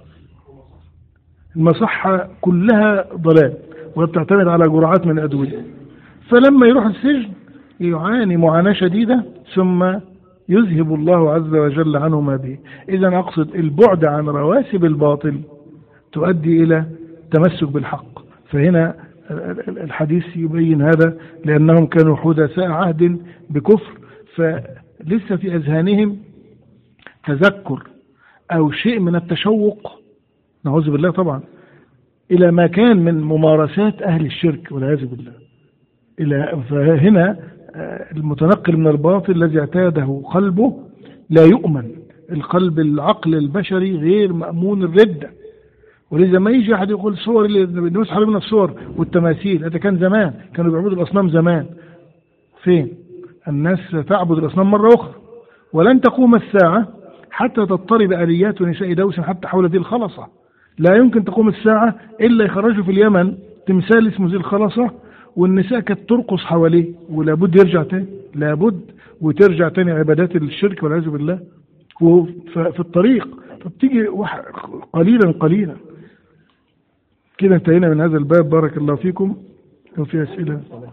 المصحة كلها ضلال وبتعتمد على جرعات من الأدوية، فلما يروح السجن يعاني معاناة شديدة ثم يذهب الله عز وجل عنه ما به. إذا أقصد البعد عن رواسب الباطل تؤدي إلى تمسك بالحق. فهنا الحديث يبين هذا، لأنهم كانوا حدثاء عهد بكفر، فلسه في أذهانهم تذكر أو شيء من التشوق، نعوذ بالله طبعا، إلى ما كان من ممارسات أهل الشرك والعياذ بالله. إلى فهنا المتنقل من الباطل الذي اعتاده قلبه لا يؤمن. القلب العقل البشري غير مأمون الردة. ولذا ما يجي أحد يقول صور اللي الناس حرمنا الصور والتماثيل، هذا كان زمان، كانوا بيعبدوا الأصنام زمان. فين الناس تعبد الأصنام مرة أخرى. ولن تقوم الساعة حتى تضطرب آليات نساء دوس حتى حول ذي الخلصة. لا يمكن تقوم الساعة إلا يخرجوا في اليمن تمثال اسمه ذي الخلصة، والنساء كانت ترقص حواليه، ولابد يرجع تاني، لابد وترجع تاني عبادات الشرك والعياذ بالله. وفي الطريق فبتيجي قليلا قليلا كده. انتهينا من هذا الباب. بارك الله فيكم. لو في أسئلة